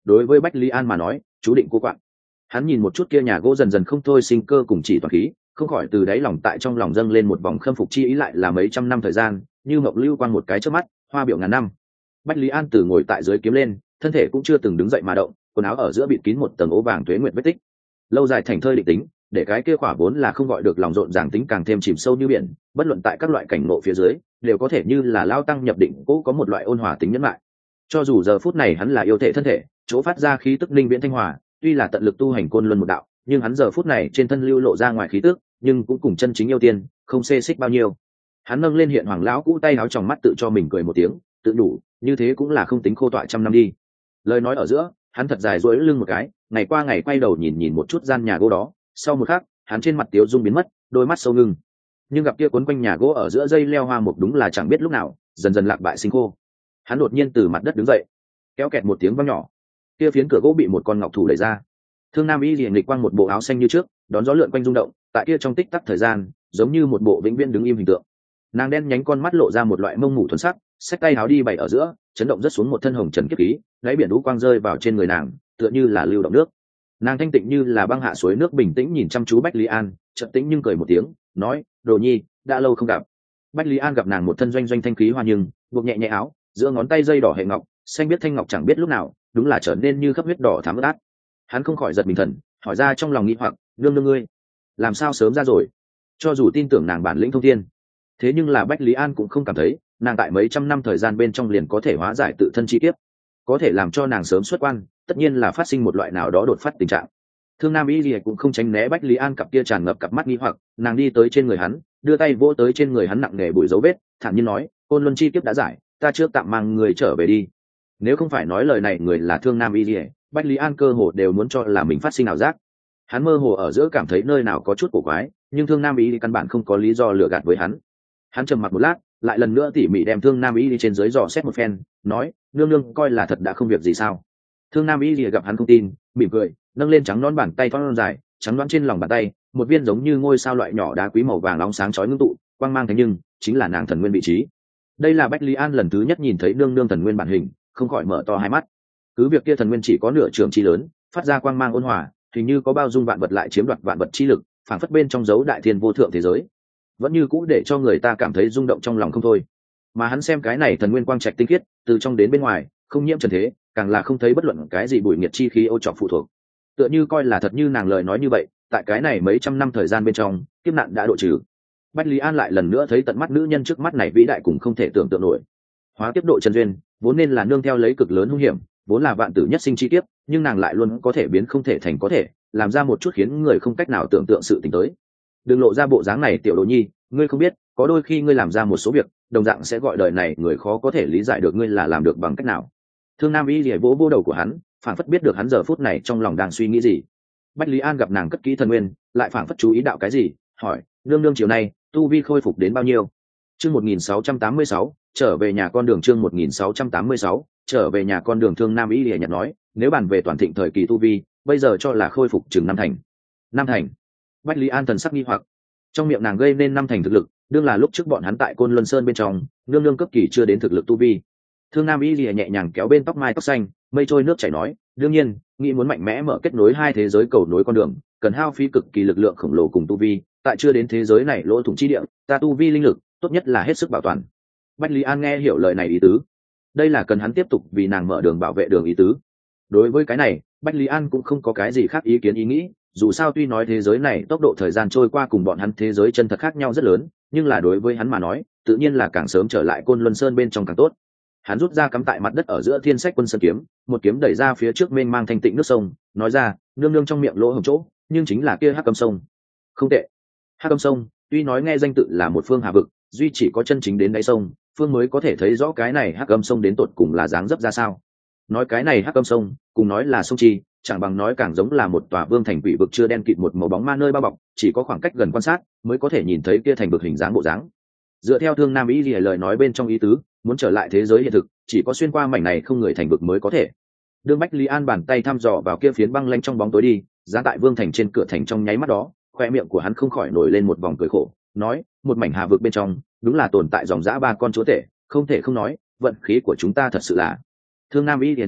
đối với Bách Lý An mà nói chú định cô quạng. Hắn nhìn một chút kia nhà gỗ dần dần không thôi sinh cơ cùng chỉ toàn khí, không khỏi từ đáy lòng tại trong lòng dâng lên một vòng khâm phục chi ý, lại là mấy trăm năm thời gian như mộng lưu quang một cái trước mắt, hoa biểu ngàn năm. Bách Lý An từ ngồi tại dưới kiếm lên, thân thể cũng chưa từng đứng dậy mà động, quần áo ở giữa bịt kín một tầng ố vàng tuế nguyệt vết tích. Lâu dài thành thơi định tính, để cái kia khỏa vốn là không gọi được lòng rộn ràng tính càng thêm chìm sâu như biển, bất luận tại các loại cảnh ngộ phía dưới đều có thể như là lao tăng nhập định cố có một loại ôn hòa tính nhẫn lại. Cho dù giờ phút này hắn là yêu thể thân thể, chỗ phát ra khí tức linh viễn thanh hòa, tuy là tận lực tu hành côn luân một đạo, nhưng hắn giờ phút này trên thân lưu lộ ra ngoài khí tức, nhưng cũng cùng chân chính yêu tiên không xê xích bao nhiêu. Hắn nâng lên hiện hoàng lão cũ tay áo trong mắt tự cho mình cười một tiếng, tự đủ, như thế cũng là không tính khô tọa trăm năm đi. Lời nói ở giữa, hắn thật dài duỗi lưng một cái, ngày qua ngày quay đầu nhìn nhìn một chút gian nhà gỗ đó, sau một khắc, hắn trên mặt tiếu dung biến mất, đôi mắt sâu ngưng. Nhưng gặp kia cuốn quanh nhà gỗ ở giữa dây leo hoa mục đúng là chẳng biết lúc nào dần dần lạc bại sinh khô. Hắn đột nhiên từ mặt đất đứng dậy, kéo kẹt một tiếng vang nhỏ, kia phiến cửa gỗ bị một con ngọc thủ đẩy ra. Thương Nam Y liền nghịch quang một bộ áo xanh như trước, đón gió lượn quanh rung động, tại kia trong tích tắc thời gian, giống như một bộ vĩnh viễn đứng im hình tượng. Nàng đen nhánh con mắt lộ ra một loại mông mủ thuần sắc, xách tay áo đi bày ở giữa, chấn động rất xuống một thân hồng trần kiếp khí, đáy biển đũ quang rơi vào trên người nàng, tựa như là lưu động nước. Nàng thanh tịnh như là băng hạ suối nước bình tĩnh nhìn chăm chú Bách Lý An, chợt tĩnh nhưng cười một tiếng, nói: "Đồ Nhi, đã lâu không gặp." Bách Lý An gặp nàng một thân doanh doanh thanh khí hoa nhưng buộc nhẹ nhẹ áo, giữa ngón tay dây đỏ hệ ngọc, xanh biết thanh ngọc chẳng biết lúc nào, đúng là trở nên như khắp huyết đỏ thắm ướt. Hắn không khỏi giật mình thần, hỏi ra trong lòng nghi hoặc: "Nương nương ngươi, làm sao sớm ra rồi?" Cho dù tin tưởng nàng bản lĩnh thông thiên, thế nhưng là Bách Lý An cũng không cảm thấy nàng tại mấy trăm năm thời gian bên trong liền có thể hóa giải tự thân chi tiết, có thể làm cho nàng sớm xuất quan, tất nhiên là phát sinh một loại nào đó đột phát tình trạng. Thương Nam Y Lìa cũng không tránh né Bách Lý An cặp kia tràn ngập cặp mắt nghi hoặc, nàng đi tới trên người hắn, đưa tay vỗ tới trên người hắn nặng nề bụi dấu vết, thản nhiên nói: "Côn Luân chi kiếp đã giải, ta trước tạm mang người trở về đi." Nếu không phải nói lời này người là Thương Nam Y Lìa, Bách Lý An cơ hồ đều muốn cho là mình phát sinh ảo giác. Hắn mơ hồ ở giữa cảm thấy nơi nào có chút cổ quái, nhưng Thương Nam Y Lìa căn bản không có lý do lừa gạt với hắn. Hắn trầm mặc một lát, lại lần nữa tỉ mỉ đem Thương Nam Y Lìa trên dưới dò xét một phen, nói: "Nương nương coi là thật đã không việc gì sao?" Thương Nam Y Lìa gặp hắn không tin, mỉm cười, nâng lên trắng nón bàn tay thon dài, trắng đoán trên lòng bàn tay, một viên giống như ngôi sao loại nhỏ đá quý màu vàng nóng sáng chói ngưng tụ, quang mang thế nhưng chính là nàng thần nguyên vị trí. Đây là Bách Lý An lần thứ nhất nhìn thấy nương nương thần nguyên bản hình, không khỏi mở to hai mắt. Cứ việc kia thần nguyên chỉ có nửa trường chi lớn, phát ra quang mang ôn hòa, hình như có bao dung vạn vật lại chiếm đoạt vạn vật chi lực, phảng phất bên trong dấu đại thiên vô thượng thế giới, vẫn như cũ để cho người ta cảm thấy rung động trong lòng không thôi. Mà hắn xem cái này thần nguyên quang trạch tinh khiết, từ trong đến bên ngoài, không nhiễm trần thế, càng là không thấy bất luận cái gì bụi nghiệt chi khí ô trọc phụ thuộc. Tựa như coi là thật như nàng lời nói như vậy, tại cái này mấy trăm năm thời gian bên trong, kiếp nạn đã độ trừ. Bách Lý An lại lần nữa thấy tận mắt nữ nhân trước mắt này vĩ đại cùng không thể tưởng tượng nổi. Hóa kiếp độ chân duyên, vốn nên là nương theo lấy cực lớn hung hiểm, vốn là vạn tử nhất sinh chi kiếp, nhưng nàng lại luôn có thể biến không thể thành có thể, làm ra một chút khiến người không cách nào tưởng tượng sự tình tới. Đừng lộ ra bộ dáng này tiểu đồ nhi, ngươi không biết, có đôi khi ngươi làm ra một số việc, đồng dạng sẽ gọi đời này người khó có thể lý giải được ngươi là làm được bằng cách nào. Thương Nam Y lìa vỗ vỗ đầu của hắn, phảng phất biết được hắn giờ phút này trong lòng đang suy nghĩ gì. Bách Lý An gặp nàng cất kỹ thần nguyên, lại phảng phất chú ý đạo cái gì, hỏi: "Nương nương chiều nay tu vi khôi phục đến bao nhiêu?" Chương một nghìn sáu trăm tám mươi sáu, trở về nhà con đường. Chương một nghìn sáu trăm tám mươi sáu, trở về nhà con đường. Thương Nam Y lìa nhận nói: "Nếu bàn về toàn thịnh thời kỳ tu vi, bây giờ cho là khôi phục chừng năm thành." Năm thành? Bách Lý An thần sắc nghi hoặc. Trong miệng nàng gây nên năm thành thực lực, đương là lúc trước bọn hắn tại Côn Luân Sơn bên trong, nương nương cấp kỳ chưa đến thực lực tu vi. Thương Nam Y lìa nhẹ nhàng kéo bên tóc mai tóc xanh, mây trôi nước chảy nói: "Đương nhiên, nghĩ muốn mạnh mẽ mở kết nối hai thế giới cầu nối con đường, cần hao phí cực kỳ lực lượng khổng lồ cùng tu vi, tại chưa đến thế giới này lỗ thủng chi địa, ta tu vi linh lực, tốt nhất là hết sức bảo toàn." Bách Lý An nghe hiểu lời này ý tứ, đây là cần hắn tiếp tục vì nàng mở đường bảo vệ đường ý tứ. Đối với cái này, Bách Lý An cũng không có cái gì khác ý kiến ý nghĩ, dù sao tuy nói thế giới này tốc độ thời gian trôi qua cùng bọn hắn thế giới chân thật khác nhau rất lớn, nhưng là đối với hắn mà nói, tự nhiên là càng sớm trở lại Côn Luân Sơn bên trong càng tốt. Hắn rút ra cắm tại mặt đất ở giữa Thiên Sách Quân Sơn kiếm, một kiếm đẩy ra phía trước mênh mang thanh tịnh nước sông, nói ra: "Nương nương trong miệng lỗ hổng chỗ, nhưng chính là kia Hắc Âm sông." Không tệ. Hắc Âm sông, tuy nói nghe danh tự là một phương hà vực, duy chỉ có chân chính đến đáy sông, phương mới có thể thấy rõ cái này Hắc Âm sông đến tột cùng là dáng dấp ra sao. Nói cái này Hắc Âm sông, cùng nói là sông chi, chẳng bằng nói càng giống là một tòa vương thành quỷ vực chưa đen kịt một màu bóng ma nơi bao bọc, chỉ có khoảng cách gần quan sát mới có thể nhìn thấy kia thành vực hình dáng bộ dáng. Dựa theo Thương Nam Y lìa lời nói bên trong ý tứ, muốn trở lại thế giới hiện thực, chỉ có xuyên qua mảnh này không người thành vực mới có thể. Đương Bách Lý An bàn tay thăm dò vào kia phiến băng lanh trong bóng tối đi, giá tại vương thành trên cửa thành trong nháy mắt đó, khoe miệng của hắn không khỏi nổi lên một vòng cười khổ, nói: "Một mảnh hà vực bên trong, đúng là tồn tại dòng dã ba con chúa tể, không thể không nói, vận khí của chúng ta thật sự là." Thương Nam Y thì nói: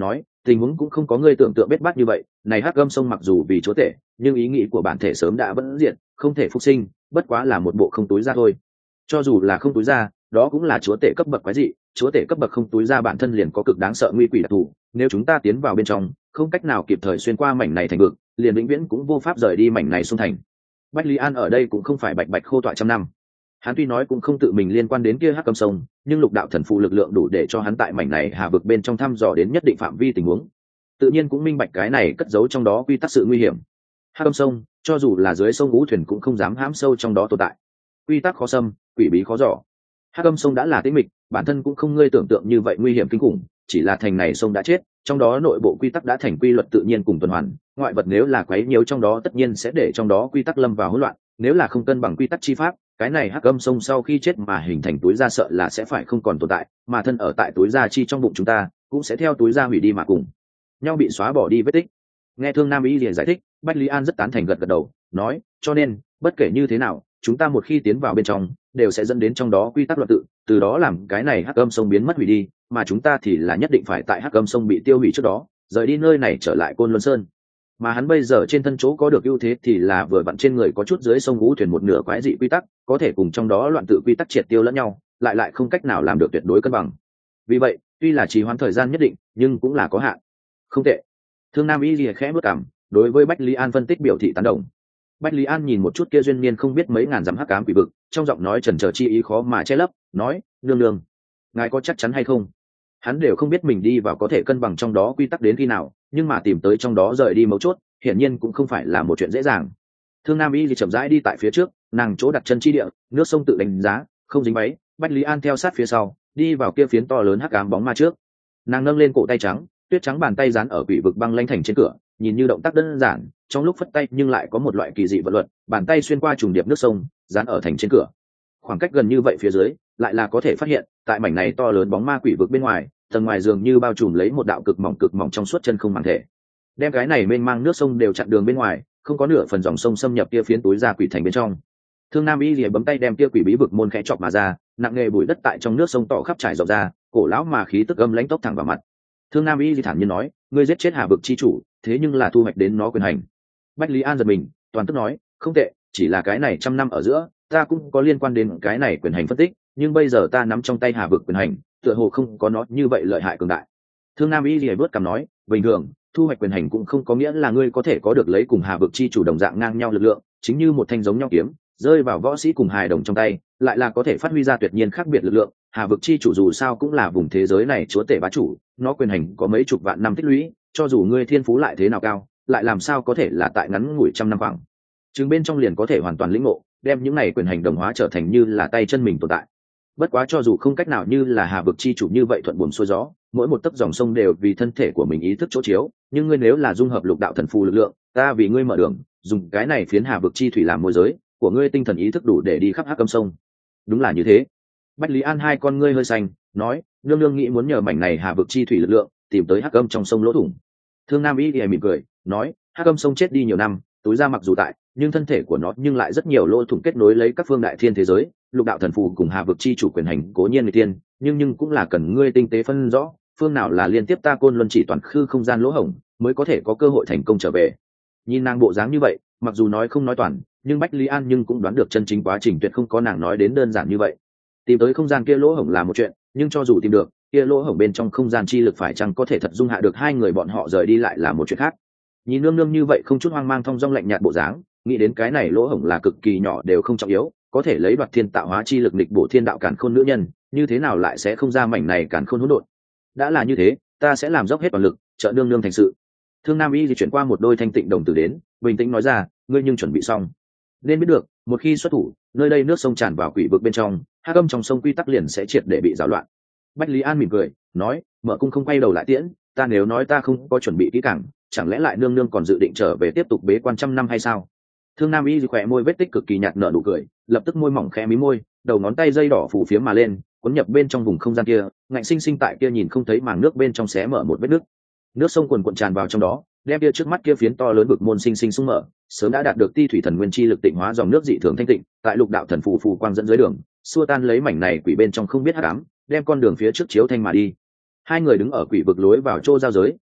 tình huống cũng không có ngươi tưởng tượng bết bát như vậy. Này hắc âm sông mặc dù vì chúa tể, nhưng ý nghĩ của bản thể sớm đã vẫn diện, không thể phục sinh, bất quá là một bộ không túi ra thôi. Cho dù là không túi ra, đó cũng là chúa tể cấp bậc quái dị, chúa tể cấp bậc không túi ra bản thân liền có cực đáng sợ nguy quỷ đặc thù, nếu chúng ta tiến vào bên trong, không cách nào kịp thời xuyên qua mảnh này thành vực, liền vĩnh viễn cũng vô pháp rời đi mảnh này xung thành. Bách Lý An ở đây cũng không phải bạch bạch khô tọa trăm năm. Hắn tuy nói cũng không tự mình liên quan đến kia hắc âm sông, nhưng lục đạo thần phụ lực lượng đủ để cho hắn tại mảnh này hà vực bên trong thăm dò đến nhất định phạm vi tình huống, tự nhiên cũng minh bạch cái này cất giấu trong đó quy tắc sự nguy hiểm. Hắc âm sông, cho dù là dưới sông ngũ thuyền cũng không dám hãm sâu trong đó tồn tại. Quy tắc khó xâm, quỷ bí khó dò. Hắc âm sông đã là tĩnh mịch, bản thân cũng không ngươi tưởng tượng như vậy nguy hiểm kinh khủng, chỉ là thành này sông đã chết, trong đó nội bộ quy tắc đã thành quy luật tự nhiên cùng tuần hoàn, ngoại vật nếu là quấy nhiễu trong đó tất nhiên sẽ để trong đó quy tắc lâm vào hỗn loạn, nếu là không cân bằng quy tắc chi pháp, cái này hắc âm sông sau khi chết mà hình thành túi da sợ là sẽ phải không còn tồn tại, mà thân ở tại túi da chi trong bụng chúng ta cũng sẽ theo túi da hủy đi mà cùng nhau bị xóa bỏ đi vết tích. Nghe Thương Nam Y liền giải thích, Bách Lý An rất tán thành gật gật đầu, nói, cho nên bất kể như thế nào, chúng ta một khi tiến vào bên trong đều sẽ dẫn đến trong đó quy tắc luật tự, từ đó làm cái này hắc âm sông biến mất hủy đi, mà chúng ta thì là nhất định phải tại hắc âm sông bị tiêu hủy trước đó rời đi nơi này trở lại Côn Luân Sơn. Mà hắn bây giờ trên thân chỗ có được ưu thế thì là vừa vặn trên người có chút dưới sông ngũ thuyền một nửa quái dị quy tắc, có thể cùng trong đó loạn tự quy tắc triệt tiêu lẫn nhau, lại lại không cách nào làm được tuyệt đối cân bằng. Vì vậy, tuy là trì hoãn thời gian nhất định, nhưng cũng là có hạn. Không tệ. Thương Nam Y lìa khẽ bước cảm, đối với Bách Lý An phân tích biểu thị tán đồng. Bách Lý An nhìn một chút kia duyên niên không biết mấy ngàn dặm hắc ám quỷ vực, trong giọng nói chần chờ chi ý khó mà che lấp, nói, nương nương, ngài có chắc chắn hay không? Hắn đều không biết mình đi vào có thể cân bằng trong đó quy tắc đến khi nào, nhưng mà tìm tới trong đó rời đi mấu chốt, hiển nhiên cũng không phải là một chuyện dễ dàng. Thương Nam Y thì chậm rãi đi tại phía trước, nàng chỗ đặt chân chi địa, nước sông tự đánh giá, không dính váy, Bách Lý An theo sát phía sau, đi vào kia phiến to lớn hắc ám bóng ma trước. Nàng nâng lên cổ tay trắng, tuyết trắng bàn tay dán ở quỷ vực băng lãnh thành trên cửa, nhìn như động tác đơn giản, trong lúc phất tay nhưng lại có một loại kỳ dị vận luật, bàn tay xuyên qua trùng điệp nước sông, dán ở thành trên cửa. Khoảng cách gần như vậy phía dưới, lại là có thể phát hiện, tại mảnh này to lớn bóng ma quỷ vực bên ngoài, tầng ngoài dường như bao trùm lấy một đạo cực mỏng cực mỏng trong suốt chân không màng thể. Đem cái này mênh mang nước sông đều chặn đường bên ngoài, không có nửa phần dòng sông xâm nhập kia phiến túi ra quỷ thành bên trong. Thương Nam Y lìa bấm tay đem kia quỷ bí vực môn khẽ chọc mà ra, nặng nghề bụi đất tại trong nước sông tỏ khắp trải rộng ra, cổ lão mà khí tức âm lãnh tốc thẳng vào mặt. Thương Nam Y thì thản nhiên nói, ngươi giết chết Hà vực chi chủ, thế nhưng là thu hoạch đến nó quyền hành. Bách Lý An giật mình, toàn tức nói, không tệ, chỉ là cái này trăm năm ở giữa, ta cũng có liên quan đến cái này quyền hành phân tích, nhưng bây giờ ta nắm trong tay Hà vực quyền hành, tựa hồ không có nó như vậy lợi hại cường đại. Thương Nam Y thì bước cằm nói, bình thường, thu hoạch quyền hành cũng không có nghĩa là ngươi có thể có được lấy cùng Hà vực chi chủ đồng dạng ngang nhau lực lượng, chính như một thanh giống nhau kiếm, rơi vào võ sĩ cùng hài đồng trong tay, lại là có thể phát huy ra tuyệt nhiên khác biệt lực lượng. Hà vực chi chủ dù sao cũng là vùng thế giới này chúa tể bá chủ, nó quyền hành có mấy chục vạn năm tích lũy, cho dù ngươi thiên phú lại thế nào cao, lại làm sao có thể là tại ngắn ngủi trăm năm khoảng chừng bên trong liền có thể hoàn toàn lĩnh ngộ, đem những này quyền hành đồng hóa trở thành như là tay chân mình tồn tại. Bất quá cho dù không cách nào như là Hà vực chi chủ như vậy thuận buồm xuôi gió, mỗi một tấc dòng sông đều vì thân thể của mình ý thức chỗ chiếu, nhưng ngươi nếu là dung hợp lục đạo thần phù lực lượng, ta vì ngươi mở đường, dùng cái này phiến Hà vực chi thủy làm môi giới của ngươi, tinh thần ý thức đủ để đi khắp hắc âm sông. Đúng là như thế. Bách Lý An hai con ngươi hơi xanh, nói, nương nương nghĩ muốn nhờ mảnh này Hà vực chi thủy lực lượng tìm tới hắc âm trong sông lỗ thủng. Thương Nam Y thì mỉm cười, nói, hắc âm sông chết đi nhiều năm, túi ra mặc dù tại, nhưng thân thể của nó nhưng lại rất nhiều lỗ thủng kết nối lấy các phương đại thiên thế giới, lục đạo thần phù cùng Hà vực chi chủ quyền hành cố nhiên người tiên, nhưng nhưng cũng là cần ngươi tinh tế phân rõ, phương nào là liên tiếp ta Côn Luân chỉ toàn khư không gian lỗ hổng, mới có thể có cơ hội thành công trở về. Nhìn nàng bộ dáng như vậy, mặc dù nói không nói toàn, nhưng Bách Lý An nhưng cũng đoán được chân chính quá trình tuyệt không có nàng nói đến đơn giản như vậy. Tìm tới không gian kia lỗ hổng là một chuyện, nhưng cho dù tìm được, kia lỗ hổng bên trong không gian chi lực phải chăng có thể thật dung hạ được hai người bọn họ rời đi lại là một chuyện khác. Nhìn nương nương như vậy không chút hoang mang thong dong lạnh nhạt bộ dáng, nghĩ đến cái này lỗ hổng là cực kỳ nhỏ đều không trọng yếu, có thể lấy đoạt thiên tạo hóa chi lực địch bổ thiên đạo càn khôn nữ nhân, như thế nào lại sẽ không ra mảnh này càn khôn hỗn độn. Đã là như thế, ta sẽ làm dốc hết toàn lực, trợ nương nương thành sự. Thương Nam Y di chuyển qua một đôi thanh tịnh đồng tử đến, bình tĩnh nói ra, ngươi nhưng chuẩn bị xong. Nên biết được, một khi xuất thủ, nơi đây nước sông tràn vào quỷ vực bên trong, hắc âm trong sông quy tắc liền sẽ triệt để bị giảo loạn. Bách Lý An mỉm cười, nói, mở cung không quay đầu lại tiễn, ta nếu nói ta không có chuẩn bị kỹ càng, chẳng lẽ lại nương nương còn dự định trở về tiếp tục bế quan trăm năm hay sao? Thương Nam Y khỏe môi vết tích cực kỳ nhạt nở nụ cười, lập tức môi mỏng khẽ mí môi, đầu ngón tay dây đỏ phủ phiếm mà lên, cuốn nhập bên trong vùng không gian kia, ngạnh sinh sinh tại kia nhìn không thấy màng nước bên trong xé mở một vết nước. Nước sông cuồn cuộn tràn vào trong đó, đem kia trước mắt kia phiến to lớn vực môn sinh sinh sung mở, sớm đã đạt được ti thủy thần nguyên chi lực tịnh hóa dòng nước dị thường thanh tịnh, tại lục đạo thần phù phù quang dẫn dưới đường, xua tan lấy mảnh này quỷ bên trong không biết hắc ám, đem con đường phía trước chiếu thanh mà đi. Hai người đứng ở quỷ vực lối vào chỗ giao giới,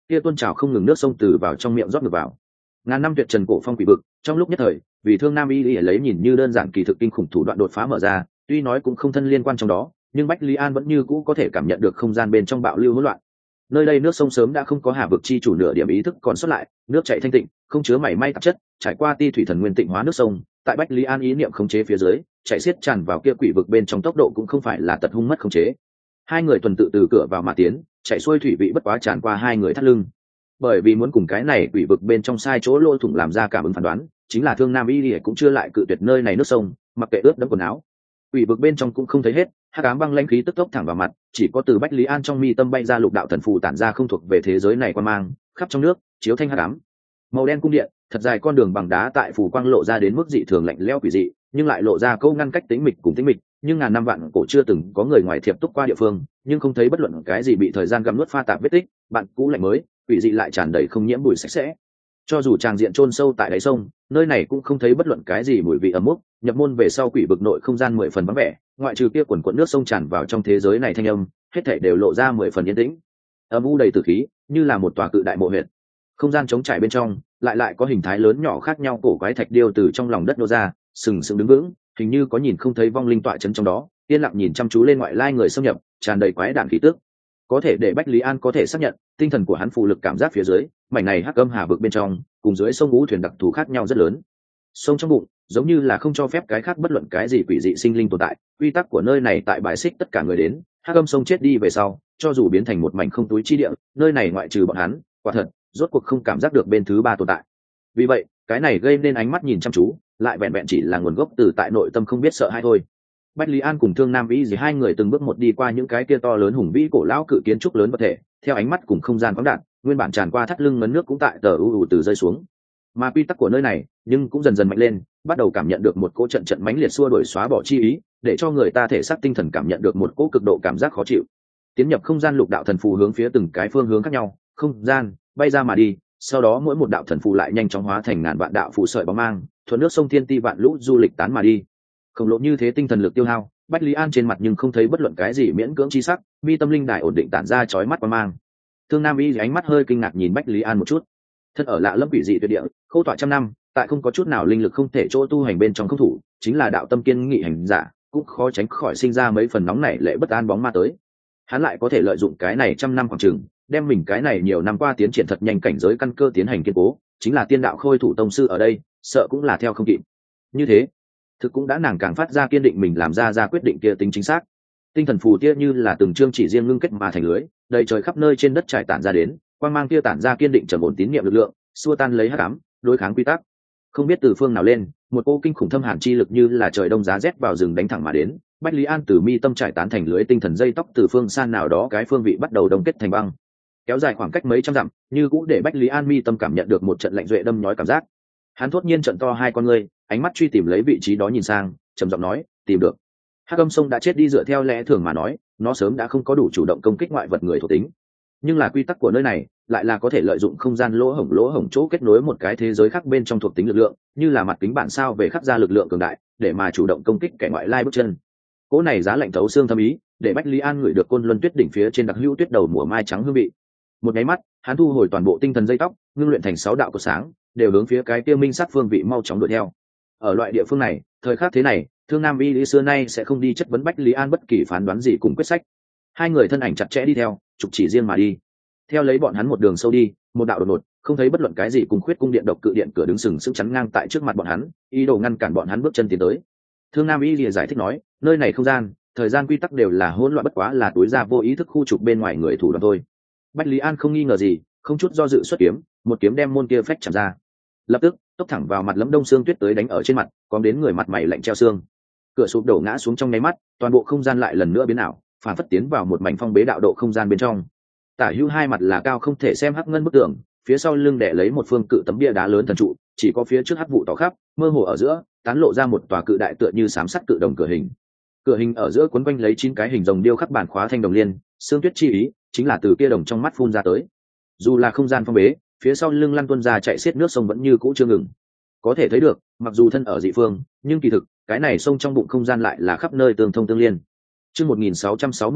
kia tuôn trào không ngừng nước sông từ vào trong miệng rót ngược vào. Ngàn năm tuyệt trần cổ phong quỷ vực, trong lúc nhất thời, vì Thương Nam Y Y lấy nhìn như đơn giản kỳ thực kinh khủng thủ đoạn đột phá mở ra, tuy nói cũng không thân liên quan trong đó, nhưng Bách Lý An vẫn như cũ có thể cảm nhận được không gian bên trong bạo lưu hỗn loạn. Nơi đây nước sông sớm đã không có hà vực chi chủ nửa điểm ý thức còn sót lại, nước chảy thanh tịnh, không chứa mảy may tạp chất, trải qua ti thủy thần nguyên tịnh hóa nước sông, tại Bách Lý An ý niệm khống chế phía dưới, chảy xiết tràn vào kia quỷ vực bên trong tốc độ cũng không phải là tật hung mất khống chế. Hai người tuần tự từ cửa vào mà tiến, chạy xuôi thủy vị bất quá tràn qua hai người thắt lưng. Bởi vì muốn cùng cái này quỷ vực bên trong sai chỗ lỗ thủng làm ra cảm ứng phán đoán, chính là Thương Nam Y Y cũng chưa lại cự tuyệt nơi này nước sông, mặc kệ ướt đẫm quần áo. Quỷ vực bên trong cũng không thấy hết, hắc ám băng lãnh khí tức tốc thẳng vào mặt, chỉ có từ Bách Lý An trong mi tâm bay ra lục đạo thần phù tản ra không thuộc về thế giới này quan mang, khắp trong nước, chiếu thanh hắc ám. Màu đen cung điện, thật dài con đường bằng đá tại phù quang lộ ra đến mức dị thường lạnh lẽo quỷ dị, nhưng lại lộ ra câu ngăn cách tĩnh mịch cùng tĩnh mịch, nhưng ngàn năm vạn cổ chưa từng có người ngoài thiệp túc qua địa phương, nhưng không thấy bất luận cái gì bị thời gian gặm nuốt pha tạp vết tích, bạn cũ lạnh mới, quỷ dị lại tràn đầy không nhiễm bụi sạch sẽ. Cho dù tràng diện chôn sâu tại đáy sông, nơi này cũng không thấy bất luận cái gì mùi vị ẩm mốc, nhập môn về sau quỷ vực nội không gian mười phần vắng vẻ, ngoại trừ kia quần quần nước sông tràn vào trong thế giới này thanh âm, hết thảy đều lộ ra mười phần yên tĩnh. Âm u đầy tử khí, như là một tòa cự đại mộ huyệt. Không gian trống trải bên trong, lại lại có hình thái lớn nhỏ khác nhau cổ quái thạch điêu từ trong lòng đất nô ra, sừng sững đứng vững, hình như có nhìn không thấy vong linh tọa chấn trong đó, yên lặng nhìn chăm chú lên ngoại lai người xâm nhập, tràn đầy quái đản khí tức. Có thể để Bách Lý An có thể xác nhận, tinh thần của hắn phụ lực cảm giác phía dưới, mảnh này hắc âm hà vực bên trong, cùng dưới sông ngũ thuyền đặc thù khác nhau rất lớn. Sông trong bụng, giống như là không cho phép cái khác bất luận cái gì quỷ dị sinh linh tồn tại, quy tắc của nơi này tại bài xích tất cả người đến, hắc âm sông chết đi về sau, cho dù biến thành một mảnh không túi chi địa, nơi này ngoại trừ bọn hắn, quả thật, rốt cuộc không cảm giác được bên thứ ba tồn tại. Vì vậy, cái này gây nên ánh mắt nhìn chăm chú, lại vẹn vẹn chỉ là nguồn gốc từ tại nội tâm không biết sợ hãi thôi. Bách Lý An cùng Thương Nam Vĩ gì hai người từng bước một đi qua những cái kia to lớn hùng vĩ cổ lão cự kiến trúc lớn vật thể, theo ánh mắt cùng không gian khoáng đạt, nguyên bản tràn qua thắt lưng ngấn nước cũng tại tờ u u từ rơi xuống. Mà quy tắc của nơi này, nhưng cũng dần dần mạnh lên, bắt đầu cảm nhận được một cỗ trận trận mãnh liệt xua đuổi xóa bỏ chi ý, để cho người ta thể xác tinh thần cảm nhận được một cỗ cực độ cảm giác khó chịu. Tiến nhập không gian lục đạo thần phù hướng phía từng cái phương hướng khác nhau, không gian bay ra mà đi, sau đó mỗi một đạo thần phù lại nhanh chóng hóa thành ngàn vạn đạo phù sợi bóng mang, thuận nước sông thiên ti vạn lũ du lịch tán mà đi. Khổng lồ như thế tinh thần lực tiêu hao, Bách Lý An trên mặt nhưng không thấy bất luận cái gì miễn cưỡng chi sắc, mi tâm linh đài ổn định tản ra chói mắt qua mang. Thương Nam Y ánh mắt hơi kinh ngạc nhìn Bách Lý An một chút. Thân ở lạ lâm quỷ dị tuyệt địa, khâu tọa trăm năm, tại không có chút nào linh lực không thể chỗ tu hành bên trong không thủ, chính là đạo tâm kiên nghị hành giả, cũng khó tránh khỏi sinh ra mấy phần nóng nảy lệ bất an bóng ma tới. Hắn lại có thể lợi dụng cái này trăm năm khoảng chừng, đem mình cái này nhiều năm qua tiến triển thật nhanh cảnh giới căn cơ tiến hành kiên cố, chính là tiên đạo khôi thủ tông sư ở đây, sợ cũng là theo không kịp. Như thế, thực cũng đã nàng càng phát ra kiên định mình làm ra ra quyết định kia tính chính xác. Tinh thần phù tia như là từng chương chỉ riêng ngưng kết mà thành lưới, đầy trời khắp nơi trên đất trải tản ra đến, quang mang kia tản ra kiên định trầm ổn tín niệm lực lượng, xua tan lấy hắc ám, đối kháng quy tắc. Không biết từ phương nào lên, một cô kinh khủng thâm hàn chi lực như là trời đông giá rét vào rừng đánh thẳng mà đến. Bách Lý An từ mi tâm trải tán thành lưới tinh thần dây tóc từ phương xa nào đó cái phương vị bắt đầu đông kết thành băng, kéo dài khoảng cách mấy trăm dặm, như cũ để Bách Lý An mi tâm cảm nhận được một trận lạnh duệ đâm nhói cảm giác. Hắn thốt nhiên trận to hai con ngươi, ánh mắt truy tìm lấy vị trí đó nhìn sang, trầm giọng nói, tìm được. Hắc âm sông đã chết đi, dựa theo lẽ thường mà nói, nó sớm đã không có đủ chủ động công kích ngoại vật người thuộc tính. Nhưng là quy tắc của nơi này, lại là có thể lợi dụng không gian lỗ hổng lỗ hổng chỗ kết nối một cái thế giới khác bên trong thuộc tính lực lượng, như là mặt kính bản sao về khắc ra lực lượng cường đại, để mà chủ động công kích kẻ ngoại lai bước chân. Cỗ này giá lạnh thấu xương thâm ý, để Bách Lý An ngửi được côn luân tuyết đỉnh phía trên đặc hữu tuyết đầu mùa mai trắng hương vị. Một nháy mắt, hắn thu hồi toàn bộ tinh thần dây tóc, ngưng luyện thành sáu đạo cột sáng, đều hướng phía cái kia minh sát phương vị mau chóng đuổi theo. Ở loại địa phương này, thời khắc thế này, Thương Nam Y xưa nay sẽ không đi chất vấn Bách Lý An bất kỳ phán đoán gì cùng quyết sách. Hai người thân ảnh chặt chẽ đi theo, trục chỉ riêng mà đi. Theo lấy bọn hắn một đường sâu đi, một đạo đột ngột, không thấy bất luận cái gì cùng khuyết cung điện độc cự điện cửa đứng sừng sững chắn ngang tại trước mặt bọn hắn, ý đồ ngăn cản bọn hắn bước chân tiến tới. Thương Nam Y lìa giải thích nói, nơi này không gian, thời gian quy tắc đều là hỗn loạn, bất quá là túi ra vô ý thức khu trục bên ngoài người thủ đoạn thôi. Bách Lý An không nghi ngờ gì, không chút do dự xuất kiếm, một kiếm đem môn kia phách chạm ra. Lập tức, tốc thẳng vào mặt Lâm Đông Sương Tuyết tới đánh ở trên mặt, còn đến người mặt mày lạnh treo xương. Cửa sụp đổ ngã xuống trong nháy mắt, toàn bộ không gian lại lần nữa biến ảo, phản phất tiến vào một mảnh phong bế đạo độ không gian bên trong. Tả hữu hai mặt là cao không thể xem hắc ngân bức tường, phía sau lưng đè lấy một phương cự tấm bia đá lớn thần trụ, chỉ có phía trước hắc vụ tỏ khắp, mơ hồ ở giữa tán lộ ra một tòa cự đại tựa như xám sắt cự đồng cửa hình. Cửa hình ở giữa quấn quanh lấy chín cái hình rồng điêu khắc bản khóa thanh đồng liên, xương tuyết chi ý chính là từ kia đồng trong mắt phun ra tới. Dù là không gian phong bế, phía sau lưng lăn tuôn ra chạy xiết nước sông vẫn như cũ chưa ngừng. Có thể thấy được, mặc dù thân ở dị phương, nhưng kỳ thực cái này sông trong bụng không gian lại là khắp nơi tương thông tương liên. Chương một nghìn sáu trăm sáu mươi sáu,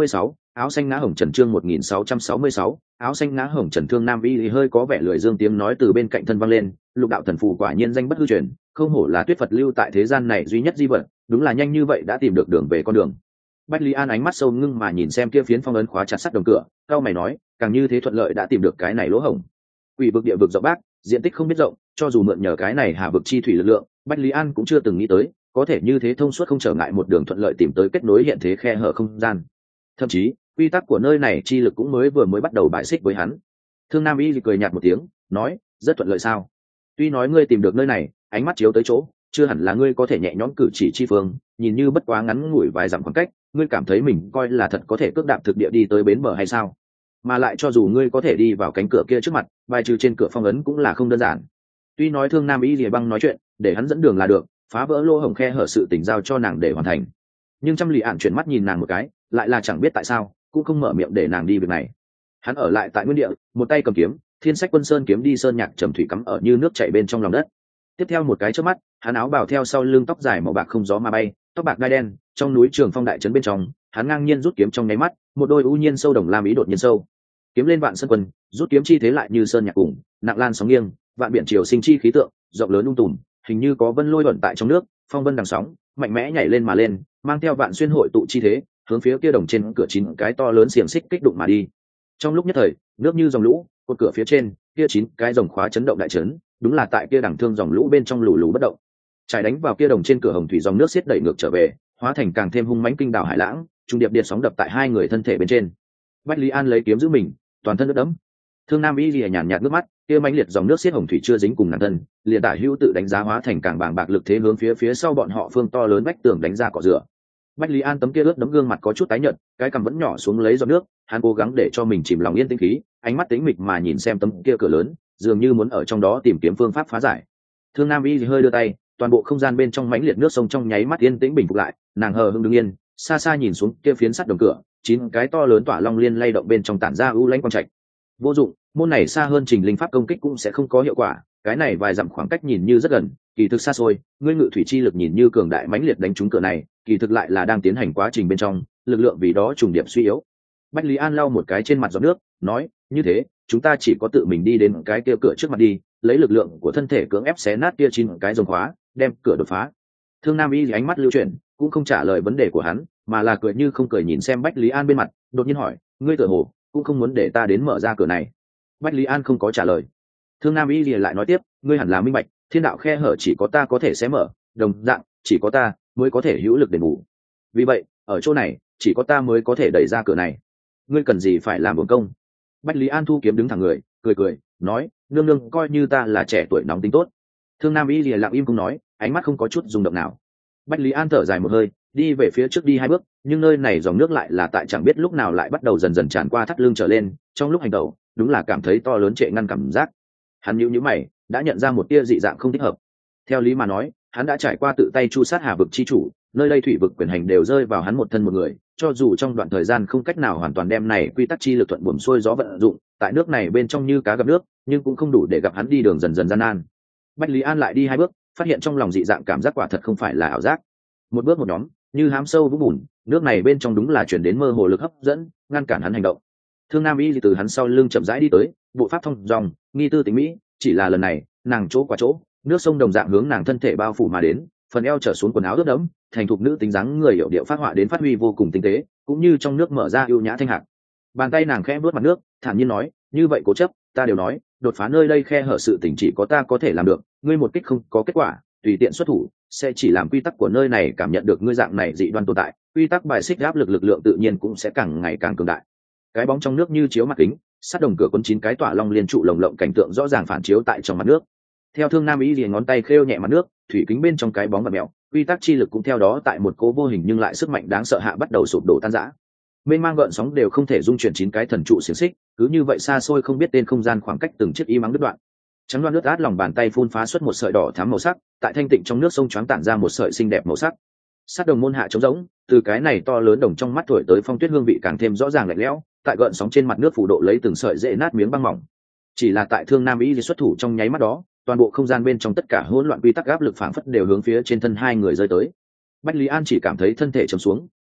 áo xanh ngã hồng trần chương một nghìn sáu trăm sáu mươi sáu, áo xanh ngã hồng trần. Thương Nam Y hơi có vẻ lười dương tiếng nói từ bên cạnh thân vang lên, lục đạo thần phù quả nhiên danh bất hư truyền, không hổ là tuyết Phật lưu tại thế gian này duy nhất di vật, đúng là nhanh như vậy đã tìm được đường về con đường. Bách Lý An ánh mắt sâu ngưng mà nhìn xem kia phiến phong ấn khóa chặt sắt đồng cửa, cao mày nói, càng như thế thuận lợi đã tìm được cái này lỗ hổng. Quỷ vực địa vực rộng bác, diện tích không biết rộng, cho dù mượn nhờ cái này hà vực chi thủy lực lượng, Bách Lý An cũng chưa từng nghĩ tới, có thể như thế thông suốt không trở ngại một đường thuận lợi tìm tới kết nối hiện thế khe hở không gian. Thậm chí, quy tắc của nơi này chi lực cũng mới vừa mới bắt đầu bại xích với hắn. Thương Nam Y cười nhạt một tiếng, nói, rất thuận lợi sao? Tuy nói ngươi tìm được nơi này, ánh mắt chiếu tới chỗ, chưa hẳn là ngươi có thể nhẹ nhõm cử chỉ chi phương, nhìn như bất quá ngắn ngủi vài dặm khoảng cách, ngươi cảm thấy mình coi là thật có thể cước đạp thực địa đi tới bến bờ hay sao? Mà lại cho dù ngươi có thể đi vào cánh cửa kia trước mặt, bài trừ trên cửa phong ấn cũng là không đơn giản. Tuy nói Thương Nam Y Lìa Băng nói chuyện, để hắn dẫn đường là được, phá vỡ lỗ hổng khe hở sự tình giao cho nàng để hoàn thành. Nhưng trăm lì ạn chuyển mắt nhìn nàng một cái, lại là chẳng biết tại sao, cũng không mở miệng để nàng đi việc này. Hắn ở lại tại nguyên địa, một tay cầm kiếm, Thiên Sách Quân Sơn kiếm đi sơn nhạc trầm thủy cắm ở như nước chảy bên trong lòng đất. Tiếp theo một cái chớp mắt, hắn áo bào theo sau lưng tóc dài màu bạc không gió mà bay, tóc bạc đai đen, trong núi Trường Phong đại trấn bên trong, hắn ngang nhiên rút kiếm trong nháy mắt, một đôi u nhiên sâu đồng lam ý đột nhiên sâu. Kiếm lên vạn sơn quân, rút kiếm chi thế lại như sơn nhạc cùng, nặng lan sóng nghiêng, vạn biển triều sinh chi khí tượng, rộng lớn ung tùm, hình như có vân lôi luẩn tại trong nước, phong vân đằng sóng, mạnh mẽ nhảy lên mà lên, mang theo vạn xuyên hội tụ chi thế, hướng phía kia đồng trên cửa chín cái to lớn xiềng xích kích đụng mà đi. Trong lúc nhất thời, nước như dòng lũ, cột cửa phía trên, kia chín cái rồng khóa chấn động đại chấn, đúng là tại kia đằng thương dòng lũ bên trong lù lù bất động. Trải đánh vào kia đồng trên cửa hồng thủy dòng nước xiết đẩy ngược trở về, hóa thành càng thêm hung mãnh kinh đảo hải lãng, trung điệp điện sóng đập tại hai người thân thể bên trên. Bách Lý An lấy kiếm giữ mình, toàn thân nước đẫm. Thương Nam Y lìa nhàn nhạt nước mắt, kia mãnh liệt dòng nước xiết hồng thủy chưa dính cùng nàng thân, liền tả hữu tự đánh giá hóa thành càng bàng bạc lực thế hướng phía phía sau bọn họ phương to lớn vách tường đánh ra cọ rửa. Bách Lý An tấm kia ướt đẫm gương mặt có chút tái nhợt, cái cằm vẫn nhỏ xuống lấy giọt nước, hắn cố gắng để cho mình chìm lòng yên tĩnh khí, ánh mắt tĩnh mịch mà nhìn xem tấm kia cửa lớn, dường như muốn ở trong đó tìm kiếm phương pháp phá giải. Thương Nam Y hơi đưa tay, toàn bộ không gian bên trong mãnh liệt nước sông trong nháy mắt yên tĩnh bình phục lại, nàng hờ hững đứng yên, xa xa nhìn xuống kia phiến sắt đồng cửa, chín cái to lớn tỏa long liên lay động bên trong tản ra u lãnh quang trạch. Vô dụng, môn này xa hơn trình linh pháp công kích cũng sẽ không có hiệu quả, cái này vài dặm khoảng cách nhìn như rất gần, kỳ thực xa xôi, ngươi ngự thủy chi lực nhìn như cường đại mãnh liệt đánh trúng cửa này, kỳ thực lại là đang tiến hành quá trình bên trong, lực lượng vì đó trùng điểm suy yếu. Bách Lý An lau một cái trên mặt giọt nước, nói, như thế, chúng ta chỉ có tự mình đi đến cái kia cửa trước mặt đi, lấy lực lượng của thân thể cưỡng ép xé nát kia chín cái rồng khóa, đem cửa đột phá. Thương Nam Y ánh mắt lưu chuyển, cũng không trả lời vấn đề của hắn, mà là cười như không cười nhìn xem Bách Lý An bên mặt, đột nhiên hỏi, ngươi tựa hồ cũng không muốn để ta đến mở ra cửa này. Bách Lý An không có trả lời. Thương Nam Y lại nói tiếp, ngươi hẳn là minh bạch, thiên đạo khe hở chỉ có ta có thể xé mở, đồng dạng chỉ có ta mới có thể hữu lực đền bù. Vì vậy, ở chỗ này, chỉ có ta mới có thể đẩy ra cửa này. Ngươi cần gì phải làm bổn công? Bách Lý An thu kiếm đứng thẳng người, cười cười, nói, nương nương coi như ta là trẻ tuổi nóng tính tốt. Thương Nam Y lìa lặng im không nói, ánh mắt không có chút rung động nào. Bách Lý An thở dài một hơi, đi về phía trước đi hai bước, nhưng nơi này dòng nước lại là tại chẳng biết lúc nào lại bắt đầu dần dần tràn qua thắt lưng trở lên, trong lúc hành động, đúng là cảm thấy to lớn trệ ngăn cảm giác. Hắn nhíu nhíu mày, đã nhận ra một tia dị dạng không thích hợp. Theo lý mà nói, hắn đã trải qua tự tay chu sát Hà vực chi chủ, nơi đây thủy vực quyền hành đều rơi vào hắn một thân một người, cho dù trong đoạn thời gian không cách nào hoàn toàn đem này quy tắc chi lực thuận buồm xuôi gió vận dụng, tại nước này bên trong như cá gặp nước, nhưng cũng không đủ để gặp hắn đi đường dần dần gian nan. Bách Lý An lại đi hai bước, phát hiện trong lòng dị dạng cảm giác quả thật không phải là ảo giác. Một bước một nhóm, như hám sâu vũng bùn, nước này bên trong đúng là chuyển đến mơ hồ lực hấp dẫn, ngăn cản hắn hành động. Thương Nam Y từ hắn sau lưng chậm rãi đi tới, bộ pháp thông dòng, nghi tư tính mỹ, chỉ là lần này, nàng chỗ qua chỗ, nước sông đồng dạng hướng nàng thân thể bao phủ mà đến, phần eo trở xuống quần áo ướt đẫm, thành thục nữ tính dáng người hiệu điệu phát họa đến phát huy vô cùng tinh tế, cũng như trong nước mở ra ưu nhã thanh hạt. Bàn tay nàng khẽ vuốt mặt nước, thản nhiên nói, như vậy cố chấp, ta đều nói, đột phá nơi đây khe hở sự tình chỉ có ta có thể làm được, ngươi một kích không có kết quả, tùy tiện xuất thủ, sẽ chỉ làm quy tắc của nơi này cảm nhận được ngươi dạng này dị đoan tồn tại, quy tắc bài xích áp lực lực lượng tự nhiên cũng sẽ càng ngày càng cường đại. Cái bóng trong nước như chiếu mặt kính, sát đồng cửa cuốn chín cái tỏa long liên trụ lồng lộng cảnh tượng rõ ràng phản chiếu tại trong mặt nước. Theo Thương Nam Y liền ngón tay khêu nhẹ mặt nước, thủy kính bên trong cái bóng và mèo, quy tắc chi lực cũng theo đó tại một cố vô hình nhưng lại sức mạnh đáng sợ hạ bắt đầu sụp đổ tan rã. Mênh mang gợn sóng đều không thể dung chuyển chín cái thần trụ xiềng xích, cứ như vậy xa xôi không biết tên không gian khoảng cách từng chiếc y mắng đứt đoạn. Trắng loan nước át lòng bàn tay phun phá xuất một sợi đỏ thắm màu sắc, tại thanh tịnh trong nước sông choáng tản ra một sợi xinh đẹp màu sắc. Sát đồng môn hạ trống rỗng, từ cái này to lớn đồng trong mắt thổi tới phong tuyết hương vị càng thêm rõ ràng lạnh lẽo, tại gợn sóng trên mặt nước phủ độ lấy từng sợi dễ nát miếng băng mỏng. Chỉ là tại Thương Nam Y xuất thủ trong nháy mắt đó, toàn bộ không gian bên trong tất cả hỗn loạn quy tắc áp lực phảng phất đều hướng phía trên thân hai người rơi tới. Bách Lý An chỉ cảm thấy thân thể trầm xuống,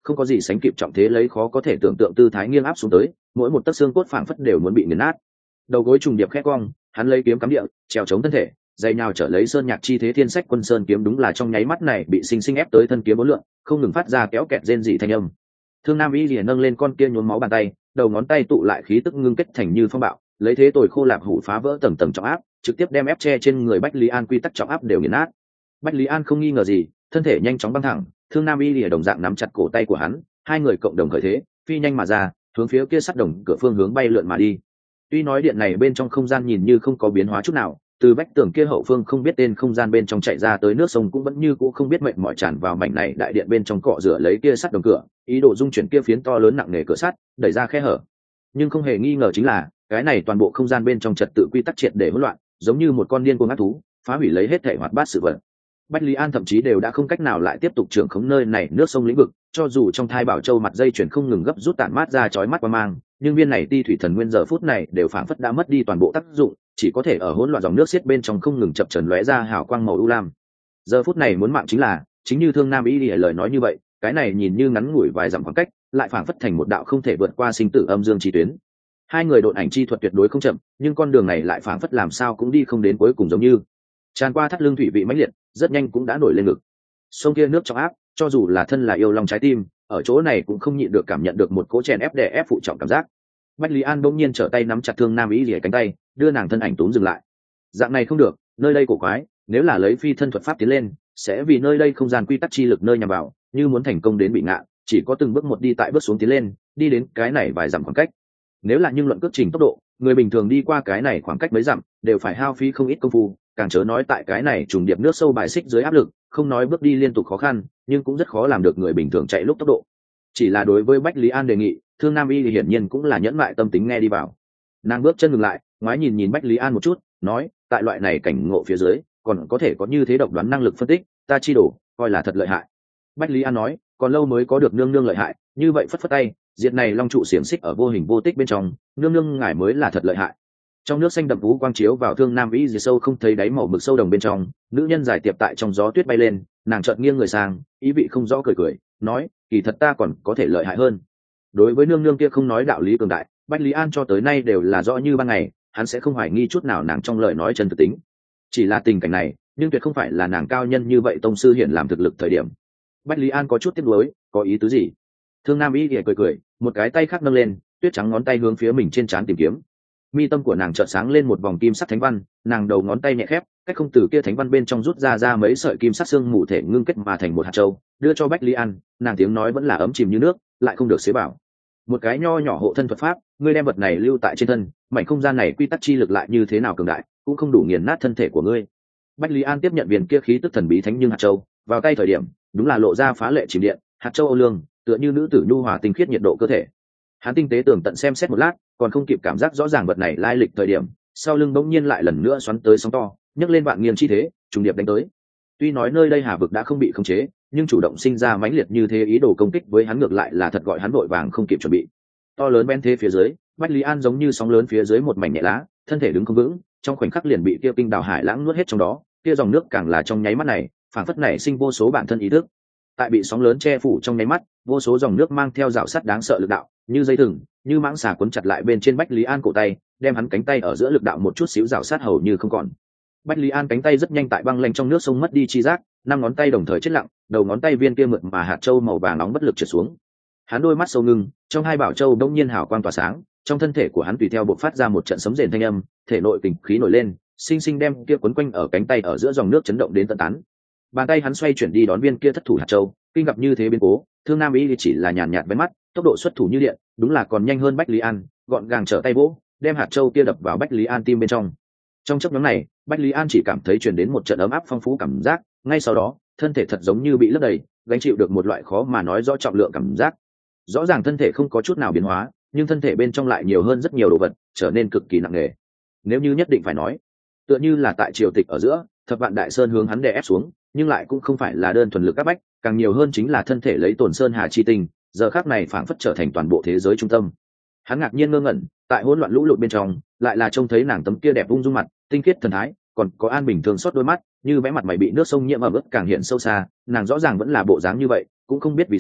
không có gì sánh kịp trọng thế lấy khó có thể tưởng tượng tư thái nghiêng áp xuống tới, mỗi một tấc xương cốt phảng phất đều muốn bị nghiền nát. Đầu gối trùng điệp khẽ cong, hắn lấy kiếm cắm địa, trèo chống thân thể, dây nhào trở lấy sơn nhạc chi thế thiên sách quân sơn kiếm, đúng là trong nháy mắt này bị sinh sinh ép tới thân kiếm bốn lượng, không ngừng phát ra kéo kẹt rên rỉ thanh âm. Thương Nam Y liền nâng lên con kia nhuốm máu bàn tay, đầu ngón tay tụ lại khí tức ngưng kết thành như phong bạo, lấy thế tồi khô lạp hủ phá vỡ tầng tầng trọng áp, trực tiếp đem ép che trên người Bách Lý An quy tắc trọng áp đều nghiền nát. Bách Lý An không nghi ngờ gì, thân thể nhanh chóng băng thẳng, Thương Nam Y lìa đồng dạng nắm chặt cổ tay của hắn, hai người cộng đồng khởi thế, phi nhanh mà ra, hướng phía kia sắt đồng cửa phương hướng bay lượn mà đi. Tuy nói điện này bên trong không gian nhìn như không có biến hóa chút nào, từ vách tường kia hậu phương không biết tên không gian bên trong chạy ra tới nước sông cũng vẫn như cũ không biết mệnh mỏi tràn vào mảnh này đại điện bên trong cọ rửa lấy kia sắt đồng cửa, ý đồ dung chuyển kia phiến to lớn nặng nề cửa sắt, đẩy ra khe hở. Nhưng không hề nghi ngờ chính là, cái này toàn bộ không gian bên trong trật tự quy tắc triệt để hỗn loạn, giống như một con điên cuồng ác thú, phá hủy lấy hết thể hoạt bát sự vật. Bách Lý An thậm chí đều đã không cách nào lại tiếp tục trưởng khống nơi này nước sông lĩnh vực, cho dù trong thai bảo châu mặt dây chuyển không ngừng gấp rút tản mát ra chói mắt qua mang, nhưng viên này ti thủy thần nguyên giờ phút này đều phảng phất đã mất đi toàn bộ tác dụng, chỉ có thể ở hỗn loạn dòng nước xiết bên trong không ngừng chập chờn lóe ra hào quang màu u lam. Giờ phút này muốn mạng chính là, chính như Thương Nam Y lìa lời nói như vậy, cái này nhìn như ngắn ngủi vài dặm khoảng cách, lại phảng phất thành một đạo không thể vượt qua sinh tử âm dương chi tuyến. Hai người độn ảnh chi thuật tuyệt đối không chậm, nhưng con đường này lại phảng phất làm sao cũng đi không đến cuối cùng, giống như tràn qua thắt lưng thủy vị mãnh liệt, rất nhanh cũng đã nổi lên ngực. Sông kia nước trong áp, cho dù là thân là yêu long trái tim, ở chỗ này cũng không nhịn được cảm nhận được một cỗ chèn ép đè ép phụ trọng cảm giác. Bách Lý An bỗng nhiên trở tay nắm chặt Thương Nam Y lìa cánh tay, đưa nàng thân ảnh túm dừng lại. Dạng này không được, nơi đây cổ quái, nếu là lấy phi thân thuật pháp tiến lên, sẽ vì nơi đây không gian quy tắc chi lực nơi nhằm vào, như muốn thành công đến bị ngạ, chỉ có từng bước một đi tại bước xuống tiến lên, đi đến cái này vài dặm khoảng cách. Nếu là nhưng luận cước trình tốc độ, người bình thường đi qua cái này khoảng cách mấy dặm, đều phải hao phí không ít công phu, càng chớ nói tại cái này trùng điệp nước sâu bài xích dưới áp lực, không nói bước đi liên tục khó khăn, nhưng cũng rất khó làm được người bình thường chạy lúc tốc độ. Chỉ là đối với Bách Lý An đề nghị, Thương Nam Y thì hiển nhiên cũng là nhẫn mại tâm tính nghe đi vào. Nàng bước chân ngừng lại, ngoái nhìn nhìn Bách Lý An một chút, nói, tại loại này cảnh ngộ phía dưới, còn có thể có như thế độc đoán năng lực phân tích, ta chi đổ, coi là thật lợi hại. Bách Lý An nói, còn lâu mới có được nương nương lợi hại, như vậy phất phất tay, diệt này long trụ xiềng xích ở vô hình vô tích bên trong, nương nương ngài mới là thật lợi hại. Trong nước xanh đậm vũ quang chiếu vào Thương Nam Y dì sâu không thấy đáy màu mực sâu đồng bên trong, nữ nhân giải tiệp tại trong gió tuyết bay lên, nàng chợt nghiêng người sang, ý vị không rõ cười cười, nói, kỳ thật ta còn có thể lợi hại hơn. Đối với nương nương kia không nói đạo lý cường đại, Bách Lý An cho tới nay đều là rõ như ban ngày, hắn sẽ không hoài nghi chút nào nàng trong lời nói chân thực tính. Chỉ là tình cảnh này, nhưng tuyệt không phải là nàng cao nhân như vậy tông sư hiển làm thực lực thời điểm. Bách Lý An có chút tiếc nuối, có ý tứ gì? Thương Nam Y thì cười cười, một cái tay khác nâng lên, tuyết trắng ngón tay hướng phía mình trên trán tìm kiếm. Mi tâm của nàng chợt sáng lên một vòng kim sắc thánh văn, nàng đầu ngón tay nhẹ khép, cách không từ kia thánh văn bên trong rút ra ra mấy sợi kim sắc xương mù thể ngưng kết mà thành một hạt châu, đưa cho Bách Lý An. Nàng tiếng nói vẫn là ấm chìm như nước, lại không được xế bảo. Một cái nho nhỏ hộ thân thuật pháp, ngươi đem vật này lưu tại trên thân, mảnh không gian này quy tắc chi lực lại như thế nào cường đại, cũng không đủ nghiền nát thân thể của ngươi. Bách Lý An tiếp nhận viên kia khí tức thần bí thánh nhưng hạt châu, vào tay thời điểm, đúng là lộ ra phá lệ chìm điện, hạt châu ô lương, tựa như nữ tử nhu hòa tinh khiết nhiệt độ cơ thể. Hắn tinh tế tường tận xem xét một lát, còn không kịp cảm giác rõ ràng vật này lai lịch thời điểm, sau lưng bỗng nhiên lại lần nữa xoắn tới sóng to, nhấc lên vạn nghiêng chi thế, trùng điệp đánh tới. Tuy nói nơi đây hà vực đã không bị khống chế, nhưng chủ động sinh ra mãnh liệt như thế ý đồ công kích với hắn ngược lại là thật gọi hắn vội vàng không kịp chuẩn bị. To lớn ben thế phía dưới, Bách Lý An giống như sóng lớn phía dưới một mảnh nhẹ lá, thân thể đứng không vững, trong khoảnh khắc liền bị kia kinh đào hải lãng nuốt hết trong đó, kia dòng nước càng là trong nháy mắt này, phản phất này sinh vô số bản thân ý thức. Tại bị sóng lớn che phủ trong nháy mắt, vô số dòng nước mang theo rào sắt đáng sợ lực đạo, như dây thừng, như mãng xà quấn chặt lại bên trên Bách Lý An cổ tay, đem hắn cánh tay ở giữa lực đạo một chút xíu rào sát hầu như không còn. Bách Lý An cánh tay rất nhanh tại băng lạnh trong nước sông mất đi chi giác, năm ngón tay đồng thời chết lặng, đầu ngón tay viên kia mượt mà hạt châu màu vàng nóng bất lực trượt xuống. Hắn đôi mắt sâu ngưng, trong hai bảo châu đông nhiên hào quang tỏa sáng, trong thân thể của hắn tùy theo bộc phát ra một trận sấm rền thanh âm, thể nội kình khí nổi lên, sinh sinh đem kia quấn quanh ở cánh tay ở giữa dòng nước chấn động đến tận tán. Bàn tay hắn xoay chuyển đi đón viên kia thất thủ hạt châu, kinh gặp như thế biến cố, Thương Nam Y chỉ là nhàn nhạt với mắt, tốc độ xuất thủ như điện, đúng là còn nhanh hơn Bách Lý An, gọn gàng trở tay vỗ, đem hạt châu kia đập vào Bách Lý An tim bên trong. Trong chốc ngắn này, Bách Lý An chỉ cảm thấy truyền đến một trận ấm áp phong phú cảm giác, ngay sau đó, thân thể thật giống như bị lấp đầy, gánh chịu được một loại khó mà nói rõ trọng lượng cảm giác. Rõ ràng thân thể không có chút nào biến hóa, nhưng thân thể bên trong lại nhiều hơn rất nhiều đồ vật, trở nên cực kỳ nặng nề. Nếu như nhất định phải nói, tựa như là tại triều tịch ở giữa, thập vạn đại sơn hướng hắn đè ép xuống, nhưng lại cũng không phải là đơn thuần lực áp bách, càng nhiều hơn chính là thân thể lấy tổn sơn hà chi tình, giờ khắc này phảng phất trở thành toàn bộ thế giới trung tâm. Hắn ngạc nhiên ngơ ngẩn, tại hỗn loạn lũ lụt bên trong, lại là trông thấy nàng tấm kia đẹp ung dung mặt, tinh khiết thần thái, còn có an bình thường xót đôi mắt, như vẽ mặt mày bị nước sông nhiễm ẩm ướt càng hiện sâu xa, nàng rõ ràng vẫn là bộ dáng như vậy, cũng không biết vì sao,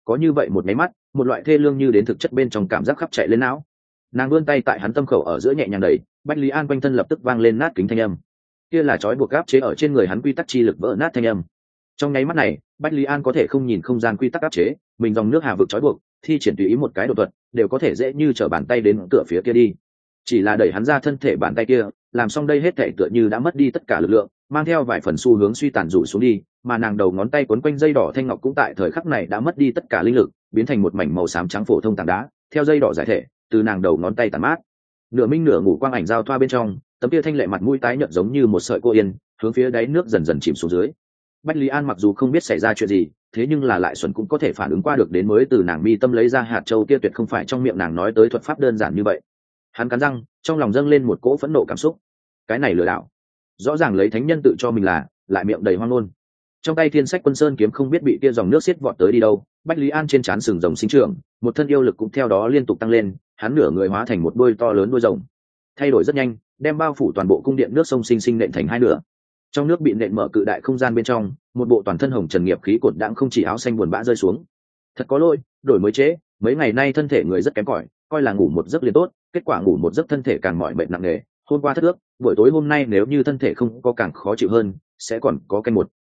có như vậy một máy mắt, một loại thê lương như đến thực chất bên trong cảm giác khắp chạy lên não. Nàng vươn tay tại hắn tâm khẩu ở giữa nhẹ nhàng đẩy, Bách Lý An quanh thân lập tức vang lên nát kính thanh âm. Kia là trói buộc áp chế ở trên người hắn quy tắc chi lực vỡ nát thanh âm. Trong nháy mắt này, Bách Lý An có thể không nhìn không gian quy tắc áp chế, mình dòng nước hà vực trói buộc, thi triển tùy ý một cái đột thuật, đều có thể dễ như trở bàn tay đến cửa phía kia đi. Chỉ là đẩy hắn ra thân thể bàn tay kia, làm xong đây hết thảy tựa như đã mất đi tất cả lực lượng, mang theo vài phần xu hướng suy tàn rủ xuống đi, mà nàng đầu ngón tay quấn quanh dây đỏ thanh ngọc cũng tại thời khắc này đã mất đi tất cả linh lực, biến thành một mảnh màu xám trắng phổ thông tảng đá, theo dây đỏ giải thể, từ nàng đầu ngón tay tàn mát. Nửa minh nửa ngủ quang ảnh giao thoa bên trong, tấm kia thanh lệ mặt mũi tái nhợt giống như một sợi cô yên, hướng phía đáy nước dần dần chìm xuống dưới. Bách Lý An mặc dù không biết xảy ra chuyện gì, thế nhưng là lại xuẩn cũng có thể phản ứng qua được đến mới từ nàng mi tâm lấy ra hạt châu kia tuyệt không phải trong miệng nàng nói tới thuật pháp đơn giản như vậy. Hắn cắn răng, trong lòng dâng lên một cỗ phẫn nộ cảm xúc. Cái này lừa đảo, rõ ràng lấy thánh nhân tự cho mình là, lại miệng đầy hoang ngôn. Trong tay Thiên Sách Quân Sơn kiếm không biết bị kia dòng nước xiết vọt tới đi đâu, Bách Lý An trên trán sừng rồng sinh trưởng, một thân yêu lực cũng theo đó liên tục tăng lên, hắn nửa người hóa thành một đôi to lớn đuôi rồng. Thay đổi rất nhanh, đem bao phủ toàn bộ cung điện nước sông sinh sinh nện thành hai nửa. Trong nước bị nện mở cự đại không gian bên trong, một bộ toàn thân hồng trần nghiệp khí cột đãng không chỉ áo xanh buồn bã rơi xuống. Thật có lỗi, đổi mới chế, mấy ngày nay thân thể người rất kém cỏi, coi là ngủ một giấc liền tốt, kết quả ngủ một giấc thân thể càng mỏi mệt nặng nề, hôm qua thất ước, buổi tối hôm nay nếu như thân thể không có càng khó chịu hơn, sẽ còn có canh một.